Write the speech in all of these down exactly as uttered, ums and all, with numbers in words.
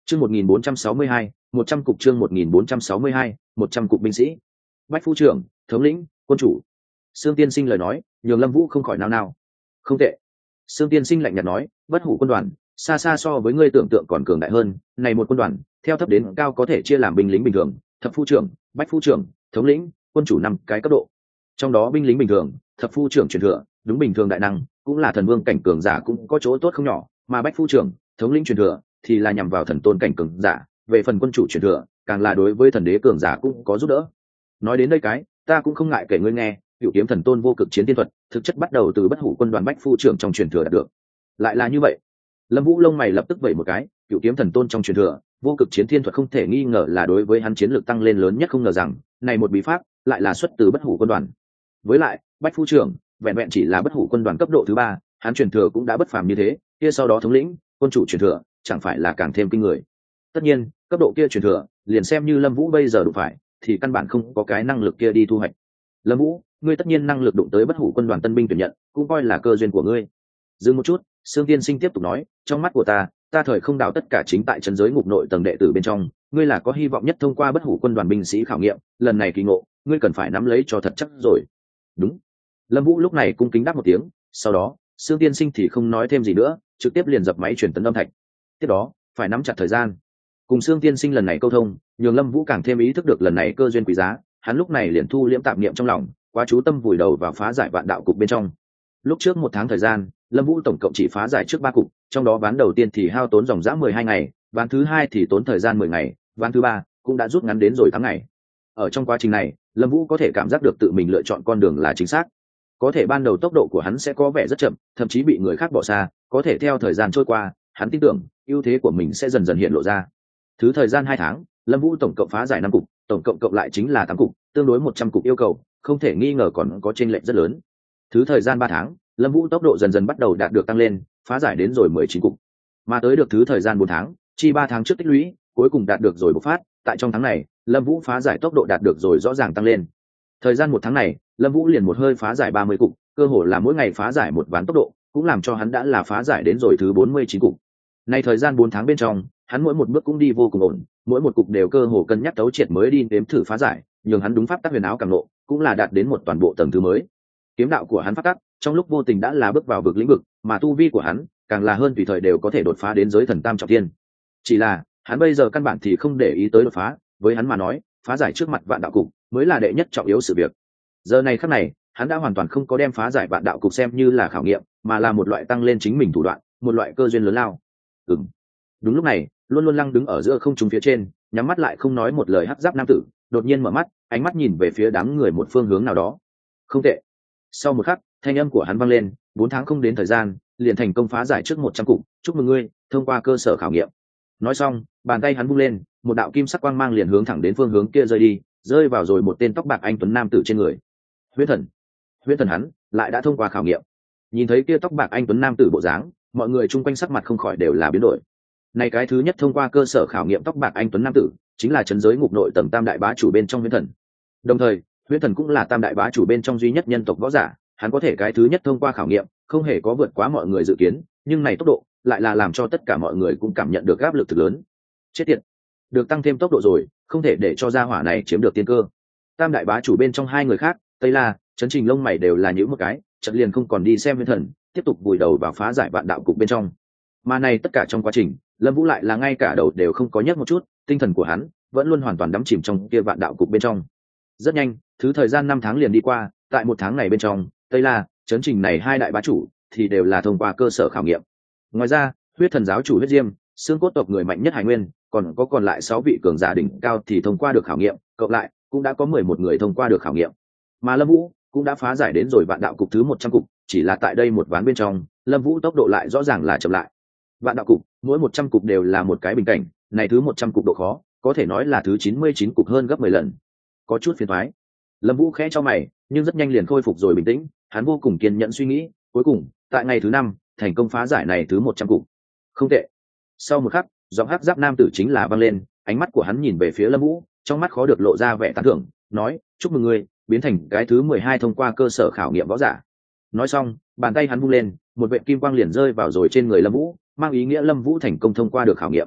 Chương một nghìn bốn trăm sáu mươi hai, một trăm cục chương một nghìn bốn trăm sáu mươi hai, một trăm cục binh sĩ. Bách phu trưởng, thống lĩnh, quân chủ. Sương Tiên Sinh lời nói, nhường Lâm Vũ không khỏi nao nao. Không tệ. Sương Tiên Sinh lạnh nhạt nói, bất hủ quân đoàn, xa xa so với ngươi tưởng tượng còn cường đại hơn, này một quân đoàn, theo thấp đến cao có thể chia làm binh lính bình thường, thập phu trưởng, bách phu trưởng, thống lĩnh, quân chủ năm cái cấp độ. Trong đó binh lính bình thường, thập phu trưởng truyền thừa, đúng bình thường đại năng, cũng là thần vương cảnh cường giả cũng có chỗ tốt không nhỏ, mà bách phu trưởng, thống lĩnh truyền thừa thì là nhằm vào thần tôn cảnh cường giả, về phần quân chủ truyền thừa, càng là đối với thần đế cường giả cũng có giúp đỡ. Nói đến đây cái, ta cũng không ngại kể ngươi nghe, Cửu kiếm thần tôn vô cực chiến tiên thuật, thực chất bắt đầu từ bất hủ quân đoàn bách phu trưởng trong truyền thừa đạt được. Lại là như vậy. Lâm Vũ lông mày lập tức vẩy một cái, Cửu kiếm thần tôn trong truyền thừa, vô cực chiến thiên thuật không thể nghi ngờ là đối với hắn chiến lược tăng lên lớn nhất, không ngờ rằng, này một bí pháp lại là xuất từ bất hủ quân đoàn. Với lại, bách phu trưởng, vẹn vẹn chỉ là bất hủ quân đoàn cấp độ thứ ba, hắn truyền thừa cũng đã bất phàm như thế, kia sau đó thống lĩnh, quân chủ truyền thừa, chẳng phải là càng thêm kinh người. Tất nhiên, cấp độ kia truyền thừa, liền xem như Lâm Vũ bây giờ đủ phải, thì căn bản không có cái năng lực kia đi thu hoạch. Lâm Vũ, ngươi tất nhiên năng lực đụng tới bất hủ quân đoàn tân binh tuyển nhận, cũng coi là cơ duyên của ngươi. Dừng một chút, Sương Tiên Sinh tiếp tục nói, trong mắt của ta, ta thời không đảo tất cả chính tại trấn giới ngục nội tầng đệ tử bên trong, ngươi là có hy vọng nhất thông qua bất hủ quân đoàn binh sĩ khảo nghiệm, lần này kỳ ngộ, ngươi cần phải nắm lấy cho thật chắc rồi. Đúng. Lâm Vũ lúc này cung kính đáp một tiếng, sau đó, Sương Tiên Sinh thì không nói thêm gì nữa, trực tiếp liền dập máy truyền tấn âm thạch. Tiếp đó, phải nắm chặt thời gian. Cùng Sương Tiên Sinh lần này câu thông, nhường Lâm Vũ càng thêm ý thức được lần này cơ duyên quý giá, hắn lúc này liền thu liễm tạp niệm trong lòng, quá chú tâm vùi đầu vào phá giải vạn đạo cục bên trong. Lúc trước một tháng thời gian, Lâm Vũ tổng cộng chỉ phá giải trước ba cục, trong đó ván đầu tiên thì hao tốn dòng dã mười hai ngày, ván thứ hai thì tốn thời gian mười ngày, ván thứ ba cũng đã rút ngắn đến rồi tám ngày. Ở trong quá trình này, Lâm Vũ có thể cảm giác được tự mình lựa chọn con đường là chính xác. Có thể ban đầu tốc độ của hắn sẽ có vẻ rất chậm, thậm chí bị người khác bỏ xa, có thể theo thời gian trôi qua, hắn tin tưởng ưu thế của mình sẽ dần dần hiện lộ ra. Thứ thời gian hai tháng, Lâm Vũ tổng cộng phá giải năm cục, tổng cộng cộng lại chính là tám cục, tương đối một trăm cục yêu cầu, không thể nghi ngờ còn có chênh lệch rất lớn. Thứ thời gian ba tháng, Lâm Vũ tốc độ dần dần bắt đầu đạt được tăng lên, phá giải đến rồi mười chín cục. Mà tới được thứ thời gian bốn tháng, chi ba tháng trước tích lũy, cuối cùng đạt được rồi bộc phát, tại trong tháng này, Lâm Vũ phá giải tốc độ đạt được rồi rõ ràng tăng lên. Thời gian một tháng này, Lâm Vũ liền một hơi phá giải ba mươi cục, cơ hồ là mỗi ngày phá giải một ván tốc độ, cũng làm cho hắn đã là phá giải đến rồi thứ bốn mươi chín cục. Nay thời gian bốn tháng bên trong, hắn mỗi một bước cũng đi vô cùng ổn, mỗi một cục đều cơ hồ cân nhắc thấu triệt mới đi đếm thử phá giải, nhường hắn đúng pháp tắc huyền áo càng lộ, cũng là đạt đến một toàn bộ tầng thứ mới. Kiếm đạo của hắn pháp tắc, trong lúc vô tình đã là bước vào vực lĩnh vực, mà tu vi của hắn càng là hơn tùy thời đều có thể đột phá đến giới thần tam trọng thiên. Chỉ là, hắn bây giờ căn bản thì không để ý tới đột phá, với hắn mà nói, phá giải trước mặt vạn đạo cục mới là đệ nhất trọng yếu sự việc. Giờ này khắc này, hắn đã hoàn toàn không có đem phá giải vạn đạo cục xem như là khảo nghiệm, mà là một loại tăng lên chính mình thủ đoạn, một loại cơ duyên lớn lao. Ừm. Đúng lúc này, luôn luôn lăng đứng ở giữa không trung phía trên, nhắm mắt lại không nói một lời hắc giáp nam tử, đột nhiên mở mắt, ánh mắt nhìn về phía đám người một phương hướng nào đó. Không tệ. Sau một khắc, thanh âm của hắn vang lên, bốn tháng không đến thời gian, liền thành công phá giải trước một trăm cục, chúc mừng ngươi, thông qua cơ sở khảo nghiệm. Nói xong, bàn tay hắn vung lên, một đạo kim sắc quang mang liền hướng thẳng đến phương hướng kia rơi đi, rơi vào rồi một tên tóc bạc anh tuấn nam tử trên người. Huyễn thần. Huyễn thần hắn lại đã thông qua khảo nghiệm. Nhìn thấy kia tóc bạc anh tuấn nam tử bộ dáng, mọi người chung quanh sắc mặt không khỏi đều là biến đổi. Này cái thứ nhất thông qua cơ sở khảo nghiệm tóc bạc anh tuấn nam tử, chính là trấn giới ngục nội tầng tam đại bá chủ bên trong Huyễn thần. Đồng thời, Huyễn thần cũng là tam đại bá chủ bên trong duy nhất nhân tộc võ giả, hắn có thể cái thứ nhất thông qua khảo nghiệm, không hề có vượt quá mọi người dự kiến, nhưng này tốc độ lại là làm cho tất cả mọi người cũng cảm nhận được áp lực thực lớn. Chết tiệt, được tăng thêm tốc độ rồi, không thể để cho gia hỏa này chiếm được tiên cơ. Tam đại bá chủ bên trong hai người khác, Tây La, Trấn Trình lông mày đều là nhíu một cái, chợt liền không còn đi xem Huyễn thần, tiếp tục vùi đầu vào phá giải vạn đạo cục bên trong. Mà này tất cả trong quá trình, Lâm Vũ lại là ngay cả đầu đều không có nhấc một chút, tinh thần của hắn vẫn luôn hoàn toàn đắm chìm trong kia vạn đạo cục bên trong. Rất nhanh, thứ thời gian năm tháng liền đi qua, tại một tháng này bên trong, Tây La, Trấn Trình này hai đại bá chủ thì đều là thông qua cơ sở khảo nghiệm. Ngoài ra, Huyết thần giáo chủ Huyết Diêm, xương cốt tộc người mạnh nhất Hải Nguyên, còn có còn lại sáu vị cường giả đỉnh cao thì thông qua được khảo nghiệm, cộng lại cũng đã có mười một người thông qua được khảo nghiệm. Mà Lâm Vũ cũng đã phá giải đến rồi vạn đạo cục thứ một trăm cục, chỉ là tại đây một ván bên trong, Lâm Vũ tốc độ lại rõ ràng là chậm lại. Vạn đạo cục, mỗi một trăm cục đều là một cái bình cảnh, này thứ một trăm cục độ khó, có thể nói là thứ chín mươi chín cục hơn gấp mười lần. Có chút phiền toái. Lâm Vũ khẽ cho mày, nhưng rất nhanh liền khôi phục rồi bình tĩnh, hắn vô cùng kiên nhẫn suy nghĩ, cuối cùng, tại ngày thứ năm, thành công phá giải này thứ một trăm cục. Không tệ. Sau một khắc, giọng hắc giáp nam tử chính là vang lên, ánh mắt của hắn nhìn về phía Lâm Vũ, trong mắt khó được lộ ra vẻ tán thưởng, nói, chúc mừng ngươi, biến thành cái thứ mười hai thông qua cơ sở khảo nghiệm võ giả. Nói xong, bàn tay hắn vung lên, một vệt kim quang liền rơi vào rồi trên người Lâm Vũ, mang ý nghĩa Lâm Vũ thành công thông qua được khảo nghiệm.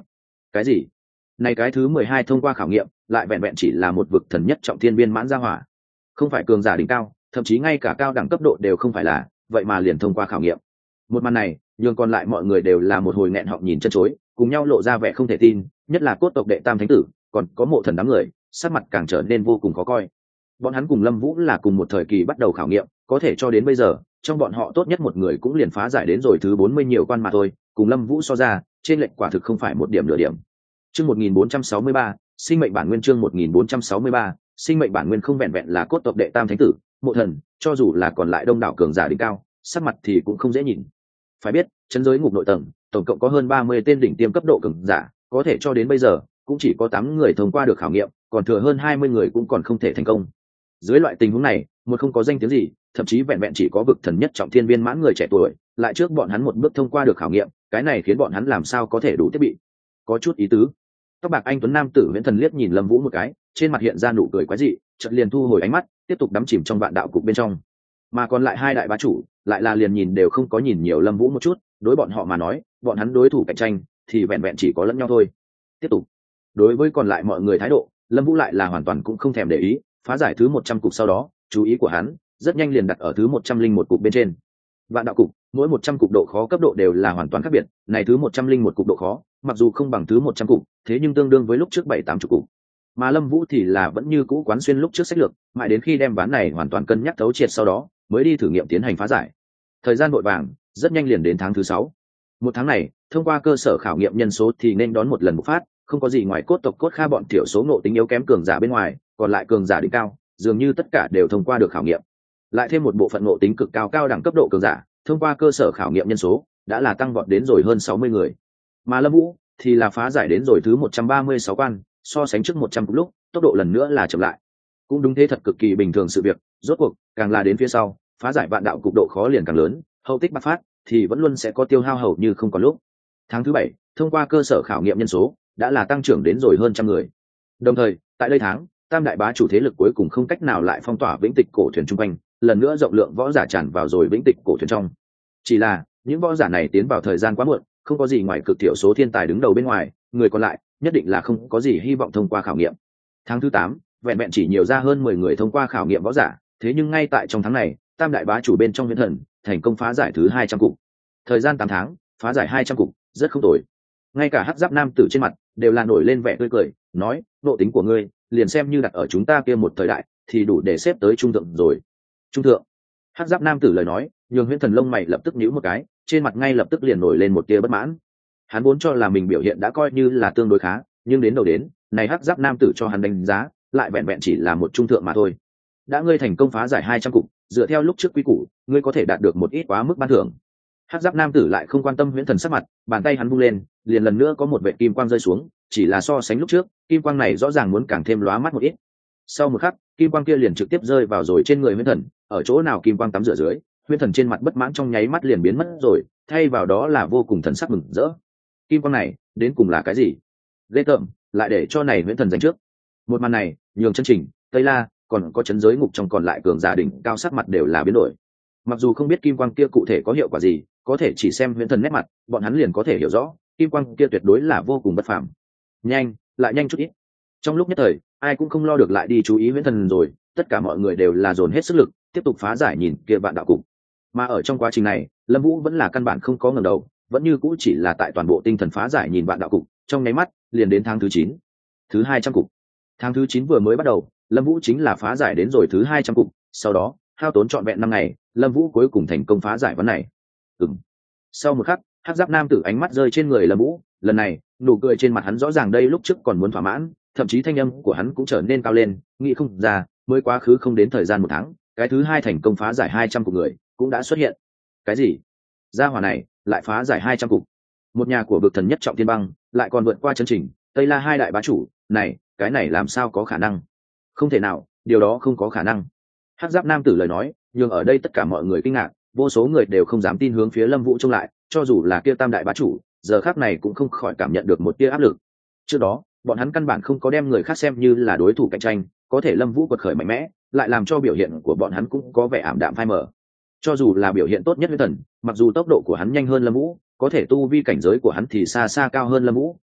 Cái gì? Này cái thứ mười hai thông qua khảo nghiệm lại vẹn vẹn chỉ là một vực thần nhất trọng thiên viên mãn gia hỏa, không phải cường giả đỉnh cao, thậm chí ngay cả cao đẳng cấp độ đều không phải là, vậy mà liền thông qua khảo nghiệm. Một màn này nhường còn lại mọi người đều là một hồi nghẹn họng nhìn chân chối, cùng nhau lộ ra vẻ không thể tin, nhất là cốt tộc đệ tam thánh tử còn có mộ thần đám người, sắc mặt càng trở nên vô cùng khó coi. Bọn hắn cùng Lâm Vũ là cùng một thời kỳ bắt đầu khảo nghiệm, có thể cho đến bây giờ trong bọn họ tốt nhất một người cũng liền phá giải đến rồi thứ bốn mươi nhiều quan mà thôi, cùng Lâm Vũ so ra trên lệnh quả thực không phải một điểm nửa điểm. Chương một nghìn bốn trăm sáu mươi ba, sinh mệnh bản nguyên. Chương một nghìn bốn trăm sáu mươi ba, sinh mệnh bản nguyên không vẹn vẹn là cốt tộc đệ tam thánh tử mộ thần, cho dù là còn lại đông đảo cường giả đỉnh cao, sắc mặt thì cũng không dễ nhìn. Phải biết chân giới ngục nội tầng tổng cộng có hơn ba mươi tên đỉnh tiêm cấp độ cường giả, có thể cho đến bây giờ cũng chỉ có tám người thông qua được khảo nghiệm, còn thừa hơn hai mươi người cũng còn không thể thành công. Dưới loại tình huống này, một không có danh tiếng gì, thậm chí vẹn vẹn chỉ có vực thần nhất trọng thiên viên mãn người trẻ tuổi lại trước bọn hắn một bước thông qua được khảo nghiệm, cái này khiến bọn hắn làm sao có thể đủ thiết bị. Có chút ý tứ. Tóc bạc anh tuấn nam tử Viễn Thần liếc nhìn Lâm Vũ một cái, trên mặt hiện ra nụ cười quái dị, chợt liền thu hồi ánh mắt, tiếp tục đắm chìm trong vạn đạo cục bên trong. Mà còn lại hai đại bá chủ lại là liền nhìn đều không có nhìn nhiều Lâm Vũ một chút, đối bọn họ mà nói, bọn hắn đối thủ cạnh tranh thì vẹn vẹn chỉ có lẫn nhau thôi. Tiếp tục. Đối với còn lại mọi người thái độ, Lâm Vũ lại là hoàn toàn cũng không thèm để ý, phá giải thứ một trăm cục sau đó, chú ý của hắn rất nhanh liền đặt ở thứ một trăm linh một cục bên trên. Vạn đạo cục, mỗi một trăm cục độ khó cấp độ đều là hoàn toàn khác biệt, này thứ một trăm linh một cục độ khó, mặc dù không bằng thứ một trăm cục, thế nhưng tương đương với lúc trước bảy tám chục cục. Mà Lâm Vũ thì là vẫn như cũ quán xuyên lúc trước sách lược, mãi đến khi đem ván này hoàn toàn cân nhắc thấu triệt sau đó, mới đi thử nghiệm tiến hành phá giải. Thời gian vội vàng, rất nhanh liền đến tháng thứ sáu. Một tháng này, thông qua cơ sở khảo nghiệm nhân số thì nên đón một lần bộc phát, không có gì ngoài cốt tộc cốt kha bọn thiểu số ngộ tính yếu kém cường giả bên ngoài, còn lại cường giả đỉnh cao, dường như tất cả đều thông qua được khảo nghiệm. Lại thêm một bộ phận ngộ tính cực cao cao đẳng cấp độ cường giả, thông qua cơ sở khảo nghiệm nhân số đã là tăng vọt đến rồi hơn sáu mươi người. Mà Lâm Vũ thì là phá giải đến rồi thứ một trăm ba mươi sáu quan, so sánh trước một trăm cục lúc, tốc độ lần nữa là chậm lại. Cũng đúng thế, thật cực kỳ bình thường sự việc, rốt cuộc, càng là đến phía sau, phá giải vạn đạo cục độ khó liền càng lớn, hậu tích bạc phát thì vẫn luôn sẽ có tiêu hao hầu như không có lúc. Tháng thứ bảy, thông qua cơ sở khảo nghiệm nhân số đã là tăng trưởng đến rồi hơn trăm người. Đồng thời, tại đây tháng, tam đại bá chủ thế lực cuối cùng không cách nào lại phong tỏa vĩnh tịch cổ thuyền chung quanh, lần nữa rộng lượng võ giả tràn vào rồi vĩnh tịch cổ thuyền trong. Chỉ là những võ giả này tiến vào thời gian quá muộn, không có gì ngoài cực thiểu số thiên tài đứng đầu bên ngoài, người còn lại nhất định là không có gì hy vọng thông qua khảo nghiệm. Tháng thứ tám, vẹn vẹn chỉ nhiều ra hơn mười người thông qua khảo nghiệm võ giả, thế nhưng ngay tại trong tháng này, tam đại bá chủ bên trong Viễn Thần thành công phá giải thứ hai trăm cục. Thời gian tám tháng, phá giải hai trăm cục, rất không tồi. Ngay cả hắc giáp nam tử trên mặt đều là nổi lên vẻ tươi cười, nói: "Độ tính của ngươi, liền xem như đặt ở chúng ta kia một thời đại, thì đủ để xếp tới trung thượng rồi." Trung thượng? Hắc giáp nam tử lời nói, nhường Viễn Thần lông mày lập tức nhíu một cái, trên mặt ngay lập tức liền nổi lên một tia bất mãn. Hắn vốn cho là mình biểu hiện đã coi như là tương đối khá, nhưng đến đầu đến, này hắc giáp nam tử cho hắn đánh giá, lại vẹn vẹn chỉ là một trung thượng mà thôi. Đã ngươi thành công phá giải hai trăm cục, dựa theo lúc trước quy củ, ngươi có thể đạt được một ít quá mức ban thưởng. Hắc giáp nam tử lại không quan tâm Viễn Thần sắc mặt, bàn tay hắn vung lên, liền lần nữa có một vệt kim quang rơi xuống, chỉ là so sánh lúc trước, kim quang này rõ ràng muốn càng thêm lóa mắt một ít. Sau một khắc, kim quang kia liền trực tiếp rơi vào rồi trên người Viễn Thần, ở chỗ nào kim quang tắm rửa dưới, Viễn Thần trên mặt bất mãn trong nháy mắt liền biến mất rồi, thay vào đó là vô cùng thần sắc mừng rỡ. Kim quang này, đến cùng là cái gì? Ghê tởm, lại để cho này Viễn Thần giành trước. Một màn này, nhường Chân Trình, Tây La, còn có chấn giới ngục trong còn lại cường giả đỉnh cao sắc mặt đều là biến đổi. Mặc dù không biết kim quang kia cụ thể có hiệu quả gì, có thể chỉ xem Viễn Thần nét mặt, bọn hắn liền có thể hiểu rõ, kim quang kia tuyệt đối là vô cùng bất phàm. Nhanh, lại nhanh chút ít. Trong lúc nhất thời, ai cũng không lo được lại đi chú ý Viễn Thần rồi, tất cả mọi người đều là dồn hết sức lực, tiếp tục phá giải nhìn kia vạn đạo cục. Mà ở trong quá trình này, Lâm Vũ vẫn là căn bản không có ngẩng đầu, vẫn như cũ chỉ là tại toàn bộ tinh thần phá giải nhìn vạn đạo cục, trong nháy mắt, liền đến tháng thứ chín. Thứ hai trăm cục. Tháng thứ chín vừa mới bắt đầu, Lâm Vũ chính là phá giải đến rồi thứ hai trăm cục, sau đó, hao tốn trọn vẹn năm ngày, Lâm Vũ cuối cùng thành công phá giải vấn này. Ừm. Sau một khắc, hắc giáp nam tử ánh mắt rơi trên người Lâm Vũ, lần này, nụ cười trên mặt hắn rõ ràng đây lúc trước còn muốn thỏa mãn, thậm chí thanh âm của hắn cũng trở nên cao lên, nghĩ không ra, mới quá khứ không đến thời gian một tháng, cái thứ hai thành công phá giải hai trăm cục người cũng đã xuất hiện. Cái gì? Gia hỏa này lại phá giải hai trăm cục. Một nhà của vực thần nhất trọng thiên băng, lại còn vượt qua Chân Trình, Tây La hai đại bá chủ, này, cái này làm sao có khả năng? Không thể nào, điều đó không có khả năng. Hắc giáp nam tử lời nói, nhưng ở đây tất cả mọi người kinh ngạc, vô số người đều không dám tin hướng phía Lâm Vũ trông lại, cho dù là kia tam đại bá chủ, giờ khắc này cũng không khỏi cảm nhận được một tia áp lực. Trước đó, bọn hắn căn bản không có đem người khác xem như là đối thủ cạnh tranh, có thể Lâm Vũ quật khởi mạnh mẽ, lại làm cho biểu hiện của bọn hắn cũng có vẻ ảm đạm phai mờ. Cho dù là biểu hiện tốt nhất Viễn Thần, mặc dù tốc độ của hắn nhanh hơn Lâm Vũ, có thể tu vi cảnh giới của hắn thì xa xa cao hơn Lâm Vũ,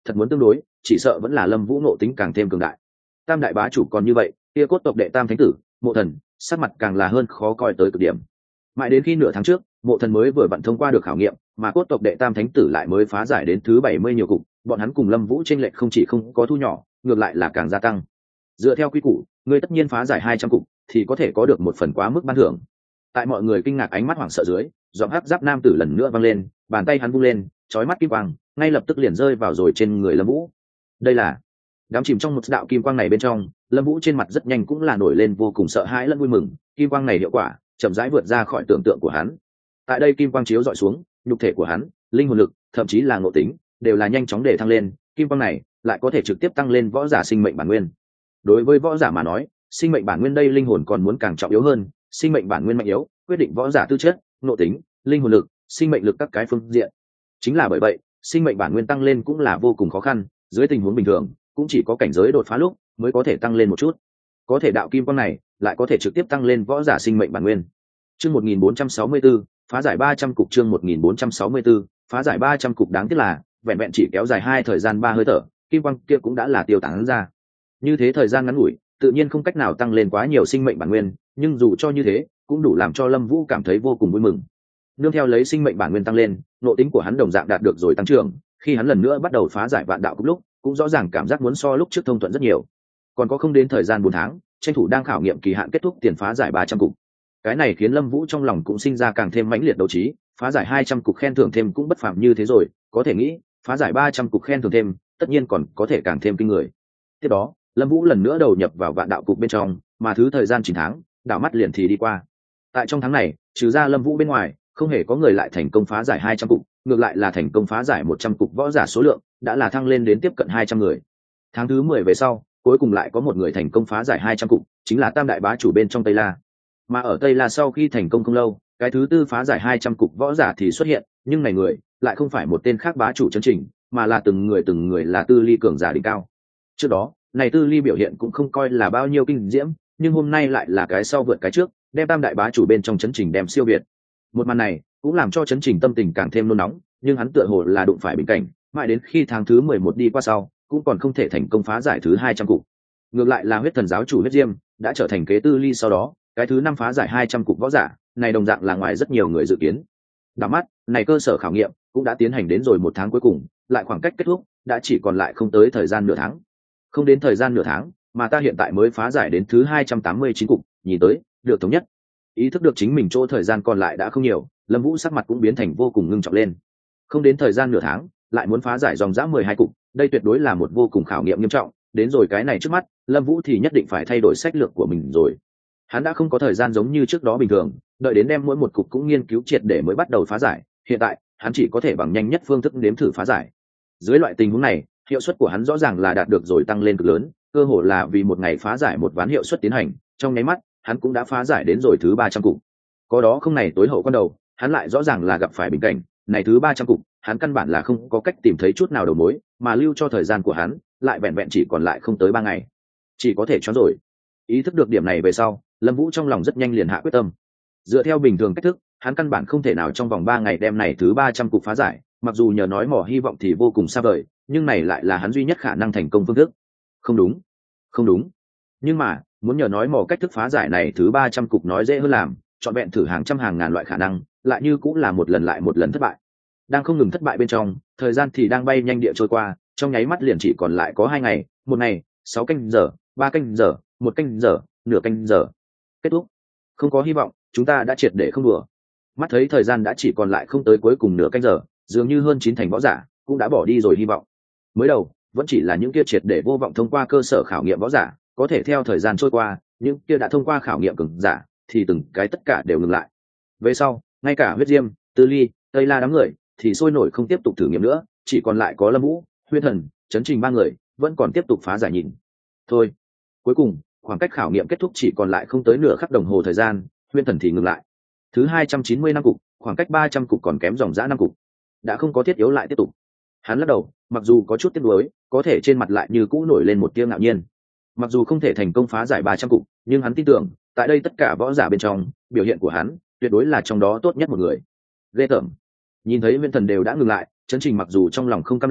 thật muốn tương đối chỉ sợ vẫn là lâm vũ ngộ tính càng thêm cường đại. Tam đại bá chủ còn như vậy, kia cốt tộc đệ tam thánh tử Mộ Thần sắc mặt càng là hơn khó coi tới cực điểm. Mãi đến khi nửa tháng trước Mộ Thần mới vừa vặn thông qua được khảo nghiệm, mà cốt tộc đệ tam thánh tử lại mới phá giải đến thứ bảy mươi nhiều cục, bọn hắn cùng lâm vũ tranh lệch không chỉ không có thu nhỏ, ngược lại là càng gia tăng. Dựa theo quy củ, người tất nhiên phá giải hai trăm cục thì có thể có được một phần quá mức ban thưởng. Tại mọi người kinh ngạc ánh mắt hoảng sợ dưới, giọng hắc giáp nam tử lần nữa vang lên, bàn tay hắn vung lên, chói mắt kim quang ngay lập tức liền rơi vào rồi trên người lâm vũ. Đây là đám chìm trong một đạo kim quang này bên trong, lâm vũ trên mặt rất nhanh cũng là nổi lên vô cùng sợ hãi lẫn vui mừng. Kim quang này hiệu quả chậm rãi vượt ra khỏi tưởng tượng của hắn. Tại đây kim quang chiếu dọi xuống, nhục thể của hắn, linh hồn lực, thậm chí là ngộ tính đều là nhanh chóng để thăng lên. Kim quang này lại có thể trực tiếp tăng lên võ giả sinh mệnh bản nguyên. Đối với võ giả mà nói, sinh mệnh bản nguyên đây linh hồn còn muốn càng trọng yếu hơn. Sinh mệnh bản nguyên mạnh yếu quyết định võ giả tư chất, ngộ tính, linh hồn lực, sinh mệnh lực các cái phương diện. Chính là bởi vậy, sinh mệnh bản nguyên tăng lên cũng là vô cùng khó khăn. Dưới tình huống bình thường cũng chỉ có cảnh giới đột phá lúc mới có thể tăng lên một chút. Có thể đạo kim quang này lại có thể trực tiếp tăng lên võ giả sinh mệnh bản nguyên. Chương một nghìn bốn trăm sáu mươi tư, phá giải ba trăm cục. Chương một nghìn bốn trăm sáu mươi tư, phá giải ba trăm cục. Đáng tiếc là vẹn vẹn chỉ kéo dài hai thời gian ba hơi thở, kim quang kia cũng đã là tiêu tán ra. Như thế thời gian ngắn ngủi, tự nhiên không cách nào tăng lên quá nhiều sinh mệnh bản nguyên, nhưng dù cho như thế, cũng đủ làm cho Lâm Vũ cảm thấy vô cùng vui mừng. Nương theo lấy sinh mệnh bản nguyên tăng lên, nội tính của hắn đồng dạng đạt được rồi tăng trưởng, khi hắn lần nữa bắt đầu phá giải vạn đạo cục lúc, cũng rõ ràng cảm giác muốn so lúc trước thông thuận rất nhiều. Còn có không đến thời gian bốn tháng, tranh thủ đang khảo nghiệm kỳ hạn kết thúc tiền phá giải ba trăm cục. Cái này khiến Lâm Vũ trong lòng cũng sinh ra càng thêm mãnh liệt đấu trí, phá giải hai trăm cục khen thưởng thêm cũng bất phàm như thế rồi, có thể nghĩ, phá giải ba trăm cục khen thưởng thêm, tất nhiên còn có thể càng thêm kinh người. Tiếp đó, Lâm Vũ lần nữa đầu nhập vào vạn đạo cục bên trong, mà thứ thời gian chín tháng, đảo mắt liền thì đi qua. Tại trong tháng này, trừ ra Lâm Vũ bên ngoài, không hề có người lại thành công phá giải hai trăm cục, ngược lại là thành công phá giải một trăm cục võ giả số lượng đã là thăng lên đến tiếp cận hai trăm người. Tháng thứ mười về sau, cuối cùng lại có một người thành công phá giải hai trăm cục, chính là Tam đại bá chủ bên trong Tây La. Mà ở Tây La sau khi thành công không lâu, cái thứ tư phá giải hai trăm cục võ giả thì xuất hiện, nhưng này người lại không phải một tên khác bá chủ chân chính, mà là từng người từng người là Tư Ly cường giả đỉnh cao. Trước đó, này Tư Ly biểu hiện cũng không coi là bao nhiêu kinh diễm, nhưng hôm nay lại là cái sau vượt cái trước, đem Tam đại bá chủ bên trong chấn trình đem siêu việt. Một màn này cũng làm cho chấn trình tâm tình càng thêm nôn nóng, nhưng hắn tựa hồ là đụng phải bình cảnh, mãi đến khi tháng thứ mười một đi qua sau, cũng còn không thể thành công phá giải thứ hai trăm cục. Ngược lại là huyết thần giáo chủ Huyết Diêm đã trở thành kế Tư Ly sau đó, cái thứ năm phá giải hai trăm cục võ giả, này đồng dạng là ngoài rất nhiều người dự kiến. Đảo mắt, này cơ sở khảo nghiệm cũng đã tiến hành đến rồi một tháng cuối cùng, lại khoảng cách kết thúc đã chỉ còn lại không tới thời gian nửa tháng. Không đến thời gian nửa tháng, mà ta hiện tại mới phá giải đến thứ hai trăm tám mươi chín cục, nhìn tới, được thống nhất. Ý thức được chính mình chỗ thời gian còn lại đã không nhiều, Lâm Vũ sắc mặt cũng biến thành vô cùng ngưng trọng lên. Không đến thời gian nửa tháng, lại muốn phá giải dòng dã mười hai cục, đây tuyệt đối là một vô cùng khảo nghiệm nghiêm trọng, đến rồi cái này trước mắt, Lâm Vũ thì nhất định phải thay đổi sách lược của mình rồi. Hắn đã không có thời gian giống như trước đó bình thường, đợi đến đem mỗi một cục cũng nghiên cứu triệt để mới bắt đầu phá giải, hiện tại, hắn chỉ có thể bằng nhanh nhất phương thức nếm thử phá giải. Dưới loại tình huống này, hiệu suất của hắn rõ ràng là đạt được rồi tăng lên cực lớn, cơ hồ là vì một ngày phá giải một ván hiệu suất tiến hành, trong nháy mắt, hắn cũng đã phá giải đến rồi thứ ba trăm cục. Có đó không này tối hậu quan đầu, hắn lại rõ ràng là gặp phải bình cảnh, này thứ ba trăm cục, hắn căn bản là không có cách tìm thấy chút nào đầu mối, mà lưu cho thời gian của hắn, lại vẹn vẹn chỉ còn lại không tới ba ngày. Chỉ có thể choáng rồi. Ý thức được điểm này về sau, Lâm Vũ trong lòng rất nhanh liền hạ quyết tâm. Dựa theo bình thường cách thức, hắn căn bản không thể nào trong vòng ba ngày đem này thứ ba trăm cục phá giải, mặc dù nhờ nói mỏ hy vọng thì vô cùng xa vời, nhưng này lại là hắn duy nhất khả năng thành công phương thức. Không đúng, không đúng. Nhưng mà, muốn nhờ nói mỏ cách thức phá giải này thứ ba trăm cục nói dễ hơn làm, chọn vẹn thử hàng trăm hàng ngàn loại khả năng, lại như cũng là một lần lại một lần thất bại. Đang không ngừng thất bại bên trong, thời gian thì đang bay nhanh địa trôi qua, trong nháy mắt liền chỉ còn lại có hai ngày, một ngày, sáu canh giờ, ba canh giờ, một canh giờ, nửa canh giờ. Kết thúc. Không có hy vọng, chúng ta đã triệt để không đùa. Mắt thấy thời gian đã chỉ còn lại không tới cuối cùng nửa canh giờ, dường như hơn chín thành võ giả cũng đã bỏ đi rồi hy vọng. Mới đầu, vẫn chỉ là những kia triệt để vô vọng thông qua cơ sở khảo nghiệm võ giả, có thể theo thời gian trôi qua, những kia đã thông qua khảo nghiệm cường giả, thì từng cái tất cả đều ngừng lại. Về sau, ngay cả Huyết Diêm, Tư Ly, Tây La đám người thì sôi nổi không tiếp tục thử nghiệm nữa, chỉ còn lại có Lâm Vũ, Huyết Thần, Trấn Trình ba người vẫn còn tiếp tục phá giải nhìn. Thôi, cuối cùng, khoảng cách khảo nghiệm kết thúc chỉ còn lại không tới nửa khắc đồng hồ thời gian, Huyết Thần thì ngừng lại. Thứ hai trăm chín mươi năm cục, khoảng cách ba trăm cục còn kém dòng dã năm cục. Đã không có thiết yếu lại tiếp tục. Hắn lắc đầu, mặc dù có chút tiếc nuối, có thể trên mặt lại như cũ nổi lên một tia ngạo nhiên. Mặc dù không thể thành công phá giải ba trăm cục, nhưng hắn tin tưởng, tại đây tất cả võ giả bên trong, biểu hiện của hắn tuyệt đối là trong đó tốt nhất một người. Ghê tởm. Nhìn thấy Huyễn Thần đều đã ngừng lại, Trấn Trình mặc dù trong lòng không cam lòng,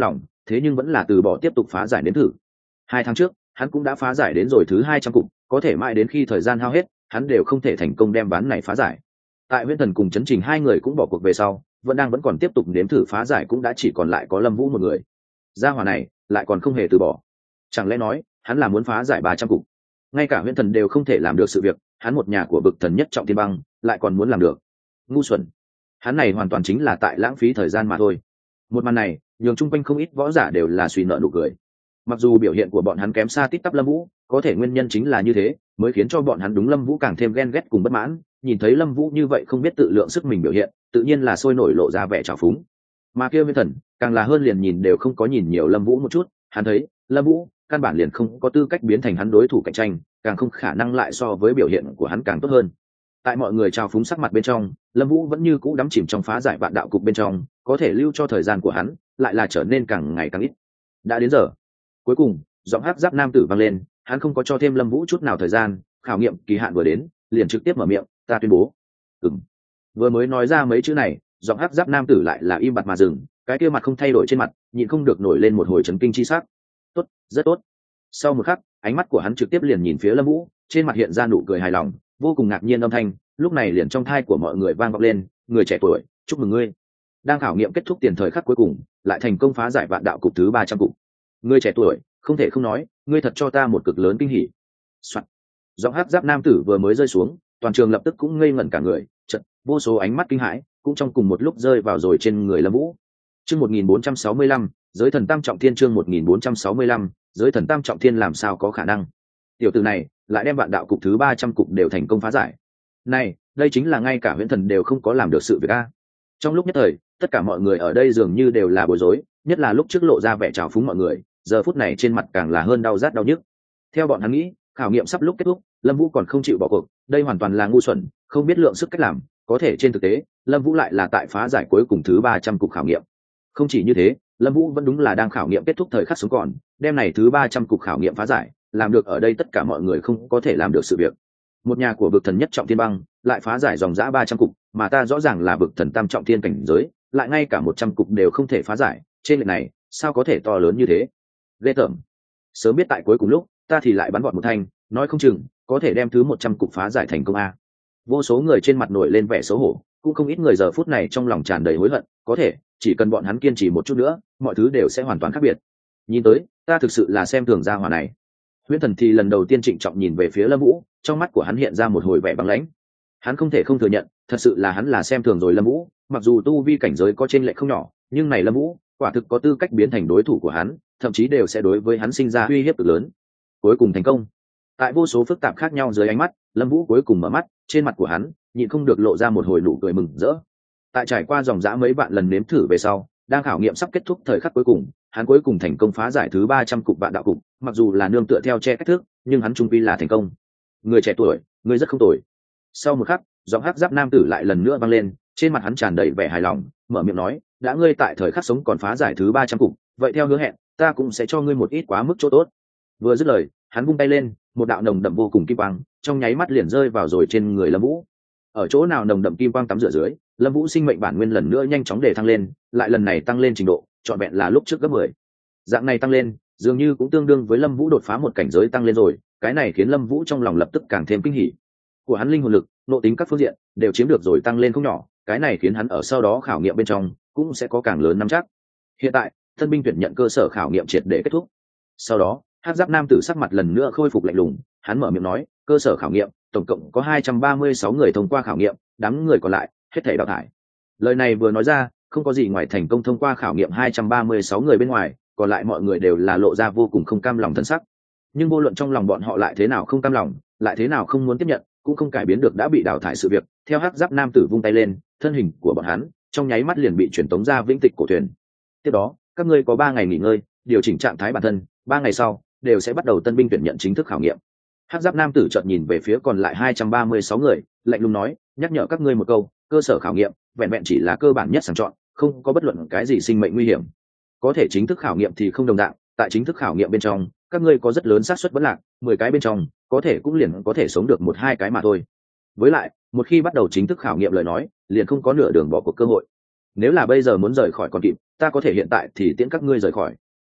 thế nhưng vẫn là từ bỏ tiếp tục phá giải đến thử. Hai tháng trước hắn cũng đã phá giải đến rồi thứ hai trăm cục, có thể mãi đến khi thời gian hao hết hắn đều không thể thành công đem ván này phá giải. Tại Huyễn Thần cùng Chấn Trình hai người cũng bỏ cuộc về sau, vẫn đang vẫn còn tiếp tục nếm thử phá giải cũng đã chỉ còn lại có Lâm Vũ một người. Gia hỏa này lại còn không hề từ bỏ, chẳng lẽ nói hắn là muốn phá giải ba trăm cục? Ngay cả Huyễn Thần đều không thể làm được sự việc, hắn một nhà của bực thần nhất trọng thiên băng lại còn muốn làm được? Ngu xuẩn, hắn này hoàn toàn chính là tại lãng phí thời gian mà thôi. Một màn này nhường chung quanh không ít võ giả đều là suy nợ nụ cười. Mặc dù biểu hiện của bọn hắn kém xa tít tắp Lâm Vũ, có thể nguyên nhân chính là như thế mới khiến cho bọn hắn đúng Lâm Vũ càng thêm ghen ghét cùng bất mãn. Nhìn thấy Lâm Vũ như vậy không biết tự lượng sức mình biểu hiện, tự nhiên là sôi nổi lộ ra vẻ trào phúng. Mà kia Huyễn Thần càng là hơn liền nhìn đều không có nhìn nhiều Lâm Vũ một chút, hắn thấy Lâm Vũ căn bản liền không có tư cách biến thành hắn đối thủ cạnh tranh, càng không khả năng lại so với biểu hiện của hắn càng tốt hơn. Tại mọi người trào phúng sắc mặt bên trong, Lâm Vũ vẫn như cũ đắm chìm trong phá giải vạn đạo cục bên trong, có thể lưu cho thời gian của hắn lại là trở nên càng ngày càng ít. Đã đến giờ, cuối cùng giọng hắc giáp nam tử vang lên, hắn không có cho thêm Lâm Vũ chút nào thời gian, khảo nghiệm kỳ hạn vừa đến liền trực tiếp mở miệng, ta tuyên bố. Ừm. Vừa mới nói ra mấy chữ này, giọng hắc giáp nam tử lại là im bặt mà dừng, cái kia mặt không thay đổi trên mặt nhịn không được nổi lên một hồi chấn kinh chi sắc. Tốt, rất tốt. Sau một khắc ánh mắt của hắn trực tiếp liền nhìn phía Lâm Vũ, trên mặt hiện ra nụ cười hài lòng, vô cùng ngạc nhiên âm thanh lúc này liền trong thai của mọi người vang vọng lên, người trẻ tuổi, chúc mừng ngươi. Đang khảo nghiệm kết thúc tiền thời khắc cuối cùng, lại thành công phá giải vạn đạo cục thứ ba trăm cục. Người trẻ tuổi, không thể không nói, ngươi thật cho ta một cực lớn kinh hỉ. Soạn. Giọng hắc giáp nam tử vừa mới rơi xuống, toàn trường lập tức cũng ngây ngẩn cả người, chợt vô số ánh mắt kinh hãi cũng trong cùng một lúc rơi vào rồi trên người Lâm Vũ. Chương một nghìn bốn trăm sáu mươi lăm, giới thần tam trọng thiên. Chương một nghìn bốn trăm sáu mươi lăm, giới thần tam trọng thiên làm sao có khả năng? Tiểu tử này lại đem vạn đạo cục thứ ba trăm cục đều thành công phá giải. Này, đây chính là ngay cả Huyễn Thần đều không có làm được sự việc a. Trong lúc nhất thời, tất cả mọi người ở đây dường như đều là bối rối, nhất là lúc trước lộ ra vẻ trào phúng mọi người, giờ phút này trên mặt càng là hơn đau rát đau nhức. Theo bọn hắn nghĩ, khảo nghiệm sắp lúc kết thúc, Lâm Vũ còn không chịu bỏ cuộc, đây hoàn toàn là ngu xuẩn, không biết lượng sức cách làm, có thể trên thực tế, Lâm Vũ lại là tại phá giải cuối cùng thứ ba trăm cục khảo nghiệm. Không chỉ như thế, Lâm Vũ vẫn đúng là đang khảo nghiệm kết thúc thời khắc sống còn, đem này thứ ba trăm cục khảo nghiệm phá giải, làm được ở đây tất cả mọi người không có thể làm được sự việc. Một nhà của vực thần nhất trọng thiên băng, lại phá giải dòng dã ba trăm cục, mà ta rõ ràng là vực thần tam trọng thiên cảnh giới, lại ngay cả một trăm cục đều không thể phá giải, trên lệch này, sao có thể to lớn như thế? Ghê tởm. Sớm biết tại cuối cùng lúc, ta thì lại bắn gọn một thanh, nói không chừng có thể đem thứ một trăm cục phá giải thành công a. Vô số người trên mặt nổi lên vẻ xấu hổ, cũng không ít người giờ phút này trong lòng tràn đầy hối hận, có thể chỉ cần bọn hắn kiên trì một chút nữa, mọi thứ đều sẽ hoàn toàn khác biệt. Nhìn tới, ta thực sự là xem thường gia hỏa này. Huyễn Thần thì lần đầu tiên trịnh trọng nhìn về phía Lâm Vũ, trong mắt của hắn hiện ra một hồi vẻ băng lãnh. Hắn không thể không thừa nhận, thật sự là hắn là xem thường rồi Lâm Vũ, mặc dù tu vi cảnh giới có trên lệch không nhỏ, nhưng này Lâm Vũ, quả thực có tư cách biến thành đối thủ của hắn, thậm chí đều sẽ đối với hắn sinh ra uy hiếp cực lớn. Cuối cùng thành công. Tại vô số phức tạp khác nhau dưới ánh mắt, Lâm Vũ cuối cùng mở mắt, trên mặt của hắn nhịn không được lộ ra một hồi nụ cười mừng rỡ. Tại trải qua dòng dã mấy vạn lần nếm thử về sau, đang khảo nghiệm sắp kết thúc thời khắc cuối cùng, hắn cuối cùng thành công phá giải thứ ba trăm cục vạn đạo cục, mặc dù là nương tựa theo che cách thức, nhưng hắn trung quy là thành công. Người trẻ tuổi, ngươi rất không tồi. Sau một khắc, giọng hắc giáp nam tử lại lần nữa vang lên, trên mặt hắn tràn đầy vẻ hài lòng, mở miệng nói, đã ngươi tại thời khắc sống còn phá giải thứ ba trăm cục, vậy theo hứa hẹn, ta cũng sẽ cho ngươi một ít quá mức chỗ tốt. Vừa dứt lời, hắn vung tay lên, một đạo nồng đậm vô cùng kim quang, trong nháy mắt liền rơi vào rồi trên người Lâm Vũ. Ở chỗ nào nồng đậm kim quang tắm rửa dưới, Lâm Vũ sinh mệnh bản nguyên lần nữa nhanh chóng để thăng lên, lại lần này tăng lên trình độ, trọn vẹn là lúc trước gấp mười. Dạng này tăng lên, dường như cũng tương đương với Lâm Vũ đột phá một cảnh giới tăng lên rồi, cái này khiến Lâm Vũ trong lòng lập tức càng thêm kinh hỉ. Của hắn linh hồn lực, nội tính các phương diện đều chiếm được rồi tăng lên không nhỏ, cái này khiến hắn ở sau đó khảo nghiệm bên trong cũng sẽ có càng lớn nắm chắc. Hiện tại, thân binh tuyển nhận cơ sở khảo nghiệm triệt để kết thúc. Sau đó, hắc giáp nam tử sắc mặt lần nữa khôi phục lạnh lùng, hắn mở miệng nói, cơ sở khảo nghiệm tổng cộng có hai trăm ba mươi sáu người thông qua khảo nghiệm, đám người còn lại hết thảy đào thải. Lời này vừa nói ra, không có gì ngoài thành công thông qua khảo nghiệm hai trăm ba mươi sáu người bên ngoài, còn lại mọi người đều là lộ ra vô cùng không cam lòng thân sắc. Nhưng vô luận trong lòng bọn họ lại thế nào không cam lòng, lại thế nào không muốn tiếp nhận, cũng không cải biến được đã bị đào thải sự việc. Theo hắc giáp nam tử vung tay lên, thân hình của bọn hắn trong nháy mắt liền bị chuyển tống ra vĩnh tịch cổ thuyền. Tiếp đó, các ngươi có ba ngày nghỉ ngơi, điều chỉnh trạng thái bản thân, ba ngày sau đều sẽ bắt đầu tân binh tuyển nhận chính thức khảo nghiệm. Hắc giáp nam tử chợt nhìn về phía còn lại hai trăm ba mươi sáu người, lạnh lùng nói, nhắc nhở các ngươi một câu, cơ sở khảo nghiệm vẹn vẹn chỉ là cơ bản nhất sàng chọn, không có bất luận cái gì sinh mệnh nguy hiểm. Có thể chính thức khảo nghiệm thì không đồng dạng, tại chính thức khảo nghiệm bên trong, các ngươi có rất lớn xác suất vẫn lạc, mười cái bên trong, có thể cũng liền có thể sống được một hai cái mà thôi. Với lại, một khi bắt đầu chính thức khảo nghiệm lời nói, liền không có nửa đường bỏ cuộc cơ hội. Nếu là bây giờ muốn rời khỏi còn kịp, ta có thể hiện tại thì tiễn các ngươi rời khỏi.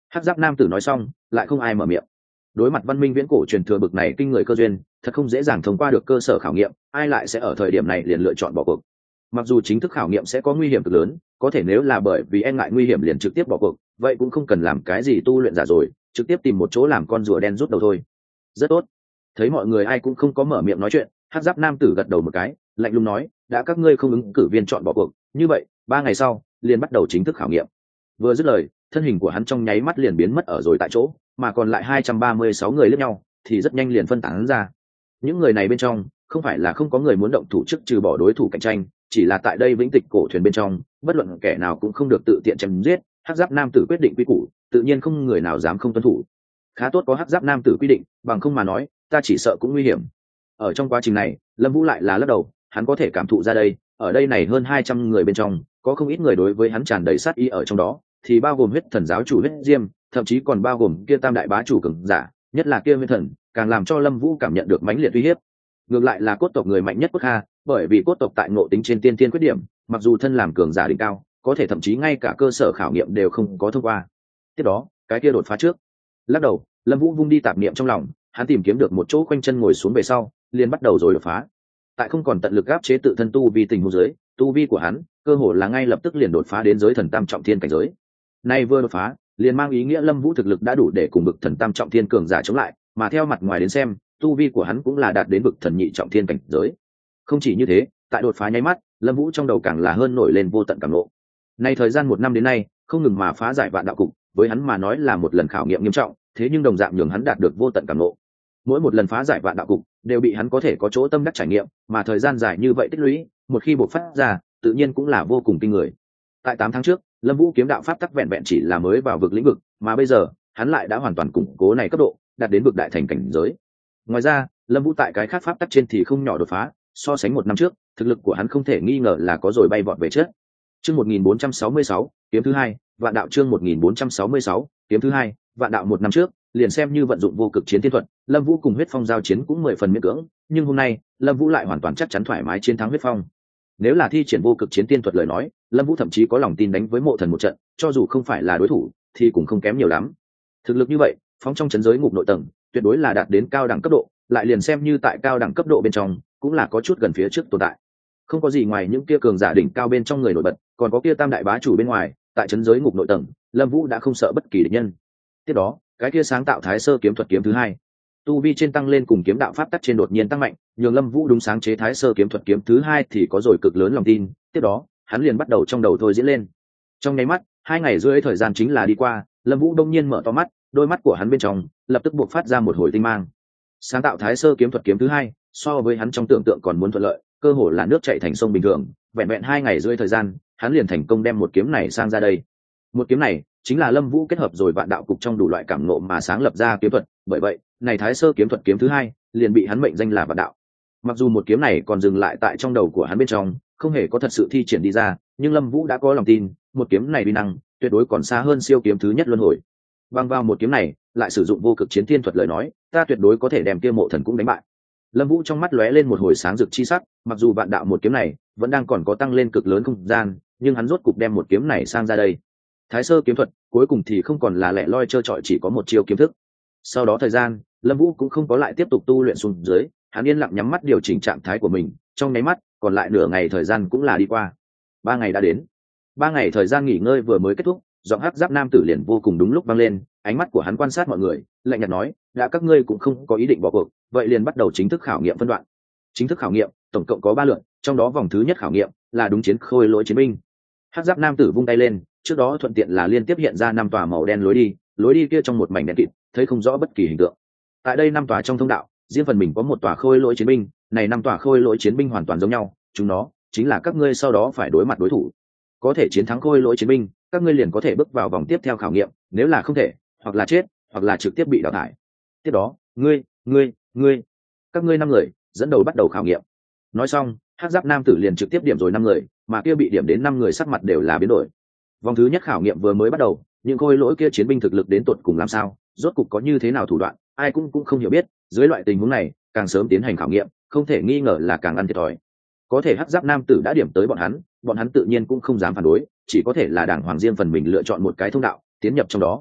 Hắc giáp nam tử nói xong lại không ai mở miệng. Đối mặt văn minh viễn cổ truyền thừa bực này kinh người cơ duyên, thật không dễ dàng thông qua được cơ sở khảo nghiệm, ai lại sẽ ở thời điểm này liền lựa chọn bỏ cuộc. Mặc dù chính thức khảo nghiệm sẽ có nguy hiểm cực lớn, có thể nếu là bởi vì e ngại nguy hiểm liền trực tiếp bỏ cuộc, vậy cũng không cần làm cái gì tu luyện giả rồi, trực tiếp tìm một chỗ làm con rùa đen rút đầu thôi. Rất tốt. Thấy mọi người ai cũng không có mở miệng nói chuyện, Hắc giáp nam tử gật đầu một cái, lạnh lùng nói, đã các ngươi không ứng cử viên chọn bỏ cuộc, như vậy ba ngày sau liền bắt đầu chính thức khảo nghiệm. Vừa dứt lời, thân hình của hắn trong nháy mắt liền biến mất ở rồi tại chỗ, mà còn lại hai trăm ba mươi sáu người liếc nhau thì rất nhanh liền phân tán ra. Những người này bên trong không phải là không có người muốn động thủ trước trừ bỏ đối thủ cạnh tranh, chỉ là tại đây vĩnh tịch cổ thuyền bên trong, bất luận kẻ nào cũng không được tự tiện chém giết. Hắc giáp nam tử quyết định quy củ, tự nhiên không người nào dám không tuân thủ. Khá tốt có Hắc giáp nam tử quy định, bằng không mà nói ta chỉ sợ cũng nguy hiểm. Ở trong quá trình này, Lâm Vũ lại là lắc đầu, hắn có thể cảm thụ ra đây, ở đây này hơn hai trăm người bên trong, có không ít người đối với hắn tràn đầy sát ý, ở trong đó thì bao gồm huyết thần giáo chủ huyết diêm, thậm chí còn bao gồm kia tam đại bá chủ cường giả, nhất là kia huyết thần, càng làm cho Lâm Vũ cảm nhận được mãnh liệt uy hiếp. Ngược lại là cốt tộc người mạnh nhất Cốt Kha, bởi vì cốt tộc tại ngộ tính trên tiên tiên quyết điểm, mặc dù thân làm cường giả đỉnh cao, có thể thậm chí ngay cả cơ sở khảo nghiệm đều không có thông qua. Tiếp đó, cái kia đột phá trước. Lắc đầu, Lâm Vũ vung đi tạp niệm trong lòng, hắn tìm kiếm được một chỗ quanh chân ngồi xuống về sau, liền bắt đầu rồi đột phá. Tại không còn tận lực áp chế tự thân tu vi tình huống dưới, tu vi của hắn cơ hồ là ngay lập tức liền đột phá đến giới thần tam trọng thiên cảnh giới. Nay vừa đột phá, liền mang ý nghĩa Lâm Vũ thực lực đã đủ để cùng bực thần tam trọng thiên cường giả chống lại, mà theo mặt ngoài đến xem, tu vi của hắn cũng là đạt đến bực thần nhị trọng thiên cảnh giới. Không chỉ như thế, tại đột phá nháy mắt, Lâm Vũ trong đầu càng là hơn nổi lên vô tận cảm ngộ. Nay thời gian một năm đến nay, không ngừng mà phá giải vạn đạo cục, với hắn mà nói là một lần khảo nghiệm nghiêm trọng, thế nhưng đồng dạng nhường hắn đạt được vô tận cảm ngộ. Mỗi một lần phá giải vạn đạo cục, đều bị hắn có thể có chỗ tâm đắc trải nghiệm, mà thời gian dài như vậy tích lũy, một khi bộc phát ra, tự nhiên cũng là vô cùng kinh người. Tại tám tháng trước, Lâm Vũ kiếm đạo pháp tắc vẹn vẹn chỉ là mới vào vực lĩnh vực, mà bây giờ, hắn lại đã hoàn toàn củng cố này cấp độ, đạt đến vực đại thành cảnh giới. Ngoài ra, Lâm Vũ tại cái khác pháp tắc trên thì không nhỏ đột phá, so sánh một năm trước, thực lực của hắn không thể nghi ngờ là có rồi bay vọt về trước. Chương một nghìn bốn trăm sáu mươi sáu, kiếm thứ hai, vạn đạo chương một nghìn bốn trăm sáu mươi sáu, kiếm thứ hai, vạn đạo một năm trước, liền xem như vận dụng vô cực chiến thiên thuật, Lâm Vũ cùng huyết phong giao chiến cũng mười phần miễn cưỡng, nhưng hôm nay, Lâm Vũ lại hoàn toàn chắc chắn thoải mái chiến thắng huyết phong. Nếu là thi triển vô cực chiến tiên thuật lời nói, Lâm Vũ thậm chí có lòng tin đánh với mộ thần một trận, cho dù không phải là đối thủ, thì cũng không kém nhiều lắm. Thực lực như vậy, phóng trong chấn giới ngục nội tầng, tuyệt đối là đạt đến cao đẳng cấp độ, lại liền xem như tại cao đẳng cấp độ bên trong, cũng là có chút gần phía trước tồn tại. Không có gì ngoài những kia cường giả đỉnh cao bên trong người nổi bật, còn có kia tam đại bá chủ bên ngoài, tại chấn giới ngục nội tầng, Lâm Vũ đã không sợ bất kỳ địch nhân. Tiếp đó, cái kia sáng tạo Thái Sơ kiếm thuật kiếm thứ hai, tu vi trên tăng lên cùng kiếm đạo pháp tắc trên đột nhiên tăng mạnh, nhường Lâm Vũ đúng sáng chế Thái Sơ kiếm thuật kiếm thứ hai thì có rồi cực lớn lòng tin. Tiếp đó, hắn liền bắt đầu trong đầu thôi diễn lên. Trong nháy mắt, hai ngày rưỡi thời gian chính là đi qua, Lâm Vũ đông nhiên mở to mắt, đôi mắt của hắn bên trong lập tức buộc phát ra một hồi tinh mang. Sáng tạo Thái Sơ kiếm thuật kiếm thứ hai, so với hắn trong tưởng tượng còn muốn thuận lợi, cơ hồ là nước chảy thành sông bình thường, vẹn vẹn hai ngày rưỡi thời gian, hắn liền thành công đem một kiếm này sang ra đây. Một kiếm này chính là Lâm Vũ kết hợp rồi vạn đạo cục trong đủ loại cảm ngộ mà sáng lập ra kiếm thuật, bởi vậy, này Thái Sơ kiếm thuật kiếm thứ hai, liền bị hắn mệnh danh là vạn đạo. Mặc dù một kiếm này còn dừng lại tại trong đầu của hắn bên trong, không hề có thật sự thi triển đi ra, nhưng Lâm Vũ đã có lòng tin, một kiếm này uy năng tuyệt đối còn xa hơn siêu kiếm thứ nhất luân hồi. Bằng vào một kiếm này, lại sử dụng vô cực chiến thiên thuật lời nói, ta tuyệt đối có thể đem kia mộ thần cũng đánh bại. Lâm Vũ trong mắt lóe lên một hồi sáng rực chi sắc, mặc dù vạn đạo một kiếm này vẫn đang còn có tăng lên cực lớn không gian, nhưng hắn rốt cục đem một kiếm này sang ra đây. Thái Sơ kiếm thuật cuối cùng thì không còn là lẻ loi trơ trọi chỉ có một chiêu kiếm thức. Sau đó thời gian, Lâm Vũ cũng không có lại tiếp tục tu luyện xuống dưới, hắn yên lặng nhắm mắt điều chỉnh trạng thái của mình, trong nháy mắt, còn lại nửa ngày thời gian cũng là đi qua. Ba ngày đã đến. Ba ngày thời gian nghỉ ngơi vừa mới kết thúc, giọng hắc giáp nam tử liền vô cùng đúng lúc vang lên, ánh mắt của hắn quan sát mọi người, lạnh nhạt nói, đã các ngươi cũng không có ý định bỏ cuộc, vậy liền bắt đầu chính thức khảo nghiệm phân đoạn. Chính thức khảo nghiệm, tổng cộng có ba lượt, trong đó vòng thứ nhất khảo nghiệm là đúng chiến khôi lỗi chiến binh. Hắc giáp nam tử vung tay lên, trước đó thuận tiện là liên tiếp hiện ra năm tòa màu đen lối đi, lối đi kia trong một mảnh đen kịt, thấy không rõ bất kỳ hình tượng. Tại đây năm tòa trong thông đạo, riêng phần mình có một tòa khôi lỗi chiến binh, này năm tòa khôi lỗi chiến binh hoàn toàn giống nhau, chúng nó chính là các ngươi sau đó phải đối mặt đối thủ. Có thể chiến thắng khôi lỗi chiến binh, các ngươi liền có thể bước vào vòng tiếp theo khảo nghiệm, nếu là không thể, hoặc là chết, hoặc là trực tiếp bị đào thải. Tiếp đó, ngươi, ngươi, ngươi, các ngươi năm người dẫn đầu bắt đầu khảo nghiệm. Nói xong, hắc giáp nam tử liền trực tiếp điểm rồi năm người, mà kia bị điểm đến năm người sắc mặt đều là biến đổi. Vòng thứ nhất khảo nghiệm vừa mới bắt đầu, những khôi lỗi kia chiến binh thực lực đến tột cùng làm sao, rốt cục có như thế nào thủ đoạn, ai cũng cũng không hiểu biết. Dưới loại tình huống này, càng sớm tiến hành khảo nghiệm, không thể nghi ngờ là càng ăn thiệt thòi. Có thể hắc giáp nam tử đã điểm tới bọn hắn, bọn hắn tự nhiên cũng không dám phản đối, chỉ có thể là đảng hoàng riêng phần mình lựa chọn một cái thông đạo, tiến nhập trong đó.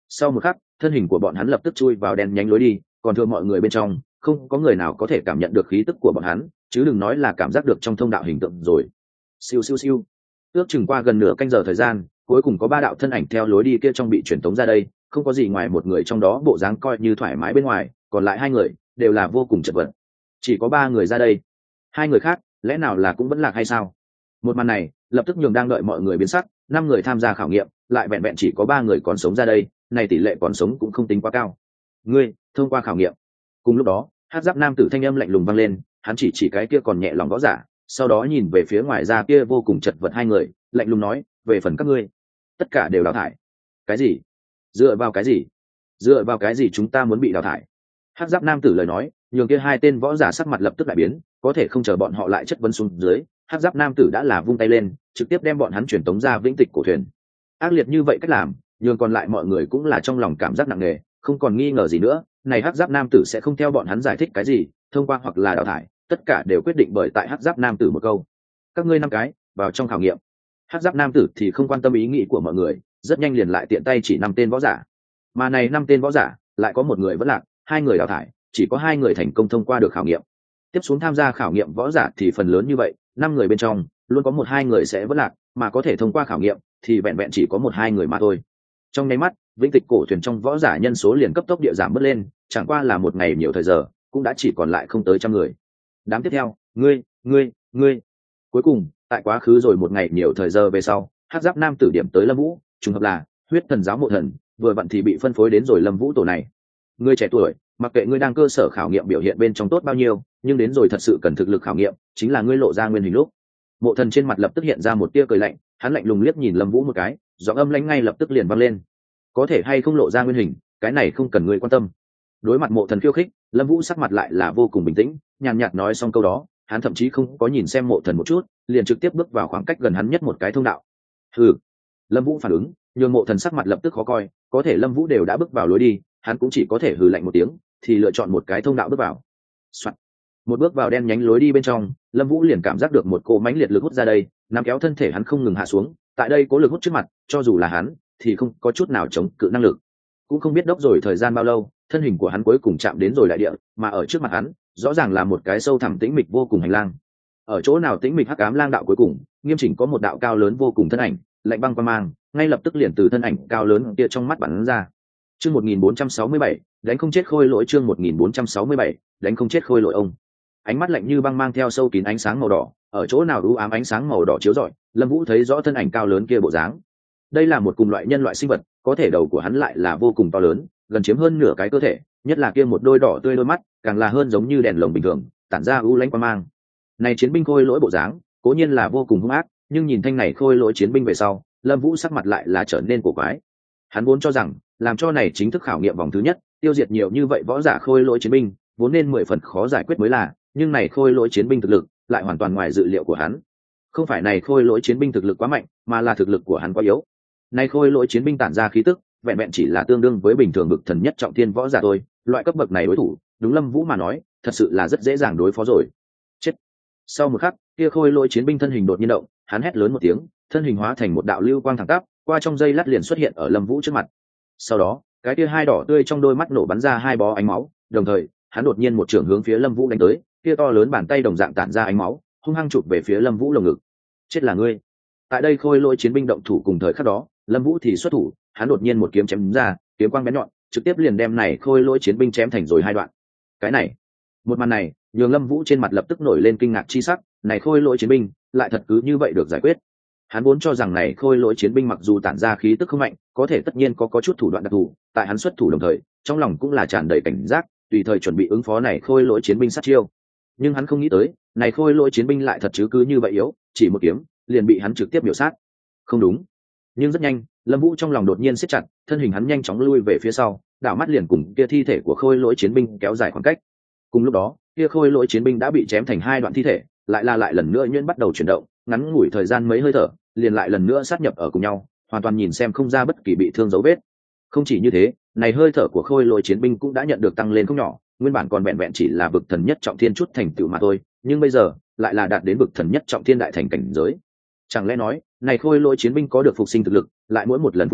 Sau một khắc thân hình của bọn hắn lập tức chui vào đen nhánh lối đi, còn thừa mọi người bên trong không có người nào có thể cảm nhận được khí tức của bọn hắn, chứ đừng nói là cảm giác được trong thông đạo hình tượng rồi. Siêu siêu siêu. Ước chừng qua gần nửa canh giờ thời gian, cuối cùng có ba đạo thân ảnh theo lối đi kia trong bị truyền tống ra đây, không có gì ngoài một người trong đó bộ dáng coi như thoải mái bên ngoài, còn lại hai người đều là vô cùng chật vật. Chỉ có ba người ra đây, hai người khác lẽ nào là cũng vẫn lạc hay sao? Một màn này lập tức nhường đang đợi mọi người biến sắc, năm người tham gia khảo nghiệm lại vẹn vẹn chỉ có ba người còn sống ra đây, này tỷ lệ còn sống cũng không tính quá cao. Ngươi thông qua khảo nghiệm. Cùng lúc đó hắc giáp nam tử thanh âm lạnh lùng vang lên, hắn chỉ chỉ cái kia còn nhẹ lòng võ giả, sau đó nhìn về phía ngoài ra kia vô cùng chật vật hai người, lạnh lùng nói, về phần các ngươi tất cả đều đào thải. Cái gì? Dựa vào cái gì? Dựa vào cái gì chúng ta muốn bị đào thải? Hắc giáp nam tử lời nói nhường kia hai tên võ giả sắc mặt lập tức đại biến, có thể không chờ bọn họ lại chất vấn xuống dưới, hắc giáp nam tử đã là vung tay lên trực tiếp đem bọn hắn chuyển tống ra vĩnh tịch cổ thuyền. Ác liệt như vậy cách làm nhường còn lại mọi người cũng là trong lòng cảm giác nặng nề, không còn nghi ngờ gì nữa, này hắc giáp nam tử sẽ không theo bọn hắn giải thích cái gì, thông qua hoặc là đào thải, tất cả đều quyết định bởi tại hắc giáp nam tử một câu: các ngươi năm cái vào trong khảo nghiệm. Hắc giáp nam tử thì không quan tâm ý nghĩ của mọi người, rất nhanh liền lại tiện tay chỉ năm tên võ giả, mà này năm tên võ giả lại có một người vẫn lạc, hai người đào thải, chỉ có hai người thành công thông qua được khảo nghiệm. Tiếp xuống tham gia khảo nghiệm võ giả thì phần lớn như vậy, năm người bên trong luôn có một hai người sẽ vẫn lạc, mà có thể thông qua khảo nghiệm thì vẹn vẹn chỉ có một hai người mà thôi. Trong nháy mắt vĩnh tịch cổ thuyền trong võ giả nhân số liền cấp tốc địa giảm bớt lên, chẳng qua là một ngày nhiều thời giờ cũng đã chỉ còn lại không tới trăm người. Đám tiếp theo, ngươi ngươi ngươi cuối cùng tại quá khứ rồi một ngày nhiều thời giờ về sau, hắc giáp nam tử điểm tới Lâm Vũ, trùng hợp là huyết thần giáo mộ thần vừa vặn thì bị phân phối đến rồi Lâm Vũ tổ này. Ngươi trẻ tuổi, mặc kệ ngươi đang cơ sở khảo nghiệm biểu hiện bên trong tốt bao nhiêu, nhưng đến rồi thật sự cần thực lực khảo nghiệm, chính là ngươi lộ ra nguyên hình lúc. Mộ thần trên mặt lập tức hiện ra một tia cười lạnh, hắn lạnh lùng liếc nhìn Lâm Vũ một cái, giọng âm lãnh ngay lập tức liền vang lên: có thể hay không lộ ra nguyên hình, cái này không cần ngươi quan tâm. Đối mặt mộ thần khiêu khích, Lâm Vũ sắc mặt lại là vô cùng bình tĩnh, nhàn nhạt nói xong câu đó, hắn thậm chí không có nhìn xem mộ thần một chút, liền trực tiếp bước vào khoảng cách gần hắn nhất một cái thông đạo. Hừ. Lâm Vũ phản ứng nhường mộ thần sắc mặt lập tức khó coi, có thể Lâm Vũ đều đã bước vào lối đi, hắn cũng chỉ có thể hừ lạnh một tiếng, thì lựa chọn một cái thông đạo bước vào. Soạn. Một bước vào đen nhánh lối đi bên trong, Lâm Vũ liền cảm giác được một cỗ mãnh liệt lực hút ra đây, nắm kéo thân thể hắn không ngừng hạ xuống, tại đây cố lực hút trước mặt, cho dù là hắn thì không có chút nào chống cự năng lực. Cũng không biết đốc rồi thời gian bao lâu, thân hình của hắn cuối cùng chạm đến rồi đại địa, mà ở trước mặt hắn rõ ràng là một cái sâu thẳm tĩnh mịch vô cùng hành lang. Ở chỗ nào tĩnh mịch hắc ám lang đạo cuối cùng, nghiêm chỉnh có một đạo cao lớn vô cùng thân ảnh, lạnh băng qua mang, ngay lập tức liền từ thân ảnh cao lớn kia trong mắt bắn ra. Chương một nghìn bốn trăm sáu mươi bảy, đánh không chết khôi lỗi. Chương một nghìn bốn trăm sáu mươi bảy, đánh không chết khôi lỗi. Ông ánh mắt lạnh như băng mang theo sâu kín ánh sáng màu đỏ, ở chỗ nào u ám ánh sáng màu đỏ chiếu rọi, Lâm Vũ thấy rõ thân ảnh cao lớn kia bộ dáng. Đây là một cùng loại nhân loại sinh vật, có thể đầu của hắn lại là vô cùng to lớn, gần chiếm hơn nửa cái cơ thể, nhất là kia một đôi đỏ tươi đôi mắt, càng là hơn giống như đèn lồng bình thường, tản ra u lãnh quang mang. Này chiến binh khôi lỗi bộ dáng, cố nhiên là vô cùng hung ác, nhưng nhìn thanh này khôi lỗi chiến binh về sau, Lâm Vũ sắc mặt lại là trở nên cổ quái. Hắn vốn cho rằng, làm cho này chính thức khảo nghiệm vòng thứ nhất, tiêu diệt nhiều như vậy võ giả khôi lỗi chiến binh, vốn nên mười phần khó giải quyết mới là, nhưng này khôi lỗi chiến binh thực lực lại hoàn toàn ngoài dự liệu của hắn. Không phải này khôi lỗi chiến binh thực lực quá mạnh, mà là thực lực của hắn quá yếu. Này khôi lỗi chiến binh tản ra khí tức, vẹn vẹn chỉ là tương đương với bình thường bực thần nhất trọng thiên võ giả thôi, loại cấp bậc này đối thủ, đúng Lâm Vũ mà nói, thật sự là rất dễ dàng đối phó rồi. Chết. Sau một khắc, kia khôi lỗi chiến binh thân hình đột nhiên động, hắn hét lớn một tiếng, thân hình hóa thành một đạo lưu quang thẳng tắp, qua trong giây lát liền xuất hiện ở Lâm Vũ trước mặt. Sau đó, cái kia hai đỏ tươi trong đôi mắt nổ bắn ra hai bó ánh máu, đồng thời, hắn đột nhiên một chưởng hướng phía Lâm Vũ đánh tới, kia to lớn bàn tay đồng dạng tản ra ánh máu, hung hăng chụp về phía Lâm Vũ lồng ngực. Chết là ngươi. Tại đây khôi lỗi chiến binh động thủ cùng thời khắc đó, Lâm Vũ thì xuất thủ, hắn đột nhiên một kiếm chém ra, kiếm quang bén nhọn, trực tiếp liền đem này khôi lỗi chiến binh chém thành rồi hai đoạn. Cái này, một màn này, nhường Lâm Vũ trên mặt lập tức nổi lên kinh ngạc chi sắc, này khôi lỗi chiến binh, lại thật cứ như vậy được giải quyết. Hắn vốn cho rằng này khôi lỗi chiến binh mặc dù tản ra khí tức không mạnh, có thể tất nhiên có có chút thủ đoạn đặc thù, tại hắn xuất thủ đồng thời, trong lòng cũng là tràn đầy cảnh giác, tùy thời chuẩn bị ứng phó này khôi lỗi chiến binh sát chiêu. Nhưng hắn không nghĩ tới, này khôi lỗi chiến binh lại thật chứ cứ như vậy yếu, chỉ một kiếm, liền bị hắn trực tiếp miểu sát. Không đúng. Nhưng rất nhanh, Lâm Vũ trong lòng đột nhiên siết chặt, thân hình hắn nhanh chóng lui về phía sau, đảo mắt liền cùng kia thi thể của khôi lỗi chiến binh kéo dài khoảng cách. Cùng lúc đó, kia khôi lỗi chiến binh đã bị chém thành hai đoạn thi thể, lại là lại lần nữa nhuyễn bắt đầu chuyển động, ngắn ngủi thời gian mấy hơi thở, liền lại lần nữa sát nhập ở cùng nhau, hoàn toàn nhìn xem không ra bất kỳ bị thương dấu vết. Không chỉ như thế, này hơi thở của khôi lỗi chiến binh cũng đã nhận được tăng lên không nhỏ, nguyên bản còn vẹn vẹn chỉ là bực thần nhất trọng thiên chút thành tựu mà thôi, nhưng bây giờ lại là đạt đến bực thần nhất trọng thiên đại thành cảnh giới. Chẳng lẽ nói, này khôi lỗi chiến binh có được phục sinh thực lực, lại mỗi một lần phục sinh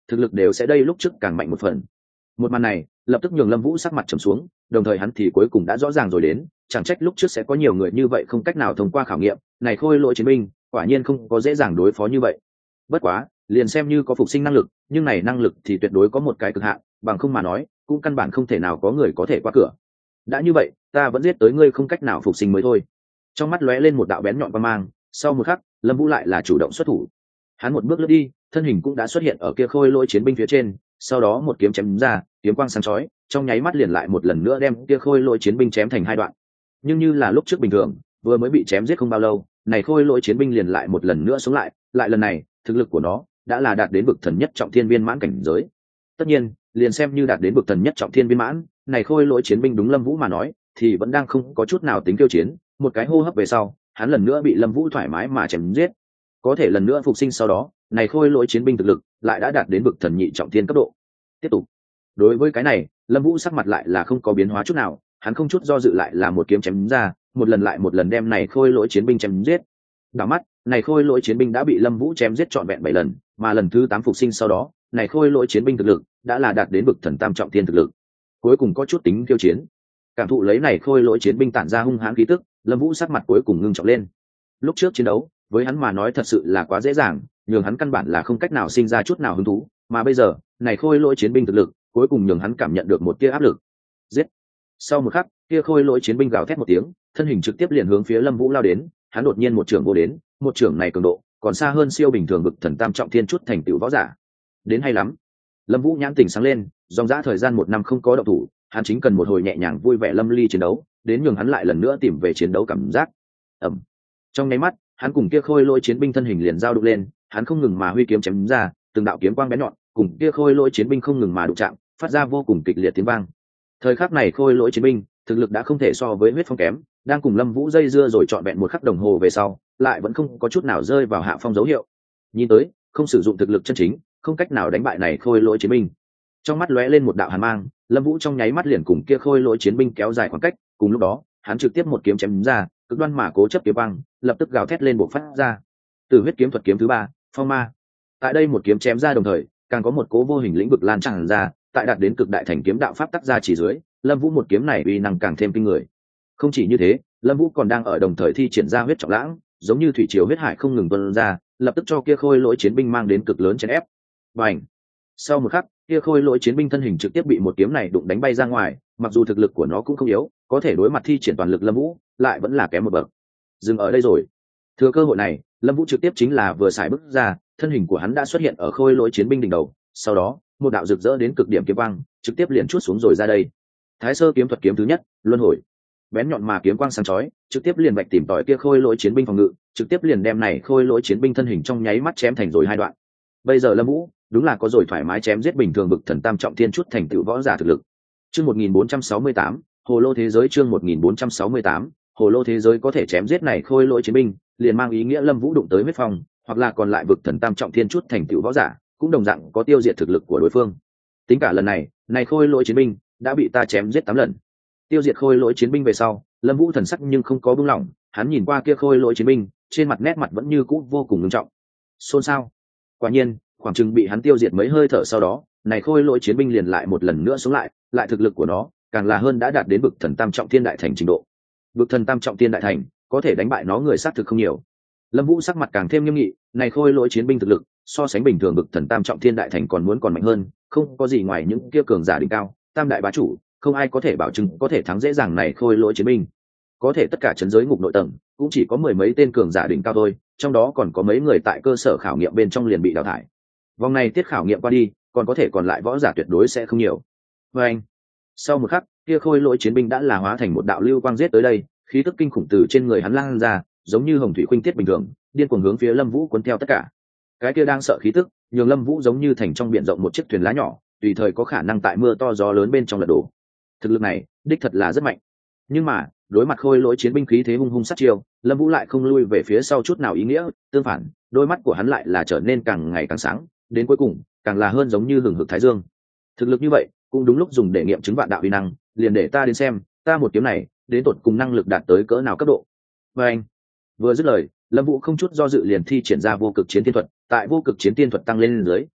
thực lực đều sẽ đây lúc trước càng mạnh một phần. Một màn này lập tức nhường Lâm Vũ sắc mặt trầm xuống, đồng thời hắn thì cuối cùng đã rõ ràng rồi đến, chẳng trách lúc trước sẽ có nhiều người như vậy không cách nào thông qua khảo nghiệm, này khôi lỗi chiến binh, quả nhiên không có dễ dàng đối phó như vậy. Bất quá, liền xem như có phục sinh năng lực, nhưng này năng lực thì tuyệt đối có một cái cực hạn, bằng không mà nói, cũng căn bản không thể nào có người có thể qua cửa. Đã như vậy, ta vẫn giết tới ngươi không cách nào phục sinh mới thôi. Trong mắt lóe lên một đạo bén nhọn quang mang, sau một khắc, Lâm Vũ lại là chủ động xuất thủ. Hắn một bước lướt đi, thân hình cũng đã xuất hiện ở kia khôi lỗi chiến binh phía trên, sau đó một kiếm chém ra, kiếm quang sáng chói, trong nháy mắt liền lại một lần nữa đem kia khôi lỗi chiến binh chém thành hai đoạn. Nhưng như là lúc trước bình thường, vừa mới bị chém giết không bao lâu, này khôi lỗi chiến binh liền lại một lần nữa sống lại, lại lần này, thực lực của nó đã là đạt đến bậc thần nhất trọng thiên viên mãn cảnh giới. Tất nhiên, liền xem như đạt đến bậc thần nhất trọng thiên viên mãn, này khôi lỗi chiến binh đúng Lâm Vũ mà nói, thì vẫn đang không có chút nào tính kiêu chiến, một cái hô hấp về sau, hắn lần nữa bị Lâm Vũ thoải mái mà chém giết. Có thể lần nữa phục sinh sau đó, này khôi lỗi chiến binh thực lực lại đã đạt đến bậc thần nhị trọng thiên cấp độ. Tiếp tục. Đối với cái này, Lâm Vũ sắc mặt lại là không có biến hóa chút nào, hắn không chút do dự lại là một kiếm chém ra, một lần lại một lần đem này khôi lỗi chiến binh chém giết. Đảo mắt, này khôi lỗi chiến binh đã bị Lâm Vũ chém giết trọn vẹn bảy lần, mà lần thứ tám phục sinh sau đó, này khôi lỗi chiến binh thực lực đã là đạt đến bậc thần tam trọng thiên thực lực. Cuối cùng có chút tính kiêu chiến. Cảm thụ lấy này khôi lỗi chiến binh tản ra hung hãn khí tức, Lâm Vũ sắc mặt cuối cùng ngưng trọng lên. Lúc trước chiến đấu, với hắn mà nói thật sự là quá dễ dàng, nhường hắn căn bản là không cách nào sinh ra chút nào hứng thú, mà bây giờ, này khôi lỗi chiến binh thực lực, cuối cùng nhường hắn cảm nhận được một tia áp lực. Giết! Sau một khắc, kia khôi lỗi chiến binh gào thét một tiếng, thân hình trực tiếp liền hướng phía Lâm Vũ lao đến, hắn đột nhiên một trường vô đến, một trường này cường độ, còn xa hơn siêu bình thường bậc thần tam trọng thiên chút thành tựu võ giả. Đến hay lắm. Lâm Vũ nhãn tỉnh sáng lên, dòng dã thời gian một năm không có động thủ, hắn chính cần một hồi nhẹ nhàng vui vẻ lâm ly chiến đấu, đến nhường hắn lại lần nữa tìm về chiến đấu cảm giác. Ầm. Trong nháy mắt, hắn cùng kia khôi lỗi chiến binh thân hình liền giao đụng lên, hắn không ngừng mà huy kiếm chém ra, từng đạo kiếm quang bén nhọn, cùng kia khôi lỗi chiến binh không ngừng mà đụng chạm, phát ra vô cùng kịch liệt tiếng vang. Thời khắc này khôi lỗi chiến binh, thực lực đã không thể so với huyết phong kém, đang cùng Lâm Vũ dây dưa rồi trọn vẹn một khắc đồng hồ về sau, lại vẫn không có chút nào rơi vào hạ phong dấu hiệu. Nhìn tới, không sử dụng thực lực chân chính, không cách nào đánh bại này khôi lỗi chiến binh. Trong mắt lóe lên một đạo hàn mang, Lâm Vũ trong nháy mắt liền cùng kia khôi lỗi chiến binh kéo dài khoảng cách, cùng lúc đó, hắn trực tiếp một kiếm chém ra, cực đoan mà cố chấp kiếm băng, lập tức gào thét lên bộc phát ra. Từ huyết kiếm thuật kiếm thứ ba, phong ma. Tại đây một kiếm chém ra đồng thời, càng có một cố vô hình lĩnh vực lan tràn ra, tại đạt đến cực đại thành kiếm đạo pháp tác ra chỉ dưới, Lâm Vũ một kiếm này uy năng càng thêm kinh người. Không chỉ như thế, Lâm Vũ còn đang ở đồng thời thi triển ra huyết trọng lãng, giống như thủy triều huyết hải không ngừng tuôn ra, lập tức cho kia khôi lỗi chiến binh mang đến cực lớn chèn ép. Bành! Sau một khắc, kia khôi lỗi chiến binh thân hình trực tiếp bị một kiếm này đụng đánh bay ra ngoài, mặc dù thực lực của nó cũng không yếu, có thể đối mặt thi triển toàn lực Lâm Vũ, lại vẫn là kém một bậc. Dừng ở đây rồi. Thừa cơ hội này, Lâm Vũ trực tiếp chính là vừa xài bước ra, thân hình của hắn đã xuất hiện ở khôi lỗi chiến binh đỉnh đầu, sau đó, một đạo rực rỡ đến cực điểm kiếm quang, trực tiếp liền chuốt xuống rồi ra đây. Thái Sơ kiếm thuật kiếm thứ nhất, luân hồi. Bén nhọn mà kiếm quang sáng chói, trực tiếp liền vạch tìm tỏi kia khôi lỗi chiến binh phòng ngự, trực tiếp liền đem này khôi lỗi chiến binh thân hình trong nháy mắt chém thành rồi hai đoạn. Bây giờ Lâm Vũ, đúng là có rồi thoải mái chém giết bình thường bậc thần tam trọng thiên chút thành tựu võ giả thực lực. Chương một nghìn bốn trăm sáu mươi tám, Hồ lô thế giới chương một nghìn bốn trăm sáu mươi tám, Hồ lô thế giới có thể chém giết này khôi lỗi chiến binh, liền mang ý nghĩa Lâm Vũ đụng tới huyết phong, hoặc là còn lại bậc thần tam trọng thiên chút thành tựu võ giả, cũng đồng dạng có tiêu diệt thực lực của đối phương. Tính cả lần này, này khôi lỗi chiến binh đã bị ta chém giết tám lần. Tiêu diệt khôi lỗi chiến binh về sau, Lâm Vũ thần sắc nhưng không có buông lỏng, hắn nhìn qua kia khôi lỗi chiến binh, trên mặt nét mặt vẫn như cũ vô cùng nghiêm trọng. Xôn xao. Quả nhiên, khoảng chừng bị hắn tiêu diệt mấy hơi thở sau đó, này khôi lỗi chiến binh liền lại một lần nữa sống lại, lại thực lực của nó càng là hơn đã đạt đến bậc thần tam trọng thiên đại thành trình độ. Bậc thần tam trọng thiên đại thành, có thể đánh bại nó người xác thực không nhiều. Lâm Vũ sắc mặt càng thêm nghiêm nghị, này khôi lỗi chiến binh thực lực, so sánh bình thường bậc thần tam trọng thiên đại thành còn muốn còn mạnh hơn, không có gì ngoài những kia cường giả đỉnh cao, tam đại bá chủ, không ai có thể bảo chứng có thể thắng dễ dàng này khôi lỗi chiến binh. Có thể tất cả chấn giới ngục nội tầng, cũng chỉ có mười mấy tên cường giả đỉnh cao thôi, trong đó còn có mấy người tại cơ sở khảo nghiệm bên trong liền bị đào thải. Vòng này tiết khảo nghiệm qua đi, còn có thể còn lại võ giả tuyệt đối sẽ không nhiều. Và anh, sau một khắc, kia khôi lỗi chiến binh đã là hóa thành một đạo lưu quang giết tới đây, khí tức kinh khủng từ trên người hắn lan ra, giống như hồng thủy khuynh tiết bình thường, điên cuồng hướng phía Lâm Vũ cuốn theo tất cả. Cái kia đang sợ khí tức, nhường Lâm Vũ giống như thành trong biển rộng một chiếc thuyền lá nhỏ, tùy thời có khả năng tại mưa to gió lớn bên trong lật đổ. Thực lực này, đích thật là rất mạnh. Nhưng mà, đối mặt khôi lỗi chiến binh khí thế hung hung sát chiêu, Lâm Vũ lại không lui về phía sau chút nào ý nghĩa, tương phản, đôi mắt của hắn lại là trở nên càng ngày càng sáng, đến cuối cùng, càng là hơn giống như hừng hực thái dương. Thực lực như vậy, cũng đúng lúc dùng để nghiệm chứng vạn đạo uy năng, liền để ta đến xem, ta một kiếm này, đến tột cùng năng lực đạt tới cỡ nào cấp độ. Và anh, vừa dứt lời, Lâm Vũ không chút do dự liền thi triển ra vô cực chiến tiên thuật, tại vô cực chiến tiên thuật tăng lên dưới,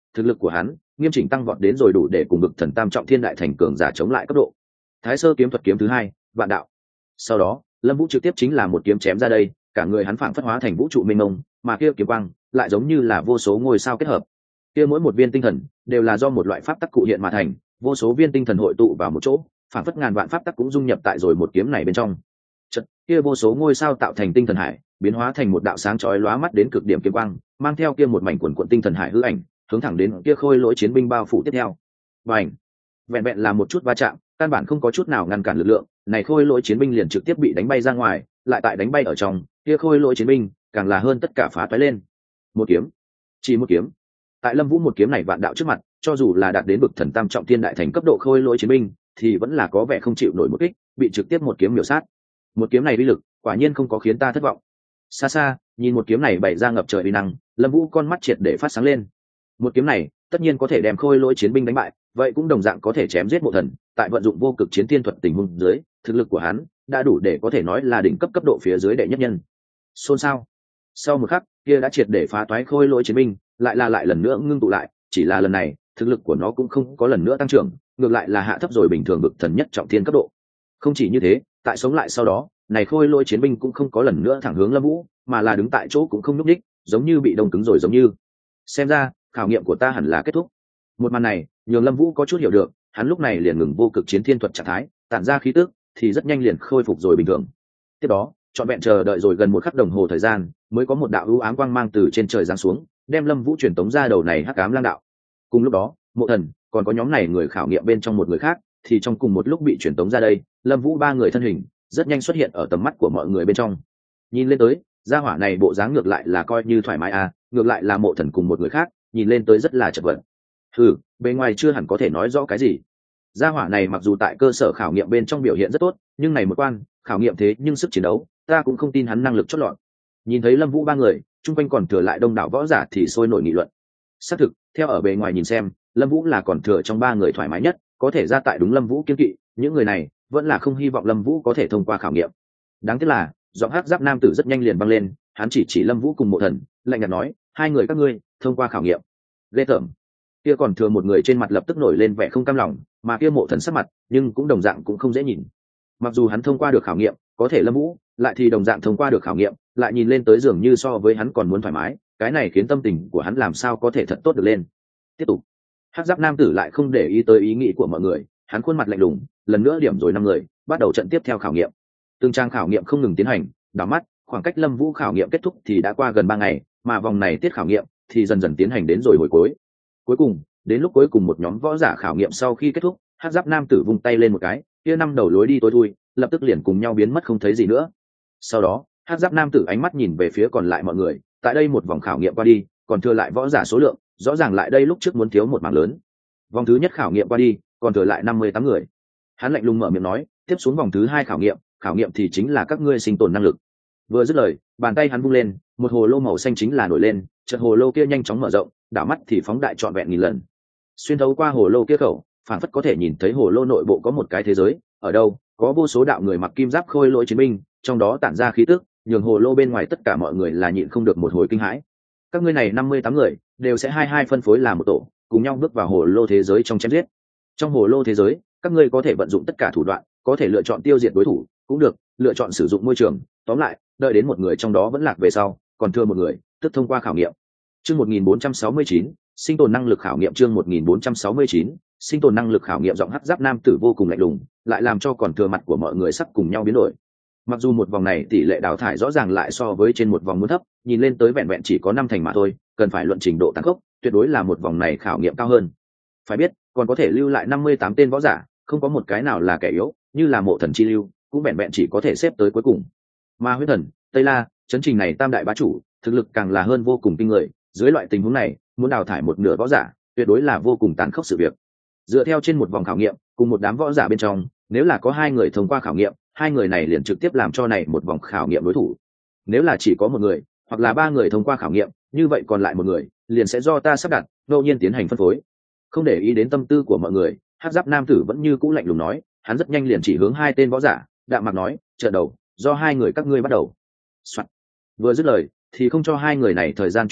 thực lực của hắn nghiêm chỉnh tăng vọt đến rồi đủ để cùng bực thần tam trọng thiên đại thành cường giả chống lại cấp độ. Thái sơ kiếm thuật kiếm thứ hai, vạn đạo. Sau đó lâm vũ trực tiếp chính là một kiếm chém ra đây, cả người hắn phảng phất hóa thành vũ trụ mênh mông, mà kia kiếm quang lại giống như là vô số ngôi sao kết hợp. Kia mỗi một viên tinh thần đều là do một loại pháp tắc cụ hiện mà thành, vô số viên tinh thần hội tụ vào một chỗ, phảng phất ngàn vạn pháp tắc cũng dung nhập tại rồi một kiếm này bên trong. Chợt, kia vô số ngôi sao tạo thành tinh thần hải, biến hóa thành một đạo sáng chói lóa mắt đến cực điểm kiếm quang, mang theo kia một mảnh quần quần tinh thần hải hư ảnh, hướng thẳng đến kia khôi lỗi chiến binh bao phủ tiếp theo. Bành! Vẹn vẹn là một chút va chạm, căn bản không có chút nào ngăn cản lực lượng, này khôi lỗi chiến binh liền trực tiếp bị đánh bay ra ngoài, lại tại đánh bay ở trong, kia khôi lỗi chiến binh càng là hơn tất cả phá toái lên. Một kiếm, chỉ một kiếm. Tại Lâm Vũ một kiếm này vạn đạo trước mặt, cho dù là đạt đến bực thần tam trọng thiên đại thành cấp độ khôi lỗi chiến binh, thì vẫn là có vẻ không chịu nổi một kích, bị trực tiếp một kiếm miểu sát. Một kiếm này uy lực, quả nhiên không có khiến ta thất vọng. Xa xa, nhìn một kiếm này bày ra ngập trời uy năng, Lâm Vũ con mắt triệt để phát sáng lên. Một kiếm này, tất nhiên có thể đem khôi lỗi chiến binh đánh bại, vậy cũng đồng dạng có thể chém giết mộ thần. Tại vận dụng vô cực chiến thiên thuật tình huống dưới, thực lực của hắn đã đủ để có thể nói là đỉnh cấp cấp độ phía dưới đệ nhất nhân. Xôn xao. Sau một khắc, kia đã triệt để phá toái khôi lỗi chiến binh, lại là lại lần nữa ngưng tụ lại, chỉ là lần này, thực lực của nó cũng không có lần nữa tăng trưởng, ngược lại là hạ thấp rồi bình thường bực thần nhất trọng thiên cấp độ. Không chỉ như thế, tại sống lại sau đó, này khôi lỗi chiến binh cũng không có lần nữa thẳng hướng Lâm Vũ, mà là đứng tại chỗ cũng không nhúc nhích, giống như bị đông cứng rồi giống như. Xem ra, khảo nghiệm của ta hẳn là kết thúc. Một màn này, nhường Lâm Vũ có chút hiểu được, hắn lúc này liền ngừng vô cực chiến thiên thuật trạng thái, tản ra khí tức, thì rất nhanh liền khôi phục rồi bình thường. Tiếp đó, trọn vẹn chờ đợi rồi gần một khắc đồng hồ thời gian, mới có một đạo ưu ám quang mang từ trên trời giáng xuống, đem Lâm Vũ truyền tống ra đầu này hắc ám lang đạo. Cùng lúc đó, Mộ Thần, còn có nhóm này người khảo nghiệm bên trong một người khác, thì trong cùng một lúc bị truyền tống ra đây, Lâm Vũ ba người thân hình rất nhanh xuất hiện ở tầm mắt của mọi người bên trong. Nhìn lên tới, gia hỏa này bộ dáng ngược lại là coi như thoải mái à, ngược lại là Mộ Thần cùng một người khác, nhìn lên tới rất là chật vật. Hừ, bề ngoài chưa hẳn có thể nói rõ cái gì. Gia hỏa này mặc dù tại cơ sở khảo nghiệm bên trong biểu hiện rất tốt, nhưng này một quan, khảo nghiệm thế nhưng sức chiến đấu, ta cũng không tin hắn năng lực chót lọt. Nhìn thấy Lâm Vũ ba người, chung quanh còn thừa lại đông đảo võ giả thì sôi nổi nghị luận. Xác thực, theo ở bề ngoài nhìn xem, Lâm Vũ là còn thừa trong ba người thoải mái nhất, có thể ra tại đúng Lâm Vũ kiên kỵ, những người này vẫn là không hy vọng Lâm Vũ có thể thông qua khảo nghiệm. Đáng tiếc là, giọng hắc giáp nam tử rất nhanh liền vang lên, hắn chỉ chỉ Lâm Vũ cùng Mộ Thần, lạnh nhạt nói, hai người các ngươi thông qua khảo nghiệm. Ghê tởm. Kia còn thừa một người trên mặt lập tức nổi lên vẻ không cam lòng, mà kia Mộ Thần sắc mặt, nhưng cũng đồng dạng cũng không dễ nhìn. Mặc dù hắn thông qua được khảo nghiệm, có thể Lâm Vũ lại thì đồng dạng thông qua được khảo nghiệm, lại nhìn lên tới dường như so với hắn còn muốn thoải mái, cái này khiến tâm tình của hắn làm sao có thể thật tốt được lên. Tiếp tục. Hắc giáp nam tử lại không để ý tới ý nghĩ của mọi người, hắn khuôn mặt lạnh lùng, lần nữa điểm rồi năm người, bắt đầu trận tiếp theo khảo nghiệm. Từng trang khảo nghiệm không ngừng tiến hành, đảo mắt, khoảng cách Lâm Vũ khảo nghiệm kết thúc thì đã qua gần ba ngày, mà vòng này tiết khảo nghiệm thì dần dần tiến hành đến rồi hồi cuối. Cuối cùng, đến lúc cuối cùng một nhóm võ giả khảo nghiệm sau khi kết thúc, Hắc giáp nam tử vung tay lên một cái, kia năm đầu lối đi tối thui, lập tức liền cùng nhau biến mất không thấy gì nữa. Sau đó, Hắc giáp nam tử ánh mắt nhìn về phía còn lại mọi người, tại đây một vòng khảo nghiệm qua đi, còn thừa lại võ giả số lượng, rõ ràng lại đây lúc trước muốn thiếu một mảng lớn. Vòng thứ nhất khảo nghiệm qua đi, còn thừa lại năm mươi tám người. Hắn lạnh lùng mở miệng nói, tiếp xuống vòng thứ hai khảo nghiệm, khảo nghiệm thì chính là các ngươi sinh tồn năng lực. Vừa dứt lời, bàn tay hắn vung lên, một hồ lô màu xanh chính là nổi lên, chợt hồ lô kia nhanh chóng mở rộng, đảo mắt thì phóng đại trọn vẹn nghìn lần. Xuyên thấu qua hồ lô kia khẩu, phản phất có thể nhìn thấy hồ lô nội bộ có một cái thế giới, ở đâu có vô số đạo người mặc kim giáp khôi lỗi chiến binh, trong đó tản ra khí tức, nhường hồ lô bên ngoài tất cả mọi người là nhịn không được một hồi kinh hãi. Các ngươi này năm mươi tám người đều sẽ hai hai phân phối làm một tổ, cùng nhau bước vào hồ lô thế giới trong chém giết. Trong hồ lô thế giới, các ngươi có thể vận dụng tất cả thủ đoạn, có thể lựa chọn tiêu diệt đối thủ, cũng được, lựa chọn sử dụng môi trường, tóm lại, đợi đến một người trong đó vẫn lạc về sau, còn thừa một người, tức thông qua khảo nghiệm. Chương một nghìn bốn trăm sáu mươi chín, sinh tồn năng lực khảo nghiệm chương một nghìn bốn trăm sáu mươi chín, sinh tồn năng lực khảo nghiệm giọng hắc giáp nam tử vô cùng lạnh lùng, lại làm cho còn thừa mặt của mọi người sắc cùng nhau biến đổi. Mặc dù một vòng này tỷ lệ đào thải rõ ràng lại so với trên một vòng muốn thấp, nhìn lên tới vẹn vẹn chỉ có năm thành mà thôi, cần phải luận trình độ tăng khốc, tuyệt đối là một vòng này khảo nghiệm cao hơn. Phải biết, còn có thể lưu lại năm mươi tám tên võ giả, không có một cái nào là kẻ yếu, như là Mộ Thần chi lưu, cũng vẹn vẹn chỉ có thể xếp tới cuối cùng. Mà Huyết Thần, Tây La, chấn trình này tam đại bá chủ, thực lực càng là hơn vô cùng kinh người, dưới loại tình huống này, muốn đào thải một nửa võ giả, tuyệt đối là vô cùng tàn khốc sự việc. Dựa theo trên một vòng khảo nghiệm, cùng một đám võ giả bên trong, nếu là có hai người thông qua khảo nghiệm, hai người này liền trực tiếp làm cho này một vòng khảo nghiệm đối thủ. Nếu là chỉ có một người, hoặc là ba người thông qua khảo nghiệm, như vậy còn lại một người, liền sẽ do ta sắp đặt, ngẫu nhiên tiến hành phân phối. Không để ý đến tâm tư của mọi người, Hắc giáp nam tử vẫn như cũ lạnh lùng nói, hắn rất nhanh liền chỉ hướng hai tên võ giả, đạm mạc nói, trận đầu, do hai người các ngươi bắt đầu. Soạn. Vừa dứt lời, thì không cho hai người này thời gian chuẩn bị,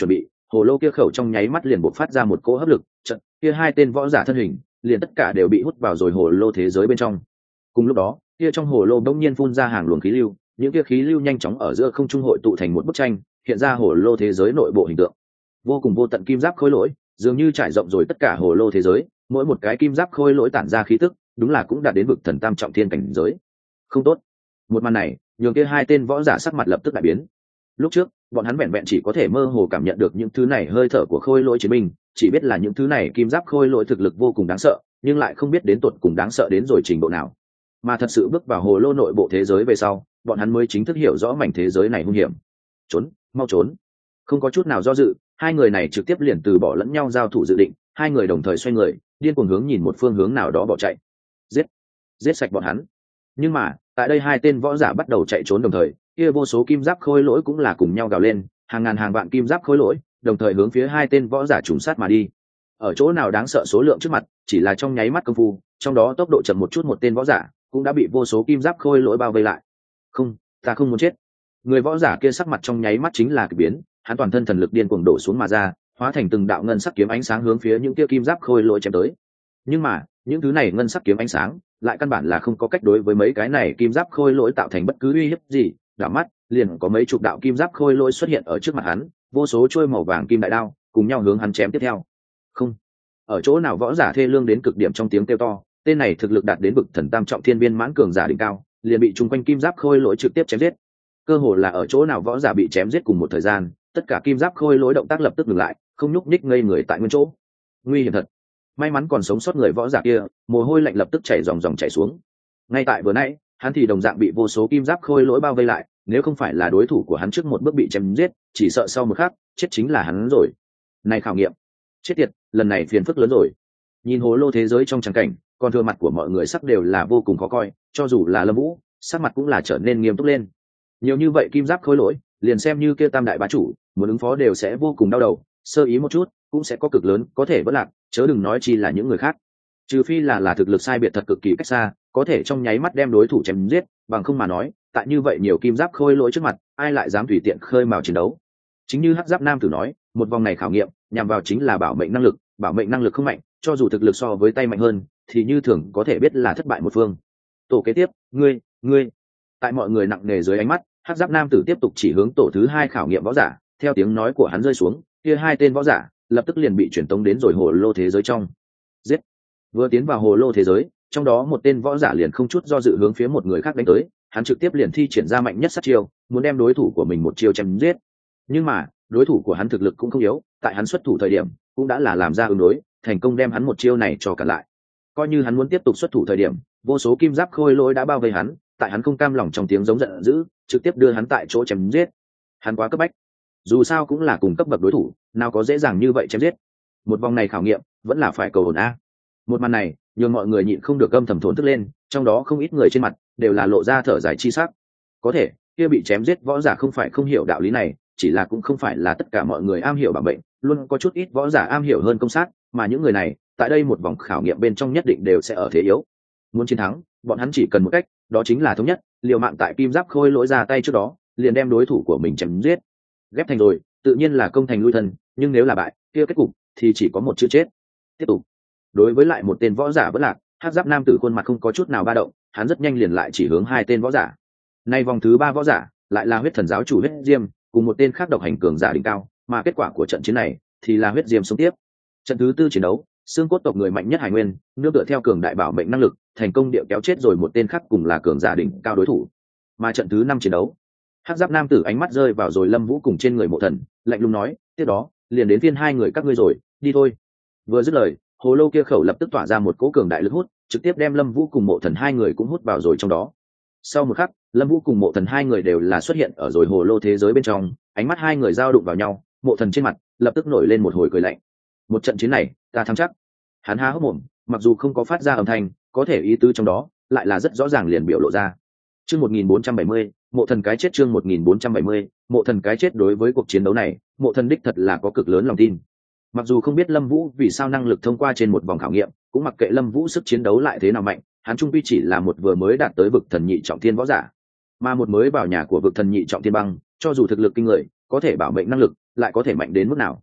hồ lô kia khẩu trong nháy mắt liền bộc phát ra một cỗ hấp lực, trận kia hai tên võ giả thân hình liền tất cả đều bị hút vào rồi hồ lô thế giới bên trong. Cùng lúc đó, kia trong hồ lô bỗng nhiên phun ra hàng luồng khí lưu, những kia khí lưu nhanh chóng ở giữa không trung hội tụ thành một bức tranh, hiện ra hồ lô thế giới nội bộ hình tượng. Vô cùng vô tận kim giáp khối lỗi, dường như trải rộng rồi tất cả hồ lô thế giới, mỗi một cái kim giáp khối lỗi tản ra khí tức, đúng là cũng đạt đến vực thần tam trọng thiên cảnh giới. Không tốt. Một màn này, nhường kia hai tên võ giả sắc mặt lập tức đại biến. Lúc trước, bọn hắn vẹn vẹn chỉ có thể mơ hồ cảm nhận được những thứ này hơi thở của khôi lỗi chiến binh, chỉ biết là những thứ này kim giáp khôi lỗi thực lực vô cùng đáng sợ, nhưng lại không biết đến tột cùng đáng sợ đến rồi trình độ nào. Mà thật sự bước vào hồ lô nội bộ thế giới về sau, bọn hắn mới chính thức hiểu rõ mảnh thế giới này hung hiểm. Trốn, mau trốn. Không có chút nào do dự, hai người này trực tiếp liền từ bỏ lẫn nhau giao thủ dự định, hai người đồng thời xoay người, điên cuồng hướng nhìn một phương hướng nào đó bỏ chạy. Giết, giết sạch bọn hắn. Nhưng mà, tại đây hai tên võ giả bắt đầu chạy trốn đồng thời, kia vô số kim giáp khôi lỗi cũng là cùng nhau gào lên, hàng ngàn hàng vạn kim giáp khôi lỗi, đồng thời hướng phía hai tên võ giả trùng sát mà đi. Ở chỗ nào đáng sợ số lượng trước mặt, chỉ là trong nháy mắt công phu, trong đó tốc độ chậm một chút một tên võ giả, cũng đã bị vô số kim giáp khôi lỗi bao vây lại. Không, ta không muốn chết. Người võ giả kia sắc mặt trong nháy mắt chính là kỳ biến, hắn toàn thân thần lực điên cuồng đổ xuống mà ra, hóa thành từng đạo ngân sắc kiếm ánh sáng hướng phía những kia kim giáp khôi lỗi chém tới. Nhưng mà, những thứ này ngân sắc kiếm ánh sáng, lại căn bản là không có cách đối với mấy cái này kim giáp khôi lỗi tạo thành bất cứ uy hiếp gì. Đảo mắt, liền có mấy chục đạo kim giáp khôi lỗi xuất hiện ở trước mặt hắn, vô số chuôi màu vàng kim đại đao, cùng nhau hướng hắn chém tiếp theo. Không, ở chỗ nào võ giả thê lương đến cực điểm trong tiếng kêu to, tên này thực lực đạt đến vực thần tam trọng thiên viên mãn cường giả đỉnh cao, liền bị chung quanh kim giáp khôi lỗi trực tiếp chém giết. Cơ hồ là ở chỗ nào võ giả bị chém giết cùng một thời gian, tất cả kim giáp khôi lỗi động tác lập tức ngừng lại, không nhúc nhích ngây người tại nguyên chỗ. Nguy hiểm thật. May mắn còn sống sót người võ giả kia, mồ hôi lạnh lập tức chảy ròng ròng chảy xuống. Ngay tại vừa nãy, hắn thì đồng dạng bị vô số kim giáp khôi lỗi bao vây lại, nếu không phải là đối thủ của hắn trước một bước bị chém giết, chỉ sợ sau một khắc, chết chính là hắn rồi. Này khảo nghiệm, chết tiệt, lần này phiền phức lớn rồi. Nhìn hồ lô thế giới trong trắng cảnh, còn thừa mặt của mọi người sắc đều là vô cùng khó coi, cho dù là Lâm Vũ, sắc mặt cũng là trở nên nghiêm túc lên. Nhiều như vậy kim giáp khôi lỗi, liền xem như kia tam đại bá chủ, muốn ứng phó đều sẽ vô cùng đau đầu, sơ ý một chút, cũng sẽ có cực lớn có thể vỡ lạc, chớ đừng nói chi là những người khác. Trừ phi là là thực lực sai biệt thật cực kỳ cách xa, có thể trong nháy mắt đem đối thủ chém giết, bằng không mà nói, tại như vậy nhiều kim giáp khôi lỗi trước mặt, ai lại dám tùy tiện khơi mào chiến đấu. Chính như Hắc Giáp Nam tử nói, một vòng này khảo nghiệm, nhằm vào chính là bảo mệnh năng lực, bảo mệnh năng lực không mạnh, cho dù thực lực so với tay mạnh hơn, thì như thường có thể biết là thất bại một phương. Tổ kế tiếp, ngươi, ngươi. Tại mọi người nặng nề dưới ánh mắt, Hắc Giáp Nam tử tiếp tục chỉ hướng tổ thứ hai khảo nghiệm võ giả, theo tiếng nói của hắn rơi xuống, kia hai tên võ giả lập tức liền bị chuyển tống đến rồi hồ lô thế giới trong. Giết. Vừa tiến vào hồ lô thế giới, trong đó một tên võ giả liền không chút do dự hướng phía một người khác đánh tới, hắn trực tiếp liền thi triển ra mạnh nhất sát chiêu, muốn đem đối thủ của mình một chiêu chém giết. Nhưng mà, đối thủ của hắn thực lực cũng không yếu, tại hắn xuất thủ thời điểm, cũng đã là làm ra ứng đối, thành công đem hắn một chiêu này cho cả lại. Coi như hắn muốn tiếp tục xuất thủ thời điểm, vô số kim giáp khôi lỗi đã bao vây hắn, tại hắn không cam lòng trong tiếng giống giận dữ, trực tiếp đưa hắn tại chỗ chém giết. Hắn quá cấp bách, dù sao cũng là cùng cấp bậc đối thủ, nào có dễ dàng như vậy chém giết. Một vòng này khảo nghiệm, vẫn là phải cầu ổn a. Một màn này, nhường mọi người nhịn không được âm thầm thổn thức lên, trong đó không ít người trên mặt đều là lộ ra thở dài chi sắc. Có thể, kia bị chém giết võ giả không phải không hiểu đạo lý này, chỉ là cũng không phải là tất cả mọi người am hiểu bảo mệnh, luôn có chút ít võ giả am hiểu hơn công sát, mà những người này, tại đây một vòng khảo nghiệm bên trong nhất định đều sẽ ở thế yếu. Muốn chiến thắng, bọn hắn chỉ cần một cách, đó chính là thống nhất, liều mạng tại kim giáp khôi lỗi ra tay trước đó, liền đem đối thủ của mình chém giết. Ghép thành rồi, tự nhiên là công thành lui thân, nhưng nếu là bại, kia kết cục thì chỉ có một chữ chết. Tiếp tục. Đối với lại một tên võ giả vẫn lạc, Hắc Giáp Nam tử khuôn mặt không có chút nào ba động, hắn rất nhanh liền lại chỉ hướng hai tên võ giả. Nay vòng thứ ba võ giả, lại là huyết thần giáo chủ huyết diêm, cùng một tên khác độc hành cường giả đỉnh cao, mà kết quả của trận chiến này thì là huyết diêm sống tiếp. Trận thứ tư chiến đấu, xương cốt tộc người mạnh nhất Hải Nguyên, nương tựa theo cường đại bảo mệnh năng lực, thành công điệu kéo chết rồi một tên khác cùng là cường giả đỉnh cao đối thủ. Mà trận thứ năm chiến đấu, Hắc Giáp Nam tử ánh mắt rơi vào rồi Lâm Vũ cùng trên người Mộ Thần, lạnh lùng nói, tiếp đó, liền đến phiên hai người các ngươi rồi, đi thôi. Vừa dứt lời, hồ lô kia khẩu lập tức tỏa ra một cỗ cường đại lực hút, trực tiếp đem Lâm Vũ cùng Mộ Thần hai người cũng hút vào rồi trong đó. Sau một khắc, Lâm Vũ cùng Mộ Thần hai người đều là xuất hiện ở rồi hồ lô thế giới bên trong, ánh mắt hai người giao đụng vào nhau, Mộ Thần trên mặt lập tức nổi lên một hồi cười lạnh. Một trận chiến này, ta thắng chắc. Hắn há hốc mồm, mặc dù không có phát ra âm thanh, có thể ý tứ trong đó lại là rất rõ ràng liền biểu lộ ra. Chương một nghìn bốn trăm bảy mươi, Mộ Thần cái chết chương một nghìn bốn trăm bảy mươi, Mộ Thần cái chết đối với cuộc chiến đấu này, Mộ Thần đích thật là có cực lớn lòng tin. Mặc dù không biết Lâm Vũ vì sao năng lực thông qua trên một vòng khảo nghiệm, cũng mặc kệ Lâm Vũ sức chiến đấu lại thế nào mạnh, hắn trung quy chỉ là một vừa mới đạt tới vực thần nhị trọng thiên võ giả, mà một mới vào nhà của vực thần nhị trọng thiên băng, cho dù thực lực kinh người, có thể bảo mệnh năng lực lại có thể mạnh đến mức nào.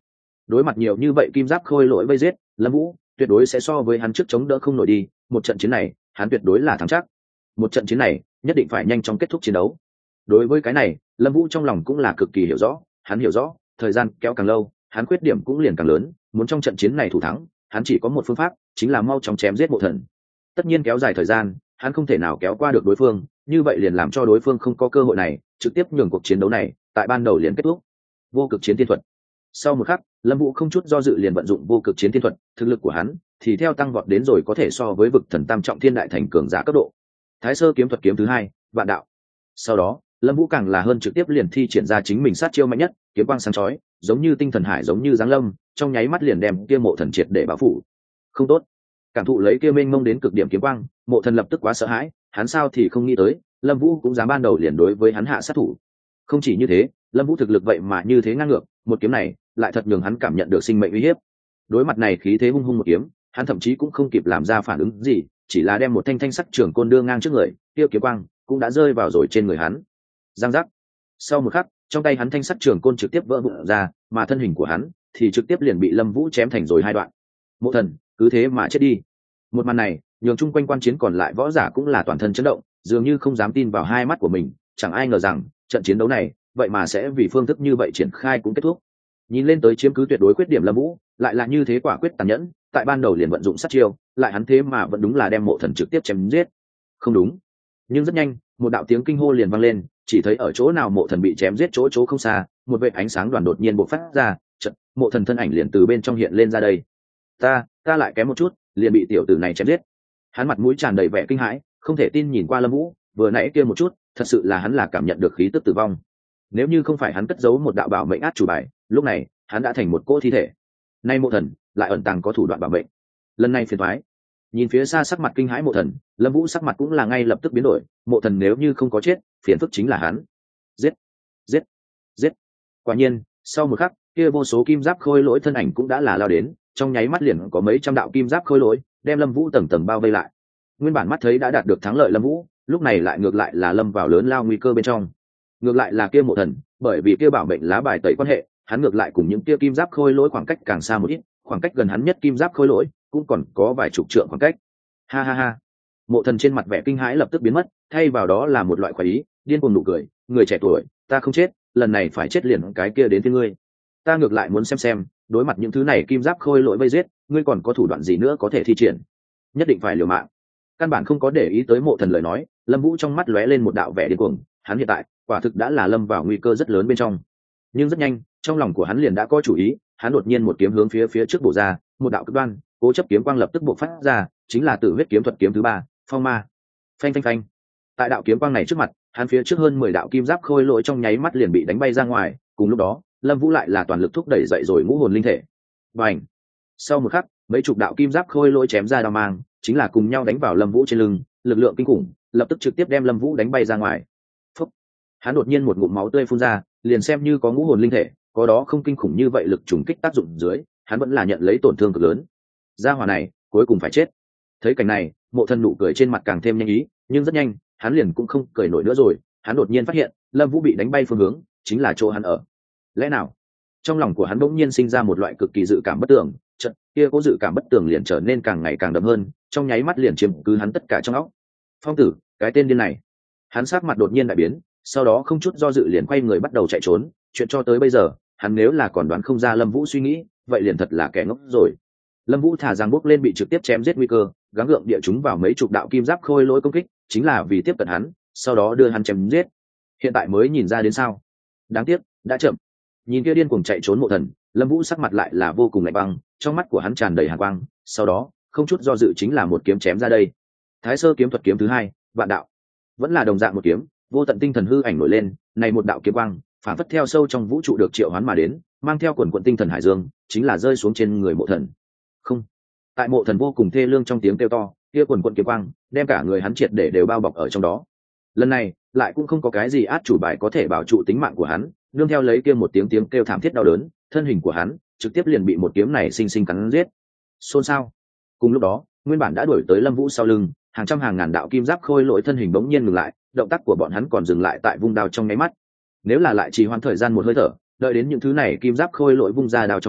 đối mặt nhiều như vậy kim giáp khôi lỗi vây giết, Lâm Vũ tuyệt đối sẽ so với hắn trước chống đỡ không nổi đi, một trận chiến này hắn tuyệt đối là thắng chắc. Một trận chiến này nhất định phải nhanh chóng kết thúc chiến đấu. Đối với cái này, Lâm Vũ trong lòng cũng là cực kỳ hiểu rõ, hắn hiểu rõ, thời gian kéo càng lâu, hắn khuyết điểm cũng liền càng lớn, muốn trong trận chiến này thủ thắng, hắn chỉ có một phương pháp, chính là mau chóng chém giết Mộ Thần. Tất nhiên kéo dài thời gian, hắn không thể nào kéo qua được đối phương, như vậy liền làm cho đối phương không có cơ hội này, trực tiếp nhường cuộc chiến đấu này tại ban đầu liền kết thúc. Vô cực chiến thiên thuật. Sau một khắc, Lâm Vũ không chút do dự liền vận dụng vô cực chiến thiên thuật, thực lực của hắn thì theo tăng vọt đến rồi có thể so với vực thần tam trọng thiên đại thành cường giả cấp độ. Thái sơ kiếm thuật kiếm thứ hai, vạn đạo. Sau đó, Lâm Vũ càng là hơn trực tiếp liền thi triển ra chính mình sát chiêu mạnh nhất, kiếm quang sáng chói, giống như tinh thần hải giống như giáng lâm, trong nháy mắt liền đem kia Mộ Thần triệt để bao phủ. Không tốt. Cảm thụ lấy kia mênh mông đến cực điểm kiếm quang, Mộ Thần lập tức quá sợ hãi, hắn sao thì không nghĩ tới, Lâm Vũ cũng dám ban đầu liền đối với hắn hạ sát thủ. Không chỉ như thế, Lâm Vũ thực lực vậy mà như thế ngang ngược, một kiếm này lại thật nhường hắn cảm nhận được sinh mệnh uy hiếp. Đối mặt này khí thế hung hung một kiếm, hắn thậm chí cũng không kịp làm ra phản ứng gì, chỉ là đem một thanh thanh sắc trường côn đưa ngang trước người, kia kiếm quang cũng đã rơi vào rồi trên người hắn. Giang giác. Sau một khắc, trong tay hắn thanh sắc trường côn trực tiếp vỡ vụn ra, mà thân hình của hắn thì trực tiếp liền bị Lâm Vũ chém thành rồi hai đoạn. Mộ Thần, cứ thế mà chết đi. Một màn này, nhường chung quanh quan chiến còn lại võ giả cũng là toàn thân chấn động, dường như không dám tin vào hai mắt của mình, chẳng ai ngờ rằng trận chiến đấu này vậy mà sẽ vì phương thức như vậy triển khai cũng kết thúc. Nhìn lên tới chiếm cứ tuyệt đối khuyết điểm Lâm Vũ, lại là như thế quả quyết tàn nhẫn, tại ban đầu liền vận dụng sát chiêu, lại hắn thế mà vẫn đúng là đem Mộ Thần trực tiếp chém giết. Không đúng. Nhưng rất nhanh, một đạo tiếng kinh hô liền vang lên, chỉ thấy ở chỗ nào Mộ Thần bị chém giết chỗ chỗ không xa, một vệt ánh sáng đoàn đột nhiên bộc phát ra, chợt, Mộ Thần thân ảnh liền từ bên trong hiện lên ra đây. Ta, ta lại kém một chút, liền bị tiểu tử này chém giết. Hắn mặt mũi tràn đầy vẻ kinh hãi, không thể tin nhìn qua Lâm Vũ, vừa nãy kia một chút, thật sự là hắn là cảm nhận được khí tức tử vong. Nếu như không phải hắn cất giấu một đạo bảo mệnh át chủ bài, lúc này hắn đã thành một cỗ thi thể. Nay Mộ Thần lại ẩn tàng có thủ đoạn bảo mệnh. Lần này phiền toái. Nhìn phía xa sắc mặt kinh hãi Mộ Thần, Lâm Vũ sắc mặt cũng là ngay lập tức biến đổi, Mộ Thần nếu như không có chết, phiền phức chính là hắn. Giết, giết, giết. Quả nhiên, sau một khắc, kia vô số kim giáp khôi lỗi thân ảnh cũng đã là lao đến, trong nháy mắt liền có mấy trăm đạo kim giáp khôi lỗi đem Lâm Vũ tầng tầng bao vây lại. Nguyên bản mắt thấy đã đạt được thắng lợi Lâm Vũ, lúc này lại ngược lại là lâm vào lớn lao nguy cơ bên trong. Ngược lại là kia Mộ Thần, bởi vì kia bảo mệnh lá bài tẩy quan hệ, hắn ngược lại cùng những kia kim giáp khôi lỗi khoảng cách càng xa một ít, khoảng cách gần hắn nhất kim giáp khôi lỗi cũng còn có vài chục trượng khoảng cách. Ha ha ha. Mộ Thần trên mặt vẻ kinh hãi lập tức biến mất, thay vào đó là một loại khoái ý, điên cuồng nụ cười, người trẻ tuổi, ta không chết, lần này phải chết liền cái kia đến với ngươi. Ta ngược lại muốn xem xem, đối mặt những thứ này kim giáp khôi lỗi vây giết, ngươi còn có thủ đoạn gì nữa có thể thi triển. Nhất định phải liều mạng. Căn bản không có để ý tới Mộ Thần lời nói, Lâm Vũ trong mắt lóe lên một đạo vẻ điên cuồng, hắn hiện tại quả thực đã là lâm vào nguy cơ rất lớn bên trong. Nhưng rất nhanh, trong lòng của hắn liền đã có chủ ý, hắn đột nhiên một kiếm hướng phía phía trước bổ ra, một đạo cực đoan, cố chấp kiếm quang lập tức bộc phát ra, chính là Tử Huyết kiếm thuật kiếm thứ ba, Phong Ma. Phanh phanh phanh. Tại đạo kiếm quang này trước mặt, hắn phía trước hơn mười đạo kim giáp khôi lỗi trong nháy mắt liền bị đánh bay ra ngoài, cùng lúc đó, Lâm Vũ lại là toàn lực thúc đẩy dậy rồi ngũ hồn linh thể. Bành! Sau một khắc, mấy chục đạo kim giáp khôi lỗi chém ra đao mang, chính là cùng nhau đánh vào Lâm Vũ trên lưng, lực lượng kinh khủng, lập tức trực tiếp đem Lâm Vũ đánh bay ra ngoài. Phốc. Hắn đột nhiên một ngụm máu tươi phun ra, liền xem như có ngũ hồn linh thể, có đó không kinh khủng như vậy lực trùng kích tác dụng dưới, hắn vẫn là nhận lấy tổn thương cực lớn. Gia hỏa này, cuối cùng phải chết. Thấy cảnh này, Mộ Thần nụ cười trên mặt càng thêm nhanh ý, nhưng rất nhanh, hắn liền cũng không cười nổi nữa rồi, hắn đột nhiên phát hiện, Lâm Vũ bị đánh bay phương hướng, chính là chỗ hắn ở. Lẽ nào? Trong lòng của hắn bỗng nhiên sinh ra một loại cực kỳ dự cảm bất tường, chợt, kia cố dự cảm bất tường liền trở nên càng ngày càng đậm hơn, trong nháy mắt liền chiếm cứ hắn tất cả trong óc. Phong tử, cái tên điên này. Hắn sắc mặt đột nhiên đại biến, sau đó không chút do dự liền quay người bắt đầu chạy trốn, chuyện cho tới bây giờ, hắn nếu là còn đoán không ra Lâm Vũ suy nghĩ, vậy liền thật là kẻ ngốc rồi. Lâm Vũ thả rằng bước lên bị trực tiếp chém giết nguy cơ, gắng gượng địa chúng vào mấy chục đạo kim giáp khôi lỗi công kích, chính là vì tiếp cận hắn, sau đó đưa hắn chém giết. Hiện tại mới nhìn ra đến sao? Đáng tiếc, đã chậm. Nhìn kia điên cuồng chạy trốn Mộ Thần, Lâm Vũ sắc mặt lại là vô cùng lạnh băng, trong mắt của hắn tràn đầy hàn quang, sau đó, không chút do dự chính là một kiếm chém ra đây. Thái sơ kiếm thuật kiếm thứ hai, vạn đạo. Vẫn là đồng dạng một kiếm, vô tận tinh thần hư ảnh nổi lên, này một đạo kiếm quang, phản phất theo sâu trong vũ trụ được triệu hoán mà đến, mang theo quần quần tinh thần hải dương, chính là rơi xuống trên người Mộ Thần. Không. Tại Mộ Thần vô cùng thê lương trong tiếng kêu to, kia quần quần kiếm quang, đem cả người hắn triệt để đều bao bọc ở trong đó. Lần này, lại cũng không có cái gì át chủ bài có thể bảo trụ tính mạng của hắn, nương theo lấy kia một tiếng tiếng kêu thảm thiết đau đớn, thân hình của hắn trực tiếp liền bị một kiếm này sinh sinh cắn giết. Xôn xao. Cùng lúc đó, nguyên bản đã đuổi tới Lâm Vũ sau lưng, hàng trăm hàng ngàn đạo kim giáp khôi lỗi thân hình bỗng nhiên ngừng lại, động tác của bọn hắn còn dừng lại tại vung đao trong nháy mắt. Nếu là lại trì hoãn thời gian một hơi thở, đợi đến những thứ này kim giáp khôi lỗi vung ra đao trong tay,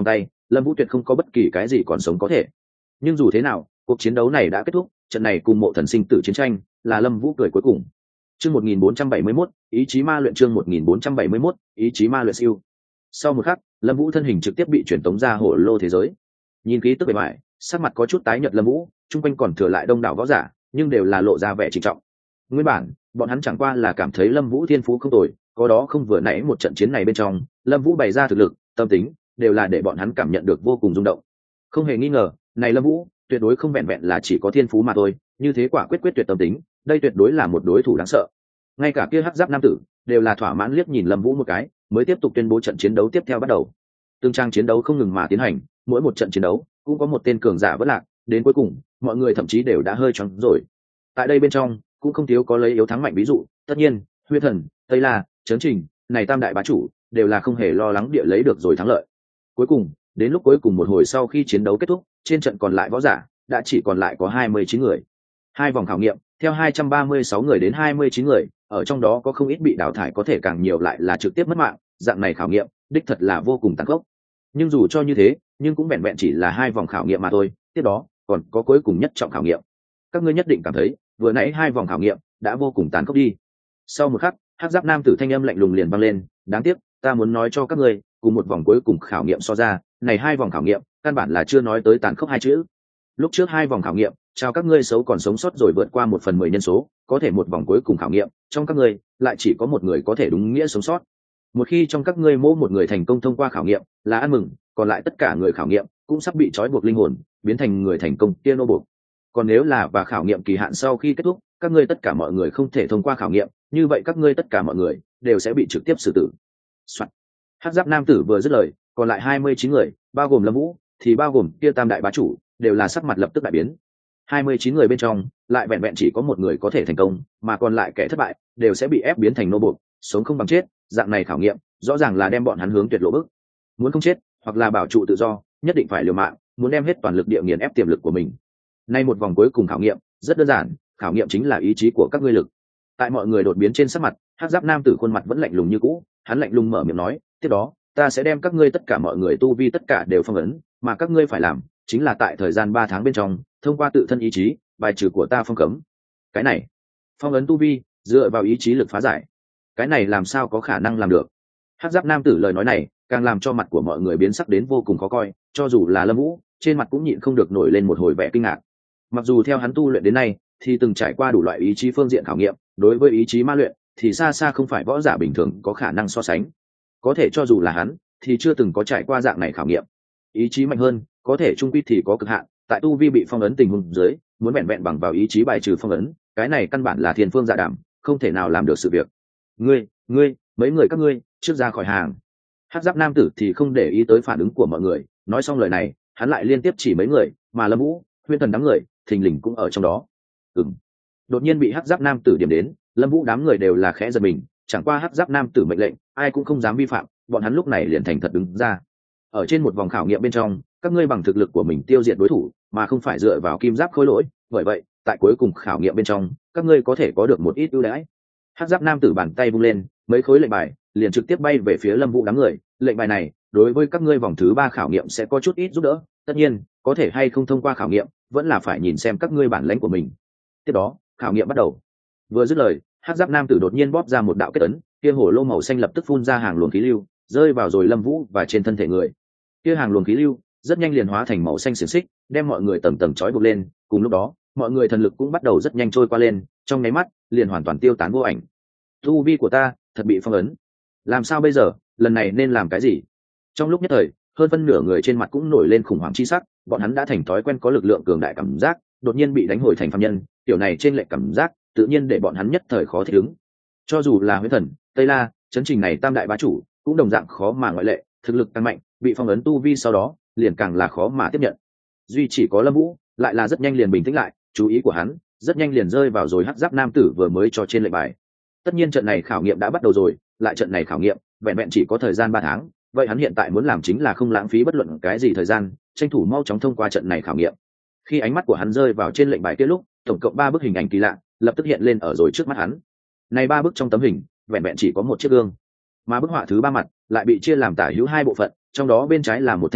Lâm Vũ tuyệt không có bất kỳ cái gì còn sống có thể. Nhưng dù thế nào, cuộc chiến đấu này đã kết thúc, trận này cùng mộ thần sinh tử chiến tranh là Lâm Vũ cười cuối cùng. Chương một nghìn bốn trăm bảy mươi mốt, ý chí ma luyện chương một nghìn bốn trăm bảy mươi mốt, ý chí ma luyện siêu. Sau một khắc, Lâm Vũ thân hình trực tiếp bị truyền tống ra hồ lô thế giới. Nhìn khí tức bề ngoài, sắc mặt có chút tái nhợt Lâm Vũ, chung quanh còn thừa lại đông đảo võ giả, nhưng đều là lộ ra vẻ trịnh trọng. Nguyên bản, bọn hắn chẳng qua là cảm thấy Lâm Vũ thiên phú không tồi, có đó không vừa nãy một trận chiến này bên trong, Lâm Vũ bày ra thực lực, tâm tính, đều là để bọn hắn cảm nhận được vô cùng rung động. Không hề nghi ngờ, này Lâm Vũ, tuyệt đối không vẹn vẹn là chỉ có thiên phú mà thôi, như thế quả quyết quyết tuyệt tâm tính, đây tuyệt đối là một đối thủ đáng sợ. Ngay cả kia hắc giáp nam tử, đều là thỏa mãn liếc nhìn Lâm Vũ một cái, mới tiếp tục tuyên bố trận chiến đấu tiếp theo bắt đầu. Từng trang chiến đấu không ngừng mà tiến hành, mỗi một trận chiến đấu cũng có một tên cường giả vỡ lạc, đến cuối cùng, mọi người thậm chí đều đã hơi choáng rồi. Tại đây bên trong, cũng không thiếu có lấy yếu thắng mạnh ví dụ, tất nhiên, Huyết Thần, Tây La, Trấn Trình, này tam đại bá chủ, đều là không hề lo lắng địa lấy được rồi thắng lợi. Cuối cùng, đến lúc cuối cùng một hồi sau khi chiến đấu kết thúc, trên trận còn lại võ giả đã chỉ còn lại có hai mươi chín người. Hai vòng khảo nghiệm, theo hai trăm ba mươi sáu người đến hai mươi chín người, ở trong đó có không ít bị đào thải, có thể càng nhiều lại là trực tiếp mất mạng, dạng này khảo nghiệm, đích thật là vô cùng tàn khốc. Nhưng dù cho như thế, nhưng cũng vẹn vẹn chỉ là hai vòng khảo nghiệm mà thôi, tiếp đó còn có cuối cùng nhất trọng khảo nghiệm. Các ngươi nhất định cảm thấy, vừa nãy hai vòng khảo nghiệm đã vô cùng tàn khốc đi. Sau một khắc, hắc giáp nam tử thanh âm lạnh lùng liền vang lên, đáng tiếc, ta muốn nói cho các ngươi, cùng một vòng cuối cùng khảo nghiệm so ra, này hai vòng khảo nghiệm, căn bản là chưa nói tới tàn khốc hai chữ. Lúc trước hai vòng khảo nghiệm, chào các ngươi xấu còn sống sót rồi vượt qua một phần mười nhân số, có thể một vòng cuối cùng khảo nghiệm, trong các ngươi lại chỉ có một người có thể đúng nghĩa sống sót. Một khi trong các ngươi mỗi một người thành công thông qua khảo nghiệm, là ăn mừng, còn lại tất cả người khảo nghiệm cũng sắp bị trói buộc linh hồn, biến thành người thành công kia nô buộc. Còn nếu là và khảo nghiệm kỳ hạn sau khi kết thúc, các ngươi tất cả mọi người không thể thông qua khảo nghiệm, như vậy các ngươi tất cả mọi người đều sẽ bị trực tiếp xử tử. Soạn. Hắc giáp nam tử vừa dứt lời, còn lại hai mươi chín người, bao gồm Lâm Vũ, thì bao gồm kia tam đại bá chủ, đều là sắc mặt lập tức đại biến. hai mươi chín người bên trong, lại vẹn vẹn chỉ có một người có thể thành công, mà còn lại kẻ thất bại đều sẽ bị ép biến thành nô buộc, sống không bằng chết, dạng này khảo nghiệm, rõ ràng là đem bọn hắn hướng tuyệt lộ bước. Muốn không chết, hoặc là bảo trụ tự do, nhất định phải liều mạng, muốn đem hết toàn lực địa nghiền ép tiềm lực của mình. Nay một vòng cuối cùng khảo nghiệm, rất đơn giản, khảo nghiệm chính là ý chí của các ngươi lực. Tại mọi người đột biến trên sắc mặt, hắc giáp nam tử khuôn mặt vẫn lạnh lùng như cũ, hắn lạnh lùng mở miệng nói, tiếp đó, ta sẽ đem các ngươi tất cả mọi người tu vi tất cả đều phong ấn, mà các ngươi phải làm chính là tại thời gian ba tháng bên trong, thông qua tự thân ý chí, bài trừ của ta phong cấm. Cái này, phong ấn tu vi, dựa vào ý chí lực phá giải. Cái này làm sao có khả năng làm được? Hắc giáp nam tử lời nói này, càng làm cho mặt của mọi người biến sắc đến vô cùng khó coi, cho dù là Lâm Vũ, trên mặt cũng nhịn không được nổi lên một hồi vẻ kinh ngạc. Mặc dù theo hắn tu luyện đến nay, thì từng trải qua đủ loại ý chí phương diện khảo nghiệm, đối với ý chí ma luyện, thì xa xa không phải võ giả bình thường có khả năng so sánh. Có thể cho dù là hắn, thì chưa từng có trải qua dạng này khảo nghiệm. Ý chí mạnh hơn, có thể trung quy thì có cực hạn, tại tu vi bị phong ấn tình huống dưới, muốn vẹn vẹn bằng vào ý chí bài trừ phong ấn, cái này căn bản là thiên phương dạ đảm, không thể nào làm được sự việc. Ngươi, ngươi, mấy người các ngươi, trước ra khỏi hàng. Hắc giáp nam tử thì không để ý tới phản ứng của mọi người, nói xong lời này, hắn lại liên tiếp chỉ mấy người, mà Lâm Vũ, Huyễn Thần đám người, thình lình cũng ở trong đó. Ừm. Đột nhiên bị hắc giáp nam tử điểm đến, Lâm Vũ đám người đều là khẽ giật mình, chẳng qua hắc giáp nam tử mệnh lệnh, ai cũng không dám vi phạm, bọn hắn lúc này liền thành thật đứng ra. Ở trên một vòng khảo nghiệm bên trong, các ngươi bằng thực lực của mình tiêu diệt đối thủ, mà không phải dựa vào kim giáp khối lỗi, bởi vậy, tại cuối cùng khảo nghiệm bên trong, các ngươi có thể có được một ít ưu đãi. Hắc giáp nam tử bàn tay vung lên, mấy khối lệnh bài liền trực tiếp bay về phía Lâm Vũ đám người, lệnh bài này, đối với các ngươi vòng thứ ba khảo nghiệm sẽ có chút ít giúp đỡ, tất nhiên, có thể hay không thông qua khảo nghiệm, vẫn là phải nhìn xem các ngươi bản lĩnh của mình. Tiếp đó, khảo nghiệm bắt đầu. Vừa dứt lời, hắc giáp nam tử đột nhiên bóp ra một đạo kết ấn, kia hổ lô màu xanh lập tức phun ra hàng luồng khí lưu, rơi vào rồi Lâm Vũ và trên thân thể người. Kia hàng luồng khí lưu rất nhanh liền hóa thành màu xanh xiềng xích, đem mọi người tầng tầng trói buộc lên, cùng lúc đó, mọi người thần lực cũng bắt đầu rất nhanh trôi qua lên, trong nháy mắt, liền hoàn toàn tiêu tán vô ảnh. Tu vi của ta thật bị phong ấn. Làm sao bây giờ, lần này nên làm cái gì? Trong lúc nhất thời, hơn phân nửa người trên mặt cũng nổi lên khủng hoảng chi sắc, bọn hắn đã thành thói quen có lực lượng cường đại cảm giác, đột nhiên bị đánh hồi thành phàm nhân, tiểu này trên lệch cảm giác, tự nhiên để bọn hắn nhất thời khó thích ứng. Cho dù là Huyễn Thần, Tây La, Trấn Trình này tam đại bá chủ, cũng đồng dạng khó mà ngoại lệ, thực lực càng mạnh, bị phong ấn tu vi sau đó, liền càng là khó mà tiếp nhận. Duy chỉ có Lâm Vũ, lại là rất nhanh liền bình tĩnh lại, chú ý của hắn rất nhanh liền rơi vào rồi hắc giáp nam tử vừa mới cho trên lệnh bài. Tất nhiên trận này khảo nghiệm đã bắt đầu rồi, lại trận này khảo nghiệm vẹn vẹn chỉ có thời gian ba tháng, vậy hắn hiện tại muốn làm chính là không lãng phí bất luận cái gì thời gian, tranh thủ mau chóng thông qua trận này khảo nghiệm. Khi ánh mắt của hắn rơi vào trên lệnh bài kia lúc, tổng cộng ba bức hình ảnh kỳ lạ lập tức hiện lên ở rồi trước mắt hắn. Này ba bức trong tấm hình, vẹn vẹn chỉ có một chiếc gương, mà bức họa thứ ba mặt lại bị chia làm tả hữu hai bộ phận, trong đó bên trái là một thanh kiếm,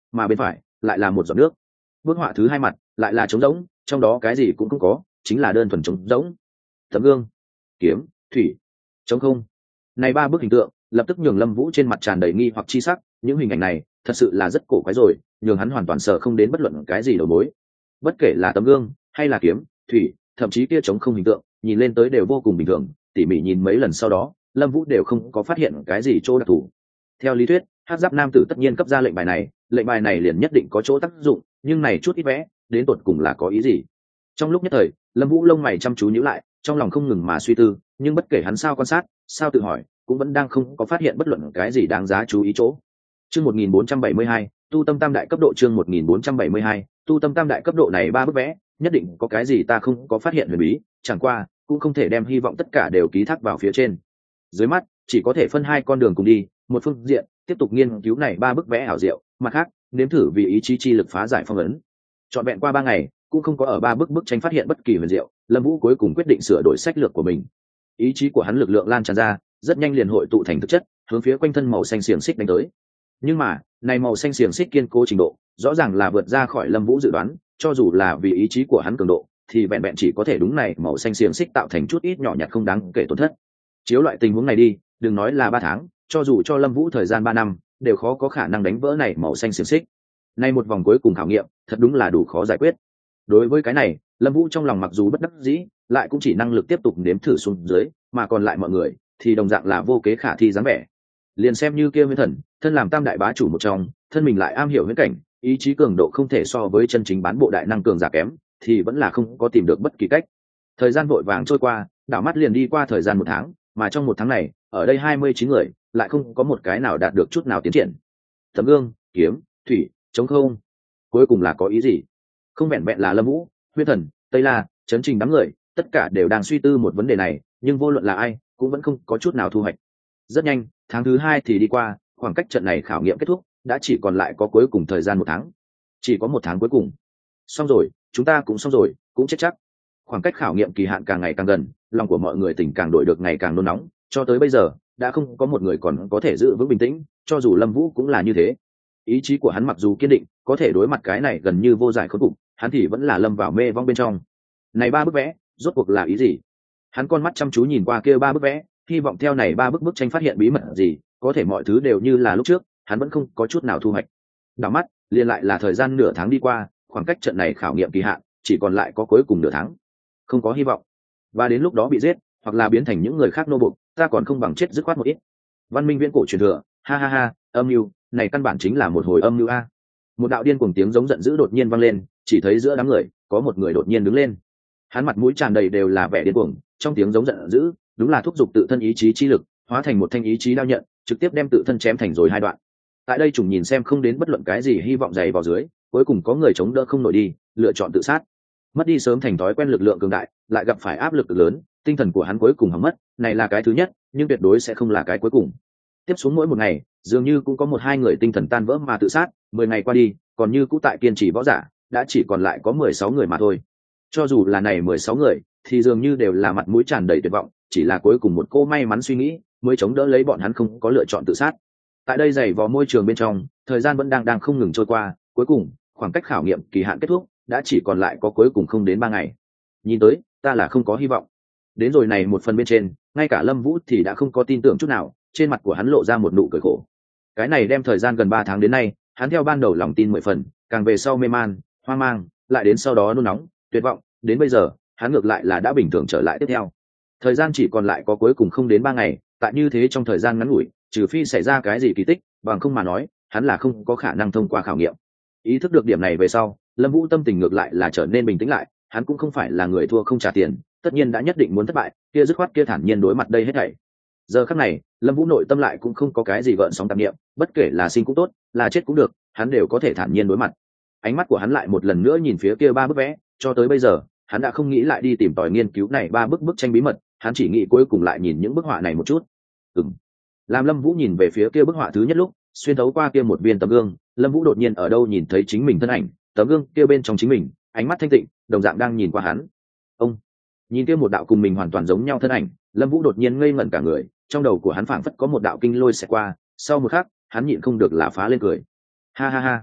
mà bên phải lại là một giọt nước. Bức họa thứ hai mặt lại là trống rỗng, trong đó cái gì cũng không có, chính là đơn thuần trống rỗng. Tấm gương, kiếm, thủy, trống không. Này ba bức hình tượng lập tức nhường Lâm Vũ trên mặt tràn đầy nghi hoặc chi sắc, những hình ảnh này thật sự là rất cổ quái rồi, nhường hắn hoàn toàn sợ không đến bất luận cái gì đầu mối. Bất kể là tấm gương hay là kiếm, thủy, thậm chí kia trống không hình tượng, nhìn lên tới đều vô cùng bình thường, tỉ mỉ nhìn mấy lần sau đó, Lâm Vũ đều không có phát hiện cái gì chỗ đặc thù. Theo lý thuyết, Hắc Giáp nam tử tất nhiên cấp ra lệnh bài này, lệnh bài này liền nhất định có chỗ tác dụng, nhưng này chút ít vẽ, đến tột cùng là có ý gì? Trong lúc nhất thời, Lâm Vũ lông mày chăm chú nhíu lại, trong lòng không ngừng mà suy tư, nhưng bất kể hắn sao quan sát, sao tự hỏi, cũng vẫn đang không có phát hiện bất luận cái gì đáng giá chú ý chỗ. Chương một nghìn bốn trăm bảy mươi hai, tu tâm tam đại cấp độ. Chương một nghìn bốn trăm bảy mươi hai, tu tâm tam đại cấp độ. Này ba bức vẽ, nhất định có cái gì ta không có phát hiện huyền bí, chẳng qua cũng không thể đem hy vọng tất cả đều ký thác vào phía trên. Dưới mắt chỉ có thể phân hai con đường cùng đi, một phương diện tiếp tục nghiên cứu này ba bức vẽ ảo diệu, mặt khác nếm thử vì ý chí chi lực phá giải phong ấn. Trọn vẹn qua ba ngày cũng không có ở ba bức bức tranh phát hiện bất kỳ huyền diệu, Lâm Vũ cuối cùng quyết định sửa đổi sách lược của mình. Ý chí của hắn lực lượng lan tràn ra, rất nhanh liền hội tụ thành thực chất, hướng phía quanh thân màu xanh xiềng xích đánh tới. Nhưng mà này màu xanh xiềng xích kiên cố trình độ rõ ràng là vượt ra khỏi Lâm Vũ dự đoán, cho dù là vì ý chí của hắn cường độ thì vẹn vẹn chỉ có thể đúng này màu xanh xiềng xích tạo thành chút ít nhỏ nhặt không đáng kể tổn thất. Chiếu loại tình huống này đi, đừng nói là ba tháng, cho dù cho Lâm Vũ thời gian ba năm đều khó có khả năng đánh vỡ này màu xanh xiềng xích. Nay một vòng cuối cùng khảo nghiệm thật đúng là đủ khó giải quyết. Đối với cái này, Lâm Vũ trong lòng mặc dù bất đắc dĩ, lại cũng chỉ năng lực tiếp tục nếm thử xuống dưới, mà còn lại mọi người thì đồng dạng là vô kế khả thi dáng vẻ. Liền xem như kia Huyễn Thần, thân làm tam đại bá chủ một trong, thân mình lại am hiểu huyễn cảnh, ý chí cường độ không thể so với chân chính bán bộ đại năng cường giả kém, thì vẫn là không có tìm được bất kỳ cách. Thời gian vội vàng trôi qua, đảo mắt liền đi qua thời gian một tháng, mà trong một tháng này, ở đây hai mươi chín người, lại không có một cái nào đạt được chút nào tiến triển. Tấm gương, kiếm, thủy, trống không, cuối cùng là có ý gì? Không vẹn vẹn là Lâm Vũ, Huyễn Thần, Tây La, Trấn Trình đám người, tất cả đều đang suy tư một vấn đề này, nhưng vô luận là ai, cũng vẫn không có chút nào thu hoạch. Rất nhanh, tháng thứ hai thì đi qua, khoảng cách trận này khảo nghiệm kết thúc, đã chỉ còn lại có cuối cùng thời gian một tháng. Chỉ có một tháng cuối cùng. Xong rồi, chúng ta cũng xong rồi, cũng chết chắc. Khoảng cách khảo nghiệm kỳ hạn càng ngày càng gần, lòng của mọi người tỉnh càng đổi được ngày càng nôn nóng, cho tới bây giờ, đã không có một người còn có thể giữ vững bình tĩnh, cho dù Lâm Vũ cũng là như thế. Ý chí của hắn mặc dù kiên định, có thể đối mặt cái này gần như vô giải khốn cục, hắn thì vẫn là lâm vào mê vong bên trong. Này ba bức vẽ, rốt cuộc là ý gì? Hắn con mắt chăm chú nhìn qua kia ba bức vẽ, hy vọng theo này ba bức bức tranh phát hiện bí mật gì, có thể mọi thứ đều như là lúc trước, hắn vẫn không có chút nào thu hoạch. Đảo mắt, liền lại là thời gian nửa tháng đi qua, khoảng cách trận này khảo nghiệm kỳ hạn chỉ còn lại có cuối cùng nửa tháng. Không có hy vọng. Và đến lúc đó bị giết, hoặc là biến thành những người khác nô bộc, ta còn không bằng chết dứt khoát một ít. Văn minh viễn cổ truyền thừa, ha ha ha, âm mưu, này căn bản chính là một hồi âm mưu a. Một đạo điên cuồng tiếng giống giận dữ đột nhiên vang lên, chỉ thấy giữa đám người có một người đột nhiên đứng lên. Hắn mặt mũi tràn đầy đều là vẻ điên cuồng, trong tiếng giống giận dữ, đúng là thúc giục tự thân ý chí chi lực, hóa thành một thanh ý chí đao nhận, trực tiếp đem tự thân chém thành rồi hai đoạn. Tại đây trùng nhìn xem không đến bất luận cái gì hy vọng dày vào dưới, cuối cùng có người chống đỡ không nổi đi, lựa chọn tự sát. Mất đi sớm thành thói quen lực lượng cường đại, lại gặp phải áp lực lớn, tinh thần của hắn cuối cùng hỏng mất, này là cái thứ nhất, nhưng tuyệt đối sẽ không là cái cuối cùng. Tiếp xuống mỗi một ngày, dường như cũng có một hai người tinh thần tan vỡ mà tự sát, mười ngày qua đi, còn như cũ tại kiên trì võ giả, đã chỉ còn lại có mười sáu người mà thôi. Cho dù là này mười sáu người, thì dường như đều là mặt mũi tràn đầy tuyệt vọng, chỉ là cuối cùng một cô may mắn suy nghĩ, mới chống đỡ lấy bọn hắn không có lựa chọn tự sát. Tại đây dày vò môi trường bên trong, thời gian vẫn đang đang không ngừng trôi qua, cuối cùng, khoảng cách khảo nghiệm kỳ hạn kết thúc, đã chỉ còn lại có cuối cùng không đến ba ngày. Nhìn tới, ta là không có hy vọng. Đến rồi này một phần bên trên, ngay cả Lâm Vũ thì đã không có tin tưởng chút nào, trên mặt của hắn lộ ra một nụ cười khổ. Cái này đem thời gian gần ba tháng đến nay, hắn theo ban đầu lòng tin mười phần, càng về sau mê man, hoang mang, lại đến sau đó nôn nóng, tuyệt vọng, đến bây giờ, hắn ngược lại là đã bình thường trở lại tiếp theo. Thời gian chỉ còn lại có cuối cùng không đến ba ngày, tại như thế trong thời gian ngắn ngủi, trừ phi xảy ra cái gì kỳ tích, bằng không mà nói, hắn là không có khả năng thông qua khảo nghiệm. Ý thức được điểm này về sau, Lâm Vũ tâm tình ngược lại là trở nên bình tĩnh lại, hắn cũng không phải là người thua không trả tiền, tất nhiên đã nhất định muốn thất bại, kia dứt khoát kia thản nhiên đối mặt đây hết thảy. Giờ khắc này, Lâm Vũ nội tâm lại cũng không có cái gì gợn sóng tạp niệm, bất kể là sinh cũng tốt, là chết cũng được, hắn đều có thể thản nhiên đối mặt. Ánh mắt của hắn lại một lần nữa nhìn phía kia ba bức vẽ, cho tới bây giờ, hắn đã không nghĩ lại đi tìm tòi nghiên cứu này ba bức bức tranh bí mật, hắn chỉ nghĩ cuối cùng lại nhìn những bức họa này một chút. Ừm. Làm Lâm Vũ nhìn về phía kia bức họa thứ nhất lúc, xuyên thấu qua kia một viên tấm gương, Lâm Vũ đột nhiên ở đâu nhìn thấy chính mình thân ảnh, tấm gương kia bên trong chính mình, ánh mắt thanh tịnh, đồng dạng đang nhìn qua hắn. Ông. Nhìn kia một đạo cùng mình hoàn toàn giống nhau thân ảnh, Lâm Vũ đột nhiên ngây ngẩn cả người, trong đầu của hắn phảng phất có một đạo kinh lôi xẹt qua, sau một khắc, hắn nhịn không được là phá lên cười. Ha ha ha.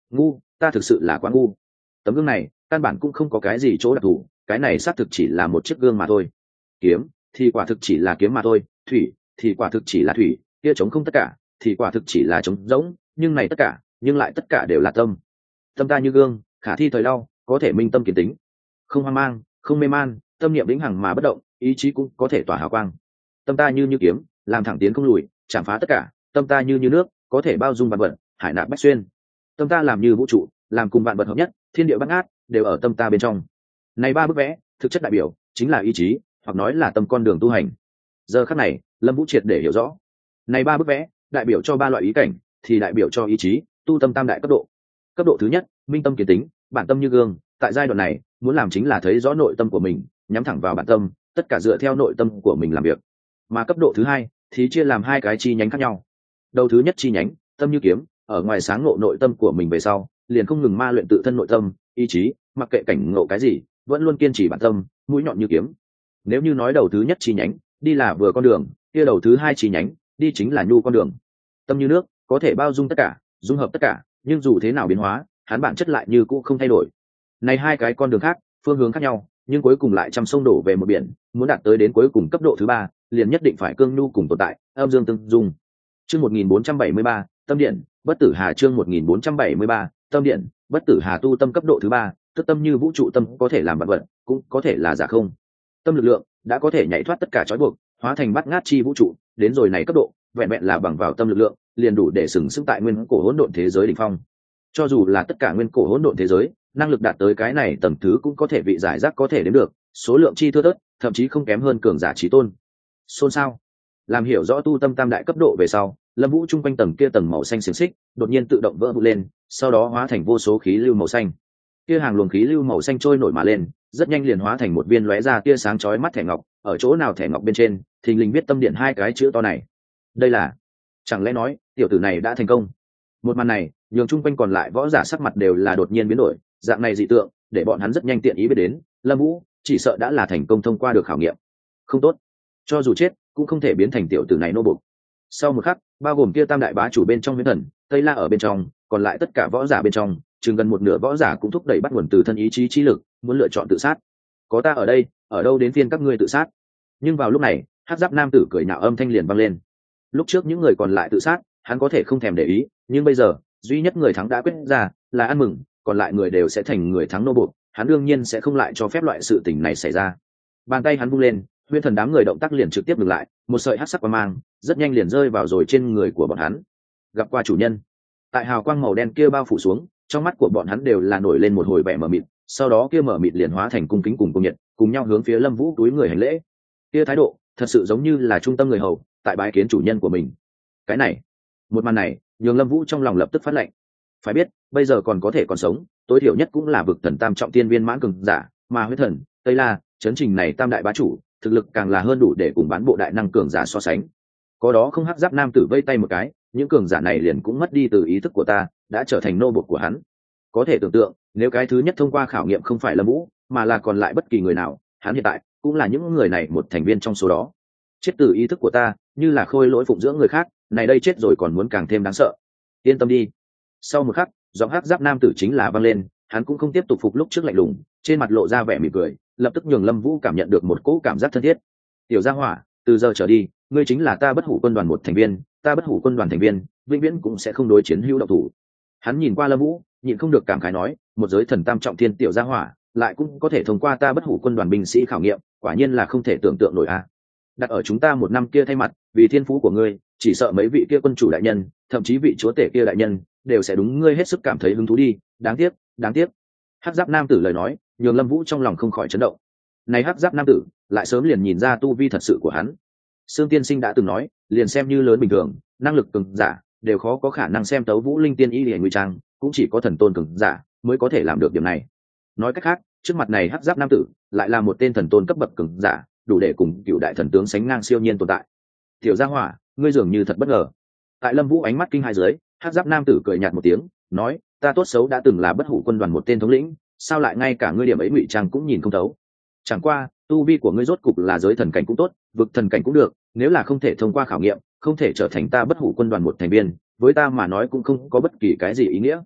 Ngu, ta thực sự là quá ngu. Tấm gương này căn bản cũng không có cái gì chỗ đặc thù, cái này xác thực chỉ là một chiếc gương mà thôi. Kiếm thì quả thực chỉ là kiếm mà thôi, thủy thì quả thực chỉ là thủy, kia trống không tất cả thì quả thực chỉ là trống rỗng, nhưng này tất cả nhưng lại tất cả đều là tâm. Tâm ta như gương, khả thi thời đau, có thể minh tâm kiến tính, không hoang mang, không mê man, tâm niệm vĩnh hằng mà bất động, ý chí cũng có thể tỏa hào quang. Tâm ta như như kiếm, làm thẳng tiến không lùi, chạm phá tất cả. Tâm ta như như nước, có thể bao dung vạn vật, hải nạp bách xuyên. Tâm ta làm như vũ trụ, làm cùng vạn vật hợp nhất, thiên địa bát ngát đều ở tâm ta bên trong. Này ba bức vẽ thực chất đại biểu chính là ý chí, hoặc nói là tâm con đường tu hành. Giờ khắc này Lâm Vũ triệt để hiểu rõ, này ba bức vẽ đại biểu cho ba loại ý cảnh, thì đại biểu cho ý chí tu tâm tam đại cấp độ. Cấp độ thứ nhất, minh tâm kiến tính, bản tâm như gương. Tại giai đoạn này muốn làm chính là thấy rõ nội tâm của mình, nhắm thẳng vào bản tâm, tất cả dựa theo nội tâm của mình làm việc. Mà cấp độ thứ hai thì chia làm hai cái chi nhánh khác nhau. Đầu thứ nhất chi nhánh, tâm như kiếm, ở ngoài sáng ngộ nội tâm của mình về sau, liền không ngừng ma luyện tự thân nội tâm, ý chí, mặc kệ cảnh ngộ cái gì, vẫn luôn kiên trì bản tâm, mũi nhọn như kiếm. Nếu như nói đầu thứ nhất chi nhánh đi là vừa con đường, kia đầu thứ hai chi nhánh đi chính là nhu con đường. Tâm như nước, có thể bao dung tất cả, dung hợp tất cả, nhưng dù thế nào biến hóa, hắn bản chất lại như cũ không thay đổi. Này hai cái con đường khác, phương hướng khác nhau, nhưng cuối cùng lại trăm sông đổ về một biển, muốn đạt tới đến cuối cùng cấp độ thứ ba, liền nhất định phải cương nhu cùng tồn tại, âm dương tương dung. Chương một nghìn bốn trăm bảy mươi ba, tâm điện, bất tử hà. Chương một nghìn bốn trăm bảy mươi ba, tâm điện, bất tử hà. Tu tâm cấp độ thứ ba, tức tâm như vũ trụ tâm, có thể làm vạn vật, cũng có thể là giả không. Tâm lực lượng đã có thể nhảy thoát tất cả trói buộc, hóa thành bát ngát chi vũ trụ. Đến rồi này cấp độ, vẹn vẹn là bằng vào tâm lực lượng, liền đủ để sừng sững tại nguyên cổ hỗn độn thế giới đỉnh phong. Cho dù là tất cả nguyên cổ hỗn độn thế giới, năng lực đạt tới cái này tầm thứ cũng có thể vị giải rác có thể đến được, số lượng chi thưa thớt, thậm chí không kém hơn cường giả chí tôn. Xôn xao. Làm hiểu rõ tu tâm tam đại cấp độ về sau, Lâm Vũ trung quanh tầng kia tầng màu xanh xiềng xích đột nhiên tự động vỡ vụn lên, sau đó hóa thành vô số khí lưu màu xanh. Kia hàng luồng khí lưu màu xanh trôi nổi mà lên, rất nhanh liền hóa thành một viên lóe ra tia sáng chói mắt thẻ ngọc, ở chỗ nào thẻ ngọc bên trên, thình lình viết tâm điện hai cái chữ to này. Đây là, chẳng lẽ nói, tiểu tử này đã thành công? Một màn này, nhường chung quanh còn lại võ giả sắc mặt đều là đột nhiên biến đổi, dạng này dị tượng, để bọn hắn rất nhanh tiện ý biết đến, Lâm Vũ chỉ sợ đã là thành công thông qua được khảo nghiệm. Không tốt, cho dù chết, cũng không thể biến thành tiểu tử này nô bộc. Sau một khắc, bao gồm kia tam đại bá chủ bên trong huyễn thần, Tây La ở bên trong, còn lại tất cả võ giả bên trong, chừng gần một nửa võ giả cũng thúc đẩy bắt nguồn từ thân ý chí trí lực, muốn lựa chọn tự sát. Có ta ở đây, ở đâu đến phiên các ngươi tự sát? Nhưng vào lúc này, hắc giáp nam tử cười nhạo âm thanh liền vang lên. Lúc trước những người còn lại tự sát, hắn có thể không thèm để ý, nhưng bây giờ, duy nhất người thắng đã quyết ra, là ăn mừng, còn lại người đều sẽ thành người thắng nô bộc, hắn đương nhiên sẽ không lại cho phép loại sự tình này xảy ra. Bàn tay hắn vung lên, huyễn thần đám người động tác liền trực tiếp ngừng lại, một sợi hắc sắc quang mang rất nhanh liền rơi vào rồi trên người của bọn hắn. Gặp qua chủ nhân. Tại hào quang màu đen kia bao phủ xuống, trong mắt của bọn hắn đều là nổi lên một hồi vẻ mờ mịt, sau đó kia mờ mịt liền hóa thành cung kính cùng cung nhiệt, cùng nhau hướng phía Lâm Vũ túi người hành lễ. Kia thái độ, thật sự giống như là trung tâm người hầu tại bái kiến chủ nhân của mình. Cái này, một màn này, nhường Lâm Vũ trong lòng lập tức phát lệnh. Phải biết, bây giờ còn có thể còn sống, tối thiểu nhất cũng là vực thần tam trọng tiên viên mãn cường giả, mà huyết thần, Tây La, chấn trình này tam đại bá chủ, thực lực càng là hơn đủ để cùng bán bộ đại năng cường giả so sánh. Có đó không hắc giáp nam tử vây tay một cái, những cường giả này liền cũng mất đi từ ý thức của ta, đã trở thành nô bộc của hắn. Có thể tưởng tượng, nếu cái thứ nhất thông qua khảo nghiệm không phải Lâm Vũ, mà là còn lại bất kỳ người nào, hắn hiện tại cũng là những người này một thành viên trong số đó. Chết từ ý thức của ta, như là khôi lỗi phụng dưỡng người khác, này đây chết rồi còn muốn càng thêm đáng sợ. Yên tâm đi. Sau một khắc, giọng hắc giáp nam tử chính là vang lên, hắn cũng không tiếp tục phục lúc trước lạnh lùng, trên mặt lộ ra vẻ mỉm cười, lập tức nhường Lâm Vũ cảm nhận được một cỗ cảm giác thân thiết. Tiểu gia hỏa, từ giờ trở đi, ngươi chính là ta bất hủ quân đoàn một thành viên, ta bất hủ quân đoàn thành viên, vĩnh viễn cũng sẽ không đối chiến hữu động thủ. Hắn nhìn qua Lâm Vũ, nhịn không được cảm khái nói, một giới thần tam trọng thiên tiểu gia hỏa, lại cũng có thể thông qua ta bất hủ quân đoàn binh sĩ khảo nghiệm, quả nhiên là không thể tưởng tượng nổi a. Đặt ở chúng ta một năm kia thay mặt, vì thiên phú của ngươi, chỉ sợ mấy vị kia quân chủ đại nhân, thậm chí vị chúa tể kia đại nhân, đều sẽ đúng ngươi hết sức cảm thấy hứng thú đi, đáng tiếc, đáng tiếc. Hắc giáp nam tử lời nói, nhường Lâm Vũ trong lòng không khỏi chấn động. Này hắc giáp nam tử, lại sớm liền nhìn ra tu vi thật sự của hắn. Sương tiên sinh đã từng nói, liền xem như lớn bình thường, năng lực cường giả đều khó có khả năng xem tấu Vũ Linh tiên y liền nguy trang, cũng chỉ có thần tôn cường giả mới có thể làm được điểm này. Nói cách khác, trước mặt này hắc giáp nam tử, lại là một tên thần tôn cấp bậc cường giả, đủ để cùng cựu đại thần tướng sánh ngang siêu nhiên tồn tại. Tiểu gia hỏa, ngươi dường như thật bất ngờ. Tại Lâm Vũ ánh mắt kinh hai dưới, hắc giáp nam tử cười nhạt một tiếng, nói, ta tốt xấu đã từng là bất hủ quân đoàn một tên thống lĩnh, sao lại ngay cả ngươi điểm ấy ngụy trang cũng nhìn không thấu? Chẳng qua, tu vi của ngươi rốt cục là giới thần cảnh cũng tốt, vực thần cảnh cũng được, nếu là không thể thông qua khảo nghiệm, không thể trở thành ta bất hủ quân đoàn một thành viên, với ta mà nói cũng không có bất kỳ cái gì ý nghĩa.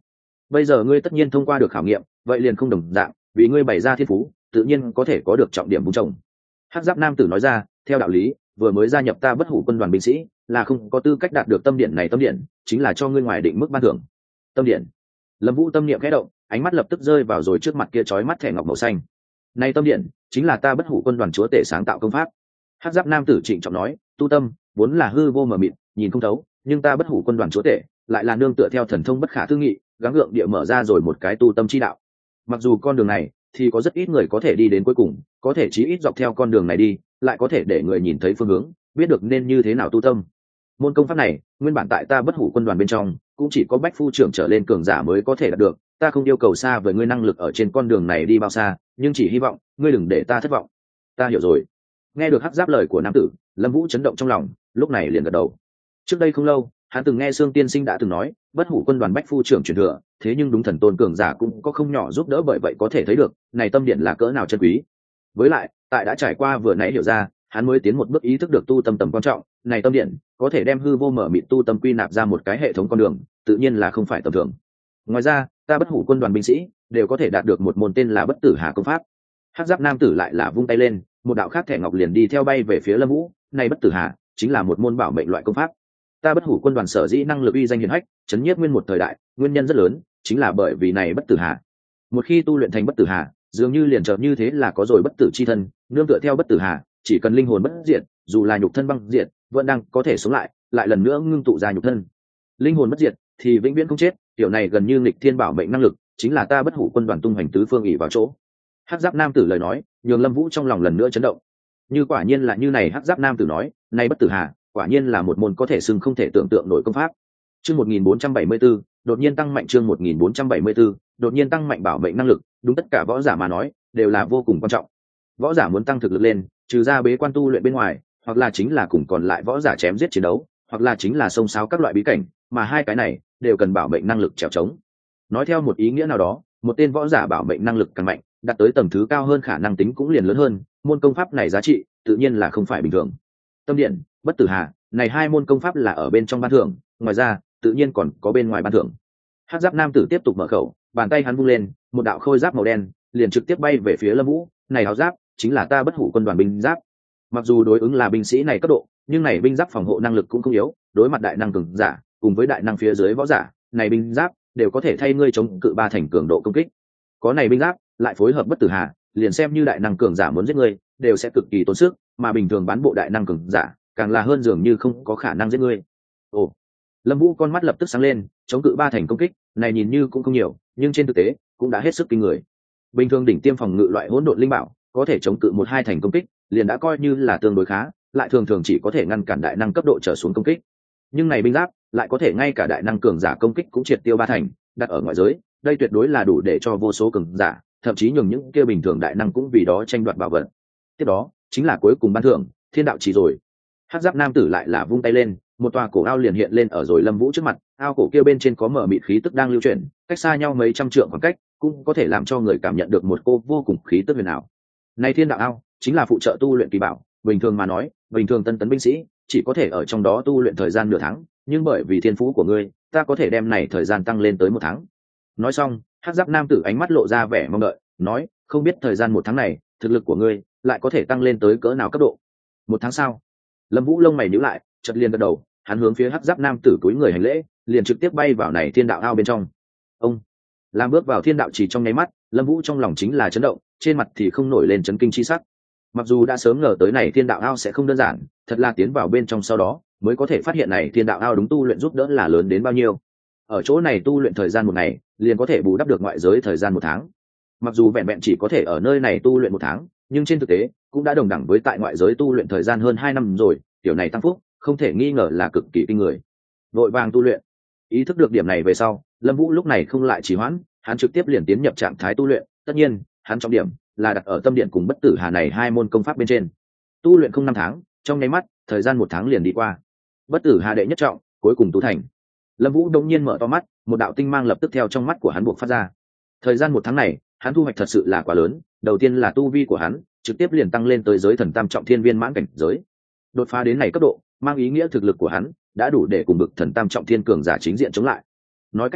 bây giờ ngươi tất nhiên thông qua được khảo nghiệm, vậy liền không đồng dạng, vì ngươi bày ra thiên phú tự nhiên có thể có được trọng điểm vung trồng. Hắc giáp nam tử nói ra, theo đạo lý vừa mới gia nhập ta bất hủ quân đoàn binh sĩ là không có tư cách đạt được tâm điện này. Tâm điện chính là cho ngươi ngoài định mức ban thưởng. Tâm điện. Lâm Vũ tâm niệm khẽ động, ánh mắt lập tức rơi vào rồi trước mặt kia chói mắt thẻ ngọc màu xanh. Này tâm điện chính là ta bất hủ quân đoàn chúa tể sáng tạo công pháp. Hắc giáp nam tử trịnh trọng nói, tu tâm vốn là hư vô mờ mịt, nhìn không thấu, nhưng ta bất hủ quân đoàn chúa tể lại là nương tựa theo thần thông bất khả tư nghị, gắng gượng địa mở ra rồi một cái tu tâm chi đạo. Mặc dù con đường này thì có rất ít người có thể đi đến cuối cùng, có thể chí ít dọc theo con đường này đi, lại có thể để người nhìn thấy phương hướng, biết được nên như thế nào tu tâm. Môn công pháp này nguyên bản tại ta bất hủ quân đoàn bên trong cũng chỉ có bách phu trưởng trở lên cường giả mới có thể đạt được, ta không yêu cầu xa với ngươi năng lực ở trên con đường này đi bao xa, nhưng chỉ hy vọng ngươi đừng để ta thất vọng. Ta hiểu rồi. Nghe được hắc giáp lời của nam tử, Lâm Vũ chấn động trong lòng, lúc này liền gật đầu. Trước đây không lâu, hắn từng nghe Sương Tiên Sinh đã từng nói, bất hủ quân đoàn bách phu trưởng truyền thừa, thế nhưng đúng thần tôn cường giả cũng có không nhỏ giúp đỡ, bởi vậy có thể thấy được, này tâm điện là cỡ nào chân quý. Với lại, tại đã trải qua vừa nãy hiểu ra, hắn mới tiến một bước ý thức được tu tâm tầm quan trọng, này tâm điện có thể đem hư vô mở mịt tu tâm quy nạp ra một cái hệ thống con đường, tự nhiên là không phải tầm thường. Ngoài ra, ta bất hủ quân đoàn binh sĩ đều có thể đạt được một môn tên là bất tử hà công pháp. Hắc giáp nam tử lại là vung tay lên, một đạo khác thẻ ngọc liền đi theo bay về phía Lâm Vũ, này bất tử hà chính là một môn bảo mệnh loại công pháp. Ta bất hủ quân đoàn sở dĩ năng lực uy danh hiển hách, chấn nhiếp nguyên một thời đại, nguyên nhân rất lớn chính là bởi vì này bất tử hà. Một khi tu luyện thành bất tử hà, dường như liền chợt như thế là có rồi bất tử chi thân, nương tựa theo bất tử hà, chỉ cần linh hồn bất diệt, dù là nhục thân băng diệt, vẫn đang có thể sống lại, lại lần nữa ngưng tụ ra nhục thân. Linh hồn bất diệt thì vĩnh viễn không chết, điều này gần như nghịch thiên bảo mệnh năng lực, chính là ta bất hủ quân đoàn tung hành tứ phương ỷ vào chỗ. Hắc giáp nam tử lời nói, nhường Lâm Vũ trong lòng lần nữa chấn động. Như quả nhiên là như này, Hắc giáp nam tử nói, nay bất tử hà, quả nhiên là một môn có thể xưng không thể tưởng tượng nổi công pháp. Chương một nghìn bốn trăm bảy mươi 474, đột nhiên tăng mạnh chương một nghìn bốn trăm bảy mươi 474, đột nhiên tăng mạnh bảo mệnh năng lực, đúng tất cả võ giả mà nói, đều là vô cùng quan trọng. Võ giả muốn tăng thực lực lên, trừ ra bế quan tu luyện bên ngoài, hoặc là chính là cùng còn lại võ giả chém giết chiến đấu, hoặc là chính là xông xáo các loại bí cảnh, mà hai cái này đều cần bảo mệnh năng lực trèo trống. Nói theo một ý nghĩa nào đó, một tên võ giả bảo mệnh năng lực càng mạnh, đạt tới tầng thứ cao hơn, khả năng tính cũng liền lớn hơn, môn công pháp này giá trị tự nhiên là không phải bình thường. Tâm điện, bất tử hà, này hai môn công pháp là ở bên trong ban thưởng, ngoài ra tự nhiên còn có bên ngoài ban thưởng. Hắc giáp nam tử tiếp tục mở khẩu, bàn tay hắn vung lên, một đạo khôi giáp màu đen liền trực tiếp bay về phía Lâm Vũ. Này áo giáp chính là ta bất hủ quân đoàn binh giáp. Mặc dù đối ứng là binh sĩ này cấp độ, nhưng này binh giáp phòng hộ năng lực cũng không yếu, đối mặt đại năng cường giả cùng với đại năng phía dưới võ giả, này binh giáp đều có thể thay ngươi chống cự ba thành cường độ công kích. Có này binh giáp lại phối hợp bất tử hà, liền xem như đại năng cường giả muốn giết ngươi đều sẽ cực kỳ tốn sức, mà bình thường bán bộ đại năng cường giả càng là hơn, dường như không có khả năng giết ngươi. Ồ. Lâm Vũ con mắt lập tức sáng lên, chống cự ba thành công kích này nhìn như cũng không nhiều, nhưng trên thực tế cũng đã hết sức kinh người. Bình thường đỉnh tiêm phòng ngự loại hỗn độn linh bảo có thể chống cự một hai thành công kích liền đã coi như là tương đối khá, lại thường thường chỉ có thể ngăn cản đại năng cấp độ trở xuống công kích. Nhưng này binh giáp lại có thể ngay cả đại năng cường giả công kích cũng triệt tiêu ba thành, đặt ở ngoại giới, đây tuyệt đối là đủ để cho vô số cường giả, thậm chí nhường những kia bình thường đại năng cũng vì đó tranh đoạt bảo vật. Tiếp đó chính là cuối cùng ban thưởng, thiên đạo chỉ rồi. Hắc giáp nam tử lại là vung tay lên, một tòa cổ ao liền hiện lên ở rồi Lâm Vũ trước mặt. Ao cổ kia bên trên có mở mịt khí tức đang lưu chuyển, cách xa nhau mấy trăm trượng khoảng cách, cũng có thể làm cho người cảm nhận được một cô vô cùng khí tức huyền ảo. Này thiên đạo ao chính là phụ trợ tu luyện kỳ bảo, bình thường mà nói, bình thường tân tấn binh sĩ chỉ có thể ở trong đó tu luyện thời gian nửa tháng, nhưng bởi vì thiên phú của ngươi, ta có thể đem này thời gian tăng lên tới một tháng. Nói xong, Hắc giáp nam tử ánh mắt lộ ra vẻ mong đợi, nói, không biết thời gian một tháng này, thực lực của ngươi lại có thể tăng lên tới cỡ nào cấp độ? Một tháng sau. Lâm Vũ lông mày nhíu lại, chợt liền gật đầu, hắn hướng phía Hắc giáp nam tử cúi người hành lễ, liền trực tiếp bay vào này thiên đạo ao bên trong. Ông làm bước vào thiên đạo chỉ trong nháy mắt, Lâm Vũ trong lòng chính là chấn động, trên mặt thì không nổi lên chấn kinh chi sắc. Mặc dù đã sớm ngờ tới này thiên đạo ao sẽ không đơn giản, thật là tiến vào bên trong sau đó mới có thể phát hiện này thiên đạo ao đúng tu luyện giúp đỡ là lớn đến bao nhiêu. Ở chỗ này tu luyện thời gian một ngày, liền có thể bù đắp được ngoại giới thời gian một tháng. Mặc dù vẹn vẹn chỉ có thể ở nơi này tu luyện một tháng, nhưng trên thực tế cũng đã đồng đẳng với tại ngoại giới tu luyện thời gian hơn hai năm rồi, kiểu này tăng phúc không thể nghi ngờ là cực kỳ kinh người. Vội vàng tu luyện. Ý thức được điểm này về sau, Lâm Vũ lúc này không lại trì hoãn, hắn trực tiếp liền tiến nhập trạng thái tu luyện, tất nhiên, hắn trọng điểm là đặt ở tâm điện cùng bất tử hà này hai môn công pháp bên trên. Tu luyện không năm tháng, trong nháy mắt, thời gian một tháng liền đi qua. Bất tử hà đệ nhất trọng, cuối cùng tu thành. Lâm Vũ đột nhiên mở to mắt, một đạo tinh mang lập tức theo trong mắt của hắn buộc phát ra. Thời gian một tháng này, hắn thu hoạch thật sự là quá lớn, đầu tiên là tu vi của hắn trực tiếp liền tăng lên tới giới thần tam trọng thiên viên mãn cảnh giới. Đột phá đến này cấp độ, mang ý nghĩa thực lực của hắn đã đủ để cùng bực thần tam trọng thiên cường giả chính diện chống lại. Nói cách khác,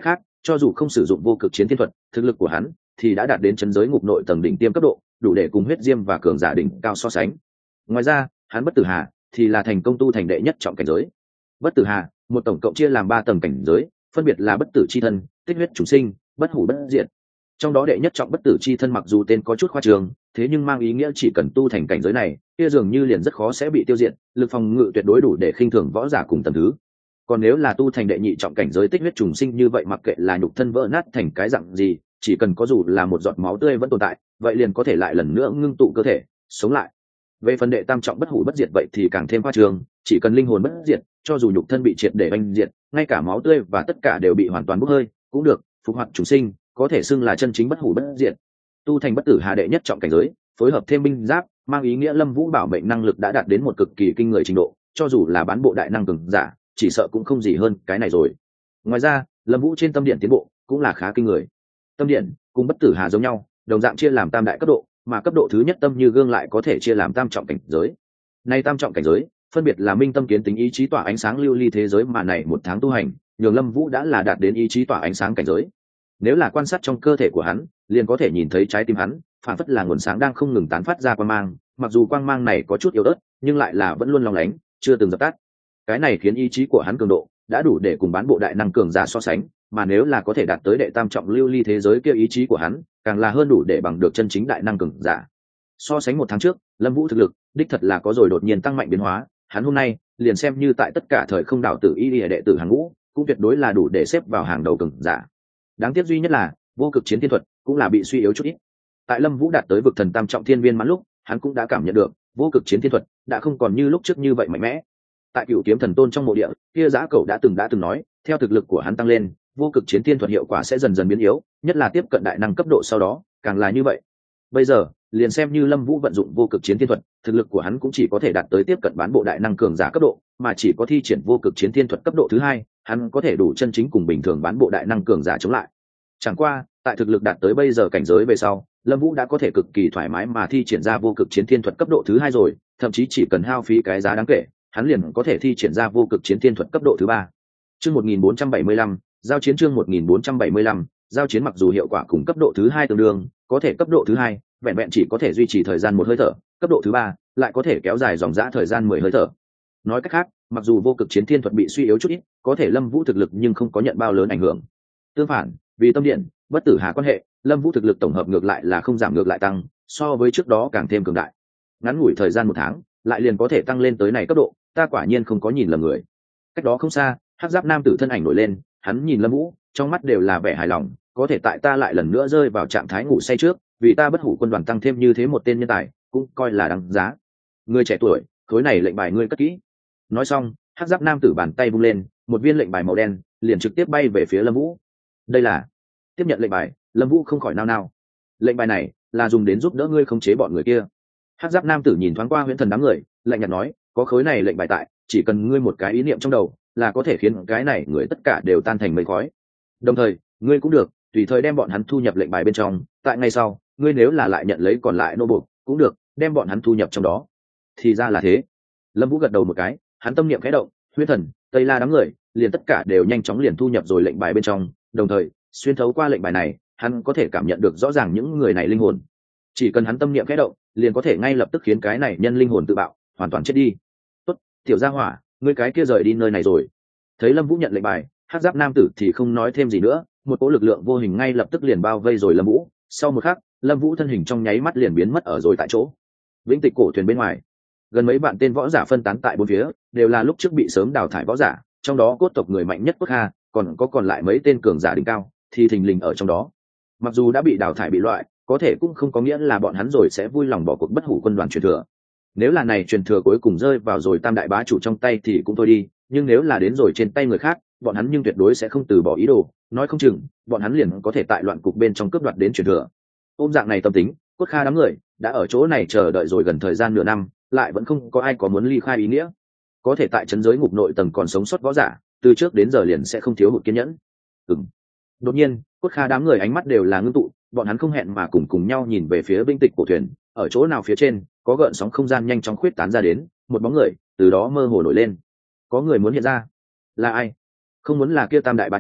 cho dù không sử dụng vô cực chiến thiên thuật, thực lực của hắn thì đã đạt đến chấn giới ngục nội tầng đỉnh tiêm cấp độ, đủ để cùng huyết diêm và cường giả đỉnh cao so sánh. Ngoài ra hắn bất tử hà thì là thành công tu thành đệ nhất trọng cảnh giới. Bất tử hà một tổng cộng chia làm ba tầng cảnh giới, phân biệt là bất tử chi thân, tích huyết chủ sinh, bất hủ bất diệt. Trong đó đệ nhất trọng bất tử chi thân mặc dù tên có chút khoa trương, thế nhưng mang ý nghĩa chỉ cần tu thành cảnh giới này, kia dường như liền rất khó sẽ bị tiêu diệt, lực phòng ngự tuyệt đối đủ để khinh thường võ giả cùng tầng thứ. Còn nếu là tu thành đệ nhị trọng cảnh giới tích huyết trùng sinh, như vậy mặc kệ là nhục thân vỡ nát thành cái dạng gì, chỉ cần có dù là một giọt máu tươi vẫn tồn tại, vậy liền có thể lại lần nữa ngưng tụ cơ thể, sống lại. Về phần đệ tam trọng bất hủ bất diệt vậy thì càng thêm khoa trương, chỉ cần linh hồn bất diệt, cho dù nhục thân bị triệt để oanh diệt, ngay cả máu tươi và tất cả đều bị hoàn toàn bốc hơi, cũng được, phục hoạt trùng sinh, có thể xưng là chân chính bất hủ bất diệt. Tu thành bất tử hà đệ nhất trọng cảnh giới, phối hợp thêm binh giáp, mang ý nghĩa Lâm Vũ bảo mệnh năng lực đã đạt đến một cực kỳ kinh người trình độ, cho dù là bán bộ đại năng cường giả, chỉ sợ cũng không gì hơn cái này rồi. Ngoài ra, Lâm Vũ trên tâm điện tiến bộ cũng là khá kinh người. Tâm điện cùng bất tử hà giống nhau, đồng dạng chia làm tam đại cấp độ, mà cấp độ thứ nhất tâm như gương lại có thể chia làm tam trọng cảnh giới. Này tam trọng cảnh giới, phân biệt là minh tâm kiến tính ý chí tỏa ánh sáng lưu ly thế giới mà này một tháng tu hành, nhường Lâm Vũ đã là đạt đến ý chí tỏa ánh sáng cảnh giới. Nếu là quan sát trong cơ thể của hắn, liền có thể nhìn thấy trái tim hắn, phản phất là nguồn sáng đang không ngừng tán phát ra quang mang, mặc dù quang mang này có chút yếu ớt, nhưng lại là vẫn luôn long lánh, chưa từng dập tắt. Cái này khiến ý chí của hắn cường độ đã đủ để cùng bán bộ đại năng cường giả so sánh, mà nếu là có thể đạt tới đệ tam trọng lưu ly thế giới kia, ý chí của hắn càng là hơn đủ để bằng được chân chính đại năng cường giả. So sánh một tháng trước, Lâm Vũ thực lực đích thật là có rồi đột nhiên tăng mạnh biến hóa, hắn hôm nay liền xem như tại tất cả thời không đạo tử y đệ tử hàng ngũ, cũng tuyệt đối là đủ để xếp vào hàng đầu cường giả. Đáng tiếc duy nhất là vô cực chiến thiên thuật cũng là bị suy yếu chút ít. Tại Lâm Vũ đạt tới vực thần tam trọng thiên viên mãn lúc, hắn cũng đã cảm nhận được vô cực chiến thiên thuật đã không còn như lúc trước như vậy mạnh mẽ. Tại Cửu Kiếm Thần Tôn trong mộ địa, kia Giá Cẩu đã từng đã từng nói, theo thực lực của hắn tăng lên, vô cực chiến thiên thuật hiệu quả sẽ dần dần biến yếu, nhất là tiếp cận đại năng cấp độ sau đó, càng là như vậy. Bây giờ, liền xem như Lâm Vũ vận dụng vô cực chiến thiên thuật, thực lực của hắn cũng chỉ có thể đạt tới tiếp cận bán bộ đại năng cường giả cấp độ, mà chỉ có thi triển vô cực chiến thiên thuật cấp độ thứ hai, hắn có thể đủ chân chính cùng bình thường bán bộ đại năng cường giả chống lại. Chẳng qua, tại thực lực đạt tới bây giờ cảnh giới về sau, Lâm Vũ đã có thể cực kỳ thoải mái mà thi triển ra vô cực chiến thiên thuật cấp độ thứ hai rồi, thậm chí chỉ cần hao phí cái giá đáng kể, hắn liền có thể thi triển ra vô cực chiến thiên thuật cấp độ thứ ba. Chương một nghìn bốn trăm bảy mươi lăm, giao chiến chương một nghìn bốn trăm bảy mươi lăm, giao chiến mặc dù hiệu quả cùng cấp độ thứ hai tương đương, có thể cấp độ thứ hai vẹn vẹn chỉ có thể duy trì thời gian một hơi thở, cấp độ thứ ba lại có thể kéo dài dòng dã thời gian mười hơi thở. Nói cách khác, mặc dù vô cực chiến thiên thuật bị suy yếu chút ít, có thể Lâm Vũ thực lực nhưng không có nhận bao lớn ảnh hưởng. Tương phản, vì tâm điện, bất tử hà quan hệ, Lâm Vũ thực lực tổng hợp ngược lại là không giảm ngược lại tăng, so với trước đó càng thêm cường đại. Ngắn ngủi thời gian một tháng, lại liền có thể tăng lên tới này cấp độ, ta quả nhiên không có nhìn lầm người. Cách đó không xa, hắc giáp nam tử thân ảnh nổi lên, hắn nhìn Lâm Vũ, trong mắt đều là vẻ hài lòng, có thể tại ta lại lần nữa rơi vào trạng thái ngủ say trước, vì ta bất hủ quân đoàn tăng thêm như thế một tên nhân tài, cũng coi là đáng giá. Người trẻ tuổi, khối này lệnh bài ngươi cất kỹ. Nói xong, hắc giáp nam tử bàn tay vung lên, một viên lệnh bài màu đen liền trực tiếp bay về phía Lâm Vũ. Đây là tiếp nhận lệnh bài, Lâm Vũ không khỏi nao nao. Lệnh bài này là dùng đến giúp đỡ ngươi khống chế bọn người kia. Hắc giáp nam tử nhìn thoáng qua huyễn thần đám người, lạnh nhạt nói, có khối này lệnh bài tại, chỉ cần ngươi một cái ý niệm trong đầu là có thể khiến cái này người tất cả đều tan thành mây khói. Đồng thời, ngươi cũng được tùy thời đem bọn hắn thu nhập lệnh bài bên trong, tại ngày sau, ngươi nếu là lại nhận lấy còn lại nô buộc, cũng được đem bọn hắn thu nhập trong đó. Thì ra là thế. Lâm Vũ gật đầu một cái, hắn tâm niệm khẽ động, huyễn thần, Tây La đám người liền tất cả đều nhanh chóng liền thu nhập rồi lệnh bài bên trong, đồng thời xuyên thấu qua lệnh bài này, hắn có thể cảm nhận được rõ ràng những người này linh hồn. Chỉ cần hắn tâm niệm khẽ động, liền có thể ngay lập tức khiến cái này nhân linh hồn tự bạo, hoàn toàn chết đi. Tốt, tiểu gia hỏa, ngươi cái kia rời đi nơi này rồi. Thấy Lâm Vũ nhận lệnh bài, hắc giáp nam tử thì không nói thêm gì nữa, một cỗ lực lượng vô hình ngay lập tức liền bao vây rồi Lâm Vũ. Sau một khắc, Lâm Vũ thân hình trong nháy mắt liền biến mất ở rồi tại chỗ. Vĩnh Tịch cổ thuyền bên ngoài, gần mấy vạn tên võ giả phân tán tại bốn phía, đều là lúc trước bị sớm đào thải võ giả, trong đó cốt tộc người mạnh nhất Cốt Kha, còn có còn lại mấy tên cường giả đỉnh cao thì thình lình ở trong đó. Mặc dù đã bị đào thải bị loại, có thể cũng không có nghĩa là bọn hắn rồi sẽ vui lòng bỏ cuộc bất hủ quân đoàn truyền thừa. Nếu là này truyền thừa cuối cùng rơi vào rồi tam đại bá chủ trong tay thì cũng thôi đi, nhưng nếu là đến rồi trên tay người khác, bọn hắn nhưng tuyệt đối sẽ không từ bỏ ý đồ, nói không chừng bọn hắn liền có thể tại loạn cục bên trong cướp đoạt đến truyền thừa. Ôm dạng này tâm tính, Cốt Kha đám người đã ở chỗ này chờ đợi rồi gần thời gian nửa năm, lại vẫn không có ai có muốn ly khai ý nghĩa. Có thể tại trấn giới ngục nội tầng còn sống sót võ giả, từ trước đến giờ liền sẽ không thiếu hụt kiên nhẫn. Ừm. Đột nhiên, Cốt Kha đám người ánh mắt đều là ngưng tụ, bọn hắn không hẹn mà cùng cùng nhau nhìn về phía Vĩnh Tịch cổ thuyền, ở chỗ nào phía trên có gợn sóng không gian nhanh chóng khuyết tán ra đến, một bóng người từ đó mơ hồ nổi lên. Có người muốn hiện ra. Là ai? Không muốn là kia tam đại bá chủ,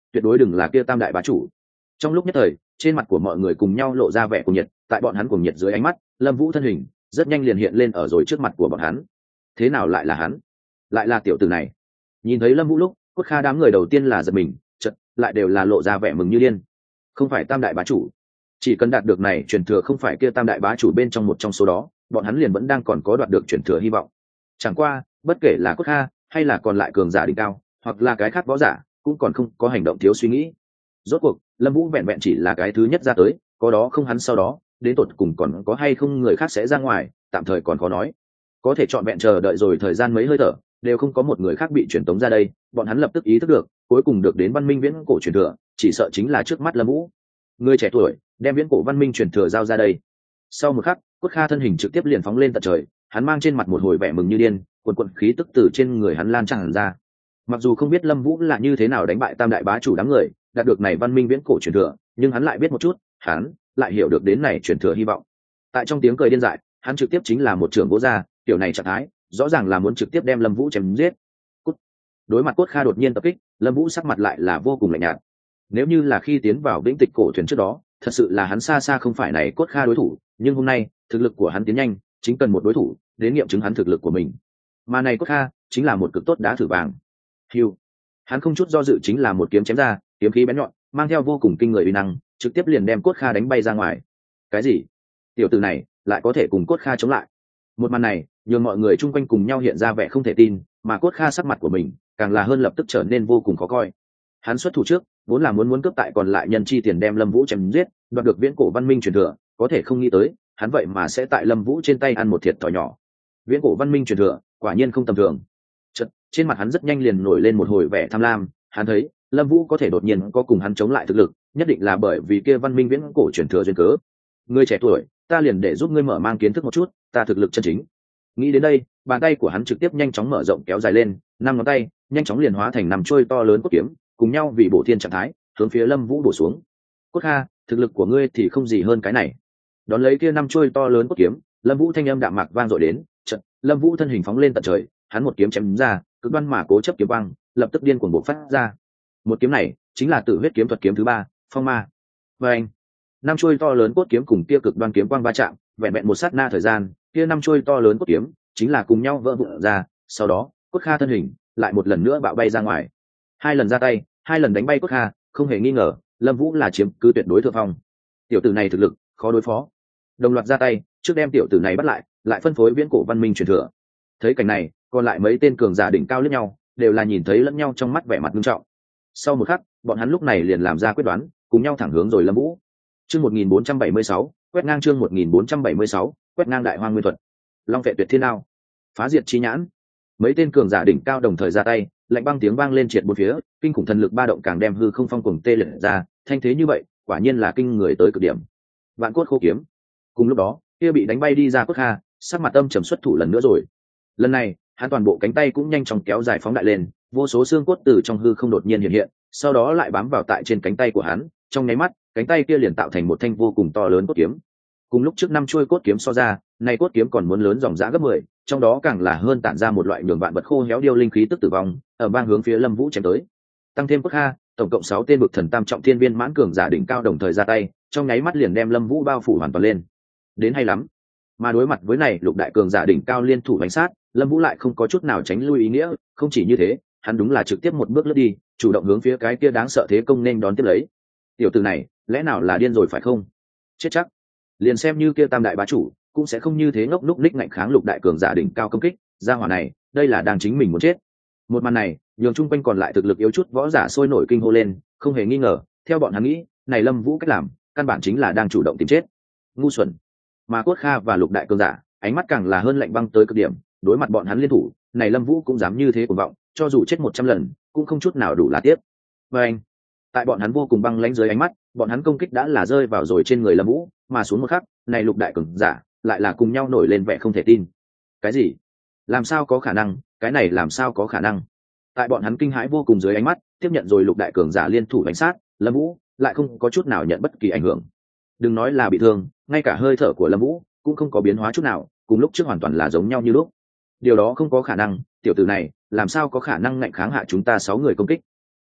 tuyệt đối đừng là kia tam đại bá chủ. Trong lúc nhất thời, trên mặt của mọi người cùng nhau lộ ra vẻ cuồng nhiệt, tại bọn hắn cuồng nhiệt dưới ánh mắt, Lâm Vũ thân hình rất nhanh liền hiện lên ở rồi trước mặt của bọn hắn. Thế nào lại là hắn? Lại là tiểu tử này? Nhìn thấy Lâm Vũ lúc, Cốt Kha đám người đầu tiên là giật mình, chợt lại đều là lộ ra vẻ mừng như điên. Không phải tam đại bá chủ, chỉ cần đạt được này truyền thừa không phải kia tam đại bá chủ bên trong một trong số đó, bọn hắn liền vẫn đang còn có đoạt được truyền thừa hy vọng. Chẳng qua, bất kể là Cốt Kha hay là còn lại cường giả đỉnh cao, hoặc là cái khác võ giả, cũng còn không có hành động thiếu suy nghĩ. Rốt cuộc, Lâm Vũ vẹn vẹn chỉ là cái thứ nhất ra tới, có đó không hắn sau đó, đến tột cùng còn có hay không người khác sẽ ra ngoài, tạm thời còn khó nói. Có thể chọn vẹn chờ đợi rồi thời gian mấy hơi thở, đều không có một người khác bị truyền tống ra đây, bọn hắn lập tức ý thức được, cuối cùng được đến văn minh viễn cổ truyền thừa, chỉ sợ chính là trước mắt Lâm Vũ. Người trẻ tuổi, đem viễn cổ văn minh truyền thừa giao ra đây. Sau một khắc, Cốt Kha thân hình trực tiếp liền phóng lên tận trời, hắn mang trên mặt một hồi vẻ mừng như điên, quần quần khí tức từ trên người hắn lan tràn ra. Mặc dù không biết Lâm Vũ là như thế nào đánh bại tam đại bá chủ đám người, đạt được này văn minh viễn cổ truyền thừa, nhưng hắn lại biết một chút, hắn lại hiểu được đến này truyền thừa hy vọng. Tại trong tiếng cười điên dại, hắn trực tiếp chính là một trưởng vỗ ra, tiểu này trạng thái, rõ ràng là muốn trực tiếp đem Lâm Vũ chém giết. Cút. Đối mặt Cốt Kha đột nhiên tập kích, Lâm Vũ sắc mặt lại là vô cùng lạnh nhạt. Nếu như là khi tiến vào Vĩnh Tịch cổ thuyền trước đó, thật sự là hắn xa xa không phải này Cốt Kha đối thủ, nhưng hôm nay, thực lực của hắn tiến nhanh, chính cần một đối thủ đến nghiệm chứng hắn thực lực của mình. Mà này Cốt Kha chính là một cực tốt đá thử vàng. Hưu. Hắn không chút do dự chính là một kiếm chém ra, kiếm khí bén nhọn, mang theo vô cùng kinh người uy năng, trực tiếp liền đem Cốt Kha đánh bay ra ngoài. Cái gì? Tiểu tử này lại có thể cùng Cốt Kha chống lại? Một màn này, nhường mọi người chung quanh cùng nhau hiện ra vẻ không thể tin, mà Cốt Kha sắc mặt của mình càng là hơn lập tức trở nên vô cùng khó coi. Hắn xuất thủ trước, vốn là muốn muốn cướp tại còn lại nhân chi tiền đem Lâm Vũ chém giết, đoạt được viễn cổ văn minh truyền thừa, có thể không nghĩ tới, hắn vậy mà sẽ tại Lâm Vũ trên tay ăn một thiệt thòi nhỏ. Viễn cổ văn minh truyền thừa, quả nhiên không tầm thường. Chợt, trên mặt hắn rất nhanh liền nổi lên một hồi vẻ tham lam, hắn thấy, Lâm Vũ có thể đột nhiên có cùng hắn chống lại thực lực, nhất định là bởi vì kia văn minh viễn cổ truyền thừa duyên cớ. Ngươi trẻ tuổi, ta liền để giúp ngươi mở mang kiến thức một chút, ta thực lực chân chính. Nghĩ đến đây, bàn tay của hắn trực tiếp nhanh chóng mở rộng kéo dài lên, năm ngón tay nhanh chóng liền hóa thành năm chuôi to lớn cốt kiếm, cùng nhau vì bổ thiên trạng thái, hướng phía Lâm Vũ bổ xuống. Cốt Kha, thực lực của ngươi thì không gì hơn cái này. Đón lấy kia năm chuôi to lớn cốt kiếm, Lâm Vũ thanh âm đạm mạc vang dội đến, chợt, Lâm Vũ thân hình phóng lên tận trời, hắn một kiếm chém ra, cực đoan mà cố chấp kiếm quang, lập tức điên cuồng bộc phát ra. Một kiếm này, chính là Tử Huyết kiếm thuật kiếm thứ ba, Phong Ma. Và anh, năm chuôi to lớn cốt kiếm cùng kia cực đoan kiếm quang va chạm, vẹn vẹn một sát na thời gian, kia năm chuôi to lớn cốt kiếm chính là cùng nhau vỡ vụn ra, sau đó, Cốt Kha thân hình lại một lần nữa bạo bay ra ngoài. Hai lần ra tay, hai lần đánh bay Cốt Kha, không hề nghi ngờ, Lâm Vũ là chiếm cứ tuyệt đối thượng phong. Tiểu tử này thực lực khó đối phó. Đồng loạt ra tay, trước đem tiểu tử này bắt lại, lại phân phối viễn cổ văn minh truyền thừa. Thấy cảnh này, còn lại mấy tên cường giả đỉnh cao liếc nhau, đều là nhìn thấy lẫn nhau trong mắt vẻ mặt nghiêm trọng. Sau một khắc, bọn hắn lúc này liền làm ra quyết đoán, cùng nhau thẳng hướng rồi Lâm Vũ. Chương một nghìn bốn trăm bảy mươi sáu, quét ngang chương một nghìn bốn trăm bảy mươi sáu, quét ngang Đại Hoang Nguyên Thuật. Long Vệ Tuyệt Thiên Đao, Phá Diệt Chi Nhãn. Mấy tên cường giả đỉnh cao đồng thời ra tay, lạnh băng tiếng vang lên triệt bốn phía, kinh khủng thần lực ba động càng đem hư không phong cuồng tê liệt ra, thanh thế như vậy, quả nhiên là kinh người tới cực điểm. Vạn Cốt Khô Kiếm. Cùng lúc đó, kia bị đánh bay đi ra Cốt Kha, sắc mặt âm trầm xuất thủ lần nữa rồi. Lần này, hắn toàn bộ cánh tay cũng nhanh chóng kéo dài phóng đại lên, vô số xương cốt từ trong hư không đột nhiên hiện hiện, sau đó lại bám vào tại trên cánh tay của hắn, trong nháy mắt, cánh tay kia liền tạo thành một thanh vô cùng to lớn cốt kiếm. Cùng lúc trước năm chuôi cốt kiếm so ra, này cốt kiếm còn muốn lớn dòng dã gấp mười, trong đó càng là hơn tản ra một loại nhường vạn vật khô héo điêu linh khí tức tử vong, ở bang hướng phía Lâm Vũ chém tới. Tăng thêm Cốt Kha, tổng cộng sáu tên bực thần tam trọng thiên viên mãn cường giả đỉnh cao đồng thời ra tay, trong nháy mắt liền đem Lâm Vũ bao phủ hoàn toàn lên. Đến hay lắm. Mà đối mặt với này lục đại cường giả đỉnh cao liên thủ đánh sát, Lâm Vũ lại không có chút nào tránh lui ý nghĩa, không chỉ như thế, hắn đúng là trực tiếp một bước lướt đi, chủ động hướng phía cái kia đáng sợ thế công nên đón tiếp lấy. Tiểu tử này, lẽ nào là điên rồi phải không? Chết chắc. Liền xem như kia tam đại bá chủ, cũng sẽ không như thế ngốc núc ních ngạnh kháng lục đại cường giả đỉnh cao công kích, gia hỏa này, đây là đang chính mình muốn chết. Một màn này, nhường chung quanh còn lại thực lực yếu chút võ giả sôi nổi kinh hô lên, không hề nghi ngờ, theo bọn hắn nghĩ, này Lâm Vũ cách làm, căn bản chính là đang chủ động tìm chết. Ngu xuẩn. Mà Cốt Kha và lục đại cường giả, ánh mắt càng là hơn lạnh băng tới cực điểm, đối mặt bọn hắn liên thủ, này Lâm Vũ cũng dám như thế cuồng vọng, cho dù chết một trăm lần, cũng không chút nào đủ là tiếp. Và anh, tại bọn hắn vô cùng băng lãnh dưới ánh mắt, bọn hắn công kích đã là rơi vào rồi trên người Lâm Vũ, mà xuống một khắc, này lục đại cường giả lại là cùng nhau nổi lên vẻ không thể tin. Cái gì? Làm sao có khả năng? Cái này làm sao có khả năng? Tại bọn hắn kinh hãi vô cùng dưới ánh mắt, tiếp nhận rồi lục đại cường giả liên thủ đánh sát, Lâm Vũ lại không có chút nào nhận bất kỳ ảnh hưởng. Đừng nói là bị thương, ngay cả hơi thở của Lâm Vũ cũng không có biến hóa chút nào, cùng lúc trước hoàn toàn là giống nhau như lúc. Điều đó không có khả năng, tiểu tử này làm sao có khả năng ngạnh kháng hạ chúng ta sáu người công kích?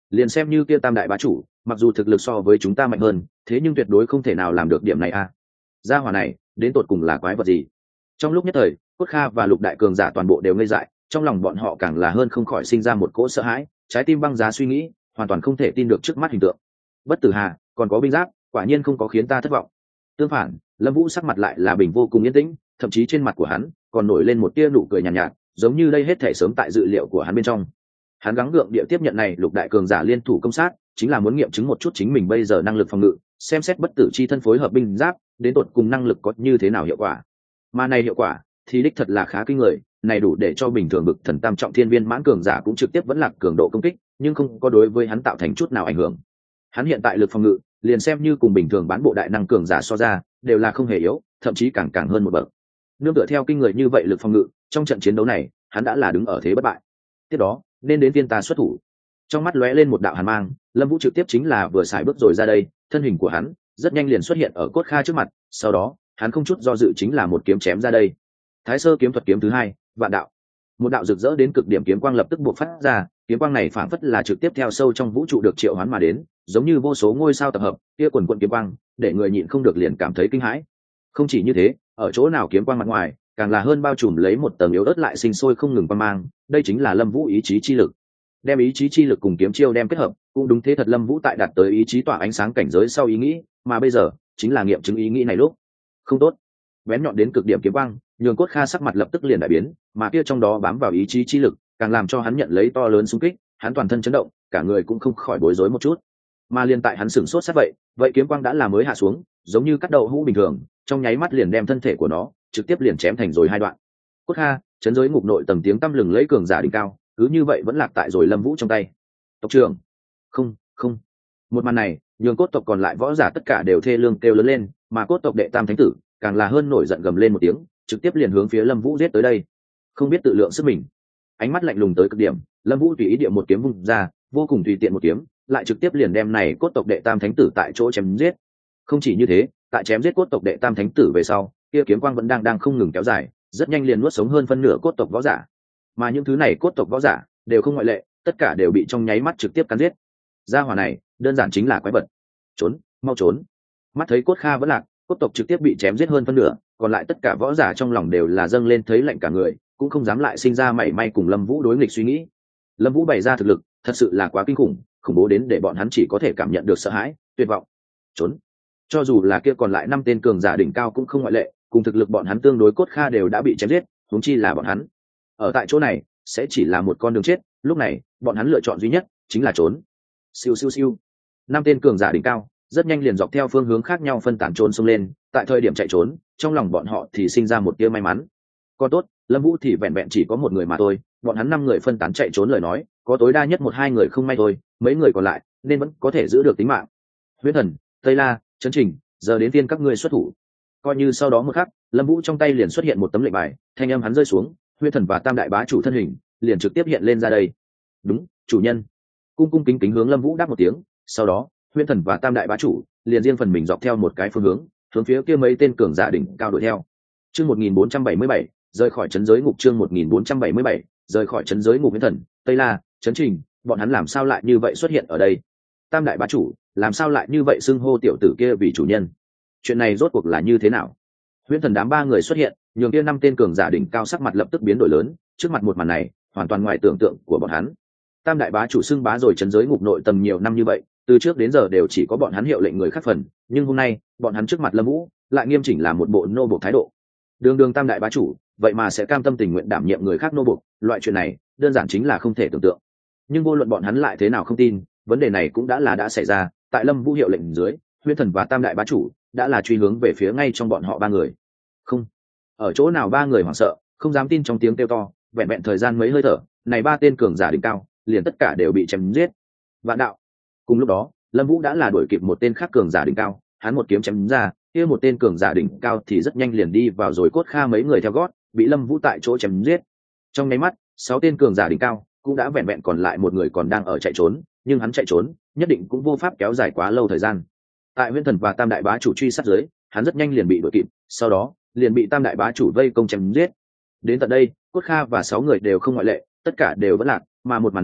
liền xem như kia tam đại bá chủ mặc dù thực lực so với chúng ta mạnh hơn, thế nhưng tuyệt đối không thể nào làm được điểm này a. Gia hỏa này đến tột cùng là quái vật gì? Trong lúc nhất thời, Cốt Kha và Lục đại cường giả toàn bộ đều ngây dại, trong lòng bọn họ càng là hơn không khỏi sinh ra một cỗ sợ hãi, trái tim băng giá suy nghĩ, hoàn toàn không thể tin được trước mắt hình tượng. Bất tử hà còn có binh giáp, quả nhiên không có khiến ta thất vọng. Tương phản, Lâm Vũ sắc mặt lại là bình vô cùng yên tĩnh, thậm chí trên mặt của hắn còn nổi lên một tia nụ cười nhàn nhạt, nhạt, giống như đây hết thể sớm tại dự liệu của hắn bên trong. Hắn gắng gượng địa tiếp nhận này Lục đại cường giả liên thủ công sát, chính là muốn nghiệm chứng một chút chính mình bây giờ năng lực phòng ngự, xem xét bất tử chi thân phối hợp binh giáp, đến tột cùng năng lực có như thế nào hiệu quả. Mà này hiệu quả thì đích thật là khá kinh người, này đủ để cho bình thường bực thần tam trọng thiên viên mãn cường giả cũng trực tiếp vẫn lạc cường độ công kích, nhưng không có đối với hắn tạo thành chút nào ảnh hưởng. Hắn hiện tại lực phòng ngự, liền xem như cùng bình thường bán bộ đại năng cường giả so ra, đều là không hề yếu, thậm chí càng càng hơn một bậc. Nương tựa theo kinh người như vậy lực phòng ngự, trong trận chiến đấu này, hắn đã là đứng ở thế bất bại. Tiếp đó, nên đến tiên ta xuất thủ. Trong mắt lóe lên một đạo hàn mang, Lâm Vũ trực tiếp chính là vừa xài bước rồi ra đây, thân hình của hắn rất nhanh liền xuất hiện ở Cốt Kha trước mặt, sau đó, hắn không chút do dự chính là một kiếm chém ra đây. Thái sơ kiếm thuật kiếm thứ hai, vạn đạo. Một đạo rực rỡ đến cực điểm kiếm quang lập tức bộc phát ra, kiếm quang này phảng phất là trực tiếp theo sâu trong vũ trụ được triệu hoán mà đến, giống như vô số ngôi sao tập hợp, kia quần quần kiếm quang, để người nhịn không được liền cảm thấy kinh hãi. Không chỉ như thế, ở chỗ nào kiếm quang mặt ngoài, càng là hơn bao trùm lấy một tầng yếu ớt lại sinh sôi không ngừng quang mang, đây chính là Lâm Vũ ý chí chi lực. Đem ý chí chi lực cùng kiếm chiêu đem kết hợp, cũng đúng thế thật Lâm Vũ tại đạt tới ý chí tỏa ánh sáng cảnh giới sau ý nghĩ, mà bây giờ, chính là nghiệm chứng ý nghĩ này lúc. Không tốt. Bén nhọn đến cực điểm kiếm quang, nhường Cốt Kha sắc mặt lập tức liền đại biến, mà kia trong đó bám vào ý chí chi lực, càng làm cho hắn nhận lấy to lớn xung kích, hắn toàn thân chấn động, cả người cũng không khỏi bối rối một chút. Mà liền tại hắn sửng sốt sát vậy, vậy kiếm quang đã là mới hạ xuống, giống như cắt đầu hũ bình thường, trong nháy mắt liền đem thân thể của nó trực tiếp liền chém thành rồi hai đoạn. Cốt Kha, chấn giới ngục nội tầng tiếng tăm lừng lấy cường giả đỉnh cao, cứ như vậy vẫn lạc tại rồi Lâm Vũ trong tay. Tộc trưởng, không, không. Một màn này, nhường cốt tộc còn lại võ giả tất cả đều thê lương kêu lớn lên, mà cốt tộc đệ tam thánh tử càng là hơn nổi giận gầm lên một tiếng, trực tiếp liền hướng phía Lâm Vũ giết tới đây. Không biết tự lượng sức mình, ánh mắt lạnh lùng tới cực điểm, Lâm Vũ tùy ý địa một kiếm vung ra, vô cùng tùy tiện một kiếm, lại trực tiếp liền đem này cốt tộc đệ tam thánh tử tại chỗ chém giết. Không chỉ như thế, tại chém giết cốt tộc đệ tam thánh tử về sau, kia kiếm quang vẫn đang đang không ngừng kéo dài, rất nhanh liền nuốt sống hơn phân nửa cốt tộc võ giả. Mà những thứ này cốt tộc võ giả đều không ngoại lệ, tất cả đều bị trong nháy mắt trực tiếp cắn giết. Gia hỏa này, đơn giản chính là quái vật. Trốn, mau trốn. Mắt thấy Cốt Kha vẫn lạc, cốt tộc trực tiếp bị chém giết hơn phân nửa, còn lại tất cả võ giả trong lòng đều là dâng lên thấy lạnh cả người, cũng không dám lại sinh ra mảy may cùng Lâm Vũ đối nghịch suy nghĩ. Lâm Vũ bày ra thực lực, thật sự là quá kinh khủng, khủng bố đến để bọn hắn chỉ có thể cảm nhận được sợ hãi, tuyệt vọng. Trốn. Cho dù là kia còn lại năm tên cường giả đỉnh cao cũng không ngoại lệ, cùng thực lực bọn hắn tương đối Cốt Kha đều đã bị chém giết, huống chi là bọn hắn. Ở tại chỗ này, sẽ chỉ là một con đường chết, lúc này, bọn hắn lựa chọn duy nhất chính là trốn. Siêu siêu siêu. Năm tên cường giả đỉnh cao, rất nhanh liền dọc theo phương hướng khác nhau phân tán trốn xông lên, tại thời điểm chạy trốn, trong lòng bọn họ thì sinh ra một tia may mắn. Còn tốt, Lâm Vũ thì vẹn vẹn chỉ có một người mà thôi, bọn hắn năm người phân tán chạy trốn lời nói, có tối đa nhất một hai người không may thôi, mấy người còn lại nên vẫn có thể giữ được tính mạng. Huyễn Thần, Tây La, Trấn Trình, giờ đến phiên các ngươi xuất thủ. Coi như sau đó một khắc, Lâm Vũ trong tay liền xuất hiện một tấm lệnh bài, thanh âm hắn rơi xuống, Huyễn Thần và Tam đại bá chủ thân hình liền trực tiếp hiện lên ra đây. Đúng, chủ nhân. Cung cung kính kính hướng Lâm Vũ đáp một tiếng, sau đó, Huyễn Thần và Tam đại bá chủ liền riêng phần mình dọc theo một cái phương hướng, hướng phía kia mấy tên cường giả đỉnh cao đuổi theo. Chương một nghìn bốn trăm bảy mươi bảy, rời khỏi trấn giới ngục. Chương một nghìn bốn trăm bảy mươi bảy, rời khỏi trấn giới ngục. Huyễn Thần, Tây La, Trấn Trình, bọn hắn làm sao lại như vậy xuất hiện ở đây? Tam đại bá chủ, làm sao lại như vậy xưng hô tiểu tử kia vì chủ nhân? Chuyện này rốt cuộc là như thế nào? Huyễn Thần đám ba người xuất hiện, nhường kia năm tên cường giả đỉnh cao sắc mặt lập tức biến đổi lớn, trước mặt một màn này, hoàn toàn ngoài tưởng tượng của bọn hắn. Tam đại bá chủ xưng bá rồi trấn giới ngục nội tầm nhiều năm như vậy, từ trước đến giờ đều chỉ có bọn hắn hiệu lệnh người khác phần, nhưng hôm nay, bọn hắn trước mặt Lâm Vũ, lại nghiêm chỉnh là một bộ nô bộc thái độ. Đường đường tam đại bá chủ, vậy mà sẽ cam tâm tình nguyện đảm nhiệm người khác nô bộc, loại chuyện này, đơn giản chính là không thể tưởng tượng. Nhưng vô luận bọn hắn lại thế nào không tin, vấn đề này cũng đã là đã xảy ra, tại Lâm Vũ hiệu lệnh dưới, Huyễn Thần và Tam đại bá chủ đã là truy hướng về phía ngay trong bọn họ ba người. Không, ở chỗ nào ba người hoảng sợ, không dám tin trong tiếng kêu to, vẹn vẹn thời gian mấy hơi thở, này ba tên cường giả đỉnh cao, liền tất cả đều bị chém giết. Vạn đạo. Cùng lúc đó, Lâm Vũ đã là đuổi kịp một tên khác cường giả đỉnh cao, hắn một kiếm chém ra, kia một tên cường giả đỉnh cao thì rất nhanh liền đi vào rồi Cốt Kha mấy người theo gót, bị Lâm Vũ tại chỗ chém giết. Trong nháy mắt, sáu tên cường giả đỉnh cao cũng đã vẹn vẹn còn lại một người còn đang ở chạy trốn, nhưng hắn chạy trốn, nhất định cũng vô pháp kéo dài quá lâu thời gian. Tại Huyễn Thần và Tam đại bá chủ truy sát dưới, hắn rất nhanh liền bị đuổi kịp, sau đó, liền bị Tam đại bá chủ vây công chém giết. Đến tận đây, Cốt Kha và sáu người đều không ngoại lệ, tất cả đều vẫn lạc, mà một màn này,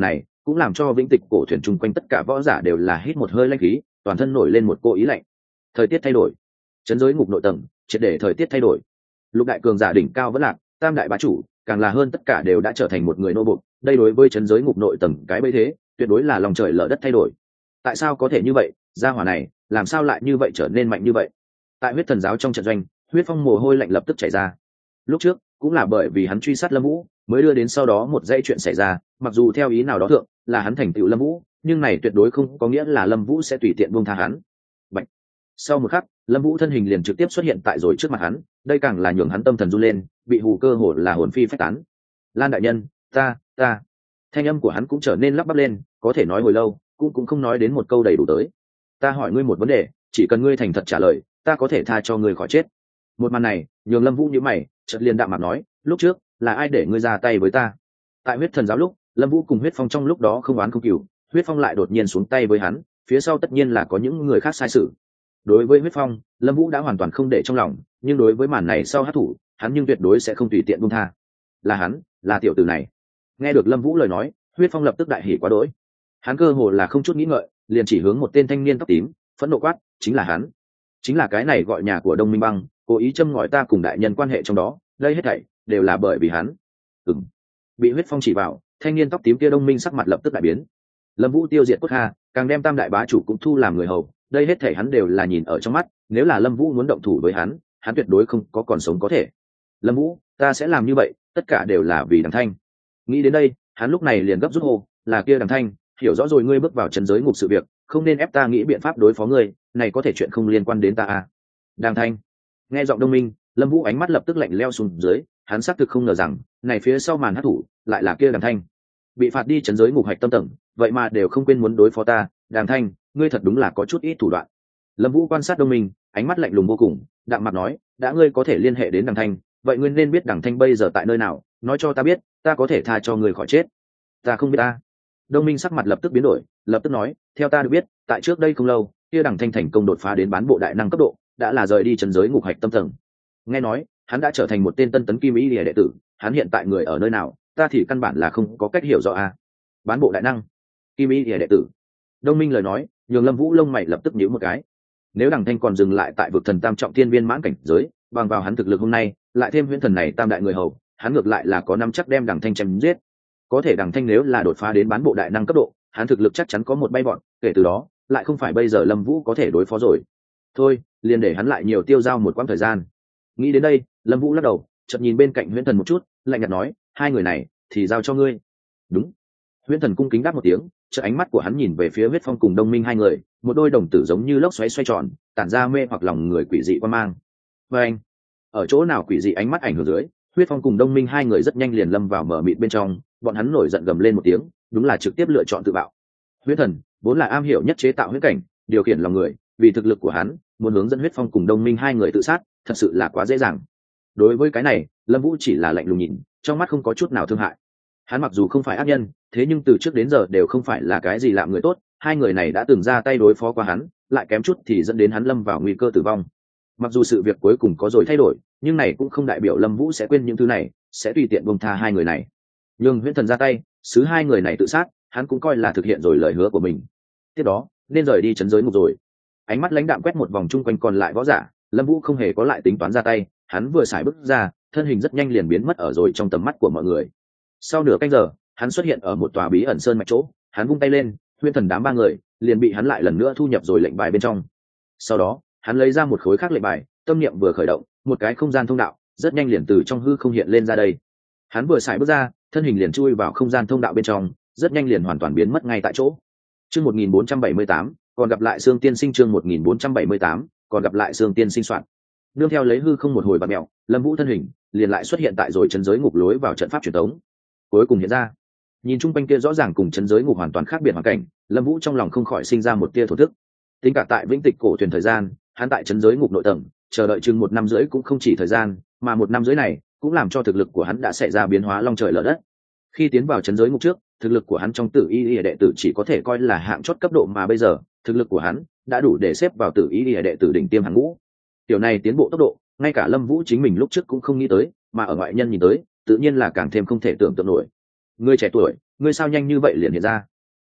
cũng làm cho vĩnh tịch cổ thuyền chung quanh tất cả võ giả đều là hít một hơi lạnh khí, toàn thân nổi lên một cô ý lạnh. Thời tiết thay đổi, chấn giới ngục nội tầng triệt để thời tiết thay đổi. Lục đại cường giả đỉnh cao vẫn lạc, tam đại bá chủ càng là hơn tất cả đều đã trở thành một người nô bộc. Đây đối với chấn giới ngục nội tầng cái bấy thế tuyệt đối là lòng trời lở đất thay đổi. Tại sao có thể như vậy? Gia hỏa này làm sao lại như vậy, trở nên mạnh như vậy? Tại huyết thần giáo trong trận doanh, huyết phong mồ hôi lạnh lập tức chảy ra. Lúc trước cũng là bởi vì hắn truy sát Lâm Vũ mới đưa đến sau đó một dãy chuyện xảy ra, mặc dù theo ý nào đó thượng là hắn thành tựu Lâm Vũ, nhưng này tuyệt đối không có nghĩa là Lâm Vũ sẽ tùy tiện buông tha hắn. Bạch. Sau một khắc, Lâm Vũ thân hình liền trực tiếp xuất hiện tại rồi trước mặt hắn, đây càng là nhường hắn tâm thần run lên, bị hù cơ hồ là hồn phi phách tán. Lan đại nhân, ta, ta. Thanh âm của hắn cũng trở nên lắp bắp lên, có thể nói hồi lâu, cũng cũng không nói đến một câu đầy đủ tới. Ta hỏi ngươi một vấn đề, chỉ cần ngươi thành thật trả lời, ta có thể tha cho ngươi khỏi chết. Một màn này nhường Lâm Vũ nhíu mày, chợt liền đạm mặt nói, lúc trước là ai để ngươi ra tay với ta? Tại huyết thần giáo lúc, Lâm Vũ cùng huyết phong trong lúc đó không oán không cừu, huyết phong lại đột nhiên xuống tay với hắn, phía sau tất nhiên là có những người khác sai sự. Đối với huyết phong, Lâm Vũ đã hoàn toàn không để trong lòng, nhưng đối với màn này sau hát thủ, hắn nhưng tuyệt đối sẽ không tùy tiện buông tha. Là hắn, là tiểu tử này. Nghe được Lâm Vũ lời nói, huyết phong lập tức đại hỉ quá đỗi. Hắn cơ hồ là không chút nghĩ ngợi, liền chỉ hướng một tên thanh niên tóc tím, phẫn nộ quát, chính là hắn. Chính là cái này gọi nhà của Đông Minh Băng, cố ý châm ngòi ta cùng đại nhân quan hệ trong đó, đây hết thảy đều là bởi vì hắn. Ừm. Bị huyết phong chỉ vào, thanh niên tóc tím kia Đông Minh sắc mặt lập tức đại biến. Lâm Vũ tiêu diệt Cốt Hà, càng đem tam đại bá chủ cũng thu làm người hầu, đây hết thảy hắn đều là nhìn ở trong mắt, nếu là Lâm Vũ muốn động thủ với hắn, hắn tuyệt đối không có còn sống có thể. Lâm Vũ, ta sẽ làm như vậy, tất cả đều là vì Đằng Thanh. Nghĩ đến đây, hắn lúc này liền gấp rút hô, là kia Đằng Thanh, hiểu rõ rồi ngươi bước vào trấn giới ngục sự việc, không nên ép ta nghĩ biện pháp đối phó ngươi, này có thể chuyện không liên quan đến ta à? Đằng Thanh. Nghe giọng Đông Minh, Lâm Vũ ánh mắt lập tức lạnh lẽo xuống dưới, hắn xác thực không ngờ rằng, này phía sau màn hắc thủ lại là kia Đằng Thanh. Bị phạt đi trấn giới ngục hạch tâm tầng, vậy mà đều không quên muốn đối phó ta, Đằng Thanh, ngươi thật đúng là có chút ít thủ đoạn. Lâm Vũ quan sát Đông Minh, ánh mắt lạnh lùng vô cùng, đạm mặt nói, đã ngươi có thể liên hệ đến Đằng Thanh, vậy ngươi nên biết Đằng Thanh bây giờ tại nơi nào, nói cho ta biết, ta có thể tha cho ngươi khỏi chết. Ta không biết ta. Đông Minh sắc mặt lập tức biến đổi, lập tức nói, theo ta được biết, tại trước đây không lâu, kia Đằng Thanh thành công đột phá đến bán bộ đại năng cấp độ, đã là rời đi trấn giới ngục hạch tâm tầng. Nghe nói, hắn đã trở thành một tên tân tấn kim ý lìa đệ tử, hắn hiện tại người ở nơi nào, ta thì căn bản là không có cách hiểu rõ a. À. Bán bộ đại năng, kim ý lìa đệ tử. Đông Minh lời nói, nhường Lâm Vũ lông mày lập tức nhíu một cái. Nếu Đằng Thanh còn dừng lại tại vực thần tam trọng thiên viên mãn cảnh giới, bằng vào hắn thực lực hôm nay, lại thêm huyễn thần này tam đại người hầu, hắn ngược lại là có nắm chắc đem Đằng Thanh chém giết. Có thể Đằng Thanh nếu là đột phá đến bán bộ đại năng cấp độ, hắn thực lực chắc chắn có một bay bọn, kể từ đó, lại không phải bây giờ Lâm Vũ có thể đối phó rồi. Thôi, liền để hắn lại nhiều tiêu dao một quãng thời gian. Nghĩ đến đây, Lâm Vũ lắc đầu, chợt nhìn bên cạnh huyễn thần một chút, lạnh nhạt nói, hai người này thì giao cho ngươi. Đúng. Huyễn thần cung kính đáp một tiếng, chợt ánh mắt của hắn nhìn về phía huyết phong cùng Đông Minh hai người, một đôi đồng tử giống như lốc xoáy xoay tròn, tản ra mê hoặc lòng người quỷ dị quan mang. Và anh, ở chỗ nào quỷ dị ánh mắt ảnh hưởng dưới, huyết phong cùng Đông Minh hai người rất nhanh liền lâm vào mở mịt bên trong, bọn hắn nổi giận gầm lên một tiếng, đúng là trực tiếp lựa chọn tự bạo. Huyễn thần vốn là am hiểu nhất chế tạo huyễn cảnh, điều khiển lòng người, vì thực lực của hắn, muốn hướng dẫn huyết phong cùng Đông Minh hai người tự sát, thật sự là quá dễ dàng. Đối với cái này, Lâm Vũ chỉ là lạnh lùng nhìn, trong mắt không có chút nào thương hại. Hắn mặc dù không phải ác nhân, thế nhưng từ trước đến giờ đều không phải là cái gì lạm người tốt, hai người này đã từng ra tay đối phó qua hắn, lại kém chút thì dẫn đến hắn lâm vào nguy cơ tử vong. Mặc dù sự việc cuối cùng có rồi thay đổi, nhưng này cũng không đại biểu Lâm Vũ sẽ quên những thứ này, sẽ tùy tiện buông tha hai người này. Nhưng huyễn thần ra tay, xứ hai người này tự sát, hắn cũng coi là thực hiện rồi lời hứa của mình. Tiếp đó, nên rời đi trấn giới ngục rồi. Ánh mắt lãnh đạm quét một vòng chung quanh còn lại võ giả, Lâm Vũ không hề có lại tính toán ra tay, hắn vừa xài bước ra, thân hình rất nhanh liền biến mất ở rồi trong tầm mắt của mọi người. Sau nửa canh giờ, hắn xuất hiện ở một tòa bí ẩn sơn mạch chỗ, hắn vung tay lên, huyễn thần đám ba người liền bị hắn lại lần nữa thu nhập rồi lệnh bài bên trong. Sau đó, hắn lấy ra một khối khác lệnh bài, tâm niệm vừa khởi động, một cái không gian thông đạo rất nhanh liền từ trong hư không hiện lên ra đây. Hắn vừa xài bước ra, thân hình liền chui vào không gian thông đạo bên trong, rất nhanh liền hoàn toàn biến mất ngay tại chỗ. Chương một nghìn bốn trăm bảy mươi tám, còn gặp lại Sương Tiên Sinh. Chương một nghìn bốn trăm bảy mươi tám, còn gặp lại Sương Tiên Sinh soạn. Nương theo lấy hư không một hồi bạt mèo, Lâm Vũ thân hình liền lại xuất hiện tại rồi trấn giới ngục lối vào trận pháp truyền thống. Cuối cùng hiện ra, nhìn chung quanh kia rõ ràng cùng trấn giới ngục hoàn toàn khác biệt hoàn cảnh, Lâm Vũ trong lòng không khỏi sinh ra một tia thổ thức. Tính cả tại Vĩnh Tịch cổ thuyền thời gian, hắn tại trấn giới ngục nội tầng chờ đợi chừng một năm rưỡi cũng không chỉ thời gian, mà một năm rưỡi này cũng làm cho thực lực của hắn đã xảy ra biến hóa long trời lở đất. Khi tiến vào trấn giới ngục trước, thực lực của hắn trong tử y y đệ tử chỉ có thể coi là hạng chót cấp độ, mà bây giờ thực lực của hắn đã đủ để xếp vào tử y y đệ tử đỉnh tiêm hàng ngũ. Điều này tiến bộ tốc độ, ngay cả Lâm Vũ chính mình lúc trước cũng không nghĩ tới, mà ở ngoại nhân nhìn tới, tự nhiên là càng thêm không thể tưởng tượng nổi. Ngươi trẻ tuổi, ngươi sao nhanh như vậy liền hiện ra?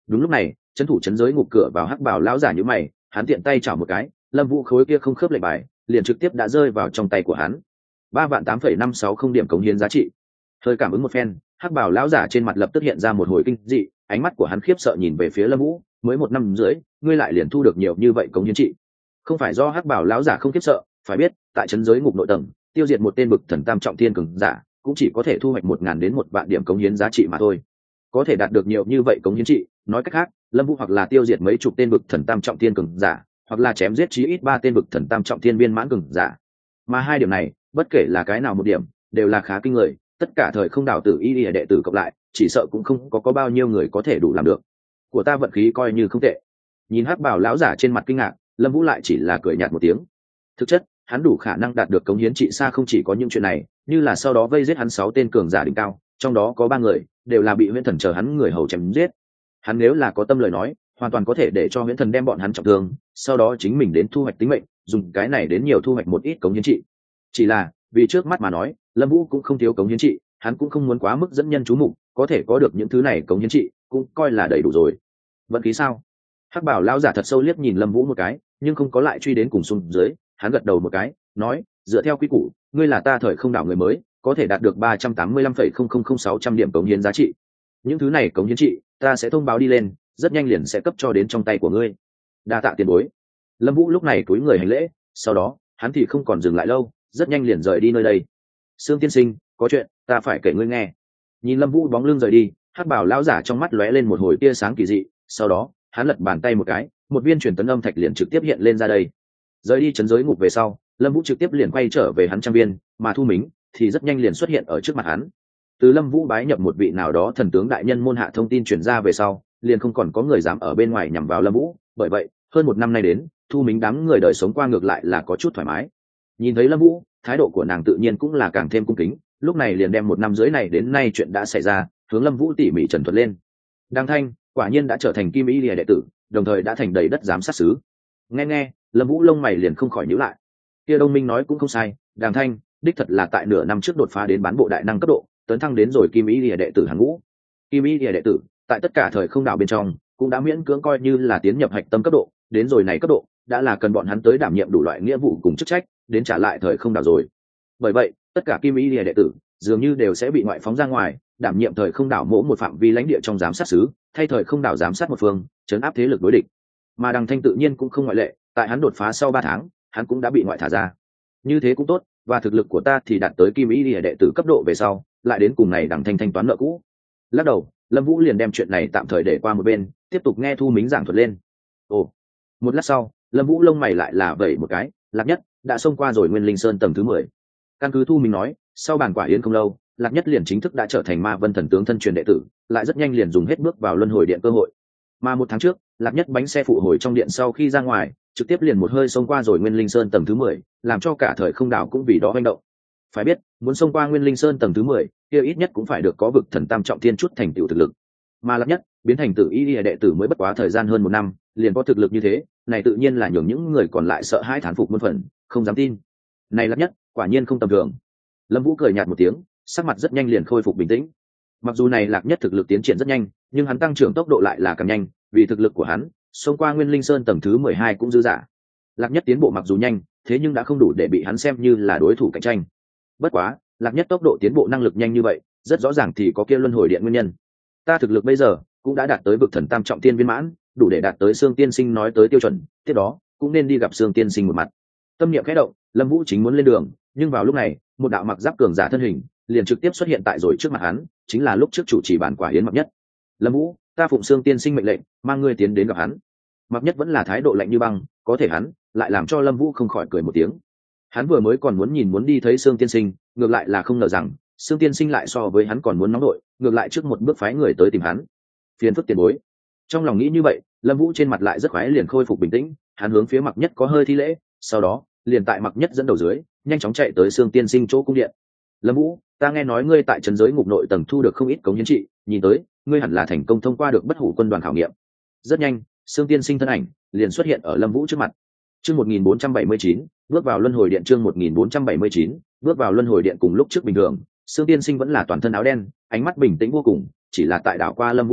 Đúng lúc này trấn thủ trấn giới ngục cửa vào hắc bảo lão giả như mày, hắn tiện tay chảo một cái, lâm vũ khối kia không khớp lệnh bài liền trực tiếp đã rơi vào trong tay của hắn. Ba vạn tám phẩy năm sáu không điểm cống hiến giá trị. Hơi cảm ứng một phen, hắc bảo lão giả trên mặt lập tức hiện ra một hồi kinh dị, ánh mắt của hắn khiếp sợ nhìn về phía lâm vũ. Mới một năm rưỡi ngươi lại liền thu được nhiều như vậy cống hiến trị. Không phải do hắc bảo lão giả không khiếp sợ, phải biết tại trấn giới ngục nội tầng tiêu diệt một tên bực thần tam trọng thiên cường giả cũng chỉ có thể thu hoạch một ngàn đến một vạn điểm cống hiến giá trị mà thôi. Có thể đạt được nhiều như vậy cống hiến trị, nói cách khác lâm vũ hoặc là tiêu diệt mấy chục tên bực thần tam trọng thiên cường giả, hoặc là chém giết chí ít ba tên bực thần tam trọng thiên viên mãn cường giả. Mà hai điểm này bất kể là cái nào một điểm đều là khá kinh người, tất cả thời không đảo tử y đệ tử cộng lại chỉ sợ cũng không có, có bao nhiêu người có thể đủ làm được. Của ta vận khí coi như không tệ. Nhìn hắc bảo lão giả trên mặt kinh ngạc, lâm vũ lại chỉ là cười nhạt một tiếng. Thực chất hắn đủ khả năng đạt được cống hiến trị xa không chỉ có những chuyện này, như là sau đó vây giết hắn sáu tên cường giả đỉnh cao, trong đó có ba người đều là bị huyễn thần chờ hắn người hầu chém giết. Hắn nếu là có tâm lời nói hoàn toàn có thể để cho huyễn thần đem bọn hắn trọng thương, sau đó chính mình đến thu hoạch tính mệnh, dùng cái này đến nhiều thu hoạch một ít cống hiến trị. Chỉ là vì trước mắt mà nói lâm vũ cũng không thiếu cống hiến trị, hắn cũng không muốn quá mức dẫn nhân chú mục, có thể có được những thứ này cống hiến trị cũng coi là đầy đủ rồi. Vận khí sao? Hắc bảo lão giả thật sâu liếc nhìn lâm vũ một cái, nhưng không có lại truy đến cùng xuống dưới. Hắn gật đầu một cái nói, dựa theo quy củ ngươi là ta thời không đảo người mới, có thể đạt được ba trăm tám mươi lăm phẩy không không không sáu trăm điểm cống hiến giá trị. Những thứ này cống hiến trị ta sẽ thông báo đi lên, rất nhanh liền sẽ cấp cho đến trong tay của ngươi. Đa tạ tiền bối. Lâm vũ lúc này cúi người hành lễ, sau đó hắn thì không còn dừng lại lâu, rất nhanh liền rời đi nơi đây. Sương tiên sinh, có chuyện ta phải kể ngươi nghe. Nhìn lâm vũ bóng lưng rời đi, hắc bảo lão giả trong mắt lóe lên một hồi tia sáng kỳ dị, sau đó hắn lật bàn tay một cái, một viên truyền tấn âm thạch liền trực tiếp hiện lên ra đây. Rời đi trấn giới ngục về sau, lâm vũ trực tiếp liền quay trở về hắn trang viên, mà Thu Mính thì rất nhanh liền xuất hiện ở trước mặt hắn. Từ lâm vũ bái nhập một vị nào đó thần tướng đại nhân môn hạ thông tin truyền ra về sau, liền không còn có người dám ở bên ngoài nhằm vào lâm vũ, bởi vậy hơn một năm nay đến Thu Mính đám người đời sống qua ngược lại là có chút thoải mái. Nhìn thấy lâm vũ, thái độ của nàng tự nhiên cũng là càng thêm cung kính, lúc này liền đem một năm rưỡi này đến nay chuyện đã xảy ra hướng lâm vũ tỉ mỉ trần thuật lên. Đăng Thanh quả nhiên đã trở thành kim y lìa đệ tử, đồng thời đã thành đầy đất giám sát sứ. Nghe nghe lâm vũ lông mày liền không khỏi nhíu lại. Kia Đông Minh nói cũng không sai, Đàng Thanh đích thật là tại nửa năm trước đột phá đến bán bộ đại năng cấp độ, tấn thăng đến rồi kim y lìa đệ tử hàng ngũ. Kim y lìa đệ tử tại tất cả thời không đảo bên trong cũng đã miễn cưỡng coi như là tiến nhập hạch tâm cấp độ, đến rồi này cấp độ đã là cần bọn hắn tới đảm nhiệm đủ loại nghĩa vụ cùng chức trách, đến trả lại thời không đảo rồi. Bởi vậy tất cả kim y lìa đệ tử dường như đều sẽ bị ngoại phóng ra ngoài, đảm nhiệm thời không đảo mỗi một phạm vi lãnh địa trong giám sát xứ, thay thời không đảo giám sát một phương, chấn áp thế lực đối địch. Mà Đằng Thanh tự nhiên cũng không ngoại lệ, tại hắn đột phá sau ba tháng hắn cũng đã bị ngoại thả ra. Như thế cũng tốt, và thực lực của ta thì đạt tới kim y lìa đệ tử cấp độ về sau, lại đến cùng này Đằng Thanh thanh toán nợ cũ. Lắc đầu, lâm vũ liền đem chuyện này tạm thời để qua một bên, tiếp tục nghe Thu Mính giảng thuật lên. Ồ, một lát sau lâm vũ lông mày lại là vẩy một cái, Lạc Nhất đã xông qua rồi Nguyên Linh Sơn tầng thứ mười. Căn cứ Thu Mính nói, sau bàn quả yến không lâu, Lạc Nhất liền chính thức đã trở thành Ma Vân thần tướng thân truyền đệ tử, lại rất nhanh liền dùng hết bước vào luân hồi điện cơ hội. Mà một tháng trước, Lạc Nhất bánh xe phụ hồi trong điện sau khi ra ngoài, trực tiếp liền một hơi xông qua rồi Nguyên Linh Sơn tầng thứ mười, làm cho cả thời không đảo cũng vì đó hoành động. Phải biết, muốn xông qua Nguyên Linh Sơn tầng thứ mười, kia ít nhất cũng phải được có vực thần tam trọng thiên chút thành tựu thực lực. Mà Lạc Nhất biến thành tử y đệ tử mới bất quá thời gian hơn một năm, liền có thực lực như thế, này tự nhiên là nhường những người còn lại sợ hãi thán phục muôn phần, không dám tin. Này Lạc Nhất, quả nhiên không tầm thường. Lâm Vũ cười nhạt một tiếng, sắc mặt rất nhanh liền khôi phục bình tĩnh. Mặc dù này Lạc Nhất thực lực tiến triển rất nhanh, nhưng hắn tăng trưởng tốc độ lại là càng nhanh, vì thực lực của hắn, xông qua Nguyên Linh Sơn tầng thứ mười hai cũng dư dả. Lạc Nhất tiến bộ mặc dù nhanh, thế nhưng đã không đủ để bị hắn xem như là đối thủ cạnh tranh. Bất quá, Lạc Nhất tốc độ tiến bộ năng lực nhanh như vậy, rất rõ ràng thì có kia luân hồi điện nguyên nhân. Ta thực lực bây giờ cũng đã đạt tới vực thần tam trọng thiên viên mãn, đủ để đạt tới Sương tiên sinh nói tới tiêu chuẩn, tiếp đó cũng nên đi gặp Sương tiên sinh một mặt. Tâm niệm khẽ động, Lâm Vũ chính muốn lên đường, nhưng vào lúc này, một đạo mặc giáp cường giả thân hình liền trực tiếp xuất hiện tại rồi trước mặt hắn, chính là lúc trước chủ trì bản quả yến Mặc Nhất. Lâm Vũ, ta phụng Sương tiên sinh mệnh lệnh, mang ngươi tiến đến gặp hắn. Mặc Nhất vẫn là thái độ lạnh như băng, có thể hắn lại làm cho Lâm Vũ không khỏi cười một tiếng. Hắn vừa mới còn muốn nhìn muốn đi thấy Sương tiên sinh, ngược lại là không ngờ rằng Sương tiên sinh lại so với hắn còn muốn nóng đội, ngược lại trước một bước phái người tới tìm hắn. Phiền phức tiền bối. Trong lòng nghĩ như vậy, Lâm Vũ trên mặt lại rất khoái liền khôi phục bình tĩnh, hắn hướng phía Mặc Nhất có hơi thi lễ, sau đó liền tại Mặc Nhất dẫn đầu dưới, nhanh chóng chạy tới Sương tiên sinh chỗ cung điện. Lâm Vũ, ta nghe nói ngươi tại trấn giới ngục nội tầng thu được không ít cống hiến trị, nhìn tới ngươi hẳn là thành công thông qua được bất hủ quân đoàn khảo nghiệm. Rất nhanh, Sương tiên sinh thân ảnh liền xuất hiện ở Lâm Vũ trước mặt. Chương một nghìn bốn trăm bảy mươi chín, bước vào luân hồi điện. Chương một nghìn bốn trăm bảy mươi chín, bước vào luân hồi điện. Cùng lúc trước bình thường, Sương tiên sinh vẫn là toàn thân áo đen, ánh mắt bình tĩnh vô cùng, chỉ là tại đảo qua Lâm Vũ lúc,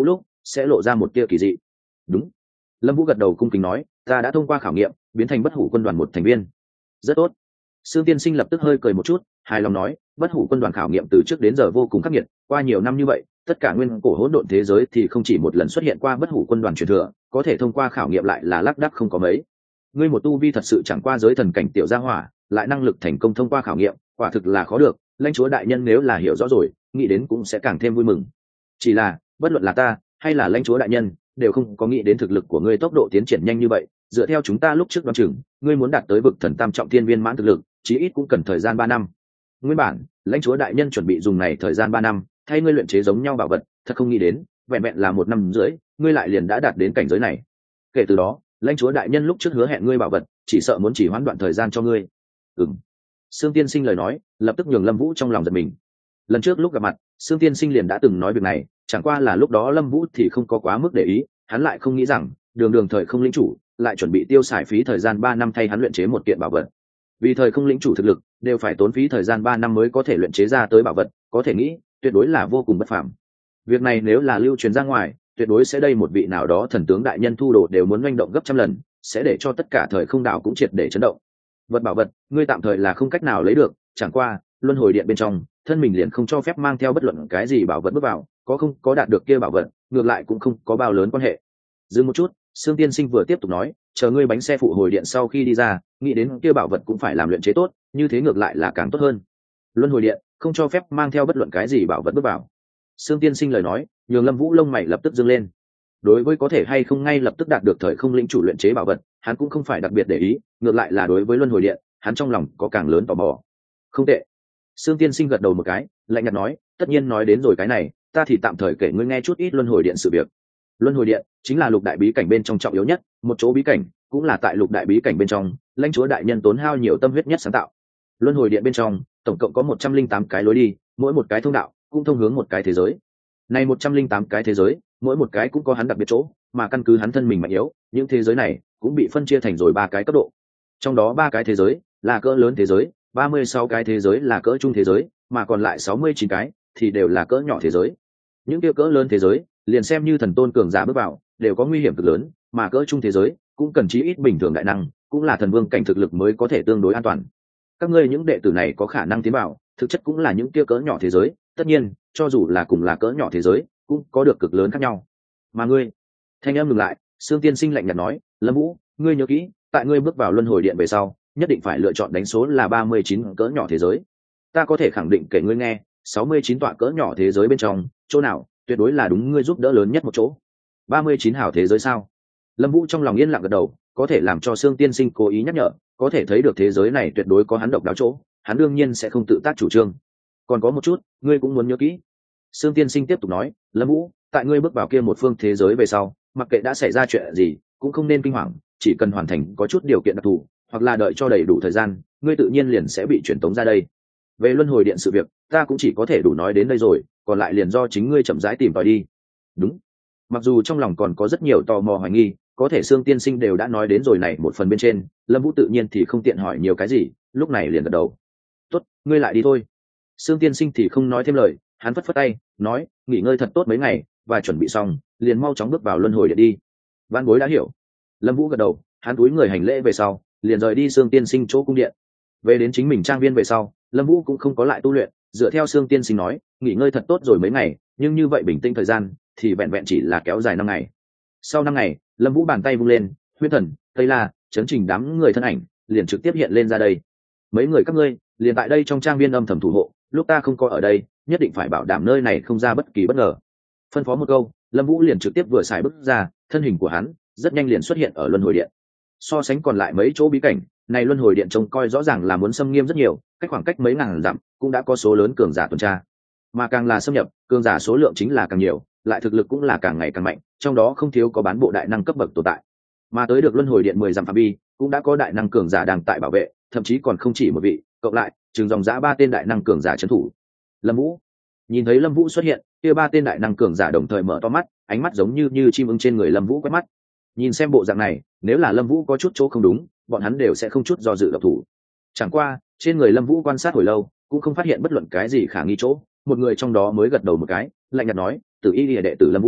sẽ lộ ra một tia kỳ dị. Đúng. Lâm Vũ gật đầu cung kính nói, ta đã thông qua khảo nghiệm biến thành bất hủ quân đoàn một thành viên. Rất tốt. Sương Tiên Sinh lập tức hơi cười một chút, hài lòng nói, bất hủ quân đoàn khảo nghiệm từ trước đến giờ vô cùng khắc nghiệt, qua nhiều năm như vậy, tất cả nguyên cổ hỗn độn thế giới thì không chỉ một lần xuất hiện qua bất hủ quân đoàn truyền thừa, có thể thông qua khảo nghiệm lại là lác đác không có mấy. Ngươi một tu vi thật sự chẳng qua giới thần cảnh tiểu gia hỏa, lại năng lực thành công thông qua khảo nghiệm, quả thực là khó được, lãnh chúa đại nhân nếu là hiểu rõ rồi, nghĩ đến cũng sẽ càng thêm vui mừng. Chỉ là, bất luận là ta hay là lãnh chúa đại nhân, đều không có nghĩ đến thực lực của ngươi tốc độ tiến triển nhanh như vậy, dựa theo chúng ta lúc trước đoán chừng, ngươi muốn đạt tới vực thần tam trọng thiên viên mãn thực lực, chí ít cũng cần thời gian ba năm. Nguyên bản, lãnh chúa đại nhân chuẩn bị dùng này thời gian ba năm, thay ngươi luyện chế giống nhau bảo vật, thật không nghĩ đến, vẹn vẹn là một năm rưỡi, ngươi lại liền đã đạt đến cảnh giới này. Kể từ đó, lãnh chúa đại nhân lúc trước hứa hẹn ngươi bảo vật, chỉ sợ muốn chỉ hoãn đoạn thời gian cho ngươi. Ừm. Sương Tiên Sinh lời nói, lập tức nhường Lâm Vũ trong lòng giật mình. Lần trước lúc gặp mặt, Sương Tiên Sinh liền đã từng nói việc này, chẳng qua là lúc đó Lâm Vũ thì không có quá mức để ý, hắn lại không nghĩ rằng, đường đường thời không lĩnh chủ, lại chuẩn bị tiêu xài phí thời gian ba năm thay hắn luyện chế một kiện bảo vật. Vì thời không lĩnh chủ thực lực, đều phải tốn phí thời gian ba năm mới có thể luyện chế ra tới bảo vật, có thể nghĩ, tuyệt đối là vô cùng bất phàm. Việc này nếu là lưu truyền ra ngoài, tuyệt đối sẽ đây một vị nào đó thần tướng đại nhân thu đồ đều muốn manh động gấp trăm lần, sẽ để cho tất cả thời không đảo cũng triệt để chấn động. Vật bảo vật, ngươi tạm thời là không cách nào lấy được, chẳng qua, luân hồi điện bên trong, thân mình liền không cho phép mang theo bất luận cái gì bảo vật bước vào, có không có đạt được kia bảo vật, ngược lại cũng không có bao lớn quan hệ. Dừng một chút, Sương Tiên Sinh vừa tiếp tục nói, chờ ngươi bánh xe phụ hồi điện sau khi đi ra, nghĩ đến kia bảo vật cũng phải làm luyện chế tốt, như thế ngược lại là càng tốt hơn. Luân hồi điện không cho phép mang theo bất luận cái gì bảo vật bước vào. Sương Tiên Sinh lời nói, nhường Lâm Vũ lông mày lập tức dương lên. Đối với có thể hay không ngay lập tức đạt được thời không lĩnh chủ luyện chế bảo vật, hắn cũng không phải đặc biệt để ý, ngược lại là đối với luân hồi điện, hắn trong lòng có càng lớn tò mò. Không tệ. Sương Tiên Sinh gật đầu một cái, lạnh nhạt nói, tất nhiên nói đến rồi cái này, ta thì tạm thời kể ngươi nghe chút ít luân hồi điện sự việc. Luân hồi điện chính là lục đại bí cảnh bên trong trọng yếu nhất, một chỗ bí cảnh, cũng là tại lục đại bí cảnh bên trong, lãnh chúa đại nhân tốn hao nhiều tâm huyết nhất sáng tạo. Luân hồi điện bên trong, tổng cộng có một trăm linh tám cái lối đi, mỗi một cái thông đạo cũng thông hướng một cái thế giới. Này một trăm linh tám cái thế giới, mỗi một cái cũng có hắn đặc biệt chỗ, mà căn cứ hắn thân mình mạnh yếu, những thế giới này cũng bị phân chia thành rồi ba cái cấp độ. Trong đó ba cái thế giới là cỡ lớn thế giới, ba mươi sáu cái thế giới là cỡ trung thế giới, mà còn lại sáu mươi chín cái thì đều là cỡ nhỏ thế giới. Những kia cỡ lớn thế giới, liền xem như thần tôn cường giả bước vào, đều có nguy hiểm cực lớn, mà cỡ trung thế giới cũng cần chí ít bình thường đại năng, cũng là thần vương cảnh thực lực mới có thể tương đối an toàn. Các ngươi những đệ tử này có khả năng tiến vào, thực chất cũng là những kia cỡ nhỏ thế giới, tất nhiên, cho dù là cùng là cỡ nhỏ thế giới, cũng có được cực lớn khác nhau. Mà ngươi, thanh âm ngừng lại, Sương Tiên Sinh lạnh nhạt nói, Lâm Vũ, ngươi nhớ kỹ, tại ngươi bước vào luân hồi điện về sau, nhất định phải lựa chọn đánh số là ba mươi chín cỡ nhỏ thế giới. Ta có thể khẳng định kể ngươi nghe, sáu mươi chín tọa cỡ nhỏ thế giới bên trong, chỗ nào tuyệt đối là đúng ngươi giúp đỡ lớn nhất một chỗ. ba mươi chín hảo thế giới sao? Lâm Vũ trong lòng yên lặng gật đầu, có thể làm cho Sương Tiên Sinh cố ý nhắc nhở, có thể thấy được thế giới này tuyệt đối có hắn độc đáo chỗ, hắn đương nhiên sẽ không tự tác chủ trương. Còn có một chút, ngươi cũng muốn nhớ kỹ. Sương Tiên Sinh tiếp tục nói, Lâm Vũ, tại ngươi bước vào kia một phương thế giới về sau, mặc kệ đã xảy ra chuyện gì, cũng không nên kinh hoàng, chỉ cần hoàn thành có chút điều kiện đặc thù, hoặc là đợi cho đầy đủ thời gian, ngươi tự nhiên liền sẽ bị truyền tống ra đây. Về luân hồi điện sự việc, ta cũng chỉ có thể đủ nói đến đây rồi, còn lại liền do chính ngươi chậm rãi tìm tòi đi. Đúng. Mặc dù trong lòng còn có rất nhiều tò mò hoài nghi, có thể Sương Tiên Sinh đều đã nói đến rồi này một phần bên trên, Lâm Vũ tự nhiên thì không tiện hỏi nhiều cái gì, lúc này liền gật đầu. Tốt, ngươi lại đi thôi. Sương Tiên Sinh thì không nói thêm lời, hắn phất phất tay, nói, nghỉ ngơi thật tốt mấy ngày, và chuẩn bị xong, liền mau chóng bước vào luân hồi điện đi. Vãn bối đã hiểu. Lâm Vũ gật đầu, hắn cúi người hành lễ về sau, liền rời đi Sương Tiên Sinh chỗ cung điện. Về đến chính mình trang viên về sau, Lâm Vũ cũng không có lại tu luyện, dựa theo Sương Tiên Sinh nói, nghỉ ngơi thật tốt rồi mấy ngày, nhưng như vậy bình tĩnh thời gian thì vẹn vẹn chỉ là kéo dài năm ngày. Sau năm ngày, Lâm Vũ bàn tay vung lên, Huyết Thần, Tây La, chấn trình đám người thân ảnh, liền trực tiếp hiện lên ra đây. Mấy người các ngươi, liền tại đây trong trang viên âm thầm thủ hộ, lúc ta không có ở đây, nhất định phải bảo đảm nơi này không ra bất kỳ bất ngờ. Phân phó một câu, Lâm Vũ liền trực tiếp vừa xài bước ra, thân hình của hắn rất nhanh liền xuất hiện ở luân hồi điện. So sánh còn lại mấy chỗ bí cảnh, này luân hồi điện trông coi rõ ràng là muốn xâm nghiêm rất nhiều, cách khoảng cách mấy ngàn dặm cũng đã có số lớn cường giả tuần tra. Mà càng là xâm nhập, cường giả số lượng chính là càng nhiều, lại thực lực cũng là càng ngày càng mạnh, trong đó không thiếu có bán bộ đại năng cấp bậc tồn tại. Mà tới được luân hồi điện mười dặm phạm vi, cũng đã có đại năng cường giả đang tại bảo vệ, thậm chí còn không chỉ một vị, cộng lại, chừng dòng dã ba tên đại năng cường giả trấn thủ. Lâm Vũ nhìn thấy Lâm Vũ xuất hiện, kia ba tên đại năng cường giả đồng thời mở to mắt, ánh mắt giống như như chim ưng trên người Lâm Vũ quét mắt. Nhìn xem bộ dạng này, nếu là Lâm Vũ có chút chỗ không đúng, bọn hắn đều sẽ không chút do dự động thủ. Chẳng qua, trên người Lâm Vũ quan sát hồi lâu, cũng không phát hiện bất luận cái gì khả nghi chỗ, một người trong đó mới gật đầu một cái, lạnh nhạt nói, "Tử Y Lìa đệ tử Lâm Vũ,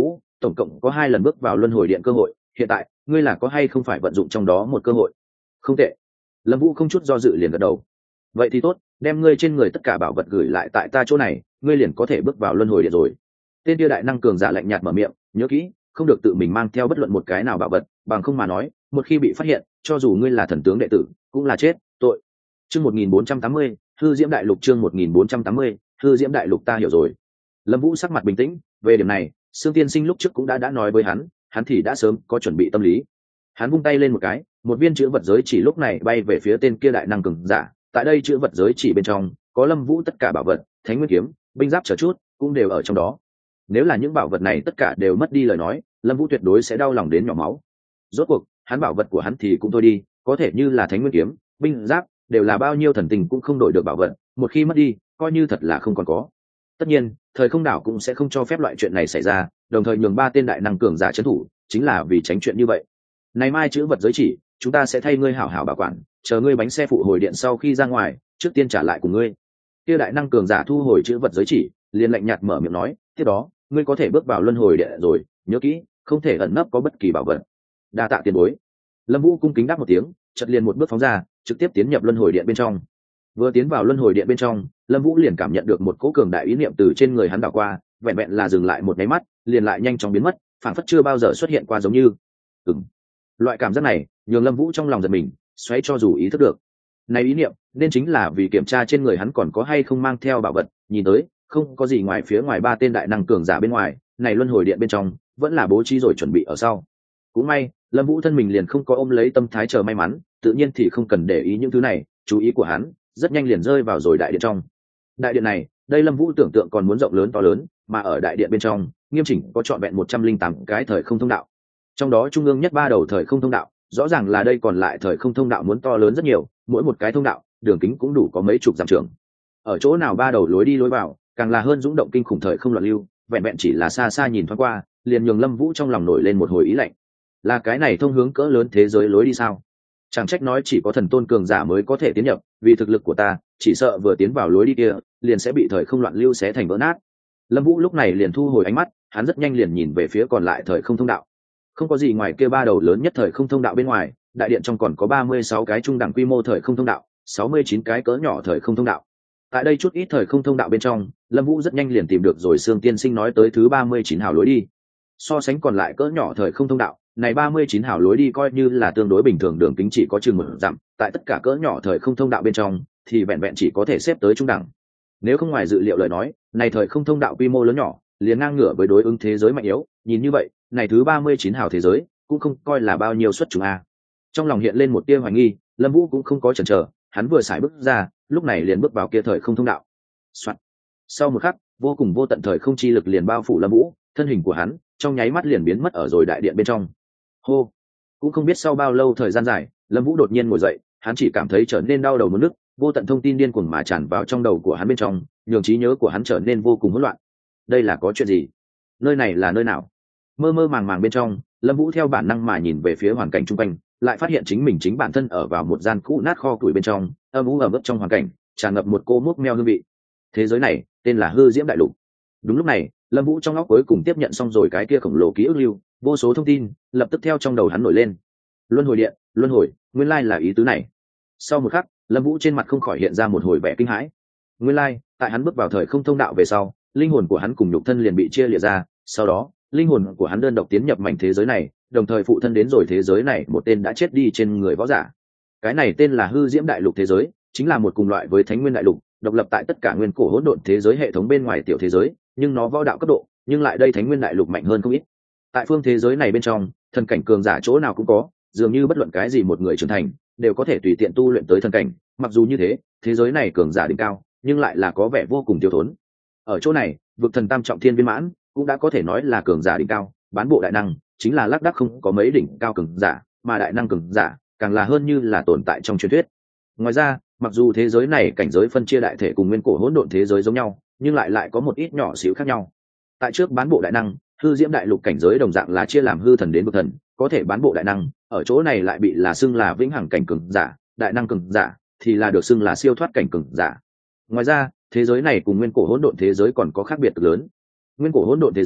tổng cộng có hai lần bước vào luân hồi điện cơ hội, hiện tại ngươi là có hay không phải vận dụng trong đó một cơ hội? Không tệ. Lâm Vũ không chút do dự liền gật đầu. Vậy thì tốt, đem ngươi trên người tất cả bảo vật gửi lại tại ta chỗ này, ngươi liền có thể bước vào luân hồi điện rồi. Tên kia đại năng cường giả lạnh nhạt mở miệng, nhớ kỹ, không được tự mình mang theo bất luận một cái nào bảo vật, bằng không mà nói, một khi bị phát hiện, cho dù ngươi là thần tướng đệ tử, cũng là chết, tội. Chương một nghìn bốn trăm tám mươi, Hư Diễm Đại Lục chương một nghìn bốn trăm tám mươi, Hư Diễm Đại Lục ta hiểu rồi. Lâm Vũ sắc mặt bình tĩnh, về điểm này, Sương Tiên Sinh lúc trước cũng đã đã nói với hắn, hắn thì đã sớm có chuẩn bị tâm lý. Hắn vung tay lên một cái, một viên chữ vật giới chỉ lúc này bay về phía tên kia đại năng cường giả. Tại đây chữ vật giới chỉ bên trong có Lâm Vũ tất cả bảo vật, Thánh Nguyên kiếm, binh giáp chờ chút, cũng đều ở trong đó. Nếu là những bảo vật này tất cả đều mất đi lời nói, Lâm Vũ tuyệt đối sẽ đau lòng đến nhỏ máu. Rốt cuộc, hắn bảo vật của hắn thì cũng thôi đi, có thể như là Thánh Nguyên kiếm, binh giáp, đều là bao nhiêu thần tình cũng không đổi được bảo vật, một khi mất đi, coi như thật là không còn có. Tất nhiên, thời không đảo cũng sẽ không cho phép loại chuyện này xảy ra, đồng thời nhường ba tên đại năng cường giả trấn thủ, chính là vì tránh chuyện như vậy. Ngày mai chữ vật giới chỉ, chúng ta sẽ thay ngươi hảo hảo bảo quản, chờ ngươi bánh xe phụ hồi điện sau khi ra ngoài, trước tiên trả lại cùng ngươi. Kia đại năng cường giả thu hồi chữ vật giới chỉ, liền lạnh nhạt mở miệng nói, tiếp đó, ngươi có thể bước vào luân hồi điện rồi, nhớ kỹ, không thể ẩn nấp có bất kỳ bảo vật. Đa tạ tiền bối. Lâm Vũ cung kính đáp một tiếng, chợt liền một bước phóng ra, trực tiếp tiến nhập luân hồi điện bên trong. Vừa tiến vào luân hồi điện bên trong, Lâm Vũ liền cảm nhận được một cỗ cường đại ý niệm từ trên người hắn đảo qua, vẹn vẹn là dừng lại một cái mắt, liền lại nhanh chóng biến mất, phản phất chưa bao giờ xuất hiện qua giống như. Ừm. Loại cảm giác này, nhường Lâm Vũ trong lòng giật mình, xoáy cho dù ý thức được. Này ý niệm, nên chính là vì kiểm tra trên người hắn còn có hay không mang theo bảo vật, nhìn tới, không có gì ngoài phía ngoài ba tên đại năng cường giả bên ngoài, này luân hồi điện bên trong, vẫn là bố trí rồi chuẩn bị ở sau. Cũng may, Lâm Vũ thân mình liền không có ôm lấy tâm thái chờ may mắn, tự nhiên thì không cần để ý những thứ này, chú ý của hắn rất nhanh liền rơi vào rồi đại điện trong. Đại điện này, đây Lâm Vũ tưởng tượng còn muốn rộng lớn to lớn, mà ở đại điện bên trong, nghiêm chỉnh có trọn vẹn một trăm linh tám cái thời không thông đạo. Trong đó trung ương nhất ba đầu thời không thông đạo, rõ ràng là đây còn lại thời không thông đạo muốn to lớn rất nhiều, mỗi một cái thông đạo, đường kính cũng đủ có mấy chục dặm trường. Ở chỗ nào ba đầu lối đi lối vào, càng là hơn dũng động kinh khủng thời không loạn lưu, vẹn vẹn chỉ là xa xa nhìn thoáng qua, liền nhường Lâm Vũ trong lòng nổi lên một hồi ý lạnh. Là cái này thông hướng cỡ lớn thế giới lối đi sao? Chẳng trách nói chỉ có thần tôn cường giả mới có thể tiến nhập, vì thực lực của ta, chỉ sợ vừa tiến vào lối đi kia, liền sẽ bị thời không loạn lưu xé thành vỡ nát. Lâm Vũ lúc này liền thu hồi ánh mắt, hắn rất nhanh liền nhìn về phía còn lại thời không thông đạo. Không có gì ngoài kia ba đầu lớn nhất thời không thông đạo bên ngoài, đại điện trong còn có ba mươi sáu cái trung đẳng quy mô thời không thông đạo, sáu mươi chín cái cỡ nhỏ thời không thông đạo. Tại đây chút ít thời không thông đạo bên trong, Lâm Vũ rất nhanh liền tìm được rồi Sương Tiên Sinh nói tới thứ ba mươi chín hào lối đi. So sánh còn lại cỡ nhỏ thời không thông đạo, này ba mươi chín hào lối đi coi như là tương đối bình thường, đường kính chỉ có chừng một dặm, tại tất cả cỡ nhỏ thời không thông đạo bên trong thì vẹn vẹn chỉ có thể xếp tới trung đẳng. Nếu không ngoài dự liệu lời nói, này thời không thông đạo quy mô lớn nhỏ, liền ngang ngửa với đối ứng thế giới mạnh yếu, nhìn như vậy, này thứ ba mươi chín hào thế giới cũng không coi là bao nhiêu xuất chúng a. Trong lòng hiện lên một tia hoài nghi, Lâm Vũ cũng không có chần chờ, hắn vừa xài bước ra, lúc này liền bước vào kia thời không thông đạo. Soạn. Sau một khắc, vô cùng vô tận thời không chi lực liền bao phủ Lâm Vũ, thân hình của hắn trong nháy mắt liền biến mất ở rồi đại điện bên trong. Hô. Cũng không biết sau bao lâu thời gian dài, Lâm Vũ đột nhiên ngồi dậy, hắn chỉ cảm thấy trở nên đau đầu muốn nức, vô tận thông tin điên cuồng mà tràn vào trong đầu của hắn bên trong, nhường trí nhớ của hắn trở nên vô cùng hỗn loạn. Đây là có chuyện gì? Nơi này là nơi nào? Mơ mơ màng màng bên trong, Lâm Vũ theo bản năng mà nhìn về phía hoàn cảnh xung quanh, lại phát hiện chính mình chính bản thân ở vào một gian cũ nát kho củi bên trong, âm u ẩm ướt trong hoàn cảnh, tràn ngập một cô mốc meo hương vị. Thế giới này tên là Hư Diễm Đại Lục. Đúng lúc này, Lâm Vũ trong óc cuối cùng tiếp nhận xong rồi cái kia khổng lồ ký ức lưu, vô số thông tin lập tức theo trong đầu hắn nổi lên. Luân hồi điện, luân hồi, nguyên lai là ý tứ này. Sau một khắc, Lâm Vũ trên mặt không khỏi hiện ra một hồi vẻ kinh hãi. Nguyên lai, tại hắn bước vào thời không thông đạo về sau, linh hồn của hắn cùng nhục thân liền bị chia liệt ra, sau đó, linh hồn của hắn đơn độc tiến nhập mảnh thế giới này, đồng thời phụ thân đến rồi thế giới này một tên đã chết đi trên người võ giả. Cái này tên là Hư Diễm Đại Lục thế giới, chính là một cùng loại với Thánh Nguyên Đại Lục, độc lập tại tất cả nguyên cổ hỗn độn thế giới hệ thống bên ngoài tiểu thế giới, nhưng nó võ đạo cấp độ, nhưng lại đây Thánh Nguyên Đại Lục mạnh hơn không ít. Tại phương thế giới này bên trong, thần cảnh cường giả chỗ nào cũng có, dường như bất luận cái gì một người trưởng thành đều có thể tùy tiện tu luyện tới thần cảnh. Mặc dù như thế, thế giới này cường giả đỉnh cao, nhưng lại là có vẻ vô cùng tiêu thốn. Ở chỗ này, vực thần tam trọng thiên viên mãn cũng đã có thể nói là cường giả đỉnh cao, bán bộ đại năng chính là lác đác không có mấy đỉnh cao cường giả, mà đại năng cường giả càng là hơn như là tồn tại trong truyền thuyết. Ngoài ra, mặc dù thế giới này cảnh giới phân chia đại thể cùng nguyên cổ hỗn độn thế giới giống nhau, nhưng lại lại có một ít nhỏ xíu khác nhau. Tại trước bán bộ đại năng, Hư Diễm Đại Lục cảnh giới đồng dạng là chia làm hư thần đến vực thần, có thể bán bộ đại năng ở chỗ này lại bị là xưng là vĩnh hằng cảnh cường giả, đại năng cường giả thì là được xưng là siêu thoát cảnh cường giả. Ngoài ra, thế giới này cùng nguyên cổ hỗn độn thế giới còn có khác biệt lớn. Nguyên cổ hỗn độn thế giới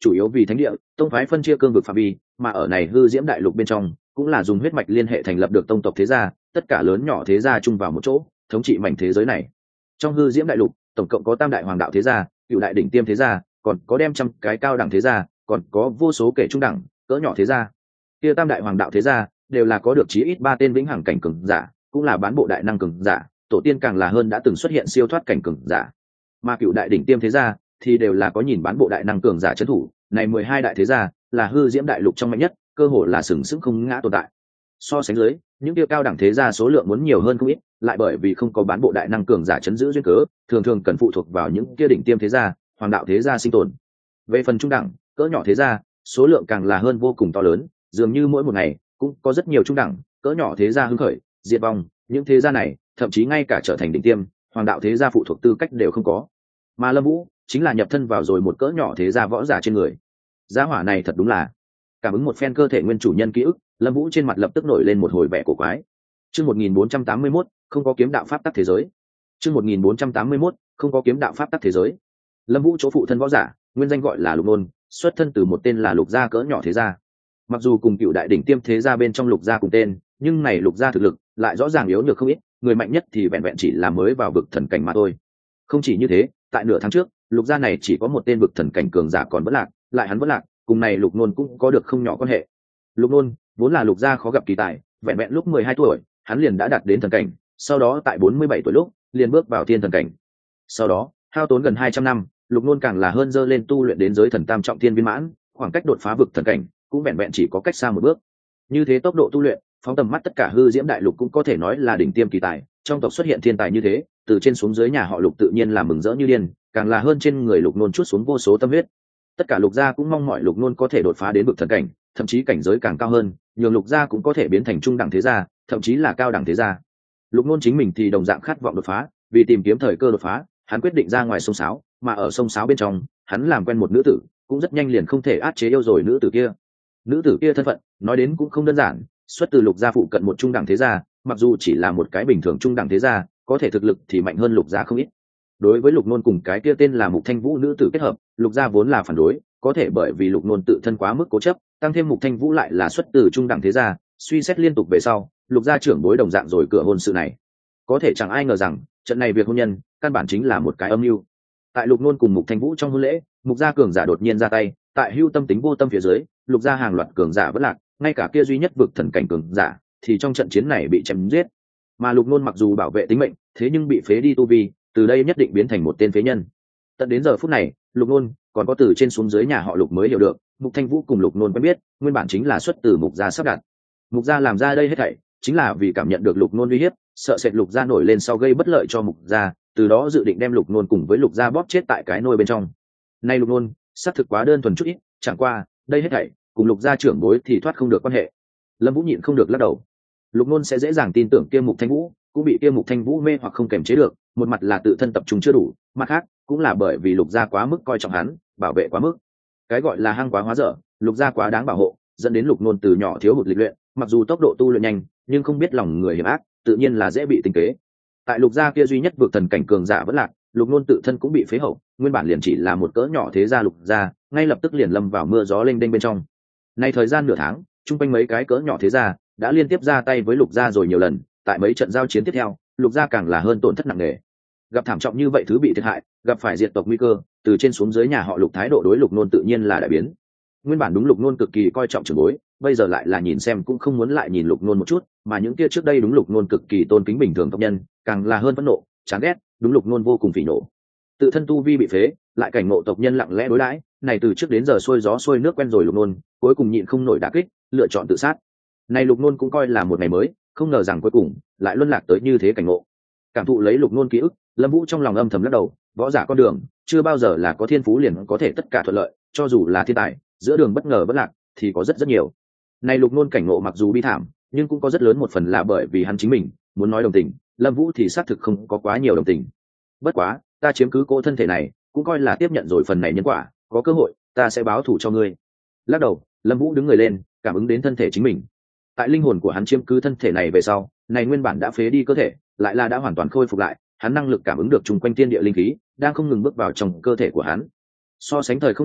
chủ yếu vì thánh địa tông phái phân chia cương vực phạm vi, mà ở này hư diễm đại lục bên trong cũng là dùng huyết mạch liên hệ thành lập được tông tộc thế gia, tất cả lớn nhỏ thế gia chung vào một chỗ thống trị mảnh thế giới này. Trong hư diễm đại lục tổng cộng có tam đại hoàng đạo thế gia, cựu đại đỉnh tiêm thế gia, còn có đem trăm cái cao đẳng thế gia, còn có vô số kể trung đẳng cỡ nhỏ thế gia. Kia tam đại hoàng đạo thế gia đều là có được chí ít ba tên vĩnh hằng cảnh cường giả, cũng là bán bộ đại năng cường giả, tổ tiên càng là hơn đã từng xuất hiện siêu thoát cảnh cường giả. Mà cựu đại đỉnh tiêm thế gia thì đều là có nhìn bán bộ đại năng cường giả trấn thủ, này mười hai đại thế gia là hư diễm đại lục trong mạnh nhất, cơ hội là sừng sững không ngã tồn tại. So sánh dưới, những tiêu cao đẳng thế gia số lượng muốn nhiều hơn không ít, lại bởi vì không có bán bộ đại năng cường giả chấn giữ duyên cớ, thường thường cần phụ thuộc vào những kia đỉnh tiêm thế gia, hoàng đạo thế gia sinh tồn. Về phần trung đẳng, cỡ nhỏ thế gia, số lượng càng là hơn vô cùng to lớn, dường như mỗi một ngày cũng có rất nhiều trung đẳng, cỡ nhỏ thế gia hưng khởi, diệt vong, những thế gia này, thậm chí ngay cả trở thành đỉnh tiêm, hoàng đạo thế gia phụ thuộc tư cách đều không có. Mà Lâm Vũ chính là nhập thân vào rồi một cỡ nhỏ thế gia võ giả trên người. Gia hỏa này thật đúng là cảm ứng một phen cơ thể nguyên chủ nhân ký ức, Lâm Vũ trên mặt lập tức nổi lên một hồi vẻ cổ quái. Chương một nghìn bốn trăm tám mươi mốt, không có kiếm đạo pháp tắc thế giới. Chương một nghìn bốn trăm tám mươi mốt, không có kiếm đạo pháp tắc thế giới. Lâm Vũ chỗ phụ thân võ giả, nguyên danh gọi là Lục Nôn, xuất thân từ một tên là Lục gia cỡ nhỏ thế gia. Mặc dù cùng cựu đại đỉnh tiêm thế gia bên trong Lục gia cùng tên, nhưng này Lục gia thực lực lại rõ ràng yếu nhược không ít, người mạnh nhất thì vẹn vẹn chỉ là mới vào vực thần cảnh mà thôi. Không chỉ như thế, tại nửa tháng trước, Lục gia này chỉ có một tên vực thần cảnh cường giả còn vẫn lạc, lại hắn vẫn lạc, cùng này Lục Nôn cũng có được không nhỏ quan hệ. Lục Nôn vốn là Lục gia khó gặp kỳ tài, vẹn vẹn lúc mười hai tuổi, hắn liền đã đạt đến thần cảnh, sau đó tại bốn mươi bảy tuổi lúc, liền bước vào thiên thần cảnh. Sau đó, hao tốn gần hai trăm năm, Lục Nôn càng là hơn dơ lên tu luyện đến giới thần tam trọng thiên viên mãn, khoảng cách đột phá vực thần cảnh cũng vẹn vẹn chỉ có cách xa một bước. Như thế tốc độ tu luyện, phóng tầm mắt tất cả hư diễm đại lục cũng có thể nói là đỉnh tiêm kỳ tài, trong tộc xuất hiện thiên tài như thế, từ trên xuống dưới nhà họ Lục tự nhiên là mừng rỡ như điên, càng là hơn trên người Lục Nôn chút xuống vô số tâm huyết. Tất cả Lục gia cũng mong mỏi Lục Nôn có thể đột phá đến vực thần cảnh, thậm chí cảnh giới càng cao hơn, nhường Lục gia cũng có thể biến thành trung đẳng thế gia, thậm chí là cao đẳng thế gia. Lục Nôn chính mình thì đồng dạng khát vọng đột phá, vì tìm kiếm thời cơ đột phá, hắn quyết định ra ngoài sông sáo, mà ở sông sáo bên trong, hắn làm quen một nữ tử, cũng rất nhanh liền không thể áp chế yêu rồi nữ tử kia. Nữ tử kia thân phận, nói đến cũng không đơn giản, xuất từ Lục gia phụ cận một trung đẳng thế gia, mặc dù chỉ là một cái bình thường trung đẳng thế gia, có thể thực lực thì mạnh hơn Lục gia không ít. Đối với Lục Nôn cùng cái kia tên là Mục Thanh Vũ nữ tử kết hợp, Lục gia vốn là phản đối, có thể bởi vì Lục Nôn tự thân quá mức cố chấp, tăng thêm Mục Thanh Vũ lại là xuất từ trung đẳng thế gia, suy xét liên tục về sau, Lục gia trưởng bối đồng dạng rồi cửa hôn sự này. Có thể chẳng ai ngờ rằng, trận này việc hôn nhân, căn bản chính là một cái âm mưu. Tại Lục Nôn cùng Mục Thanh Vũ trong hôn lễ, Mục gia cường giả đột nhiên ra tay, tại hưu tâm tính vô tâm phía dưới, Lục gia hàng loạt cường giả vẫn lạc, ngay cả kia duy nhất vực thần cảnh cường giả, thì trong trận chiến này bị chém giết. Mà Lục Nôn mặc dù bảo vệ tính mệnh, thế nhưng bị phế đi tu vi, từ đây nhất định biến thành một tên phế nhân. Tận đến giờ phút này, Lục Nôn còn có từ trên xuống dưới nhà họ Lục mới hiểu được, Mục Thanh Vũ cùng Lục Nôn quen biết, nguyên bản chính là xuất từ Mục gia sắp đặt. Mục gia làm ra đây hết thảy, chính là vì cảm nhận được Lục Nôn uy hiếp, sợ sệt Lục gia nổi lên sau gây bất lợi cho Mục gia, từ đó dự định đem Lục Nôn cùng với Lục gia bóp chết tại cái nôi bên trong. Nay Lục Nôn, xác thực quá đơn thuần chút ít, chẳng qua, đây hết thảy cùng Lục gia trưởng bối thì thoát không được quan hệ. Lâm Vũ nhịn không được lắc đầu. Lục Nôn sẽ dễ dàng tin tưởng kia Mục Thanh Vũ, cũng bị kia Mục Thanh Vũ mê hoặc không kềm chế được, một mặt là tự thân tập trung chưa đủ, mặt khác cũng là bởi vì Lục gia quá mức coi trọng hắn, bảo vệ quá mức. Cái gọi là hăng quá hóa dở, Lục gia quá đáng bảo hộ, dẫn đến Lục Nôn từ nhỏ thiếu hụt lịch luyện, mặc dù tốc độ tu luyện nhanh, nhưng không biết lòng người hiểm ác, tự nhiên là dễ bị tính kế. Tại Lục gia kia duy nhất vượt thần cảnh cường giả vẫn lạc, Lục Nôn tự thân cũng bị phế hậu, nguyên bản liền chỉ là một cỡ nhỏ thế gia Lục gia, ngay lập tức liền lâm vào mưa gió lênh đênh bên trong. Nay thời gian nửa tháng, chung quanh mấy cái cỡ nhỏ thế gia đã liên tiếp ra tay với Lục gia rồi nhiều lần, tại mấy trận giao chiến tiếp theo, Lục gia càng là hơn tổn thất nặng nề. Gặp thảm trọng như vậy thứ bị thiệt hại, gặp phải diệt tộc nguy cơ, từ trên xuống dưới nhà họ Lục thái độ đối Lục Nôn tự nhiên là đại biến. Nguyên bản đúng Lục Nôn cực kỳ coi trọng trưởng bối, bây giờ lại là nhìn xem cũng không muốn lại nhìn Lục Nôn một chút, mà những kia trước đây đúng Lục Nôn cực kỳ tôn kính bình thường tộc nhân, càng là hơn phẫn nộ, chán ghét, đúng Lục Nôn vô cùng phỉ nộ. Tự thân tu vi bị phế, lại cảnh ngộ tộc nhân lặng lẽ đối đãi, này từ trước đến giờ xuôi gió xuôi nước quen rồi Lục Nôn, cuối cùng nhịn không nổi đả kích, lựa chọn tự sát. Này Lục Nôn cũng coi là một ngày mới, không ngờ rằng cuối cùng lại luân lạc tới như thế cảnh ngộ. Cảm thụ lấy Lục Nôn ký ức, Lâm Vũ trong lòng âm thầm lắc đầu, võ giả con đường, chưa bao giờ là có thiên phú liền có thể tất cả thuận lợi, cho dù là thiên tài, giữa đường bất ngờ bất lạc thì có rất rất nhiều. Này Lục Nôn cảnh ngộ mặc dù bi thảm, nhưng cũng có rất lớn một phần là bởi vì hắn chính mình, muốn nói đồng tình, Lâm Vũ thì xác thực không có quá nhiều đồng tình. Bất quá, ta chiếm cứ cô thân thể này, cũng coi là tiếp nhận rồi phần này nhân quả, có cơ hội, ta sẽ báo thù cho ngươi. Lắc đầu, Lâm Vũ đứng người lên, cảm ứng đến thân thể chính mình. Tại linh hồn của hắn chiếm cứ thân thể này về sau, này nguyên bản đã phế đi cơ thể, lại là đã hoàn toàn khôi phục lại, hắn năng lực cảm ứng được chung quanh thiên địa linh khí đang không ngừng bước vào trong cơ thể của hắn. So sánh thời không đạo,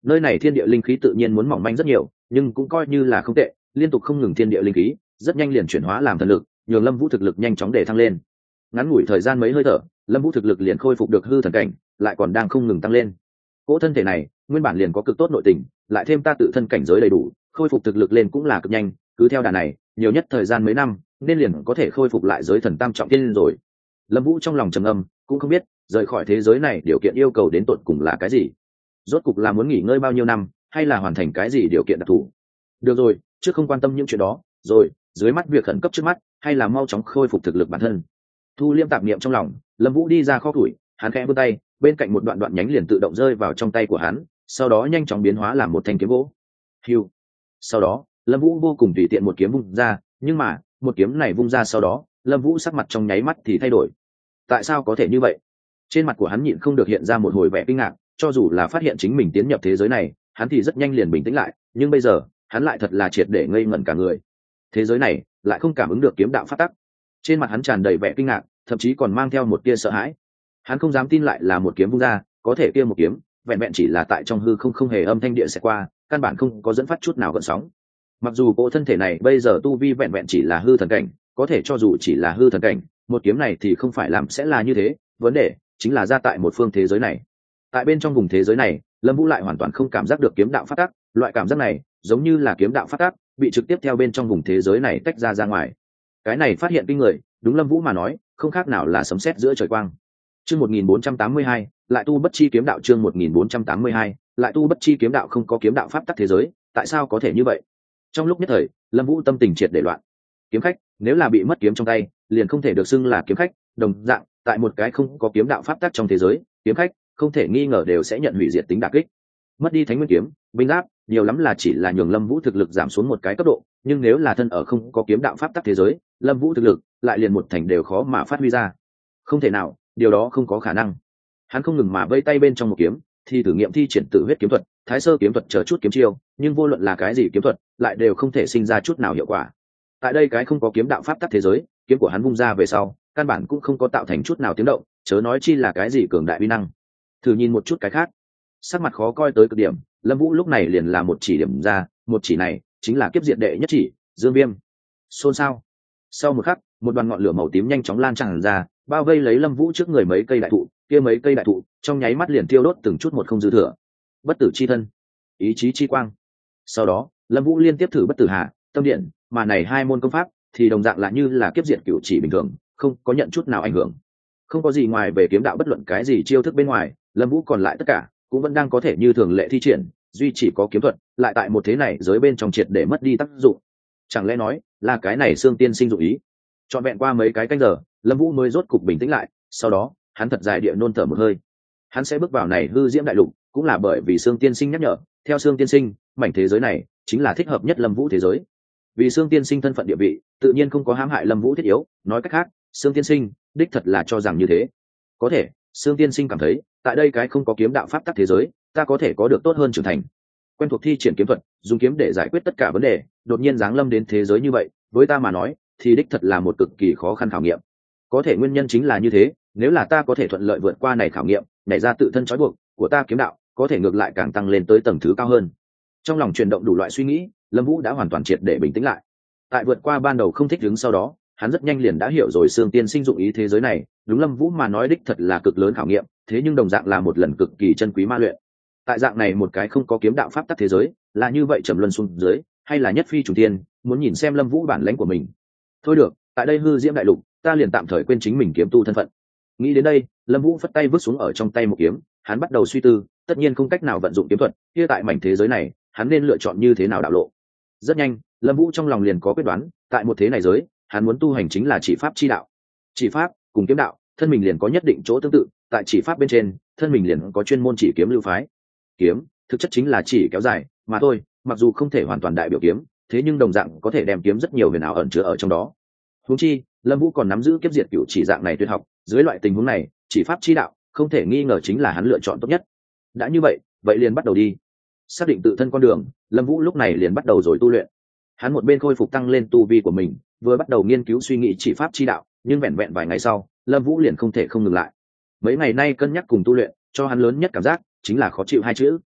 nơi này thiên địa linh khí tự nhiên muốn mỏng manh rất nhiều, nhưng cũng coi như là không tệ, liên tục không ngừng thiên địa linh khí rất nhanh liền chuyển hóa làm thần lực, nhường lâm vũ thực lực nhanh chóng để thăng lên. Ngắn ngủi thời gian mấy hơi thở, lâm vũ thực lực liền khôi phục được hư thần cảnh, lại còn đang không ngừng tăng lên. Cỗ thân thể này nguyên bản liền có cực tốt nội tình, lại thêm ta tự thân cảnh giới đầy đủ, khôi phục thực lực lên cũng là cực nhanh, cứ theo đà này nhiều nhất thời gian mấy năm nên liền có thể khôi phục lại giới thần tam trọng tiên rồi. Lâm vũ trong lòng trầm âm, cũng không biết rời khỏi thế giới này điều kiện yêu cầu đến tột cùng là cái gì, rốt cục là muốn nghỉ ngơi bao nhiêu năm hay là hoàn thành cái gì điều kiện đặc thù. Được rồi, trước không quan tâm những chuyện đó rồi, dưới mắt việc khẩn cấp trước mắt hay là mau chóng khôi phục thực lực bản thân. Thu liêm tạp niệm trong lòng, lâm vũ đi ra kho củi, hắn khẽ vươn tay, bên cạnh một đoạn đoạn nhánh liền tự động rơi vào trong tay của hắn, sau đó nhanh chóng biến hóa làm một thanh kiếm gỗ. Hiu. Sau đó lâm vũ vô cùng tùy tiện một kiếm vung ra, nhưng mà một kiếm này vung ra sau đó lâm vũ sắc mặt trong nháy mắt thì thay đổi. Tại sao có thể như vậy? Trên mặt của hắn nhịn không được hiện ra một hồi vẻ kinh ngạc, cho dù là phát hiện chính mình tiến nhập thế giới này hắn thì rất nhanh liền bình tĩnh lại, nhưng bây giờ hắn lại thật là triệt để ngây ngẩn cả người. Thế giới này lại không cảm ứng được kiếm đạo phát tắc. Trên mặt hắn tràn đầy vẻ kinh ngạc, thậm chí còn mang theo một tia sợ hãi. Hắn không dám tin lại là một kiếm vung ra, có thể kia một kiếm vẹn vẹn chỉ là tại trong hư không không hề âm thanh địa sẽ qua, căn bản không có dẫn phát chút nào gợn sóng. Mặc dù bộ thân thể này bây giờ tu vi vẹn vẹn chỉ là hư thần cảnh, có thể cho dù chỉ là hư thần cảnh, một kiếm này thì không phải làm sẽ là như thế, vấn đề chính là ra tại một phương thế giới này. Tại bên trong vùng thế giới này, lâm vũ lại hoàn toàn không cảm giác được kiếm đạo phát tác, loại cảm giác này giống như là kiếm đạo phát tác bị trực tiếp theo bên trong vùng thế giới này tách ra ra ngoài. Cái này phát hiện kinh người, đúng lâm vũ mà nói không khác nào là sấm sét giữa trời quang. Chương một nghìn bốn trăm tám mươi hai, lại tu bất chi kiếm đạo. Chương một nghìn bốn trăm tám mươi hai, lại tu bất chi kiếm đạo. Không có kiếm đạo pháp tắc thế giới, tại sao có thể như vậy? Trong lúc nhất thời, lâm vũ tâm tình triệt để loạn. Kiếm khách nếu là bị mất kiếm trong tay liền không thể được xưng là kiếm khách, đồng dạng tại một cái không có kiếm đạo pháp tắc trong thế giới, kiếm khách không thể nghi ngờ đều sẽ nhận hủy diệt tính đả kích. Mất đi thánh nguyên kiếm, binh giáp, nhiều lắm là chỉ là nhường lâm vũ thực lực giảm xuống một cái cấp độ, nhưng nếu là thân ở không có kiếm đạo pháp tắc thế giới, lâm vũ thực lực lại liền một thành đều khó mà phát huy ra. Không thể nào, điều đó không có khả năng. Hắn không ngừng mà vây tay bên trong một kiếm, thì thử nghiệm thi triển tự huyết kiếm thuật, thái sơ kiếm thuật chờ chút kiếm chiêu, nhưng vô luận là cái gì kiếm thuật lại đều không thể sinh ra chút nào hiệu quả. Tại đây cái không có kiếm đạo pháp tắc thế giới, kiếm của hắn vung ra về sau căn bản cũng không có tạo thành chút nào tiếng động, chớ nói chi là cái gì cường đại uy năng. Thử nhìn một chút cái khác. Sắc mặt khó coi tới cực điểm, lâm vũ lúc này liền là một chỉ điểm ra, một chỉ này chính là kiếp diệt đệ nhất chỉ dương viêm. Xôn xao. Sau một khắc, một đoàn ngọn lửa màu tím nhanh chóng lan tràn ra, bao vây lấy lâm vũ trước người mấy cây đại thụ, kia mấy cây đại thụ trong nháy mắt liền tiêu đốt từng chút một không dư thừa. Bất tử chi thân, ý chí chi quang. Sau đó lâm vũ liên tiếp thử bất tử hạ, tâm điện, mà này hai môn công pháp thì đồng dạng là như là kiếp diệt cửu chỉ bình thường, không có nhận chút nào ảnh hưởng. Không có gì ngoài về kiếm đạo bất luận cái gì chiêu thức bên ngoài, lâm vũ còn lại tất cả cũng vẫn đang có thể như thường lệ thi triển, duy chỉ có kiếm thuật lại tại một thế này giới bên trong triệt để mất đi tác dụng. Chẳng lẽ nói là cái này xương tiên sinh dụng ý? Trọn vẹn qua mấy cái canh giờ, lâm vũ mới rốt cục bình tĩnh lại, sau đó hắn thật dài địa nôn thở một hơi. Hắn sẽ bước vào này hư diễm đại lục cũng là bởi vì xương tiên sinh nhắc nhở, theo xương tiên sinh mảnh thế giới này chính là thích hợp nhất lâm vũ thế giới. Vì xương tiên sinh thân phận địa vị tự nhiên không có hãm hại lâm vũ thiết yếu, nói cách khác xương tiên sinh đích thật là cho rằng như thế. Có thể xương tiên sinh cảm thấy tại đây cái không có kiếm đạo pháp tắc thế giới ta có thể có được tốt hơn trưởng thành, quen thuộc thi triển kiếm thuật, dùng kiếm để giải quyết tất cả vấn đề, đột nhiên giáng lâm đến thế giới như vậy với ta mà nói thì đích thật là một cực kỳ khó khăn khảo nghiệm. Có thể nguyên nhân chính là như thế, nếu là ta có thể thuận lợi vượt qua này khảo nghiệm, nhảy ra tự thân trói buộc của ta, kiếm đạo có thể ngược lại càng tăng lên tới tầng thứ cao hơn. Trong lòng chuyển động đủ loại suy nghĩ, lâm vũ đã hoàn toàn triệt để bình tĩnh lại. Tại vượt qua ban đầu không thích đứng sau đó, hắn rất nhanh liền đã hiểu rồi xương tiên sinh dụng ý thế giới này đúng lâm vũ mà nói đích thật là cực lớn khảo nghiệm, thế nhưng đồng dạng là một lần cực kỳ chân quý ma luyện. Tại dạng này một cái không có kiếm đạo pháp tắc thế giới, là như vậy trầm luân xuống dưới, hay là nhất phi chủ tiên, muốn nhìn xem lâm vũ bản lãnh của mình. Thôi được, tại đây hư diễm đại lục ta liền tạm thời quên chính mình kiếm tu thân phận. Nghĩ đến đây, lâm vũ phất tay vứt xuống ở trong tay một kiếm, hắn bắt đầu suy tư, tất nhiên không cách nào vận dụng kiếm thuật kia tại mảnh thế giới này hắn nên lựa chọn như thế nào đạo lộ. Rất nhanh lâm vũ trong lòng liền có quyết đoán, tại một thế này giới hắn muốn tu hành chính là chỉ pháp chi đạo. Chỉ pháp cùng kiếm đạo thân mình liền có nhất định chỗ tương tự, tại chỉ pháp bên trên thân mình liền có chuyên môn chỉ kiếm lưu phái. Kiếm thực chất chính là chỉ kéo dài mà thôi, mặc dù không thể hoàn toàn đại biểu kiếm, thế nhưng đồng dạng có thể đem kiếm rất nhiều huyền ảo ẩn chứa ở trong đó. Huống chi lâm vũ còn nắm giữ kiếp diệt cửu chỉ dạng này tuyệt học, dưới loại tình huống này chỉ pháp chi đạo không thể nghi ngờ chính là hắn lựa chọn tốt nhất. Đã như vậy vậy liền bắt đầu đi. Xác định tự thân con đường, lâm vũ lúc này liền bắt đầu rồi tu luyện. Hắn một bên khôi phục tăng lên tu vi của mình, vừa bắt đầu nghiên cứu suy nghĩ chỉ pháp chi đạo, nhưng vẹn vẹn vài ngày sau lâm vũ liền không thể không ngừng lại. Mấy ngày nay cân nhắc cùng tu luyện, cho hắn lớn nhất cảm giác chính là khó chịu hai chữ.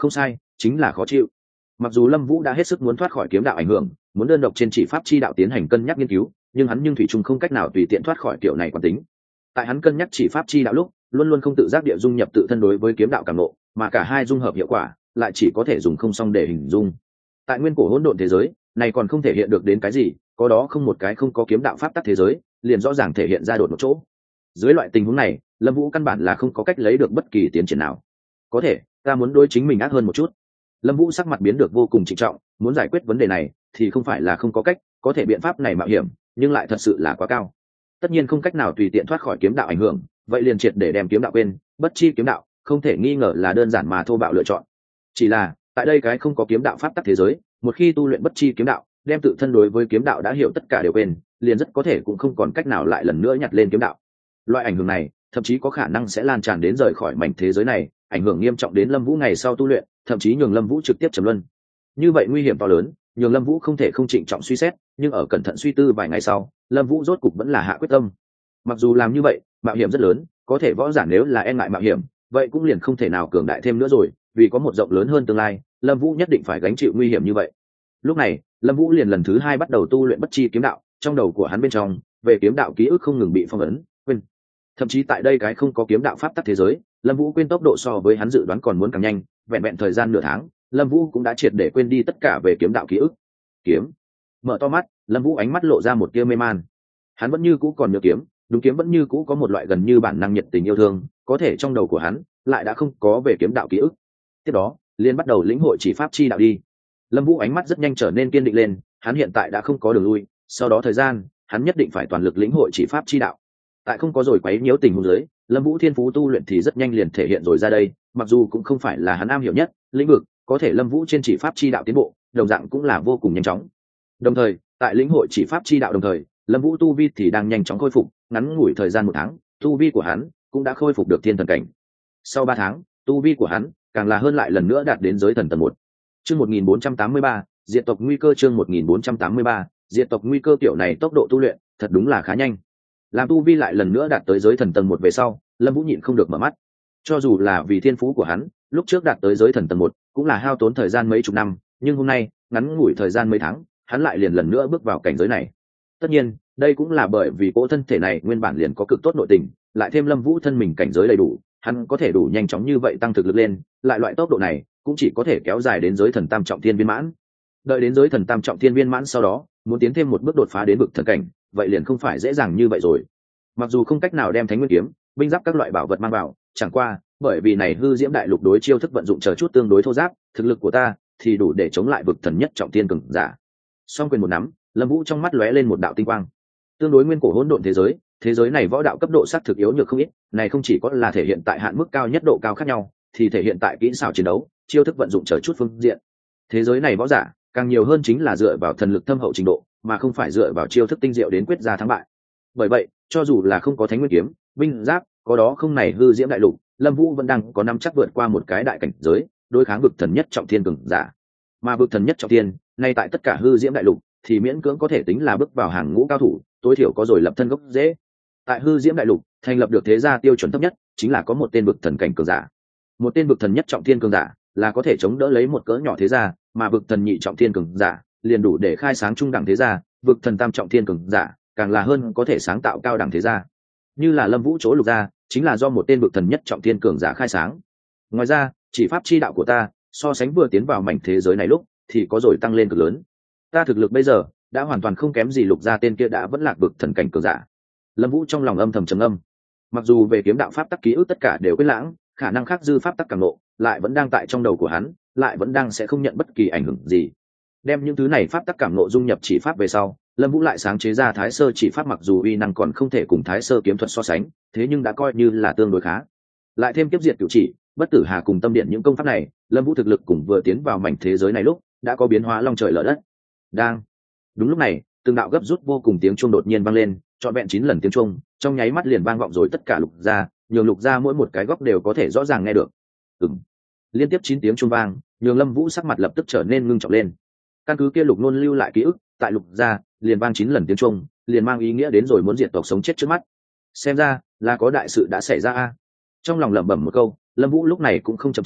Không sai, chính là khó chịu. Mặc dù Lâm Vũ đã hết sức muốn thoát khỏi kiếm đạo ảnh hưởng, muốn đơn độc trên chỉ pháp chi đạo tiến hành cân nhắc nghiên cứu, nhưng hắn nhưng thủy chung không cách nào tùy tiện thoát khỏi kiểu này quán tính. Tại hắn cân nhắc chỉ pháp chi đạo lúc, luôn luôn không tự giác địa dung nhập tự thân đối với kiếm đạo cảm ngộ, mà cả hai dung hợp hiệu quả lại chỉ có thể dùng không song để hình dung. Tại nguyên cổ hỗn độn thế giới, này còn không thể hiện được đến cái gì, có đó không một cái không có kiếm đạo pháp tắc thế giới, liền rõ ràng thể hiện ra đột một chỗ. Dưới loại tình huống này, Lâm Vũ căn bản là không có cách lấy được bất kỳ tiến triển nào. Có thể, ta muốn đối chính mình ác hơn một chút. Lâm Vũ sắc mặt biến được vô cùng trịnh trọng, muốn giải quyết vấn đề này thì không phải là không có cách, có thể biện pháp này mạo hiểm, nhưng lại thật sự là quá cao. Tất nhiên không cách nào tùy tiện thoát khỏi kiếm đạo ảnh hưởng, vậy liền triệt để đem kiếm đạo quên, bất chi kiếm đạo, không thể nghi ngờ là đơn giản mà thô bạo lựa chọn. Chỉ là, tại đây cái không có kiếm đạo pháp tắc thế giới, một khi tu luyện bất chi kiếm đạo, đem tự thân đối với kiếm đạo đã hiểu tất cả đều quên, liền rất có thể cũng không còn cách nào lại lần nữa nhặt lên kiếm đạo. Loại ảnh hưởng này, thậm chí có khả năng sẽ lan tràn đến rời khỏi mảnh thế giới này, ảnh hưởng nghiêm trọng đến Lâm Vũ ngày sau tu luyện, thậm chí nhường Lâm Vũ trực tiếp trầm luân. Như vậy nguy hiểm to lớn, nhường Lâm Vũ không thể không trịnh trọng suy xét, nhưng ở cẩn thận suy tư vài ngày sau, Lâm Vũ rốt cục vẫn là hạ quyết tâm. Mặc dù làm như vậy, mạo hiểm rất lớn, có thể võ giả nếu là e ngại mạo hiểm, vậy cũng liền không thể nào cường đại thêm nữa rồi, vì có một rộng lớn hơn tương lai, Lâm Vũ nhất định phải gánh chịu nguy hiểm như vậy. Lúc này, Lâm Vũ liền lần thứ hai bắt đầu tu luyện bất chi kiếm đạo, trong đầu của hắn bên trong, về kiếm đạo ký ức không ngừng bị phong ấn, quên. Thậm chí tại đây cái không có kiếm đạo pháp tắc thế giới, Lâm Vũ quên tốc độ so với hắn dự đoán còn muốn càng nhanh, vẹn vẹn thời gian nửa tháng, Lâm Vũ cũng đã triệt để quên đi tất cả về kiếm đạo ký ức. Kiếm. Mở to mắt, Lâm Vũ ánh mắt lộ ra một tia mê man. Hắn vẫn như cũ còn nhớ kiếm, đúng kiếm vẫn như cũ có một loại gần như bản năng nhiệt tình yêu thương, có thể trong đầu của hắn lại đã không có về kiếm đạo ký ức. Tiếp đó, liền bắt đầu lĩnh hội chỉ pháp chi đạo đi. Lâm Vũ ánh mắt rất nhanh trở nên kiên định lên, hắn hiện tại đã không có đường lui, sau đó thời gian, hắn nhất định phải toàn lực lĩnh hội chỉ pháp chi đạo. Tại không có rồi quấy nhiễu tình huống dưới, Lâm Vũ thiên phú tu luyện thì rất nhanh liền thể hiện rồi ra đây, mặc dù cũng không phải là hắn am hiểu nhất lĩnh vực, có thể Lâm Vũ trên chỉ pháp chi đạo tiến bộ, đồng dạng cũng là vô cùng nhanh chóng. Đồng thời, tại lĩnh hội chỉ pháp chi đạo đồng thời, Lâm Vũ tu vi thì đang nhanh chóng khôi phục, ngắn ngủi thời gian một tháng, tu vi của hắn cũng đã khôi phục được thiên thần cảnh. Sau ba tháng, tu vi của hắn càng là hơn lại lần nữa đạt đến giới thần tầng một. Chương một nghìn bốn trăm tám mươi ba, diệt tộc nguy cơ chương một nghìn bốn trăm tám mươi ba, diệt tộc nguy cơ kiểu này tốc độ tu luyện thật đúng là khá nhanh. Làm tu vi lại lần nữa đạt tới giới thần tầng một về sau, Lâm Vũ nhịn không được mở mắt. Cho dù là vì thiên phú của hắn, lúc trước đạt tới giới thần tầng một cũng là hao tốn thời gian mấy chục năm, nhưng hôm nay, ngắn ngủi thời gian mấy tháng, hắn lại liền lần nữa bước vào cảnh giới này. Tất nhiên, đây cũng là bởi vì cỗ thân thể này nguyên bản liền có cực tốt nội tình, lại thêm Lâm Vũ thân mình cảnh giới đầy đủ, hắn có thể đủ nhanh chóng như vậy tăng thực lực lên, lại loại tốc độ này cũng chỉ có thể kéo dài đến giới thần tam trọng thiên viên mãn. Đợi đến giới thần tam trọng thiên viên mãn sau đó, muốn tiến thêm một bước đột phá đến vực thần cảnh, vậy liền không phải dễ dàng như vậy rồi. Mặc dù không cách nào đem Thánh Nguyên kiếm, binh giáp các loại bảo vật mang vào, chẳng qua, bởi vì này hư diễm đại lục đối chiêu thức vận dụng chờ chút tương đối thô giáp, thực lực của ta thì đủ để chống lại vực thần nhất trọng thiên cường giả. Song quyền một nắm, Lâm Vũ trong mắt lóe lên một đạo tinh quang. Tương đối nguyên cổ hỗn độn thế giới, thế giới này võ đạo cấp độ sát thực yếu nhược không ít, này không chỉ có là thể hiện tại hạn mức cao nhất độ cao khác nhau, thì thể hiện tại kỹ xảo chiến đấu, chiêu thức vận dụng chờ chút phương diện. Thế giới này võ giả, càng nhiều hơn chính là dựa vào thần lực thâm hậu trình độ, mà không phải dựa vào chiêu thức tinh diệu đến quyết ra thắng bại. Bởi vậy, cho dù là không có Thánh Nguyên kiếm, binh giáp, có đó không này hư diễm đại lục, Lâm Vũ vẫn đang có nắm chắc vượt qua một cái đại cảnh giới, đối kháng vực thần nhất trọng thiên cường giả. Mà vực thần nhất trọng thiên, nay tại tất cả hư diễm đại lục, thì miễn cưỡng có thể tính là bước vào hàng ngũ cao thủ, tối thiểu có rồi lập thân gốc dễ. Tại hư diễm đại lục, thành lập được thế gia tiêu chuẩn thấp nhất, chính là có một tên vực thần cảnh cường giả. Một tên vực thần nhất trọng thiên cường giả, là có thể chống đỡ lấy một cỡ nhỏ thế gia, mà vực thần nhị trọng thiên cường giả, liền đủ để khai sáng trung đẳng thế gia, vực thần tam trọng thiên cường giả, càng là hơn có thể sáng tạo cao đẳng thế gia. Như là Lâm Vũ chỗ lục gia, chính là do một tên vực thần nhất trọng thiên cường giả khai sáng. Ngoài ra, chỉ pháp chi đạo của ta, so sánh vừa tiến vào mảnh thế giới này lúc, thì có rồi tăng lên cực lớn. Ta thực lực bây giờ đã hoàn toàn không kém gì lục gia tên kia đã vẫn lạc vực thần cảnh cường giả. Lâm Vũ trong lòng âm thầm trầm âm. Mặc dù về kiếm đạo pháp tắc ký ức tất cả đều quên lãng, khả năng khác dư pháp tắc càng nộ, lại vẫn đang tại trong đầu của hắn, lại vẫn đang sẽ không nhận bất kỳ ảnh hưởng gì. Đem những thứ này pháp tắc cảm nộ dung nhập chỉ pháp về sau, Lâm Vũ lại sáng chế ra Thái Sơ chỉ pháp, mặc dù uy năng còn không thể cùng Thái Sơ kiếm thuật so sánh, thế nhưng đã coi như là tương đối khá. Lại thêm kiếp diệt cửu chỉ, bất tử hà cùng tâm điện những công pháp này, Lâm Vũ thực lực cùng vừa tiến vào mảnh thế giới này lúc, đã có biến hóa long trời lở đất. Đang đúng lúc này, từng đạo gấp rút vô cùng tiếng chuông đột nhiên vang lên, trọn vẹn chín lần tiếng chuông, trong nháy mắt liền vang vọng rồi tất cả lục gia, nhường lục gia mỗi một cái góc đều có thể rõ ràng nghe được. Ừm. Liên tiếp chín tiếng chuông vang, nhường Lâm Vũ sắc mặt lập tức trở nên ngưng trọng lên. Căn cứ kia lục nôn lưu lại ký ức, tại lục gia, liền vang chín lần tiếng chuông, liền mang ý nghĩa đến rồi muốn diệt tộc sống chết trước mắt. Xem ra, là có đại sự đã xảy ra a. Trong lòng lẩm bẩm một câu, Lâm Vũ lúc này cũng không chậm trễ,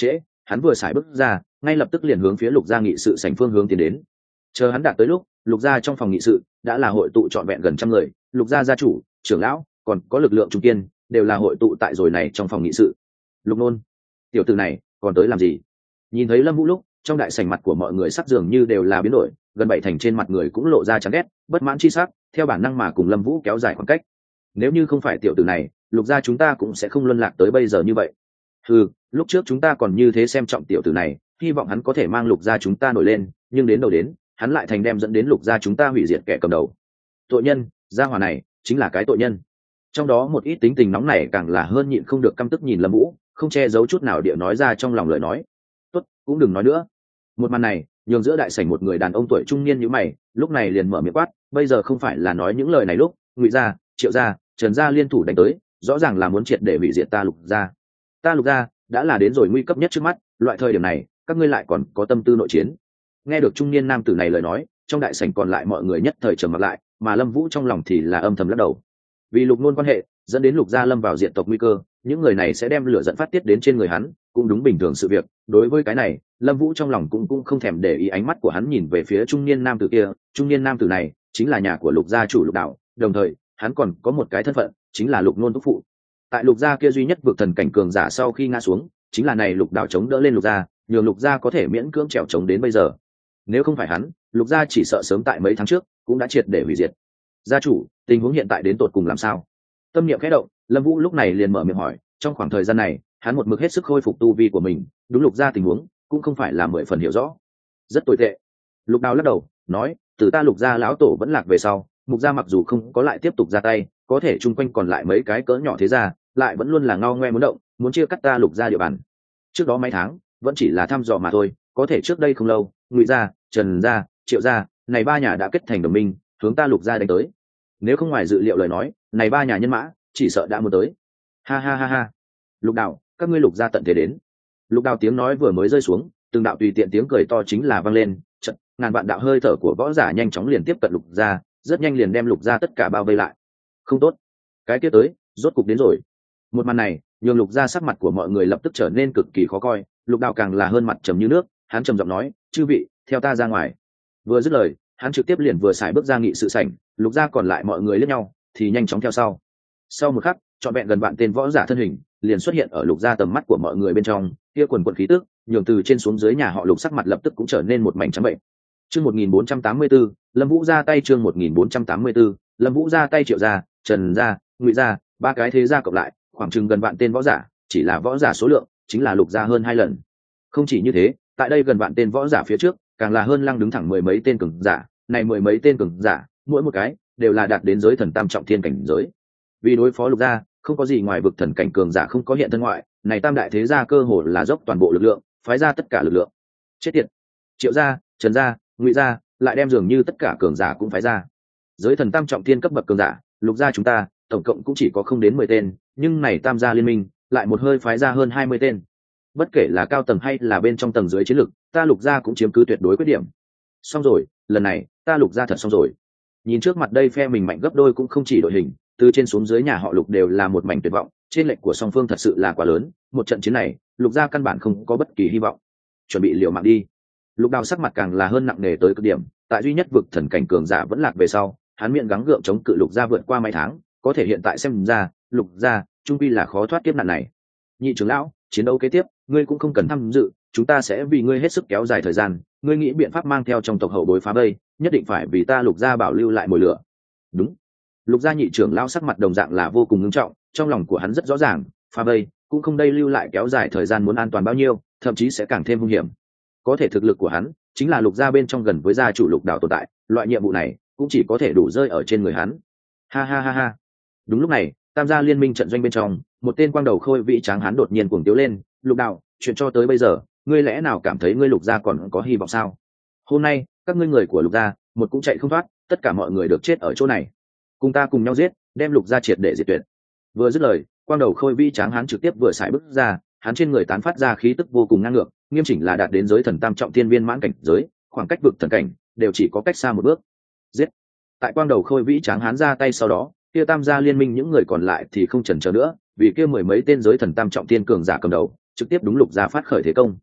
hắn vừa xài bước ra ngay lập tức liền hướng phía lục gia nghị sự sảnh phương hướng tiến đến. Chờ hắn đạt tới lúc, lục gia trong phòng nghị sự đã là hội tụ trọn vẹn gần trăm người, lục gia gia chủ, trưởng lão, còn có lực lượng trung kiên đều là hội tụ tại rồi này trong phòng nghị sự. Lục Nôn, tiểu tử này còn tới làm gì? Nhìn thấy Lâm Vũ lúc, trong đại sảnh mặt của mọi người sắc dường như đều là biến đổi, gần bảy thành trên mặt người cũng lộ ra chán ghét, bất mãn chi sắc, theo bản năng mà cùng Lâm Vũ kéo dài khoảng cách. Nếu như không phải tiểu tử này, lục gia chúng ta cũng sẽ không luân lạc tới bây giờ như vậy. Ừ, lúc trước chúng ta còn như thế xem trọng tiểu tử này, hy vọng hắn có thể mang lục gia chúng ta nổi lên, nhưng đến đầu đến, hắn lại thành đem dẫn đến lục gia chúng ta hủy diệt kẻ cầm đầu. Tội nhân, gia hỏa này chính là cái tội nhân. Trong đó một ít tính tình nóng này càng là hơn nhịn không được căm tức nhìn Lâm Vũ, không che giấu chút nào địa nói ra trong lòng lời nói. Tốt, cũng đừng nói nữa. Một màn này nhường giữa đại sảnh một người đàn ông tuổi trung niên như mày, lúc này liền mở miệng quát, bây giờ không phải là nói những lời này lúc, Ngụy gia, Triệu gia, Trần gia liên thủ đánh tới, rõ ràng là muốn triệt để hủy diệt ta lục gia. Ta lục gia đã là đến rồi nguy cấp nhất trước mắt, loại thời điểm này, các ngươi lại còn có tâm tư nội chiến. Nghe được trung niên nam tử này lời nói, trong đại sảnh còn lại mọi người nhất thời trầm mặt lại, mà Lâm Vũ trong lòng thì là âm thầm lắc đầu. Vì Lục Nôn quan hệ, dẫn đến Lục gia lâm vào diện tộc nguy cơ, những người này sẽ đem lửa giận phát tiết đến trên người hắn, cũng đúng bình thường sự việc. Đối với cái này, Lâm Vũ trong lòng cũng cũng không thèm để ý, ánh mắt của hắn nhìn về phía trung niên nam tử kia, trung niên nam tử này chính là nhà của Lục gia chủ Lục Đạo, đồng thời, hắn còn có một cái thân phận, chính là Lục Nôn thúc phụ. Tại Lục gia kia duy nhất vực thần cảnh cường giả sau khi ngã xuống, chính là này Lục Đạo chống đỡ lên Lục gia, nhường Lục gia có thể miễn cưỡng trèo chống đến bây giờ. Nếu không phải hắn, Lục gia chỉ sợ sớm tại mấy tháng trước cũng đã triệt để hủy diệt. Gia chủ, tình huống hiện tại đến tột cùng làm sao? Tâm niệm khẽ động, Lâm Vũ lúc này liền mở miệng hỏi, trong khoảng thời gian này, hắn một mực hết sức khôi phục tu vi của mình, đúng Lục gia tình huống cũng không phải là mười phần hiểu rõ. Rất tồi tệ. Lục Đào lắc đầu, nói, từ ta Lục gia lão tổ vẫn lạc về sau, Mục gia mặc dù không có lại tiếp tục ra tay, có thể chung quanh còn lại mấy cái cỡ nhỏ thế gia, lại vẫn luôn là ngao ngoe muốn động, muốn chia cắt ta Lục gia địa bàn. Trước đó mấy tháng, vẫn chỉ là thăm dò mà thôi, có thể trước đây không lâu, Ngụy gia, Trần gia, Triệu gia, này ba nhà đã kết thành đồng minh, hướng ta Lục gia đánh tới. Nếu không ngoài dự liệu lời nói, này ba nhà nhân mã chỉ sợ đã muốn tới. Ha ha ha ha. Lục Đạo, các ngươi Lục gia tận thế đến. Lục Đào tiếng nói vừa mới rơi xuống, từng đạo tùy tiện tiếng cười to chính là vang lên, chợt ngàn vạn đạo hơi thở của võ giả nhanh chóng liền tiếp cận Lục gia, rất nhanh liền đem Lục gia tất cả bao vây lại. Không tốt, cái kia tới, rốt cục đến rồi. Một màn này, nhường Lục gia sắc mặt của mọi người lập tức trở nên cực kỳ khó coi, Lục Đào càng là hơn mặt trầm như nước, hắn trầm giọng nói, chư vị, theo ta ra ngoài. Vừa dứt lời, hắn trực tiếp liền vừa xài bước ra nghị sự sảnh, Lục gia còn lại mọi người liếc nhau thì nhanh chóng theo sau. Sau một khắc, trọn vẹn gần vạn tên võ giả thân hình liền xuất hiện ở Lục gia tầm mắt của mọi người bên trong, kia quần quần khí tức nhường từ trên xuống dưới nhà họ Lục sắc mặt lập tức cũng trở nên một mảnh trắng bệnh. Chương một nghìn bốn trăm tám mươi tư, Lâm Vũ ra tay. Chương một nghìn bốn trăm tám mươi tư, Lâm Vũ ra tay. Triệu gia, Trần gia, Ngụy gia, ba cái thế gia cộng lại, khoảng chừng gần vạn tên võ giả, chỉ là võ giả số lượng chính là Lục gia hơn hai lần. Không chỉ như thế, tại đây gần vạn tên võ giả phía trước, càng là hơn lăng đứng thẳng mười mấy tên cường giả, này mười mấy tên cường giả, mỗi một cái đều là đạt đến giới thần tam trọng thiên cảnh giới. Vì đối phó Lục gia, không có gì ngoài vực thần cảnh cường giả không có hiện thân ngoại, này tam đại thế gia cơ hồ là dốc toàn bộ lực lượng, phái ra tất cả lực lượng. Chết tiệt. Triệu gia, Trần gia, Ngụy gia, lại đem dường như tất cả cường giả cũng phái ra. Giới thần tam trọng thiên cấp bậc cường giả, Lục gia chúng ta, tổng cộng cũng chỉ có không đến mười tên, nhưng này tam gia liên minh, lại một hơi phái ra hơn hai mươi tên. Bất kể là cao tầng hay là bên trong tầng dưới chiến lực, ta Lục gia cũng chiếm cứ tuyệt đối quyết điểm. Xong rồi, lần này, ta Lục gia thật xong rồi. Nhìn trước mặt đây phe mình mạnh gấp đôi cũng không chỉ đội hình, từ trên xuống dưới nhà họ Lục đều là một mảnh tuyệt vọng, trên lệnh của song phương thật sự là quá lớn, một trận chiến này, Lục gia căn bản không có bất kỳ hy vọng. Chuẩn bị liều mạng đi. Lục Đào sắc mặt càng là hơn nặng nề tới cực điểm, tại duy nhất vực thần cảnh cường giả vẫn lạc về sau, hắn miệng gắng gượng chống cự Lục gia vượt qua mấy tháng, có thể hiện tại xem ra, Lục gia trung quy là khó thoát kiếp nạn này. Nhị trưởng lão, chiến đấu kế tiếp, ngươi cũng không cần tham dự, chúng ta sẽ vì ngươi hết sức kéo dài thời gian, ngươi nghĩ biện pháp mang theo trong tộc hậu bối phá vây, nhất định phải vì ta Lục gia bảo lưu lại mồi lửa. Đúng. Lục gia nhị trưởng lão sắc mặt đồng dạng là vô cùng nghiêm trọng, trong lòng của hắn rất rõ ràng, phá vây cũng không đây lưu lại kéo dài thời gian muốn an toàn bao nhiêu, thậm chí sẽ càng thêm hung hiểm. Có thể thực lực của hắn chính là Lục gia bên trong gần với gia chủ Lục Đạo tồn tại, loại nhiệm vụ này cũng chỉ có thể đủ rơi ở trên người hắn. Ha ha ha ha. Đúng lúc này, tam gia liên minh trận doanh bên trong, một tên quang đầu khôi vị tráng hán đột nhiên cuồng tiếu lên, Lục Đạo, chuyện cho tới bây giờ, ngươi lẽ nào cảm thấy ngươi Lục gia còn có hy vọng sao? Hôm nay, các ngươi người của Lục gia, một cũng chạy không thoát, tất cả mọi người được chết ở chỗ này. Cùng ta cùng nhau giết, đem Lục gia triệt để diệt tuyệt. Vừa dứt lời, quang đầu khôi vi tráng hán trực tiếp vừa xài bước ra, hắn trên người tán phát ra khí tức vô cùng ngang ngược, nghiêm chỉnh là đạt đến giới thần tam trọng thiên viên mãn cảnh giới, khoảng cách vực thần cảnh đều chỉ có cách xa một bước. Giết. Tại quang đầu khôi vĩ tráng hán ra tay sau đó, kia tam gia liên minh những người còn lại thì không chần chờ nữa, vì kia mười mấy tên giới thần tam trọng thiên cường giả cầm đầu, trực tiếp đúng Lục gia phát khởi thế công.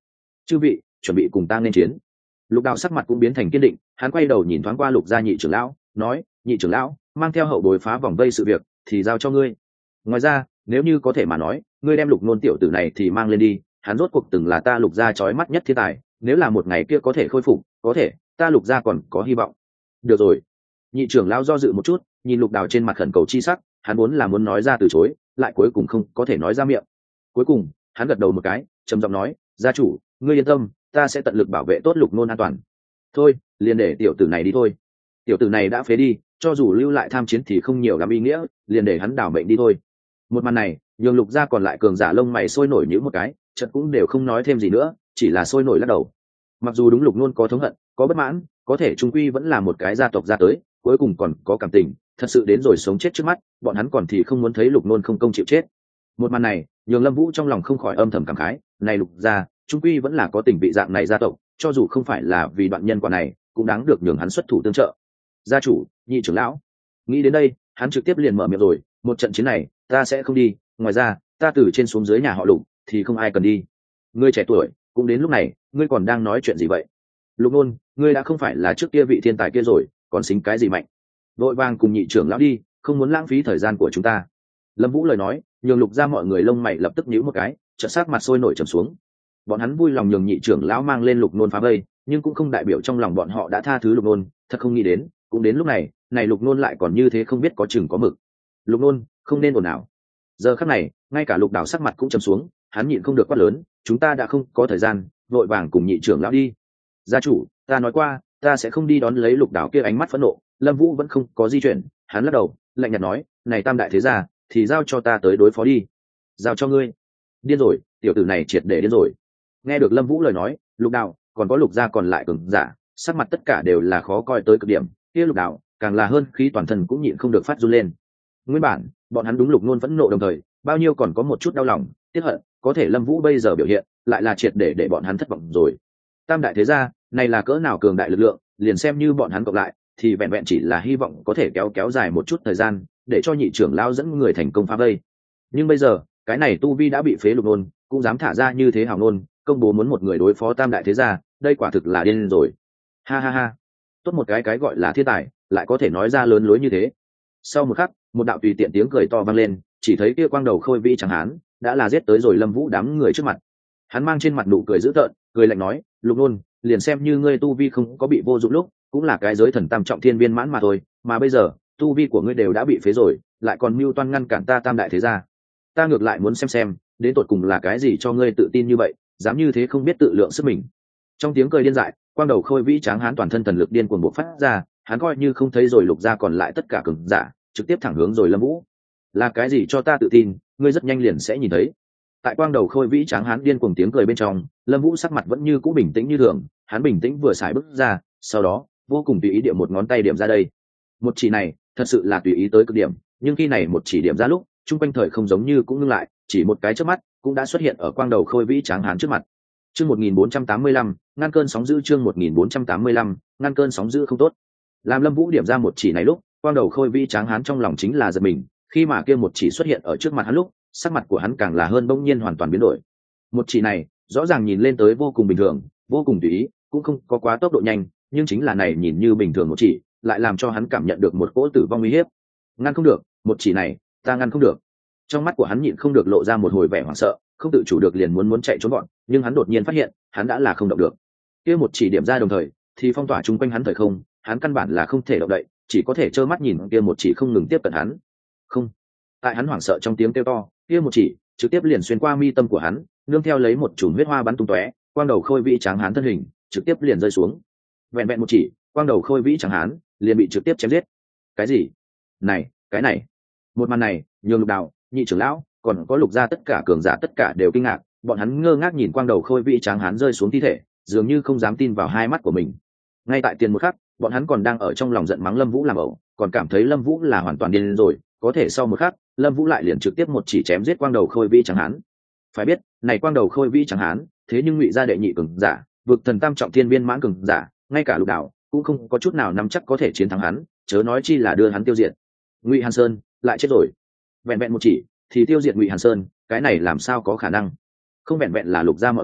chư vị chuẩn bị cùng ta nên chiến. Lục Đào sắc mặt cũng biến thành kiên định, hắn quay đầu nhìn thoáng qua Lục gia nhị trưởng lão, nói: nhị trưởng lão, mang theo hậu bối phá vòng vây sự việc thì giao cho ngươi. Ngoài ra, nếu như có thể mà nói, ngươi đem Lục Nôn tiểu tử này thì mang lên đi, hắn rốt cuộc từng là ta Lục gia chói mắt nhất thiên tài, nếu là một ngày kia có thể khôi phục, có thể ta Lục gia còn có hy vọng. Được rồi. Nhị trưởng lão do dự một chút, nhìn Lục Đào trên mặt khẩn cầu chi sắc, hắn vốn là muốn nói ra từ chối, lại cuối cùng không có thể nói ra miệng. Cuối cùng, hắn gật đầu một cái, trầm giọng nói: gia chủ, ngươi yên tâm, ta sẽ tận lực bảo vệ tốt Lục Nôn an toàn. Thôi, liền để tiểu tử này đi thôi. Tiểu tử này đã phế đi, cho dù lưu lại tham chiến thì không nhiều lắm ý nghĩa, liền để hắn đảo mệnh đi thôi. Một màn này, nhường Lục gia còn lại cường giả lông mày sôi nổi nhíu một cái, chợt cũng đều không nói thêm gì nữa, chỉ là sôi nổi lắc đầu. Mặc dù đúng Lục Nôn có thống hận, có bất mãn, có thể trung quy vẫn là một cái gia tộc ra tới, cuối cùng còn có cảm tình, thật sự đến rồi sống chết trước mắt, bọn hắn còn thì không muốn thấy Lục Nôn không công chịu chết. Một màn này, nhường Lâm Vũ trong lòng không khỏi âm thầm cảm khái, này Lục gia, trung quy vẫn là có tình vị dạng này gia tộc, cho dù không phải là vì đoạn nhân quả này, cũng đáng được nhường hắn xuất thủ tương trợ. Gia chủ, nhị trưởng lão. Nghĩ đến đây, hắn trực tiếp liền mở miệng rồi, một trận chiến này, ta sẽ không đi, ngoài ra, ta từ trên xuống dưới nhà họ Lục thì không ai cần đi. Ngươi trẻ tuổi, cũng đến lúc này, ngươi còn đang nói chuyện gì vậy? Lục Nôn, ngươi đã không phải là trước kia vị thiên tài kia rồi, còn xính cái gì mạnh? Vội vàng cùng nhị trưởng lão đi, không muốn lãng phí thời gian của chúng ta. Lâm Vũ lời nói, nhường Lục gia mọi người lông mày lập tức nhíu một cái, chợt sắc mặt sôi nổi trầm xuống. Bọn hắn vui lòng nhường nhị trưởng lão mang lên Lục Nôn phá vây, nhưng cũng không đại biểu trong lòng bọn họ đã tha thứ Lục Nôn, thật không nghĩ đến, cũng đến lúc này, này Lục Nôn lại còn như thế không biết có chừng có mực. Lục Nôn, không nên ồn ào. Giờ khắc này, ngay cả Lục Đào sắc mặt cũng trầm xuống, hắn nhịn không được quát lớn, chúng ta đã không có thời gian, vội vàng cùng nhị trưởng lão đi. Gia chủ, ta nói qua, ta sẽ không đi đón lấy Lục Đào kia ánh mắt phẫn nộ. Lâm Vũ vẫn không có di chuyển, hắn lắc đầu, lạnh nhạt nói, này tam đại thế gia, thì giao cho ta tới đối phó đi. Giao cho ngươi? Điên rồi, tiểu tử này triệt để điên rồi. Nghe được Lâm Vũ lời nói, Lục Đào còn có Lục gia còn lại cường giả, sắc mặt tất cả đều là khó coi tới cực điểm, kia Lục Đào càng là hơn khí toàn thân cũng nhịn không được phát run lên. Nguyên bản, bọn hắn đúng Lục Nôn phẫn nộ đồng thời, bao nhiêu còn có một chút đau lòng, tiếc hận, có thể Lâm Vũ bây giờ biểu hiện, lại là triệt để để bọn hắn thất vọng rồi. Tam đại thế gia, này là cỡ nào cường đại lực lượng, liền xem như bọn hắn cộng lại, thì vẹn vẹn chỉ là hy vọng có thể kéo kéo dài một chút thời gian, để cho nhị trưởng lão dẫn người thành công phá vây. Nhưng bây giờ, cái này tu vi đã bị phế Lục Nôn, cũng dám thả ra như thế hào nôn, công bố muốn một người đối phó tam đại thế gia, đây quả thực là điên rồi. Ha ha ha, tốt một cái cái gọi là thiên tài, lại có thể nói ra lớn lối như thế. Sau một khắc, một đạo tùy tiện tiếng cười to vang lên, chỉ thấy kia quang đầu khôi vĩ chẳng hán đã là giết tới rồi Lâm Vũ đám người trước mặt. Hắn mang trên mặt nụ cười dữ tợn, cười lạnh nói, Lục Nôn, liền xem như ngươi tu vi không có bị vô dụng lúc, cũng là cái giới thần tam trọng thiên viên mãn mà thôi, mà bây giờ, tu vi của ngươi đều đã bị phế rồi, lại còn mưu toan ngăn cản ta tam đại thế gia. Ta ngược lại muốn xem xem, đến tột cùng là cái gì cho ngươi tự tin như vậy, dám như thế không biết tự lượng sức mình. Trong tiếng cười điên dại, quang đầu khôi vĩ tráng hán toàn thân thần lực điên cuồng bộc phát ra, hắn coi như không thấy rồi Lục gia còn lại tất cả cường giả, trực tiếp thẳng hướng rồi Lâm Vũ. Là cái gì cho ta tự tin, ngươi rất nhanh liền sẽ nhìn thấy. Tại quang đầu khôi vĩ tráng hán điên cuồng tiếng cười bên trong, Lâm Vũ sắc mặt vẫn như cũ bình tĩnh như thường, hắn bình tĩnh vừa xài bước ra, sau đó, vô cùng tùy ý điểm một ngón tay điểm ra đây. Một chỉ này, thật sự là tùy ý tới cực điểm, nhưng khi này một chỉ điểm ra lúc, trung quanh thời không giống như cũng ngưng lại, chỉ một cái chớp mắt, cũng đã xuất hiện ở quang đầu khôi vĩ tráng hán trước mặt. Chương một nghìn bốn trăm tám mươi lăm, ngăn cơn sóng dữ chương một nghìn bốn trăm tám mươi lăm, ngăn cơn sóng dữ không tốt. Làm Lâm Vũ điểm ra một chỉ này lúc, quang đầu khôi vĩ tráng hán trong lòng chính là giật mình, khi mà kia một chỉ xuất hiện ở trước mặt hắn lúc, sắc mặt của hắn càng là hơn bỗng nhiên hoàn toàn biến đổi. Một chỉ này, rõ ràng nhìn lên tới vô cùng bình thường, vô cùng tùy ý, cũng không có quá tốc độ nhanh, nhưng chính là này nhìn như bình thường một chỉ, lại làm cho hắn cảm nhận được một cỗ tử vong uy hiếp. Ngăn không được, một chỉ này, ta ngăn không được. Trong mắt của hắn nhịn không được lộ ra một hồi vẻ hoảng sợ, không tự chủ được liền muốn muốn chạy trốn gọn, nhưng hắn đột nhiên phát hiện, hắn đã là không động được. Kia một chỉ điểm ra đồng thời, thì phong tỏa chung quanh hắn thời không, hắn căn bản là không thể động đậy, chỉ có thể trơ mắt nhìn kia một chỉ không ngừng tiếp cận hắn. Không. Tại hắn hoảng sợ trong tiếng kêu to, kia một chỉ trực tiếp liền xuyên qua mi tâm của hắn, nương theo lấy một chùm huyết hoa bắn tung tóe, quang đầu khôi vĩ tráng hán thân hình trực tiếp liền rơi xuống. Vẹn vẹn một chỉ, quang đầu khôi vĩ tráng hán liền bị trực tiếp chém giết. Cái gì? Này, cái này. Một màn này, nhường Lục Đào, nhị trưởng lão, còn có Lục gia tất cả cường giả tất cả đều kinh ngạc, bọn hắn ngơ ngác nhìn quang đầu khôi vĩ tráng hán rơi xuống thi thể, dường như không dám tin vào hai mắt của mình. Ngay tại tiền một khắc, bọn hắn còn đang ở trong lòng giận mắng Lâm Vũ làm ẩu, còn cảm thấy Lâm Vũ là hoàn toàn điên rồi, có thể sau một khắc, Lâm Vũ lại liền trực tiếp một chỉ chém giết quang đầu khôi vĩ tráng hán. Phải biết, này quang đầu khôi vĩ tráng hán, thế nhưng Ngụy gia đệ nhị cường giả, vực thần tam trọng thiên viên mãn cường giả, ngay cả Lục Đào cũng không có chút nào nắm chắc có thể chiến thắng hắn, chớ nói chi là đưa hắn tiêu diệt. Ngụy Hàn Sơn lại chết rồi. Vẹn vẹn một chỉ thì tiêu diệt Ngụy Hàn Sơn, cái này làm sao có khả năng? Không vẹn vẹn là Lục gia mọi người,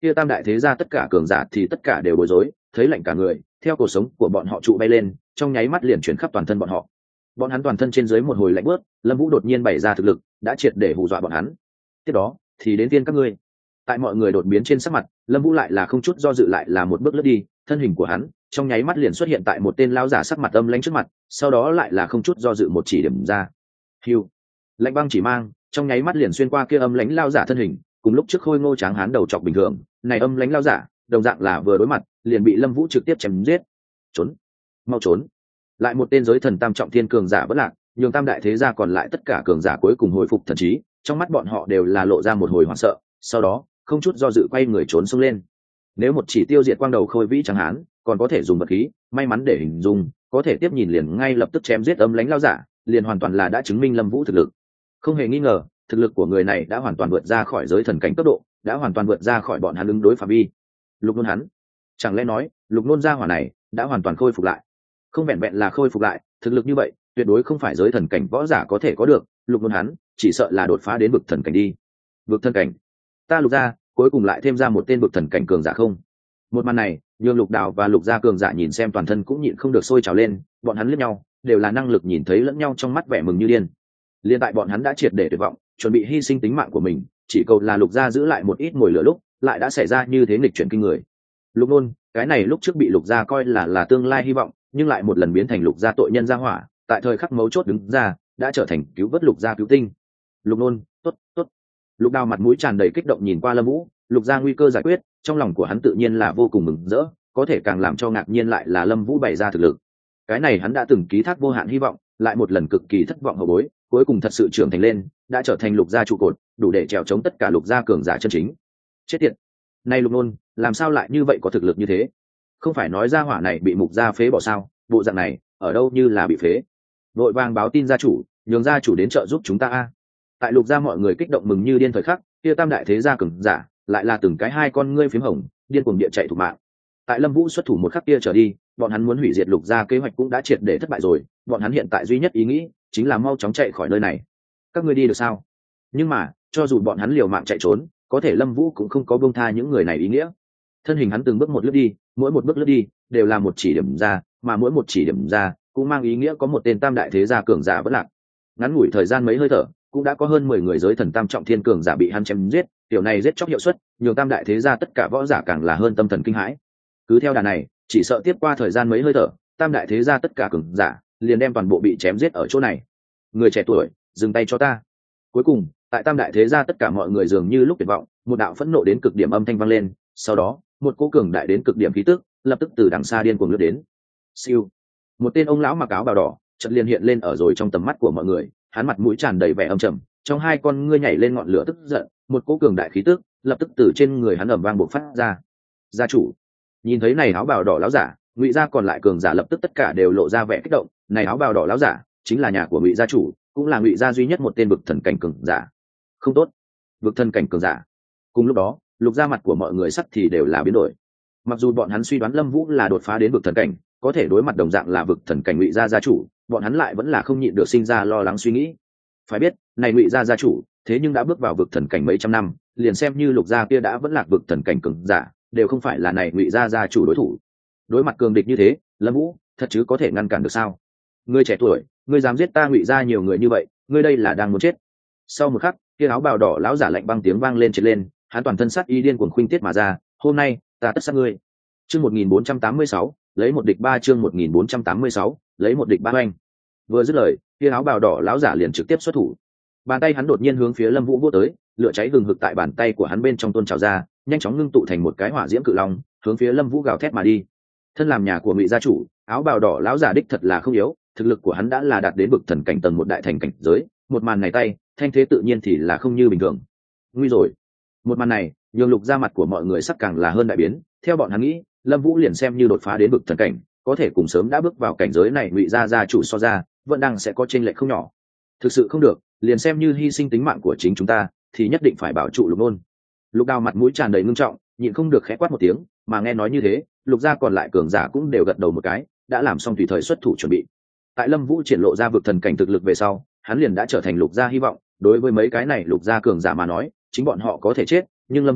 kia tam đại thế gia tất cả cường giả thì tất cả đều bối rối, thấy lạnh cả người, theo cuộc sống của bọn họ trụ bay lên, trong nháy mắt liền chuyển khắp toàn thân bọn họ. Bọn hắn toàn thân trên dưới một hồi lạnh bớt, Lâm Vũ đột nhiên bày ra thực lực, đã triệt để hù dọa bọn hắn. Tiếp đó, thì đến tiên các ngươi. Tại mọi người đột biến trên sắc mặt, Lâm Vũ lại là không chút do dự lại là một bước lướt đi, thân hình của hắn trong nháy mắt liền xuất hiện tại một tên lão giả sắc mặt âm lãnh trước mặt, sau đó lại là không chút do dự một chỉ điểm ra. Hưu. Lạnh băng chỉ mang, trong nháy mắt liền xuyên qua kia âm lãnh lão giả thân hình, cùng lúc trước khôi ngô tráng hán đầu trọc bình thường, này âm lãnh lão giả, đồng dạng là vừa đối mặt, liền bị Lâm Vũ trực tiếp chém giết. Trốn, mau trốn. Lại một tên giới thần tam trọng thiên cường giả bất lạc, nhường tam đại thế gia còn lại tất cả cường giả cuối cùng hồi phục thần trí, trong mắt bọn họ đều là lộ ra một hồi hoảng sợ, sau đó không chút do dự quay người trốn xông lên. Nếu một chỉ tiêu diệt quang đầu khôi vĩ chẳng hán, còn có thể dùng vật khí, may mắn để hình dung, có thể tiếp nhìn liền ngay lập tức chém giết âm lãnh lao giả, liền hoàn toàn là đã chứng minh Lâm Vũ thực lực. Không hề nghi ngờ, thực lực của người này đã hoàn toàn vượt ra khỏi giới thần cảnh cấp độ, đã hoàn toàn vượt ra khỏi bọn hắn ứng đối phạm vi. Lục Nôn hắn, chẳng lẽ nói, Lục Nôn gia hỏa này đã hoàn toàn khôi phục lại? Không vẹn vẹn là khôi phục lại, thực lực như vậy, tuyệt đối không phải giới thần cảnh võ giả có thể có được, Lục Nôn hắn, chỉ sợ là đột phá đến vực thần cảnh đi. Vực thần cảnh? Ta Lục gia, cuối cùng lại thêm ra một tên vực thần cảnh cường giả không? Một màn này, nhường Lục Đào và Lục gia cường giả nhìn xem toàn thân cũng nhịn không được sôi trào lên, bọn hắn liếc nhau, đều là năng lực nhìn thấy lẫn nhau trong mắt vẻ mừng như điên. Liên tại bọn hắn đã triệt để tuyệt vọng, chuẩn bị hy sinh tính mạng của mình, chỉ cầu là Lục gia giữ lại một ít mồi lửa lúc, lại đã xảy ra như thế nghịch chuyển kinh người. Lục Nôn, cái này lúc trước bị Lục gia coi là là tương lai hy vọng, nhưng lại một lần biến thành Lục gia tội nhân gia hỏa, tại thời khắc mấu chốt đứng ra, đã trở thành cứu vớt Lục gia cứu tinh. Lục Nôn, tốt, tốt. Lục Đào mặt mũi tràn đầy kích động nhìn qua Lâm Vũ, Lục gia nguy cơ giải quyết, trong lòng của hắn tự nhiên là vô cùng mừng rỡ, có thể càng làm cho ngạc nhiên lại là Lâm Vũ bày ra thực lực. Cái này hắn đã từng ký thác vô hạn hy vọng, lại một lần cực kỳ thất vọng hậu bối, cuối cùng thật sự trưởng thành lên, đã trở thành Lục gia trụ cột, đủ để trèo chống tất cả Lục gia cường giả chân chính. Chết tiệt. Này Lục Nôn, làm sao lại như vậy có thực lực như thế? Không phải nói gia hỏa này bị Mục gia phế bỏ sao? Bộ dạng này, ở đâu như là bị phế. Vội vàng báo tin gia chủ, nhường gia chủ đến trợ giúp chúng ta a. Tại Lục gia mọi người kích động mừng như điên thời khắc, kia tam đại thế gia cường giả, lại là từng cái hai con ngươi phím hồng, điên cuồng địa chạy thủ mạng. Tại Lâm Vũ xuất thủ một khắc kia trở đi, bọn hắn muốn hủy diệt Lục gia kế hoạch cũng đã triệt để thất bại rồi, bọn hắn hiện tại duy nhất ý nghĩ chính là mau chóng chạy khỏi nơi này. Các ngươi đi được sao? Nhưng mà, cho dù bọn hắn liều mạng chạy trốn, có thể Lâm Vũ cũng không có buông tha những người này ý nghĩa. Thân hình hắn từng bước một lướt đi, mỗi một bước lướt đi đều là một chỉ điểm ra, mà mỗi một chỉ điểm ra cũng mang ý nghĩa có một tên tam đại thế gia cường giả bất lạc. Ngắn ngủi thời gian mấy hơi thở, cũng đã có hơn mười người giới thần tam trọng thiên cường giả bị hắn chém giết, tiểu này giết chóc hiệu suất, nhiều tam đại thế gia tất cả võ giả càng là hơn tâm thần kinh hãi. Cứ theo đà này, chỉ sợ tiếp qua thời gian mấy hơi thở, tam đại thế gia tất cả cường giả liền đem toàn bộ bị chém giết ở chỗ này. Người trẻ tuổi, dừng tay cho ta. Cuối cùng, tại tam đại thế gia tất cả mọi người dường như lúc tuyệt vọng, một đạo phẫn nộ đến cực điểm âm thanh vang lên, sau đó, một cỗ cường đại đến cực điểm khí tức, lập tức từ đằng xa điên cuồng lướt đến. Siêu. Một tên ông lão mặc áo bào đỏ, chợt liền hiện lên ở rồi trong tầm mắt của mọi người, hắn mặt mũi tràn đầy vẻ âm trầm, trong hai con ngươi nhảy lên ngọn lửa tức giận, một cỗ cường đại khí tức lập tức từ trên người hắn ầm vang bộc phát ra. Gia chủ. Nhìn thấy này áo bào đỏ lão giả, Ngụy gia còn lại cường giả lập tức tất cả đều lộ ra vẻ kích động, này áo bào đỏ lão giả chính là nhà của Ngụy gia chủ, cũng là Ngụy gia duy nhất một tên vực thần cảnh cường giả. Không tốt, vực thần cảnh cường giả. Cùng lúc đó, Lục gia mặt của mọi người sắc thì đều là biến đổi. Mặc dù bọn hắn suy đoán Lâm Vũ là đột phá đến vực thần cảnh, có thể đối mặt đồng dạng là vực thần cảnh Ngụy gia gia chủ, bọn hắn lại vẫn là không nhịn được sinh ra lo lắng suy nghĩ. Phải biết, này Ngụy gia gia chủ, thế nhưng đã bước vào vực thần cảnh mấy trăm năm, liền xem như Lục gia kia đã vẫn lạc vực thần cảnh cường giả, đều không phải là này Ngụy gia gia chủ đối thủ. Đối mặt cường địch như thế, Lâm Vũ, thật chứ có thể ngăn cản được sao? Ngươi trẻ tuổi, ngươi dám giết ta Ngụy gia nhiều người như vậy, ngươi đây là đang muốn chết. Sau một khắc, kia áo bào đỏ lão giả lạnh băng tiếng vang lên trên lên, hắn toàn thân sát ý điên cuồng khuynh tiết mà ra, hôm nay, ta tất sát ngươi. Chương một nghìn bốn trăm tám mươi sáu, lấy một địch ba chương một nghìn bốn trăm tám mươi sáu, lấy một địch ba oanh. Vừa dứt lời, kia áo bào đỏ lão giả liền trực tiếp xuất thủ. Bàn tay hắn đột nhiên hướng phía Lâm Vũ vỗ tới, lửa cháy hừng hực tại bàn tay của hắn bên trong tuôn trào ra, nhanh chóng ngưng tụ thành một cái hỏa diễm cự long, hướng phía Lâm Vũ gào thét mà đi. Thân làm nhà của Ngụy gia chủ, áo bào đỏ lão giả đích thật là không yếu, thực lực của hắn đã là đạt đến vực thần cảnh tầng một đại thành cảnh giới, một màn này tay, thanh thế tự nhiên thì là không như bình thường. Nguy rồi. Một màn này, nhường Lục gia mặt của mọi người sắc càng là hơn đại biến, theo bọn hắn nghĩ, Lâm Vũ liền xem như đột phá đến vực thần cảnh, có thể cùng sớm đã bước vào cảnh giới này Ngụy gia gia chủ so ra, vẫn đang sẽ có chênh lệch không nhỏ. Thực sự không được, liền xem như hy sinh tính mạng của chính chúng ta, thì nhất định phải bảo trụ Lục Nôn. Lục Đào mặt mũi tràn đầy ngưng trọng, nhịn không được khẽ quát một tiếng, mà nghe nói như thế, Lục gia còn lại cường giả cũng đều gật đầu một cái, đã làm xong tùy thời xuất thủ chuẩn bị. Tại Lâm Vũ triển lộ ra vực thần cảnh thực lực về sau, hắn liền đã trở thành Lục gia hy vọng, đối với mấy cái này Lục gia cường giả mà nói, chính bọn họ có thể chết, nhưng Lâm Vũ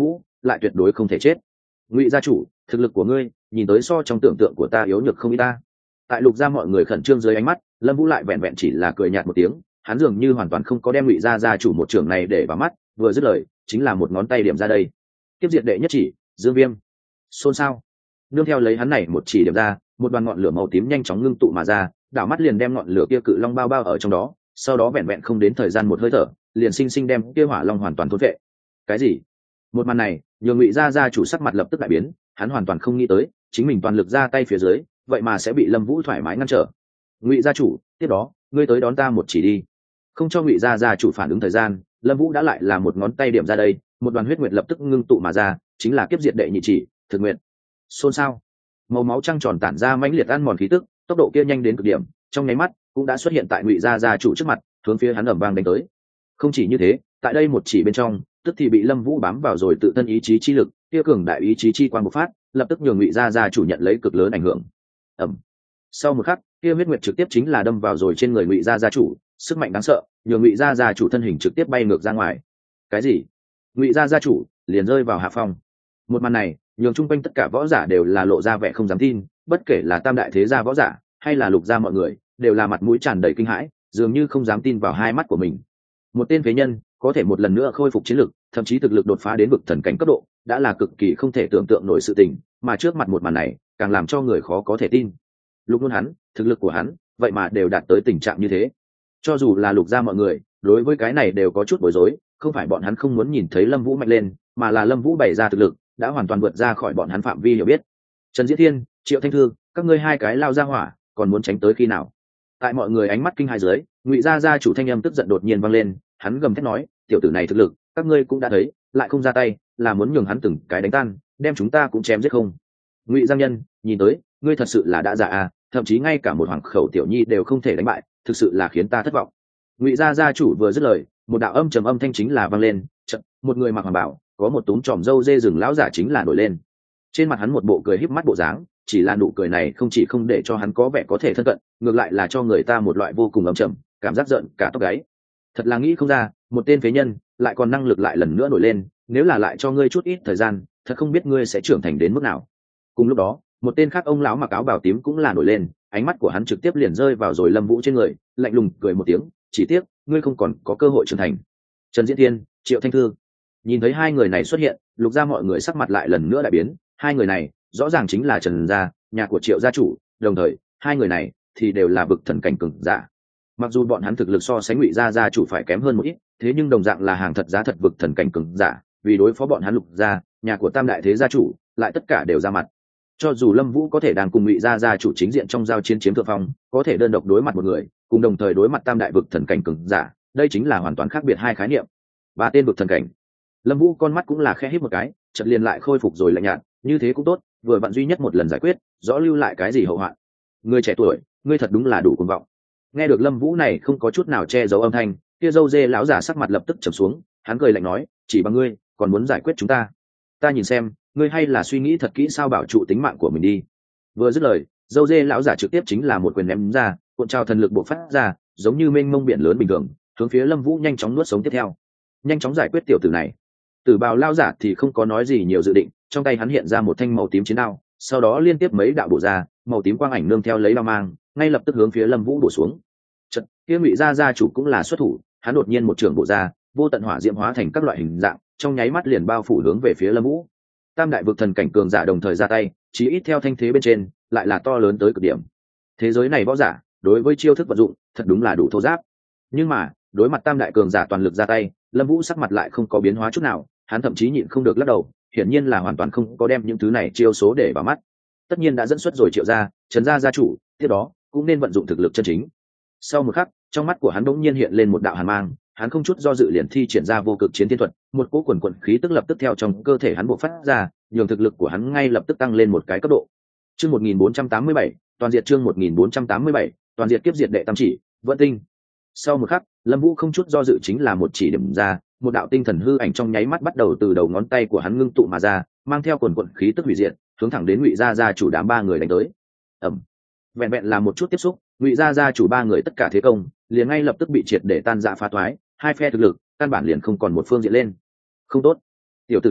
lại tuyệt đối không thể chết. Ngụy gia chủ, thực lực của ngươi nhìn tới so trong tưởng tượng của ta yếu nhược không ít ta. Tại Lục gia mọi người khẩn trương dưới ánh mắt, Lâm Vũ lại vẹn vẹn chỉ là cười nhạt một tiếng, hắn dường như hoàn toàn không có đem Ngụy gia gia chủ một trưởng này để vào mắt, vừa dứt lời chính là một ngón tay điểm ra đây. Tiếp diệt đệ nhất chỉ, Dương Viêm. Xôn xao. Nương theo lấy hắn này một chỉ điểm ra, một đoàn ngọn lửa màu tím nhanh chóng ngưng tụ mà ra, đảo mắt liền đem ngọn lửa kia cự long bao bao ở trong đó, sau đó vẹn vẹn không đến thời gian một hơi thở, liền sinh sinh đem kia hỏa long hoàn toàn thôn phệ. Cái gì? Một màn này, nhường Ngụy gia gia chủ sắc mặt lập tức đại biến, hắn hoàn toàn không nghĩ tới, chính mình toàn lực ra tay phía dưới, vậy mà sẽ bị Lâm Vũ thoải mái ngăn trở. Ngụy gia chủ, tiếp đó, ngươi tới đón ta một chỉ đi. Không cho Ngụy gia gia chủ phản ứng thời gian, Lâm Vũ đã lại là một ngón tay điểm ra đây, một đoàn huyết nguyệt lập tức ngưng tụ mà ra, chính là kiếp diệt đệ nhị chỉ, thực nguyện. Xôn xao. Màu máu trăng tròn tản ra mãnh liệt ăn mòn khí tức, tốc độ kia nhanh đến cực điểm, trong nháy mắt cũng đã xuất hiện tại Ngụy gia gia chủ trước mặt, hướng phía hắn ầm vang đánh tới. Không chỉ như thế, tại đây một chỉ bên trong, tức thì bị Lâm Vũ bám vào rồi tự thân ý chí chi lực, kia cường đại ý chí chi quang bộc phát, lập tức nhường Ngụy gia gia chủ nhận lấy cực lớn ảnh hưởng. Ầm. Sau một khắc, kia huyết nguyệt trực tiếp chính là đâm vào rồi trên người Ngụy gia gia chủ, sức mạnh đáng sợ, nhường Ngụy gia gia chủ thân hình trực tiếp bay ngược ra ngoài. Cái gì? Ngụy gia gia chủ liền rơi vào hạ phong. Một màn này, nhường chung quanh tất cả võ giả đều là lộ ra vẻ không dám tin, bất kể là tam đại thế gia võ giả hay là Lục gia mọi người, đều là mặt mũi tràn đầy kinh hãi, dường như không dám tin vào hai mắt của mình. Một tên phế nhân có thể một lần nữa khôi phục chiến lực, thậm chí thực lực đột phá đến vực thần cảnh cấp độ, đã là cực kỳ không thể tưởng tượng nổi sự tình, mà trước mặt một màn này, càng làm cho người khó có thể tin. Lục luôn hắn, thực lực của hắn, vậy mà đều đạt tới tình trạng như thế. Cho dù là Lục gia mọi người, đối với cái này đều có chút bối rối, không phải bọn hắn không muốn nhìn thấy Lâm Vũ mạnh lên, mà là Lâm Vũ bày ra thực lực đã hoàn toàn vượt ra khỏi bọn hắn phạm vi hiểu biết. Trần Diễn Thiên, Triệu Thanh Thư, các ngươi hai cái lao ra hỏa, còn muốn tránh tới khi nào? Tại mọi người ánh mắt kinh hãi dưới, Ngụy gia gia chủ thanh âm tức giận đột nhiên vang lên, hắn gầm thét nói, tiểu tử này thực lực, các ngươi cũng đã thấy, lại không ra tay, là muốn nhường hắn từng cái đánh tan, đem chúng ta cũng chém giết không? Ngụy Giang Nhân, nhìn tới, ngươi thật sự là đã già à, thậm chí ngay cả một hoàng khẩu tiểu nhi đều không thể đánh bại, thực sự là khiến ta thất vọng. Ngụy gia gia chủ vừa dứt lời, một đạo âm trầm âm thanh chính là vang lên, chợt, một người mặc hoàng bào, có một túm tròm râu dê rừng lão giả chính là nổi lên. Trên mặt hắn một bộ cười híp mắt bộ dáng, chỉ là nụ cười này không chỉ không để cho hắn có vẻ có thể thân cận, ngược lại là cho người ta một loại vô cùng âm trầm, cảm giác giận cả tóc gáy. Thật là nghĩ không ra, một tên phế nhân lại còn năng lực lại lần nữa nổi lên, nếu là lại cho ngươi chút ít thời gian, thật không biết ngươi sẽ trưởng thành đến mức nào. Cùng lúc đó, một tên khác ông lão mặc áo bào tím cũng là nổi lên, ánh mắt của hắn trực tiếp liền rơi vào rồi Lâm Vũ trên người, lạnh lùng cười một tiếng, chỉ tiếc, ngươi không còn có cơ hội trưởng thành. Trần Diễn Thiên, Triệu Thanh Thư. Nhìn thấy hai người này xuất hiện, Lục gia mọi người sắc mặt lại lần nữa đại biến, hai người này rõ ràng chính là Trần gia, nhà của Triệu gia chủ, đồng thời hai người này thì đều là vực thần cảnh cường giả. Mặc dù bọn hắn thực lực so sánh Ngụy gia gia chủ phải kém hơn một ít, thế nhưng đồng dạng là hàng thật giá thật vực thần cảnh cường giả, vì đối phó bọn hắn Lục gia, nhà của Tam đại thế gia chủ, lại tất cả đều ra mặt. Cho dù Lâm Vũ có thể đang cùng Ngụy gia gia chủ chính diện trong giao chiến chiếm thượng phong, có thể đơn độc đối mặt một người, cùng đồng thời đối mặt Tam đại vực thần cảnh cường giả, đây chính là hoàn toàn khác biệt hai khái niệm. Ba tên vực thần cảnh. Lâm Vũ con mắt cũng là khẽ híp một cái, chợt liền lại khôi phục rồi lạnh nhạt, như thế cũng tốt, vừa vặn duy nhất một lần giải quyết, rõ lưu lại cái gì hậu hoạn. Người trẻ tuổi, ngươi thật đúng là đủ cuồng vọng. Nghe được Lâm Vũ này không có chút nào che giấu âm thanh, kia râu dê lão giả sắc mặt lập tức trầm xuống, hắn cười lạnh nói, chỉ bằng ngươi, còn muốn giải quyết chúng ta? Ta nhìn xem, ngươi hay là suy nghĩ thật kỹ sao bảo trụ tính mạng của mình đi. Vừa dứt lời, râu dê lão giả trực tiếp chính là một quyền ném ra, cuộn trào thần lực bộc phát ra, giống như mênh mông biển lớn bình thường, hướng phía Lâm Vũ nhanh chóng nuốt sống tiếp theo. Nhanh chóng giải quyết tiểu tử này. Tử bào lão giả thì không có nói gì nhiều dự định, trong tay hắn hiện ra một thanh màu tím chiến đao, sau đó liên tiếp mấy đạo bổ ra, màu tím quang ảnh nương theo lấy lao mang, ngay lập tức hướng phía Lâm Vũ bổ xuống. Chợt, kia Ngụy gia gia chủ cũng là xuất thủ, hắn đột nhiên một trường bổ ra, vô tận hỏa diễm hóa thành các loại hình dạng, trong nháy mắt liền bao phủ hướng về phía Lâm Vũ. Tam đại vực thần cảnh cường giả đồng thời ra tay, chí ít theo thanh thế bên trên, lại là to lớn tới cực điểm. Thế giới này võ giả, đối với chiêu thức vận dụng, thật đúng là đủ thô ráp. Nhưng mà, đối mặt tam đại cường giả toàn lực ra tay, Lâm Vũ sắc mặt lại không có biến hóa chút nào, hắn thậm chí nhịn không được lắc đầu, hiển nhiên là hoàn toàn không có đem những thứ này chiêu số để vào mắt. Tất nhiên đã dẫn xuất rồi Triệu gia, Trần gia gia chủ, tiếp đó cũng nên vận dụng thực lực chân chính. Sau một khắc, trong mắt của hắn bỗng nhiên hiện lên một đạo hàn mang, hắn không chút do dự liền thi triển ra vô cực chiến thiên thuật, một cỗ quần quần khí tức lập tức theo trong cơ thể hắn bộc phát ra, nhường thực lực của hắn ngay lập tức tăng lên một cái cấp độ. Chương một nghìn bốn trăm tám mươi bảy, toàn diệt chương một nghìn bốn trăm tám mươi bảy, toàn diệt kiếp diệt đệ tam chỉ, Vận Tinh. Sau một khắc, Lâm Vũ không chút do dự chính là một chỉ điểm ra, một đạo tinh thần hư ảnh trong nháy mắt bắt đầu từ đầu ngón tay của hắn ngưng tụ mà ra, mang theo quần quần khí tức hủy diệt, hướng thẳng đến Ngụy gia gia chủ đám ba người đánh tới. Ầm. Vẹn vẹn là một chút tiếp xúc, Ngụy gia gia chủ ba người tất cả thế công, liền ngay lập tức bị triệt để tan rã phá toái, hai phe thực lực, căn bản liền không còn một phương diện lên. Không tốt, tiểu tử này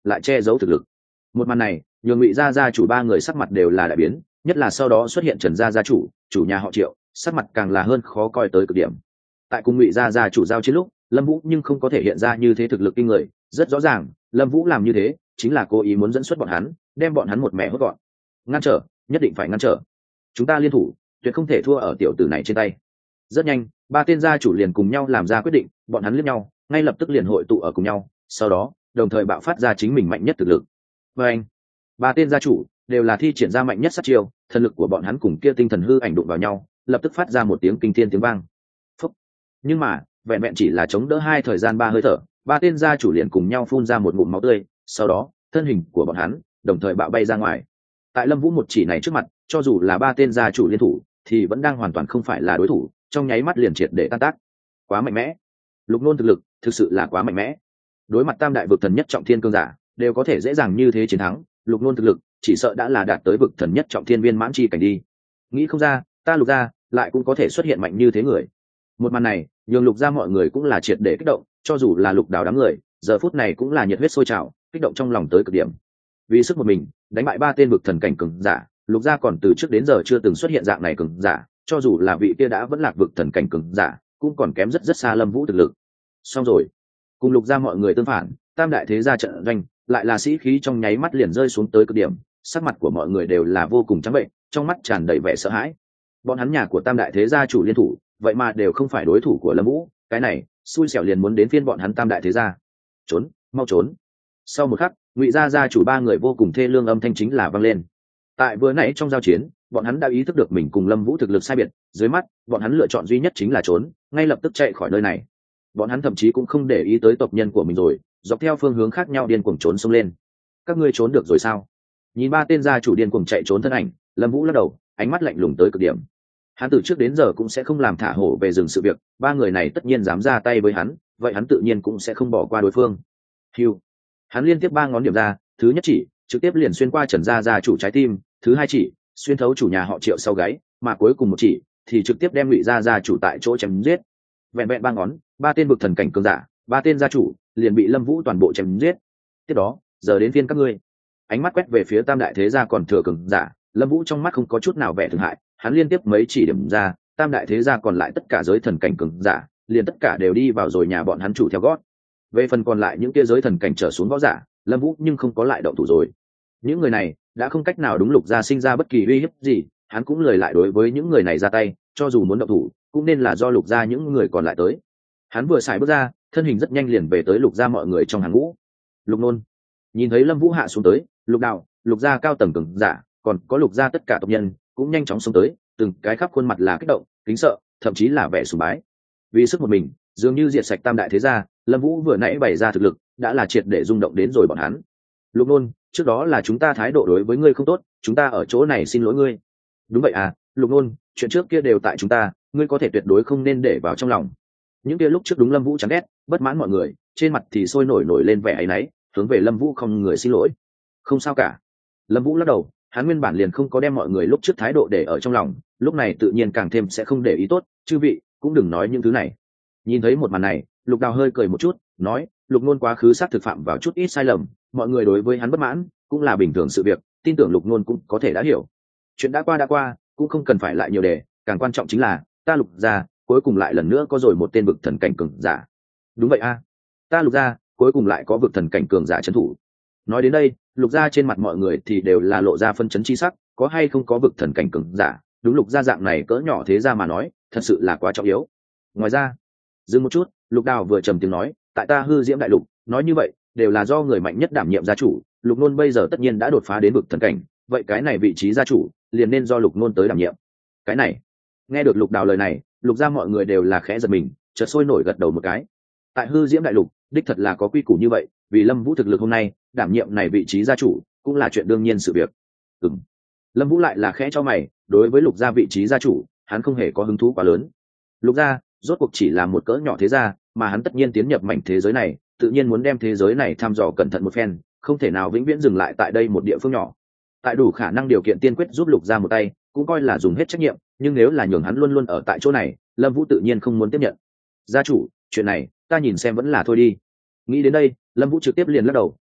lại che giấu thực lực. Một màn này nhường Ngụy gia gia chủ ba người sắc mặt đều là đại biến, nhất là sau đó xuất hiện Trần gia gia chủ, chủ nhà họ Triệu, sắc mặt càng là hơn khó coi tới cực điểm. Tại cùng Ngụy gia gia chủ giao chiến lúc, Lâm Vũ nhưng không có thể hiện ra như thế thực lực kinh người, rất rõ ràng, Lâm Vũ làm như thế chính là cố ý muốn dẫn xuất bọn hắn, đem bọn hắn một mẹ hốt gọn. Ngăn trở, nhất định phải ngăn trở. Chúng ta liên thủ, tuyệt không thể thua ở tiểu tử này trên tay. Rất nhanh, ba tên gia chủ liền cùng nhau làm ra quyết định, bọn hắn liếc nhau, ngay lập tức liền hội tụ ở cùng nhau, sau đó, đồng thời bạo phát ra chính mình mạnh nhất thực lực. Và anh, ba tên gia chủ đều là thi triển ra mạnh nhất sát chiêu, thần lực của bọn hắn cùng kia tinh thần hư ảnh đụng vào nhau, lập tức phát ra một tiếng kinh thiên tiếng vang. Phúc. Nhưng mà, vẹn vẹn chỉ là chống đỡ hai thời gian ba hơi thở, ba tên gia chủ liền cùng nhau phun ra một ngụm máu tươi, sau đó, thân hình của bọn hắn đồng thời bạo bay ra ngoài. Tại Lâm Vũ một chỉ này trước mặt, cho dù là ba tên gia chủ liên thủ, thì vẫn đang hoàn toàn không phải là đối thủ, trong nháy mắt liền triệt để tan tác. Quá mạnh mẽ. Lục Nôn thực lực thực sự là quá mạnh mẽ. Đối mặt tam đại vực thần nhất trọng thiên cương giả, đều có thể dễ dàng như thế chiến thắng, Lục Nôn thực lực chỉ sợ đã là đạt tới vực thần nhất trọng thiên viên mãn chi cảnh đi. Nghĩ không ra, ta Lục gia lại cũng có thể xuất hiện mạnh như thế người. Một màn này, nhường Lục gia mọi người cũng là triệt để kích động, cho dù là Lục Đào đám người, giờ phút này cũng là nhiệt huyết sôi trào, kích động trong lòng tới cực điểm. Vì sức một mình, đánh bại ba tên vực thần cảnh cường giả, Lục gia còn từ trước đến giờ chưa từng xuất hiện dạng này cường giả, cho dù là vị kia đã vẫn lạc vực thần cảnh cường giả, cũng còn kém rất rất xa Lâm Vũ thực lực. Xong rồi, cùng Lục gia mọi người tương phản, tam đại thế gia trận doanh, lại là sĩ khí trong nháy mắt liền rơi xuống tới cực điểm, sắc mặt của mọi người đều là vô cùng trắng bệnh, trong mắt tràn đầy vẻ sợ hãi. Bọn hắn nhà của tam đại thế gia chủ liên thủ, vậy mà đều không phải đối thủ của Lâm Vũ, cái này, xui xẻo liền muốn đến phiên bọn hắn tam đại thế gia. Trốn, mau trốn. Sau một khắc, Ngụy gia gia chủ ba người vô cùng thê lương âm thanh chính là vang lên. Tại vừa nãy trong giao chiến, bọn hắn đã ý thức được mình cùng Lâm Vũ thực lực sai biệt, dưới mắt, bọn hắn lựa chọn duy nhất chính là trốn, ngay lập tức chạy khỏi nơi này. Bọn hắn thậm chí cũng không để ý tới tộc nhân của mình rồi, dọc theo phương hướng khác nhau điên cuồng trốn xông lên. Các ngươi trốn được rồi sao? Nhìn ba tên gia chủ điên cuồng chạy trốn thân ảnh, Lâm Vũ lắc đầu, ánh mắt lạnh lùng tới cực điểm. Hắn từ trước đến giờ cũng sẽ không làm thả hổ về rừng sự việc, ba người này tất nhiên dám ra tay với hắn, vậy hắn tự nhiên cũng sẽ không bỏ qua đối phương. Hưu. Hắn liên tiếp ba ngón điểm ra, thứ nhất chỉ trực tiếp liền xuyên qua Trần gia gia chủ trái tim, thứ hai chỉ xuyên thấu chủ nhà họ Triệu sau gáy, mà cuối cùng một chỉ thì trực tiếp đem Ngụy gia gia chủ tại chỗ chém giết. Vẹn vẹn ba ngón, ba tên vực thần cảnh cường giả, ba tên gia chủ liền bị Lâm Vũ toàn bộ chém giết. Tiếp đó, giờ đến phiên các ngươi. Ánh mắt quét về phía tam đại thế gia còn thừa cường giả, Lâm Vũ trong mắt không có chút nào vẻ thương hại, hắn liên tiếp mấy chỉ điểm ra, tam đại thế gia còn lại tất cả giới thần cảnh cường giả, liền tất cả đều đi vào rồi nhà bọn hắn chủ theo gót. Về phần còn lại những kia giới thần cảnh trở xuống võ giả, Lâm Vũ nhưng không có lại động thủ rồi. Những người này đã không cách nào đúng Lục gia sinh ra bất kỳ uy hiếp gì, hắn cũng lười lại đối với những người này ra tay, cho dù muốn động thủ, cũng nên là do Lục gia những người còn lại tới. Hắn vừa xài bước ra, thân hình rất nhanh liền về tới Lục gia mọi người trong hàng ngũ. Lục Nôn nhìn thấy Lâm Vũ hạ xuống tới, Lục Đạo, Lục gia cao tầng cường giả, còn có Lục gia tất cả tộc nhân cũng nhanh chóng xông tới, từng cái khắp khuôn mặt là kích động, kính sợ, thậm chí là vẻ sùng bái. Vì sức một mình, dường như diệt sạch tam đại thế gia, Lâm Vũ vừa nãy bày ra thực lực, đã là triệt để rung động đến rồi bọn hắn. Lục Nôn, trước đó là chúng ta thái độ đối với ngươi không tốt, chúng ta ở chỗ này xin lỗi ngươi. Đúng vậy à, Lục Nôn, chuyện trước kia đều tại chúng ta, ngươi có thể tuyệt đối không nên để vào trong lòng. Những kia lúc trước đúng Lâm Vũ chán ghét, bất mãn mọi người, trên mặt thì sôi nổi nổi lên vẻ áy náy, hướng về Lâm Vũ không người xin lỗi. Không sao cả. Lâm Vũ lắc đầu, hắn nguyên bản liền không có đem mọi người lúc trước thái độ để ở trong lòng, lúc này tự nhiên càng thêm sẽ không để ý tốt, chư vị, cũng đừng nói những thứ này. Nhìn thấy một màn này, Lục Đào hơi cười một chút, nói, Lục Nôn quá khứ sát thực phạm vào chút ít sai lầm, mọi người đối với hắn bất mãn, cũng là bình thường sự việc, tin tưởng Lục Nôn cũng có thể đã hiểu. Chuyện đã qua đã qua, cũng không cần phải lại nhiều đề, càng quan trọng chính là, ta Lục gia cuối cùng lại lần nữa có rồi một tên vực thần cảnh cường giả. Đúng vậy a, ta Lục gia cuối cùng lại có vực thần cảnh cường giả trấn thủ. Nói đến đây, Lục gia trên mặt mọi người thì đều là lộ ra phân chấn chi sắc, có hay không có vực thần cảnh cường giả, đúng Lục gia dạng này cỡ nhỏ thế gia mà nói, thật sự là quá trọng yếu. Ngoài ra, dừng một chút, Lục Đào vừa trầm tiếng nói, tại ta Hư Diễm đại lục, nói như vậy, đều là do người mạnh nhất đảm nhiệm gia chủ, Lục Nôn bây giờ tất nhiên đã đột phá đến vực thần cảnh, vậy cái này vị trí gia chủ, liền nên do Lục Nôn tới đảm nhiệm. Cái này, nghe được Lục Đào lời này, Lục gia mọi người đều là khẽ giật mình, chợt sôi nổi gật đầu một cái. Tại Hư Diễm đại lục, đích thật là có quy củ như vậy, vì Lâm Vũ thực lực hôm nay, đảm nhiệm này vị trí gia chủ, cũng là chuyện đương nhiên sự việc. Ừm. Lâm Vũ lại là khẽ cho mày, đối với Lục gia vị trí gia chủ, hắn không hề có hứng thú quá lớn. Lục gia, rốt cuộc chỉ là một cỡ nhỏ thế gia, mà hắn tất nhiên tiến nhập mảnh thế giới này, tự nhiên muốn đem thế giới này thăm dò cẩn thận một phen, không thể nào vĩnh viễn dừng lại tại đây một địa phương nhỏ. Tại đủ khả năng điều kiện tiên quyết giúp Lục gia một tay, cũng coi là dùng hết trách nhiệm, nhưng nếu là nhường hắn luôn luôn ở tại chỗ này, Lâm Vũ tự nhiên không muốn tiếp nhận. Gia chủ, chuyện này, ta nhìn xem vẫn là thôi đi. Nghĩ đến đây, Lâm Vũ trực tiếp liền lắc đầu,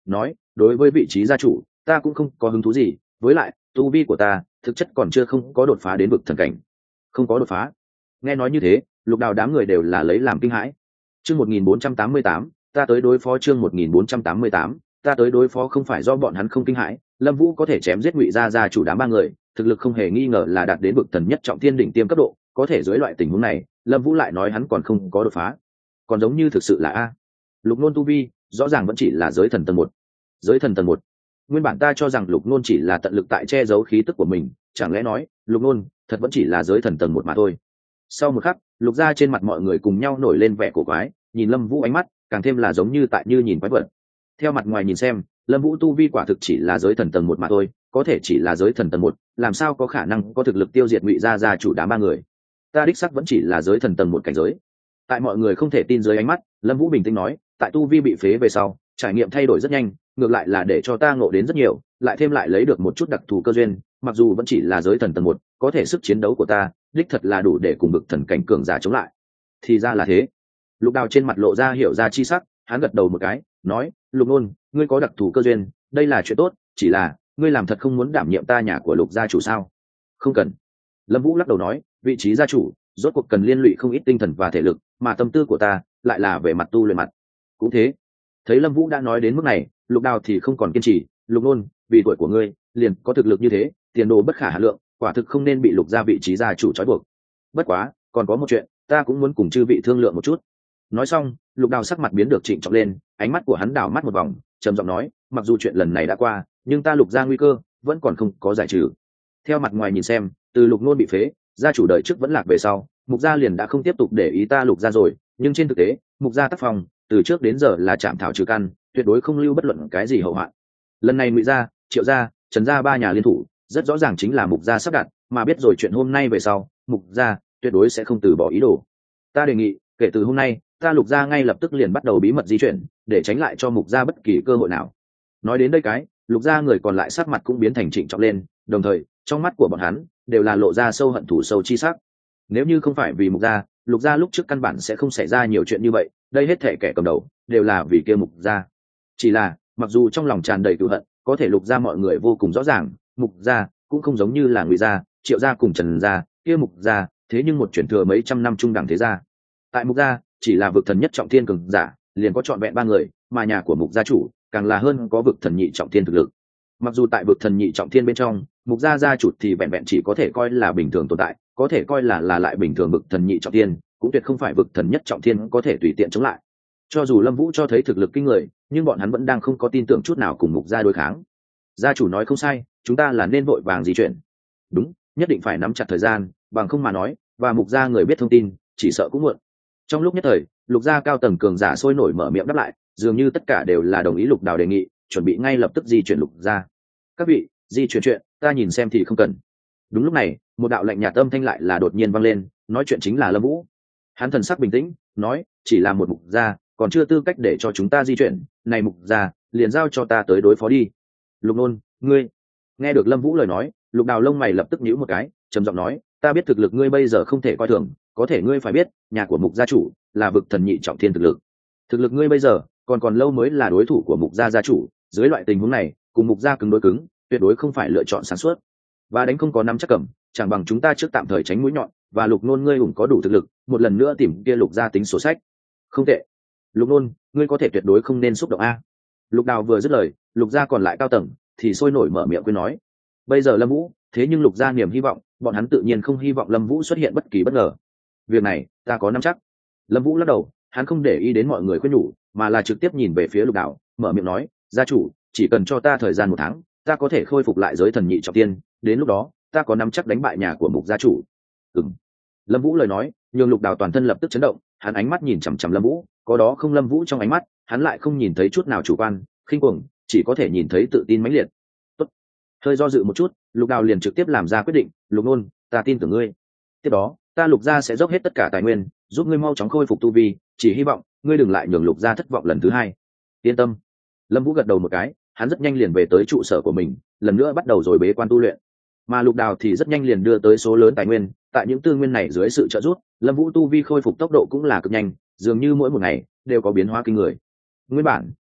nói đối với vị trí gia chủ ta cũng không có hứng thú gì, với lại tu vi của ta thực chất còn chưa không có đột phá đến vực thần cảnh. Không có đột phá? Nghe nói như thế, Lục Đào đám người đều là lấy làm kinh hãi. Chương một nghìn bốn trăm tám mươi tám, ta tới đối phó. Chương một nghìn bốn trăm tám mươi tám, ta tới đối phó. Không phải do bọn hắn không kinh hãi, Lâm Vũ có thể chém giết Ngụy gia gia chủ đám ba người, thực lực không hề nghi ngờ là đạt đến vực thần nhất trọng thiên đỉnh tiêm cấp độ, có thể dưới loại tình huống này, Lâm Vũ lại nói hắn còn không có đột phá. Còn giống như thực sự là a. Lục Nôn tu vi, rõ ràng vẫn chỉ là giới thần tầng một. Giới thần tầng một? Nguyên bản ta cho rằng Lục Nôn chỉ là tận lực tại che giấu khí tức của mình, chẳng lẽ nói, Lục Nôn thật vẫn chỉ là giới thần tầng một mà thôi. Sau một khắc, Lục gia trên mặt mọi người cùng nhau nổi lên vẻ cổ quái, nhìn Lâm Vũ ánh mắt, càng thêm là giống như tại như nhìn quái vật. Theo mặt ngoài nhìn xem, Lâm Vũ tu vi quả thực chỉ là giới thần tầng một mà thôi, có thể chỉ là giới thần tầng một, làm sao có khả năng có thực lực tiêu diệt Ngụy gia gia chủ đám ba người. Ta đích xác vẫn chỉ là giới thần tầng một cảnh giới. Tại mọi người không thể tin dưới ánh mắt, Lâm Vũ bình tĩnh nói, tại tu vi bị phế về sau, trải nghiệm thay đổi rất nhanh, ngược lại là để cho ta ngộ đến rất nhiều, lại thêm lại lấy được một chút đặc thù cơ duyên, mặc dù vẫn chỉ là giới thần tầng một, có thể sức chiến đấu của ta đích thật là đủ để cùng bực thần cảnh cường giả chống lại. Thì ra là thế. Lục Đào trên mặt lộ ra hiểu ra chi sắc, hắn gật đầu một cái, nói, Lục Nôn, ngươi có đặc thù cơ duyên, đây là chuyện tốt, chỉ là ngươi làm thật không muốn đảm nhiệm ta nhà của Lục gia chủ sao? Không cần. Lâm Vũ lắc đầu nói, vị trí gia chủ rốt cuộc cần liên lụy không ít tinh thần và thể lực, mà tâm tư của ta lại là về mặt tu luyện mặt. Cũng thế. Thấy Lâm Vũ đã nói đến mức này, Lục Đào thì không còn kiên trì, Lục Nôn, vì tuổi của ngươi liền có thực lực như thế, tiền đồ bất khả hà lượng, quả thực không nên bị Lục gia vị trí gia chủ trói buộc. Bất quá, còn có một chuyện, ta cũng muốn cùng chư vị thương lượng một chút. Nói xong, Lục Đào sắc mặt biến được trịnh trọng lên, ánh mắt của hắn đảo mắt một vòng, trầm giọng nói, mặc dù chuyện lần này đã qua, nhưng ta Lục gia nguy cơ vẫn còn không có giải trừ. Theo mặt ngoài nhìn xem, từ Lục Nôn bị phế, gia chủ đời trước vẫn lạc về sau, Mục gia liền đã không tiếp tục để ý ta Lục gia rồi, nhưng trên thực tế, Mục gia tác phong từ trước đến giờ là chạm thảo trừ căn, tuyệt đối không lưu bất luận cái gì hậu hoạn. Lần này Ngụy gia, Triệu gia, Trần gia ba nhà liên thủ, rất rõ ràng chính là Mục gia sắp đặt, mà biết rồi chuyện hôm nay về sau, Mục gia tuyệt đối sẽ không từ bỏ ý đồ. Ta đề nghị, kể từ hôm nay, ta Lục gia ngay lập tức liền bắt đầu bí mật di chuyển, để tránh lại cho Mục gia bất kỳ cơ hội nào. Nói đến đây cái, Lục gia người còn lại sắc mặt cũng biến thành trịnh trọng lên, đồng thời, trong mắt của bọn hắn đều là lộ ra sâu hận thù sâu chi sắc. Nếu như không phải vì Mục gia, Lục gia lúc trước căn bản sẽ không xảy ra nhiều chuyện như vậy, đây hết thể kẻ cầm đầu đều là vì kia Mục gia. Chỉ là, mặc dù trong lòng tràn đầy cừu hận, có thể Lục gia mọi người vô cùng rõ ràng, Mục gia cũng không giống như là Ngụy gia, Triệu gia cùng Trần gia, kia Mục gia, thế nhưng một chuyển thừa mấy trăm năm trung đẳng thế gia. Tại Mục gia, chỉ là vực thần nhất trọng thiên cường giả, liền có trọn vẹn ba người, mà nhà của Mục gia chủ càng là hơn có vực thần nhị trọng thiên thực lực. Mặc dù tại vực thần nhị trọng thiên bên trong, Mục gia gia chủ thì vẹn vẹn chỉ có thể coi là bình thường tồn tại, có thể coi là là lại bình thường vực thần nhị trọng thiên, cũng tuyệt không phải vực thần nhất trọng thiên có thể tùy tiện chống lại. Cho dù Lâm Vũ cho thấy thực lực kinh người, nhưng bọn hắn vẫn đang không có tin tưởng chút nào cùng Mục gia đối kháng. Gia chủ nói không sai, chúng ta là nên vội vàng di chuyển. Đúng, nhất định phải nắm chặt thời gian, bằng không mà nói, và Mục gia người biết thông tin, chỉ sợ cũng muộn. Trong lúc nhất thời, Lục gia cao tầng cường giả sôi nổi mở miệng đáp lại, dường như tất cả đều là đồng ý Lục Đào đề nghị, chuẩn bị ngay lập tức di chuyển Lục gia. Các vị, di chuyển chuyện, ta nhìn xem thì không cần. Đúng lúc này, một đạo lạnh nhạt âm thanh lại là đột nhiên vang lên, nói chuyện chính là Lâm Vũ. Hắn thần sắc bình tĩnh, nói, chỉ là một Mục gia, còn chưa tư cách để cho chúng ta di chuyển, này Mục gia, liền giao cho ta tới đối phó đi. Lục Nôn, ngươi. Nghe được Lâm Vũ lời nói, Lục Đào lông mày lập tức nhíu một cái, trầm giọng nói, ta biết thực lực ngươi bây giờ không thể coi thường, có thể ngươi phải biết, nhà của Mục gia chủ là vực thần nhị trọng thiên thực lực. Thực lực ngươi bây giờ còn còn lâu mới là đối thủ của Mục gia gia chủ, dưới loại tình huống này, cùng Mục gia cứng đối cứng, tuyệt đối không phải lựa chọn sáng suốt. Và đánh không có nắm chắc cầm, chẳng bằng chúng ta trước tạm thời tránh mũi nhọn, và Lục Nôn ngươi hùng có đủ thực lực, một lần nữa tìm kia Lục gia tính sổ sách. Không tệ. Lục Nôn, ngươi có thể tuyệt đối không nên xúc động a. Lục Đào vừa dứt lời, Lục gia còn lại cao tầng thì sôi nổi mở miệng quên nói. Bây giờ Lâm Vũ, thế nhưng Lục gia niềm hy vọng, bọn hắn tự nhiên không hy vọng Lâm Vũ xuất hiện bất kỳ bất ngờ. Việc này, ta có nắm chắc. Lâm Vũ lắc đầu, hắn không để ý đến mọi người khuyên nhủ, mà là trực tiếp nhìn về phía Lục Đào, mở miệng nói, gia chủ, chỉ cần cho ta thời gian một tháng, ta có thể khôi phục lại giới thần nhị trọng tiên, đến lúc đó, ta có nắm chắc đánh bại nhà của Mục gia chủ. Ừm. Lâm Vũ lời nói, nhường Lục Đào toàn thân lập tức chấn động, hắn ánh mắt nhìn chằm chằm Lâm Vũ, có đó không Lâm Vũ trong ánh mắt, hắn lại không nhìn thấy chút nào chủ quan, khinh cuồng, chỉ có thể nhìn thấy tự tin mãnh liệt. Tốt. Hơi do dự một chút, Lục Đào liền trực tiếp làm ra quyết định, Lục Nôn, ta tin tưởng ngươi. Tiếp đó, ta Lục gia sẽ dốc hết tất cả tài nguyên, giúp ngươi mau chóng khôi phục tu vi, chỉ hy vọng ngươi đừng lại nhường Lục gia thất vọng lần thứ hai. Yên tâm. Lâm Vũ gật đầu một cái, hắn rất nhanh liền về tới trụ sở của mình, lần nữa bắt đầu rồi bế quan tu luyện. Mà Lục Đào thì rất nhanh liền đưa tới số lớn tài nguyên, tại những tư nguyên này dưới sự trợ giúp, Lâm Vũ tu vi khôi phục tốc độ cũng là cực nhanh, dường như mỗi một ngày đều có biến hóa kinh người. Nguyên bản,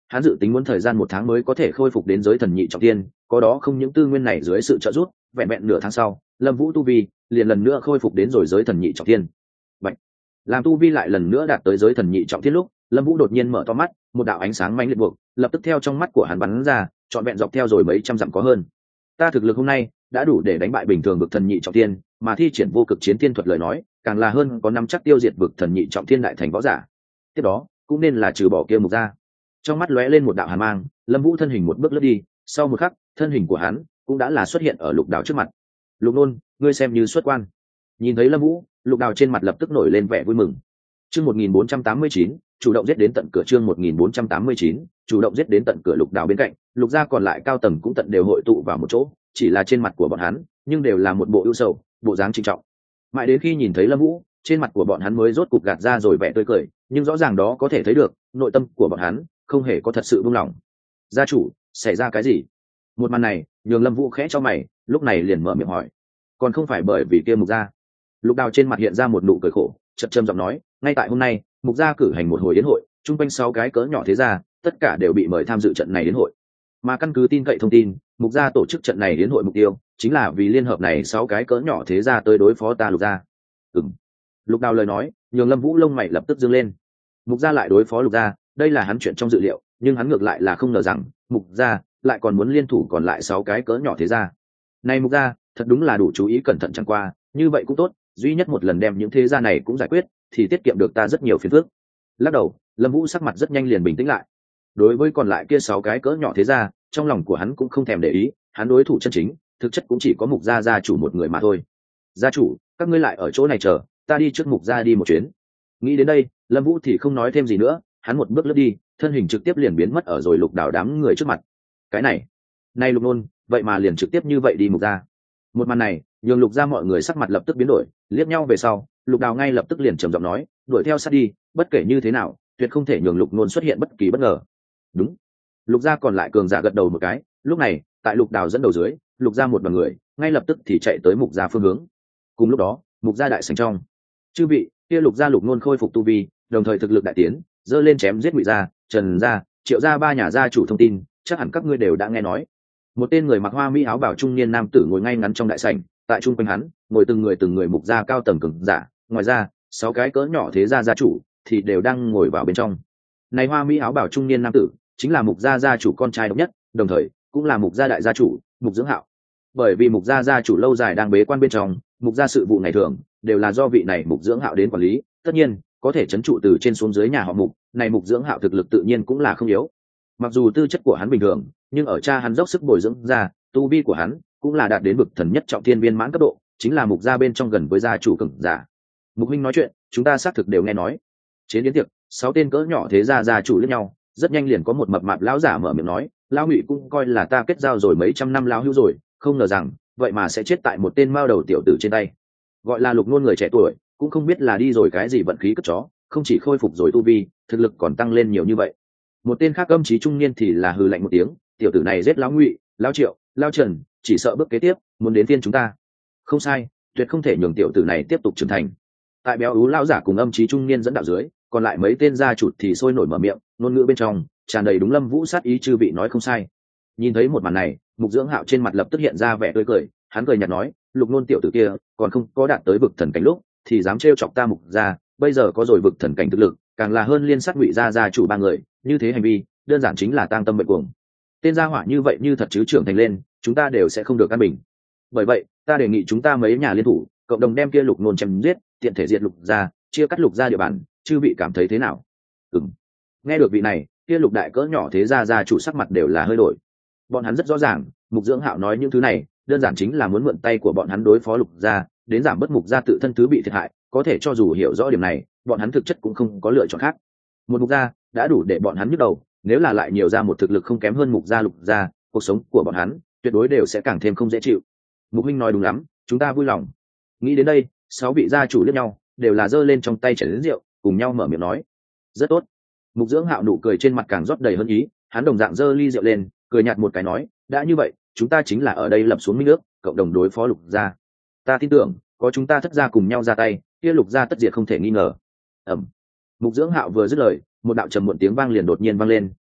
hắn dự tính muốn thời gian một tháng mới có thể khôi phục đến giới thần nhị trọng thiên, có đó không những tư nguyên này dưới sự trợ giúp, vẹn vẹn nửa tháng sau lâm vũ tu vi liền lần nữa khôi phục đến rồi giới thần nhị trọng thiên. Vậy làm tu vi lại lần nữa đạt tới giới thần nhị trọng thiên lúc, lâm vũ đột nhiên mở to mắt, một đạo ánh sáng mãnh liệt buộc lập tức theo trong mắt của hắn bắn ra, trọn vẹn dọc theo rồi mấy trăm dặm có hơn. Ta thực lực hôm nay đã đủ để đánh bại bình thường vực thần nhị trọng thiên, mà thi triển vô cực chiến thiên thuật lời nói càng là hơn có năm chắc tiêu diệt vực thần nhị trọng thiên đại thành võ giả. Tiếp đó cũng nên là trừ bỏ kia mục ra. Trong mắt lóe lên một đạo hàn mang, lâm vũ thân hình một bước lướt đi, sau một khắc thân hình của hắn cũng đã là xuất hiện ở Lục Đào trước mặt. Lục Nôn, ngươi xem như xuất quan. Nhìn thấy lâm vũ, Lục Đào trên mặt lập tức nổi lên vẻ vui mừng. Chương một nghìn bốn trăm tám mươi chín, chủ động giết đến tận cửa. Chương một nghìn bốn trăm tám mươi chín, chủ động giết đến tận cửa. Lục Đào bên cạnh, Lục gia còn lại cao tầng cũng tận đều hội tụ vào một chỗ, chỉ là trên mặt của bọn hắn nhưng đều là một bộ ưu sầu, bộ dáng trịnh trọng. Mãi đến khi nhìn thấy lâm vũ, trên mặt của bọn hắn mới rốt cục gạt ra rồi vẻ tươi cười, nhưng rõ ràng đó có thể thấy được nội tâm của bọn hắn không hề có thật sự buông lỏng. Gia chủ, xảy ra cái gì? Một màn này nhường lâm vũ khẽ cho mày, lúc này liền mở miệng hỏi. Còn không phải bởi vì kia mục gia. Lục Đào trên mặt hiện ra một nụ cười khổ, chậm chậm giọng nói, ngay tại hôm nay mục gia cử hành một hồi yến hội, chung quanh sáu cái cỡ nhỏ thế gia tất cả đều bị mời tham dự trận này yến hội. Mà căn cứ tin cậy thông tin, mục gia tổ chức trận này yến hội mục tiêu chính là vì liên hợp này sáu cái cỡ nhỏ thế gia tới đối phó ta Lục gia. Ừm. Lục Đào lời nói nhường lâm vũ lông mày lập tức dương lên. Mục gia lại đối phó Lục gia, đây là hắn chuyện trong dự liệu, nhưng hắn ngược lại là không ngờ rằng mục gia lại còn muốn liên thủ còn lại sáu cái cỡ nhỏ thế gia. Này mục gia thật đúng là đủ chú ý cẩn thận, chẳng qua như vậy cũng tốt, duy nhất một lần đem những thế gia này cũng giải quyết thì tiết kiệm được ta rất nhiều phiền phức. Lắc đầu, lâm vũ sắc mặt rất nhanh liền bình tĩnh lại. Đối với còn lại kia sáu cái cỡ nhỏ thế gia, trong lòng của hắn cũng không thèm để ý, hắn đối thủ chân chính thực chất cũng chỉ có mục gia gia chủ một người mà thôi. Gia chủ, các ngươi lại ở chỗ này chờ, ta đi trước mục gia đi một chuyến. Nghĩ đến đây, lâm vũ thì không nói thêm gì nữa, hắn một bước lướt đi, thân hình trực tiếp liền biến mất ở rồi Lục Đào đám người trước mặt. Cái này này Lục Nôn vậy mà liền trực tiếp như vậy đi mục gia. Một màn này nhường Lục gia mọi người sắc mặt lập tức biến đổi, liếc nhau về sau, Lục Đào ngay lập tức liền trầm giọng nói, đuổi theo sát đi, bất kể như thế nào tuyệt không thể nhường Lục Nôn xuất hiện bất kỳ bất ngờ. Đúng. Lục gia còn lại cường giả gật đầu một cái, lúc này tại Lục Đào dẫn đầu dưới, Lục gia một đoàn người ngay lập tức thì chạy tới mục gia phương hướng. Cùng lúc đó mục gia đại sảnh trong, chư vị, kia Lục gia Lục Nôn khôi phục tu vi, đồng thời thực lực đại tiến, dơ lên chém giết Ngụy gia, Trần gia, Triệu gia ba nhà gia chủ thông tin chắc hẳn các ngươi đều đã nghe nói. Một tên người mặc hoa mỹ áo bào trung niên nam tử ngồi ngay ngắn trong đại sảnh, tại trung quanh hắn ngồi từng người từng người mục gia cao tầng cường giả, ngoài ra sáu cái cỡ nhỏ thế gia gia chủ thì đều đang ngồi vào bên trong. Này hoa mỹ áo bào trung niên nam tử chính là mục gia gia chủ con trai độc nhất, đồng thời cũng là mục gia đại gia chủ Mục Dưỡng Hạo. Bởi vì mục gia gia chủ lâu dài đang bế quan bên trong, mục gia sự vụ ngày thường đều là do vị này Mục Dưỡng Hạo đến quản lý, tất nhiên có thể trấn trụ từ trên xuống dưới nhà họ Mục, này Mục Dưỡng Hạo thực lực tự nhiên cũng là không yếu. Mặc dù tư chất của hắn bình thường, nhưng ở cha hắn dốc sức bồi dưỡng ra, tu vi của hắn cũng là đạt đến bậc thần nhất trọng thiên viên mãn cấp độ, chính là mục gia bên trong gần với gia chủ cường giả. Mục huynh nói chuyện, chúng ta xác thực đều nghe nói. Trên yến tiệc, sáu tên cỡ nhỏ thế gia gia chủ lẫn nhau, rất nhanh liền có một mập mạp lão giả mở miệng nói, lão Ngụy cũng coi là ta kết giao rồi mấy trăm năm lão hữu rồi, không ngờ rằng vậy mà sẽ chết tại một tên mao đầu tiểu tử trên tay. Gọi là Lục Nôn người trẻ tuổi, cũng không biết là đi rồi cái gì vận khí cất chó, không chỉ khôi phục rồi tu vi, thực lực còn tăng lên nhiều như vậy. Một tên khác âm trí trung niên thì là hừ lạnh một tiếng, tiểu tử này giết lão Ngụy, lão Triệu, lão Trần, chỉ sợ bước kế tiếp muốn đến phiên chúng ta. Không sai, tuyệt không thể nhường tiểu tử này tiếp tục trưởng thành. Tại béo ú lão giả cùng âm trí trung niên dẫn đạo dưới, còn lại mấy tên gia chủ thì sôi nổi mở miệng, ngôn ngữ bên trong tràn đầy đúng Lâm Vũ sát ý, chư vị nói không sai. Nhìn thấy một màn này, Mục Dưỡng Hạo trên mặt lập tức hiện ra vẻ tươi cười, hắn cười nhạt nói, Lục Nôn tiểu tử kia còn không có đạt tới vực thần cảnh lúc thì dám trêu chọc ta Mục gia, bây giờ có rồi vực thần cảnh thực lực, càng là hơn liên sát Ngụy gia gia chủ ba người, như thế hành vi đơn giản chính là tang tâm bệnh cuồng. Tên gia hỏa như vậy như thật chứ trưởng thành lên, chúng ta đều sẽ không được an bình. Bởi vậy ta đề nghị chúng ta mấy nhà liên thủ, cộng đồng đem kia Lục Nôn chém giết, tiện thể diệt Lục gia, chia cắt Lục gia địa bàn, chư vị cảm thấy thế nào? Ừm. Nghe được vị này, kia Lục đại cỡ nhỏ thế gia gia chủ sắc mặt đều là hơi đổi. Bọn hắn rất rõ ràng, Mục Dưỡng Hạo nói những thứ này đơn giản chính là muốn mượn tay của bọn hắn đối phó Lục gia, đến giảm bớt Mục gia tự thân thứ bị thiệt hại, có thể cho dù hiểu rõ điểm này, bọn hắn thực chất cũng không có lựa chọn khác. Một Mục gia đã đủ để bọn hắn nhức đầu, nếu là lại nhiều ra một thực lực không kém hơn Mục gia Lục gia, cuộc sống của bọn hắn tuyệt đối đều sẽ càng thêm không dễ chịu. Mục huynh nói đúng lắm, chúng ta vui lòng. Nghĩ đến đây, sáu vị gia chủ liếc nhau, đều là giơ lên trong tay chén lớn rượu, cùng nhau mở miệng nói, rất tốt. Mục Dưỡng Hạo nụ cười trên mặt càng rót đầy hơn ý, hắn đồng dạng giơ ly rượu lên, cười nhạt một cái nói, đã như vậy, chúng ta chính là ở đây lập xuống minh ước, cộng đồng đối phó Lục gia. Ta tin tưởng, có chúng ta thất gia cùng nhau ra tay, kia Lục gia tất diệt không thể nghi ngờ. Ẩm. Mục Dưỡng Hạo vừa dứt lời, một đạo trầm muộn tiếng vang liền đột nhiên vang lên,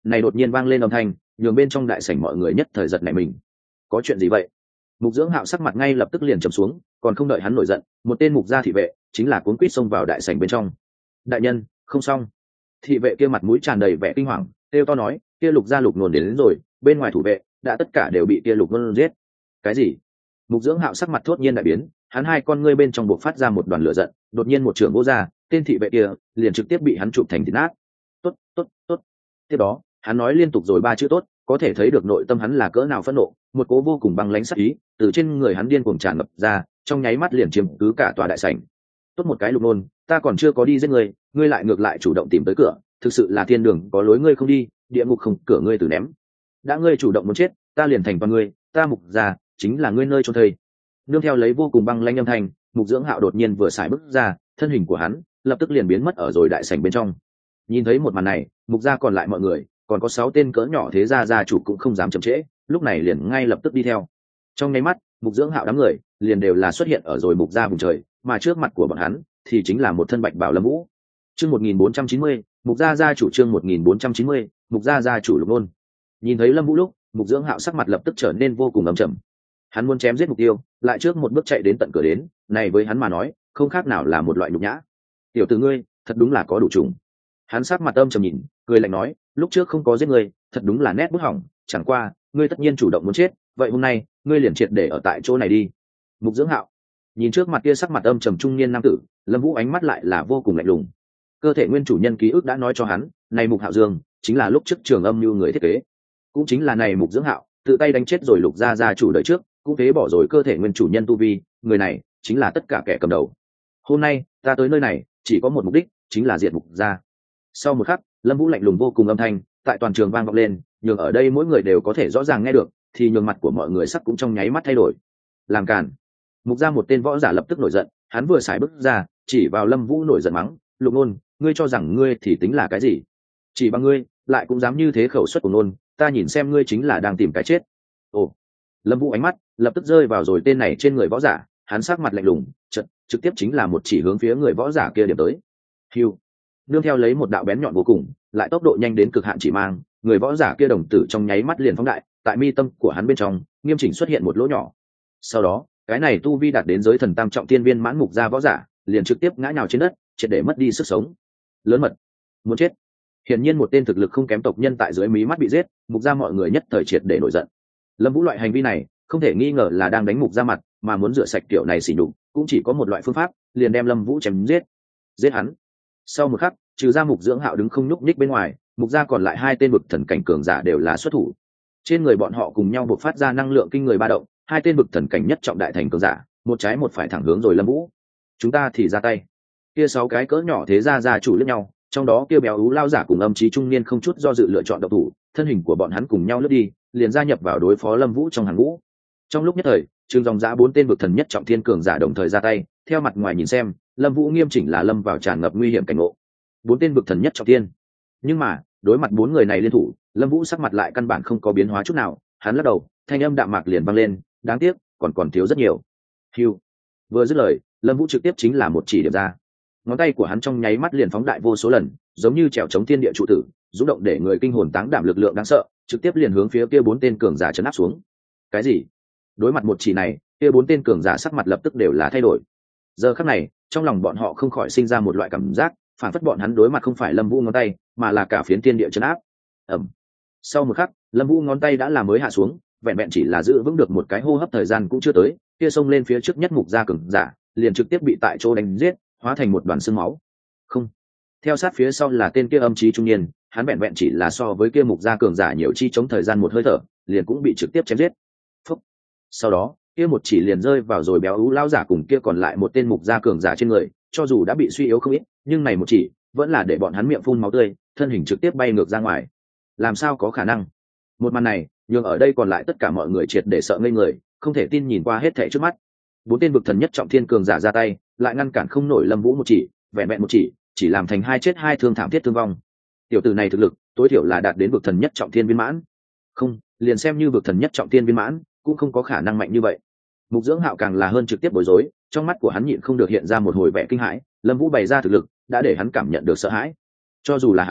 này đột nhiên vang lên âm thanh nhường bên trong đại sảnh mọi người nhất thời giật nảy mình. Có chuyện gì vậy? Mục Dưỡng Hạo sắc mặt ngay lập tức liền trầm xuống, còn không đợi hắn nổi giận, một tên mục gia thị vệ chính là cuốn quýt xông vào đại sảnh bên trong. Đại nhân, không xong. Thị vệ kia mặt mũi tràn đầy vẻ kinh hoàng, kêu to nói, kia Lục gia Lục Nôn đến, đến rồi, bên ngoài thủ vệ đã tất cả đều bị kia Lục Nôn giết. Cái gì? Mục Dưỡng Hạo sắc mặt thốt nhiên đại biến, hắn hai con ngươi bên trong buộc phát ra một đoàn lửa giận, đột nhiên một trường vỗ ra, tên thị vệ kia liền trực tiếp bị hắn chụp thành thịt nát. Tốt, tốt, tốt. Tiếp đó, hắn nói liên tục rồi ba chữ tốt, có thể thấy được nội tâm hắn là cỡ nào phẫn nộ, một cố vô cùng băng lãnh sắc ý từ trên người hắn điên cuồng tràn ngập ra, trong nháy mắt liền chiếm cứ cả tòa đại sảnh. Tốt một cái Lục Nôn, ta còn chưa có đi giết ngươi, ngươi lại ngược lại chủ động tìm tới cửa, thực sự là thiên đường có lối ngươi không đi, địa ngục không cửa ngươi từ ném. Đã ngươi chủ động muốn chết, ta liền thành vào ngươi, ta Mục gia chính là ngươi nơi chôn thây. Nương theo lấy vô cùng băng lãnh âm thanh, Mục Dưỡng Hạo đột nhiên vừa xài bước ra, thân hình của hắn lập tức liền biến mất ở rồi đại sảnh bên trong. Nhìn thấy một màn này, Mục gia còn lại mọi người, còn có sáu tên cỡ nhỏ thế gia gia chủ cũng không dám chậm trễ, lúc này liền ngay lập tức đi theo. Trong nháy mắt, Mục Dưỡng Hạo đám người liền đều là xuất hiện ở rồi Mục gia vùng trời, mà trước mặt của bọn hắn thì chính là một thân bạch bào Lâm Vũ. Chương một nghìn bốn trăm chín mươi, Mục gia gia chủ chương một nghìn bốn trăm chín mươi, Mục gia gia chủ Lục Nôn. Nhìn thấy Lâm Vũ lúc, Mục Dưỡng Hạo sắc mặt lập tức trở nên vô cùng âm trầm. Hắn muốn chém giết mục tiêu, lại trước một bước chạy đến tận cửa đến, này với hắn mà nói, không khác nào là một loại nhục nhã. Tiểu tử ngươi, thật đúng là có đủ trùng. Hắn sắc mặt âm trầm nhìn, cười lạnh nói, lúc trước không có giết ngươi, thật đúng là nét bút hỏng, chẳng qua, ngươi tất nhiên chủ động muốn chết, vậy hôm nay, ngươi liền triệt để ở tại chỗ này đi. Mục Dưỡng Hạo nhìn trước mặt kia sắc mặt âm trầm trung niên nam tử, Lâm Vũ ánh mắt lại là vô cùng lạnh lùng. Cơ thể nguyên chủ nhân ký ức đã nói cho hắn, này Mục Hạo Dương chính là lúc trước Trường Âm Nhu người thiết kế, cũng chính là này Mục Dưỡng Hạo tự tay đánh chết rồi Lục gia gia chủ đời trước, cũng thế bỏ rồi cơ thể nguyên chủ nhân tu vi, người này chính là tất cả kẻ cầm đầu. Hôm nay ta tới nơi này chỉ có một mục đích, chính là diệt Mục gia. Sau một khắc, Lâm Vũ lạnh lùng vô cùng âm thanh tại toàn trường vang vọng lên, nhường ở đây mỗi người đều có thể rõ ràng nghe được, thì nhường mặt của mọi người sắc cũng trong nháy mắt thay đổi. Làm cản! Mục gia một tên võ giả lập tức nổi giận, hắn vừa xài bước ra, chỉ vào Lâm Vũ nổi giận mắng, Lục Nôn, ngươi cho rằng ngươi thì tính là cái gì? Chỉ bằng ngươi, lại cũng dám như thế khẩu suất của Nôn, ta nhìn xem ngươi chính là đang tìm cái chết. Ồ! Lâm Vũ ánh mắt lập tức rơi vào rồi tên này trên người võ giả, hắn sắc mặt lạnh lùng, trực trực tiếp chính là một chỉ hướng phía người võ giả kia điểm tới. Hưu! Nương theo lấy một đạo bén nhọn vô cùng, lại tốc độ nhanh đến cực hạn chỉ mang, người võ giả kia đồng tử trong nháy mắt liền phóng đại, tại mi tâm của hắn bên trong, nghiêm chỉnh xuất hiện một lỗ nhỏ. Sau đó, cái này tu vi đạt đến giới thần tam trọng tiên viên mãn mục gia võ giả, liền trực tiếp ngã nhào trên đất, triệt để mất đi sức sống. Lớn mật, muốn chết. Hiển nhiên một tên thực lực không kém tộc nhân tại dưới mí mắt bị giết, mục gia mọi người nhất thời triệt để nổi giận. Lâm Vũ loại hành vi này, không thể nghi ngờ là đang đánh mục gia mặt, mà muốn rửa sạch kiểu này xỉ nhục, cũng chỉ có một loại phương pháp, liền đem Lâm Vũ chém giết. Giết hắn. Sau một khắc, trừ ra Mục Dưỡng Hạo đứng không nhúc nhích bên ngoài, mục gia còn lại hai tên bực thần cảnh cường giả đều là xuất thủ. Trên người bọn họ cùng nhau bộc phát ra năng lượng kinh người ba động, hai tên bực thần cảnh nhất trọng đại thành cường giả, một trái một phải thẳng hướng rồi Lâm Vũ. Chúng ta thì ra tay. Kia sáu cái cỡ nhỏ thế gia gia chủ lẫn nhau, trong đó kia béo ú lao giả cùng âm chí trung niên không chút do dự lựa chọn độc thủ, thân hình của bọn hắn cùng nhau lướt đi, liền gia nhập vào đối phó Lâm Vũ trong hàng ngũ. Trong lúc nhất thời, trường dòng dã bốn tên bực thần nhất trọng thiên cường giả đồng thời ra tay, theo mặt ngoài nhìn xem, Lâm Vũ nghiêm chỉnh là lâm vào tràn ngập nguy hiểm cảnh ngộ. Bốn tên bực thần nhất trọng thiên. Nhưng mà, đối mặt bốn người này liên thủ, Lâm Vũ sắc mặt lại căn bản không có biến hóa chút nào, hắn lắc đầu, thanh âm đạm mạc liền vang lên, đáng tiếc, còn còn thiếu rất nhiều. Hưu. Vừa dứt lời, Lâm Vũ trực tiếp chính là một chỉ điểm ra. Ngón tay của hắn trong nháy mắt liền phóng đại vô số lần, giống như trèo chống thiên địa trụ tử, rung động để người kinh hồn táng đảm lực lượng đáng sợ, trực tiếp liền hướng phía kia bốn tên cường giả trấn áp xuống. Cái gì? Đối mặt một chỉ này, kia bốn tên cường giả sắc mặt lập tức đều là thay đổi. Giờ khắc này, trong lòng bọn họ không khỏi sinh ra một loại cảm giác, phản phất bọn hắn đối mặt không phải Lâm Vũ ngón tay, mà là cả phiến thiên địa trấn áp. Ầm. Sau một khắc, Lâm Vũ ngón tay đã là mới hạ xuống, vẹn vẹn chỉ là giữ vững được một cái hô hấp thời gian cũng chưa tới, kia xông lên phía trước nhất mục gia cường giả, liền trực tiếp bị tại chỗ đánh giết, hóa thành một đoàn xương máu. Không. Theo sát phía sau là tên kia âm chí trung niên, hắn vẹn vẹn chỉ là so với kia mục gia cường giả nhiều chi chống thời gian một hơi thở, liền cũng bị trực tiếp chém giết. Phúc. Sau đó, kia một chỉ liền rơi vào rồi béo ú lão giả cùng kia còn lại một tên mục gia cường giả trên người, cho dù đã bị suy yếu không ít, nhưng này một chỉ vẫn là để bọn hắn miệng phun máu tươi, thân hình trực tiếp bay ngược ra ngoài. Làm sao có khả năng? Một màn này, nhường ở đây còn lại tất cả mọi người triệt để sợ ngây người, không thể tin nhìn qua hết thảy trước mắt. Bốn tên vực thần nhất trọng thiên cường giả ra tay, lại ngăn cản không nổi Lâm Vũ một chỉ, vẹn vẹn một chỉ, chỉ làm thành hai chết hai thương thảm thiết thương vong. Tiểu tử này thực lực, tối thiểu là đạt đến vực thần nhất trọng thiên viên mãn. Không, liền xem như vực thần nhất trọng thiên viên mãn, cũng không có khả năng mạnh như vậy. Mục Dưỡng Hạo càng là hơn trực tiếp bối rối, trong mắt của hắn nhịn không được hiện ra một hồi vẻ kinh hãi, Lâm Vũ bày ra thực lực, đã để hắn cảm nhận được sợ hãi. Cho dù là hắn,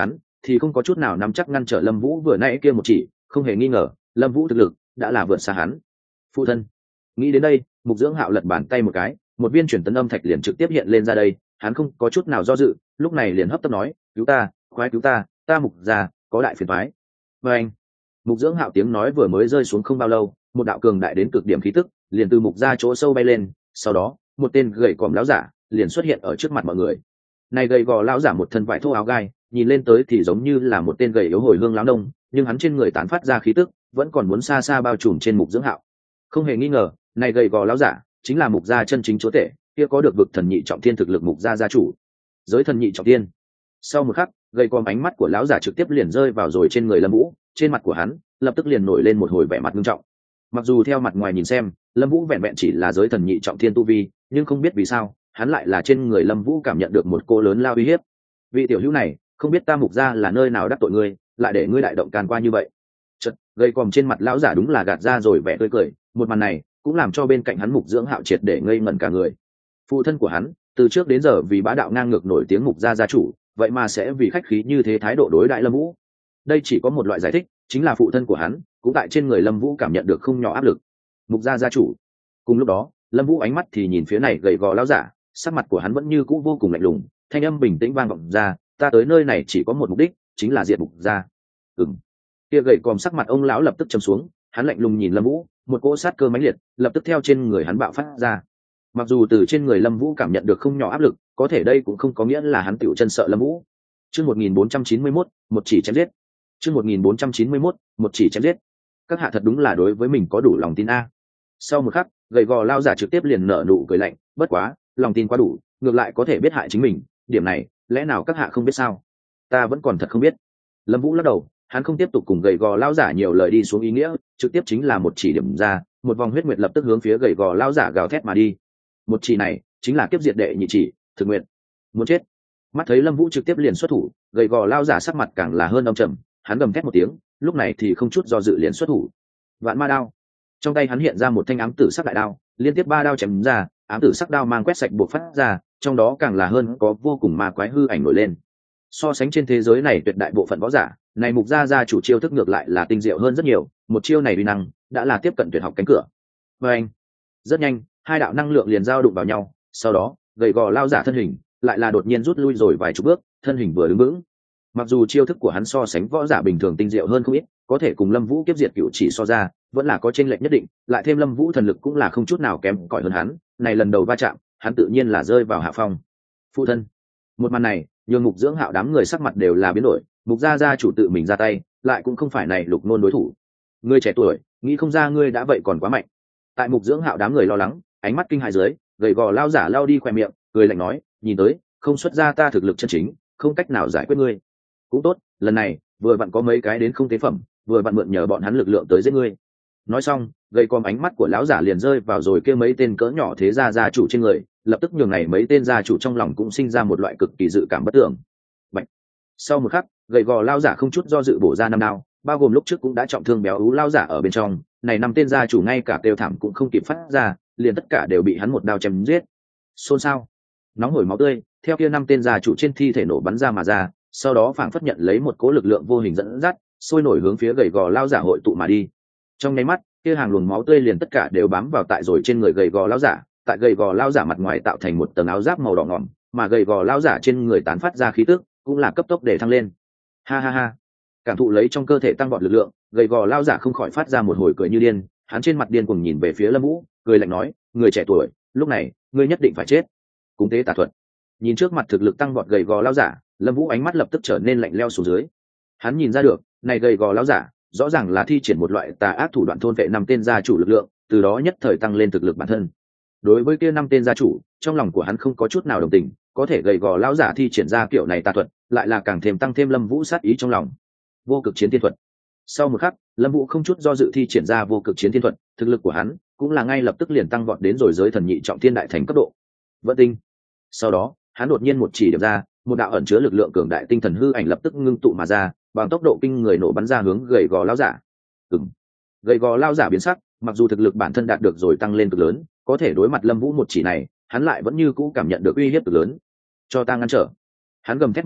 thì không có chút nào nắm chắc ngăn trở lâm vũ vừa nãy kia một chỉ. Không hề nghi ngờ, lâm vũ thực lực đã là vượt xa hắn. Phụ thân. Nghĩ đến đây, Mục Dưỡng Hạo lật bàn tay một cái, một viên chuyển tấn âm thạch liền trực tiếp hiện lên ra đây. Hắn không có chút nào do dự, lúc này liền hấp tấp nói, cứu ta, khoái cứu ta, ta Mục gia có đại phiền toái. Và anh. Mục Dưỡng Hạo tiếng nói vừa mới rơi xuống không bao lâu, một đạo cường đại đến cực điểm khí tức liền từ Mục gia chỗ sâu bay lên, sau đó một tên gầy còm lão giả liền xuất hiện ở trước mặt mọi người. Này gầy gò lão giả một thân vải thô áo gai, nhìn lên tới thì giống như là một tên gầy yếu hồi hương lão nông, nhưng hắn trên người tán phát ra khí tức vẫn còn muốn xa xa bao trùm trên Mục Dưỡng Hạo. Không hề nghi ngờ, này gầy gò lão giả chính là Mục gia chân chính chúa tể, kia có được vực thần nhị trọng thiên thực lực Mục gia gia chủ. Giới thần nhị trọng thiên. Sau một khắc, gầy còm ánh mắt của lão giả trực tiếp liền rơi vào rồi trên người Lâm Vũ, trên mặt của hắn lập tức liền nổi lên một hồi vẻ mặt nghiêm trọng. Mặc dù theo mặt ngoài nhìn xem, Lâm Vũ vẹn vẹn chỉ là giới thần nhị trọng thiên tu vi, nhưng không biết vì sao, hắn lại là trên người Lâm Vũ cảm nhận được một cô lớn lao uy hiếp. Vị tiểu hữu này, không biết ta Mục gia là nơi nào đắc tội ngươi, lại để ngươi đại động can qua như vậy. Chợt, gầy còm trên mặt lão giả đúng là gạt ra rồi vẻ tươi cười, một màn này cũng làm cho bên cạnh hắn Mục Dưỡng Hạo triệt để ngây ngẩn cả người. Phụ thân của hắn, từ trước đến giờ vì bá đạo ngang ngược nổi tiếng Mục gia gia chủ, vậy mà sẽ vì khách khí như thế thái độ đối đãi Lâm Vũ. Đây chỉ có một loại giải thích, chính là phụ thân của hắn cũng tại trên người Lâm Vũ cảm nhận được không nhỏ áp lực. Mục gia gia chủ. Cùng lúc đó, Lâm Vũ ánh mắt thì nhìn phía này gầy gò lão giả, sắc mặt của hắn vẫn như cũ vô cùng lạnh lùng, thanh âm bình tĩnh vang vọng ra, ta tới nơi này chỉ có một mục đích, chính là diệt Mục gia. Ừm. Kia gầy còm sắc mặt ông lão lập tức trầm xuống, hắn lạnh lùng nhìn Lâm Vũ, một cỗ sát cơ mãnh liệt lập tức theo trên người hắn bạo phát ra. Mặc dù từ trên người Lâm Vũ cảm nhận được không nhỏ áp lực, có thể đây cũng không có nghĩa là hắn tiểu chân sợ Lâm Vũ. Chương một nghìn bốn trăm chín mươi mốt, một chỉ chém giết. Chương một nghìn bốn trăm chín mươi mốt, một chỉ chém giết. Các hạ thật đúng là đối với mình có đủ lòng tin a. Sau một khắc, gầy gò lao giả trực tiếp liền nở nụ cười lạnh, bất quá, lòng tin quá đủ, ngược lại có thể biết hại chính mình, điểm này, lẽ nào các hạ không biết sao? Ta vẫn còn thật không biết. Lâm Vũ lắc đầu, hắn không tiếp tục cùng gầy gò lao giả nhiều lời đi xuống ý nghĩa, trực tiếp chính là một chỉ điểm ra, một vòng huyết nguyệt lập tức hướng phía gầy gò lao giả gào thét mà đi. Một chỉ này, chính là kiếp diệt đệ nhị chỉ, thực nguyện. Muốn chết. Mắt thấy Lâm Vũ trực tiếp liền xuất thủ, gầy gò lao giả sắc mặt càng là hơn âm trầm, hắn gầm thét một tiếng, lúc này thì không chút do dự liền xuất thủ. Vạn ma đao. Trong tay hắn hiện ra một thanh ám tử sắc đại đao, liên tiếp ba đao chém ra, ám tử sắc đao mang quét sạch buộc phát ra, trong đó càng là hơn có vô cùng ma quái hư ảnh nổi lên. So sánh trên thế giới này tuyệt đại bộ phận võ giả, này Mục gia gia chủ chiêu thức ngược lại là tinh diệu hơn rất nhiều, một chiêu này uy năng đã là tiếp cận tuyệt học cánh cửa. Và anh, rất nhanh, hai đạo năng lượng liền giao đụng vào nhau, sau đó, gầy gò lao giả thân hình lại là đột nhiên rút lui rồi vài chục bước, thân hình vừa đứng vững. Mặc dù chiêu thức của hắn so sánh võ giả bình thường tinh diệu hơn không ít, có thể cùng Lâm Vũ kiếp diệt cửu chỉ so ra, vẫn là có chênh lệch nhất định, lại thêm Lâm Vũ thần lực cũng là không chút nào kém cỏi hơn hắn, này lần đầu va chạm, hắn tự nhiên là rơi vào hạ phong. Phụ thân. Một màn này, nhường Mục Dưỡng Hạo đám người sắc mặt đều là biến đổi, Mục gia gia chủ tự mình ra tay, lại cũng không phải này Lục Nôn đối thủ. Ngươi trẻ tuổi, nghĩ không ra ngươi đã vậy còn quá mạnh. Tại Mục Dưỡng Hạo đám người lo lắng, ánh mắt kinh hãi dưới, gầy gò lao giả lao đi khóe miệng, cười lạnh nói, nhìn tới, không xuất ra ta thực lực chân chính, không cách nào giải quyết ngươi. Cũng tốt, lần này, vừa vặn có mấy cái đến không tế phẩm, vừa vặn mượn nhờ bọn hắn lực lượng tới giết ngươi. Nói xong, gầy còm ánh mắt của lão giả liền rơi vào rồi kia mấy tên cỡ nhỏ thế gia gia chủ trên người, lập tức nhường này mấy tên gia chủ trong lòng cũng sinh ra một loại cực kỳ dự cảm bất tưởng. Bạch. Sau một khắc, gầy gò lão giả không chút do dự bổ ra năm đao, bao gồm lúc trước cũng đã trọng thương béo ú lão giả ở bên trong, này năm tên gia chủ ngay cả kêu thảm cũng không kịp phát ra, liền tất cả đều bị hắn một đao chém giết. Xôn xao, nóng hổi máu tươi theo kia năm tên gia chủ trên thi thể nổ bắn ra mà ra, sau đó phảng phất nhận lấy một cố lực lượng vô hình dẫn dắt, sôi nổi hướng phía gầy gò lão giả hội tụ mà đi. Trong nháy mắt, kia hàng luồng máu tươi liền tất cả đều bám vào tại rồi trên người gầy gò lão giả, tại gầy gò lão giả mặt ngoài tạo thành một tầng áo giáp màu đỏ ngòm, mà gầy gò lão giả trên người tán phát ra khí tức cũng là cấp tốc để thăng lên. Ha ha ha. Cảm thụ lấy trong cơ thể tăng vọt lực lượng, gầy gò lão giả không khỏi phát ra một hồi cười như điên, hắn trên mặt điên cuồng nhìn về phía Lâm Vũ, cười lạnh nói, người trẻ tuổi, lúc này, ngươi nhất định phải chết. Cúng tế tà thuật. Nhìn trước mặt thực lực tăng vọt gầy gò lão giả, Lâm Vũ ánh mắt lập tức trở nên lạnh lẽo xuống dưới. Hắn nhìn ra được, này gầy gò lão giả, rõ ràng là thi triển một loại tà ác thủ đoạn thôn vệ năm tên gia chủ lực lượng, từ đó nhất thời tăng lên thực lực bản thân. Đối với kia năm tên gia chủ, trong lòng của hắn không có chút nào đồng tình, có thể gầy gò lão giả thi triển ra kiểu này tà thuật, lại là càng thêm tăng thêm Lâm Vũ sát ý trong lòng. Vô cực chiến thiên thuật. Sau một khắc, Lâm Vũ không chút do dự thi triển ra vô cực chiến thiên thuật, thực lực của hắn cũng là ngay lập tức liền tăng vọt đến rồi giới thần nhị trọng thiên đại thành cấp độ. Vận tinh. Sau đó, hắn đột nhiên một chỉ điểm ra, một đạo ẩn chứa lực lượng cường đại tinh thần hư ảnh lập tức ngưng tụ mà ra, bằng tốc độ kinh người nổ bắn ra hướng gầy gò lão giả. Ừm. Gầy gò lão giả biến sắc, mặc dù thực lực bản thân đạt được rồi tăng lên cực lớn, có thể đối mặt Lâm Vũ một chỉ này, hắn lại vẫn như cũ cảm nhận được uy hiếp cực lớn. Cho ta ngăn trở. Hắn gầm thét một tiếng,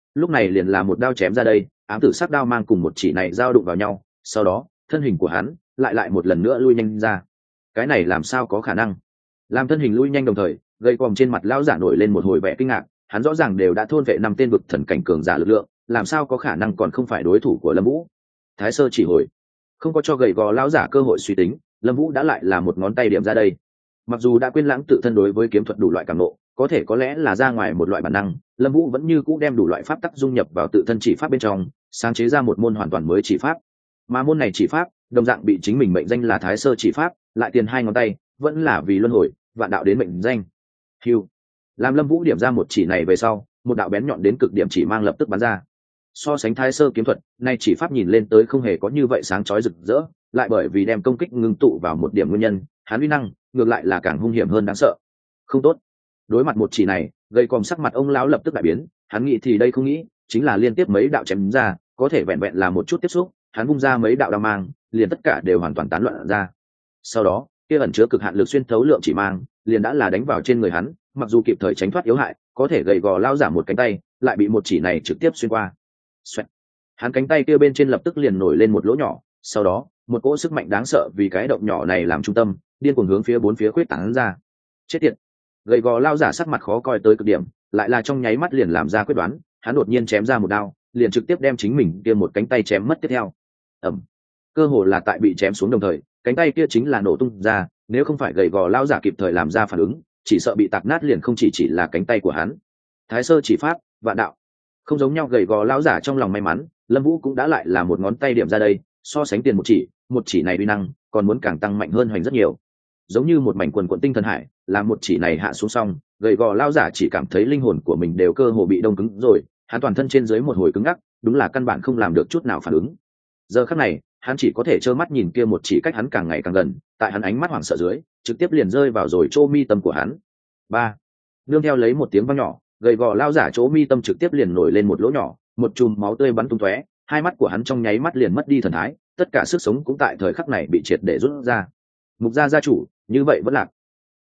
lúc này liền là một đao chém ra đây, ám tử sắc đao mang cùng một chỉ này giao đụng vào nhau, sau đó thân hình của hắn lại lại một lần nữa lui nhanh ra. Cái này làm sao có khả năng? Làm thân hình lui nhanh đồng thời, gây còm trên mặt lão giả nổi lên một hồi vẻ kinh ngạc, hắn rõ ràng đều đã thôn vệ năm tên vực thần cảnh cường giả lực lượng, làm sao có khả năng còn không phải đối thủ của Lâm Vũ? Thái Sơ chỉ hồi, không có cho gầy gò lão giả cơ hội suy tính, Lâm Vũ đã lại là một ngón tay điểm ra đây. Mặc dù đã quên lãng tự thân đối với kiếm thuật đủ loại cảm nộ, có thể có lẽ là ra ngoài một loại bản năng, Lâm Vũ vẫn như cũ đem đủ loại pháp tắc dung nhập vào tự thân chỉ pháp bên trong, sáng chế ra một môn hoàn toàn mới chỉ pháp. Mà môn này chỉ pháp, đồng dạng bị chính mình mệnh danh là Thái Sơ chỉ pháp, lại tiền hai ngón tay, vẫn là vì luân hồi, vạn đạo đến mệnh danh. Hưu. Làm Lâm Vũ điểm ra một chỉ này về sau, một đạo bén nhọn đến cực điểm chỉ mang lập tức bắn ra. So sánh Thái Sơ kiếm thuật, nay chỉ pháp nhìn lên tới không hề có như vậy sáng chói rực rỡ, lại bởi vì đem công kích ngưng tụ vào một điểm nguyên nhân, hắn uy năng ngược lại là càng hung hiểm hơn đáng sợ. Không tốt. Đối mặt một chỉ này, gây còm sắc mặt ông lão lập tức đại biến, hắn nghĩ thì đây không nghĩ, chính là liên tiếp mấy đạo chém ra, có thể vẹn vẹn là một chút tiếp xúc, hắn vung ra mấy đạo đao mang, liền tất cả đều hoàn toàn tán loạn ra. Sau đó, kia ẩn chứa cực hạn lực xuyên thấu lượng chỉ mang, liền đã là đánh vào trên người hắn, mặc dù kịp thời tránh thoát yếu hại, có thể gầy gò lao giả một cánh tay, lại bị một chỉ này trực tiếp xuyên qua. Xoẹt. Hắn cánh tay kia bên trên lập tức liền nổi lên một lỗ nhỏ, sau đó, một cỗ sức mạnh đáng sợ vì cái động nhỏ này làm trung tâm, điên cuồng hướng phía bốn phía khuyết tán ra. Chết tiệt. Gầy gò lao giả sắc mặt khó coi tới cực điểm, lại là trong nháy mắt liền làm ra quyết đoán, hắn đột nhiên chém ra một đao, liền trực tiếp đem chính mình kia một cánh tay chém mất tiếp theo. Ầm. Cơ hồ là tại bị chém xuống đồng thời, cánh tay kia chính là nổ tung ra, nếu không phải gầy gò lao giả kịp thời làm ra phản ứng, chỉ sợ bị tạc nát liền không chỉ chỉ là cánh tay của hắn. Thái Sơ chỉ pháp, vạn đạo. Không giống nhau, gầy gò lao giả trong lòng may mắn, Lâm Vũ cũng đã lại là một ngón tay điểm ra đây, so sánh tiền một chỉ, một chỉ này uy năng còn muốn càng tăng mạnh hơn hoành rất nhiều. Giống như một mảnh quần quần tinh thần hải, làm một chỉ này hạ xuống xong, gầy gò lao giả chỉ cảm thấy linh hồn của mình đều cơ hồ bị đông cứng rồi, hắn toàn thân trên dưới một hồi cứng ngắc, đúng là căn bản không làm được chút nào phản ứng. Giờ khắc này, hắn chỉ có thể trơ mắt nhìn kia một chỉ cách hắn càng ngày càng gần, tại hắn ánh mắt hoảng sợ dưới, trực tiếp liền rơi vào rồi chỗ mi tâm của hắn. Ba. Nương theo lấy một tiếng vang nhỏ, gầy gò lao giả chỗ mi tâm trực tiếp liền nổi lên một lỗ nhỏ, một chùm máu tươi bắn tung tóe, hai mắt của hắn trong nháy mắt liền mất đi thần thái, tất cả sức sống cũng tại thời khắc này bị triệt để rút ra. Mục gia gia chủ, như vậy vẫn lạc.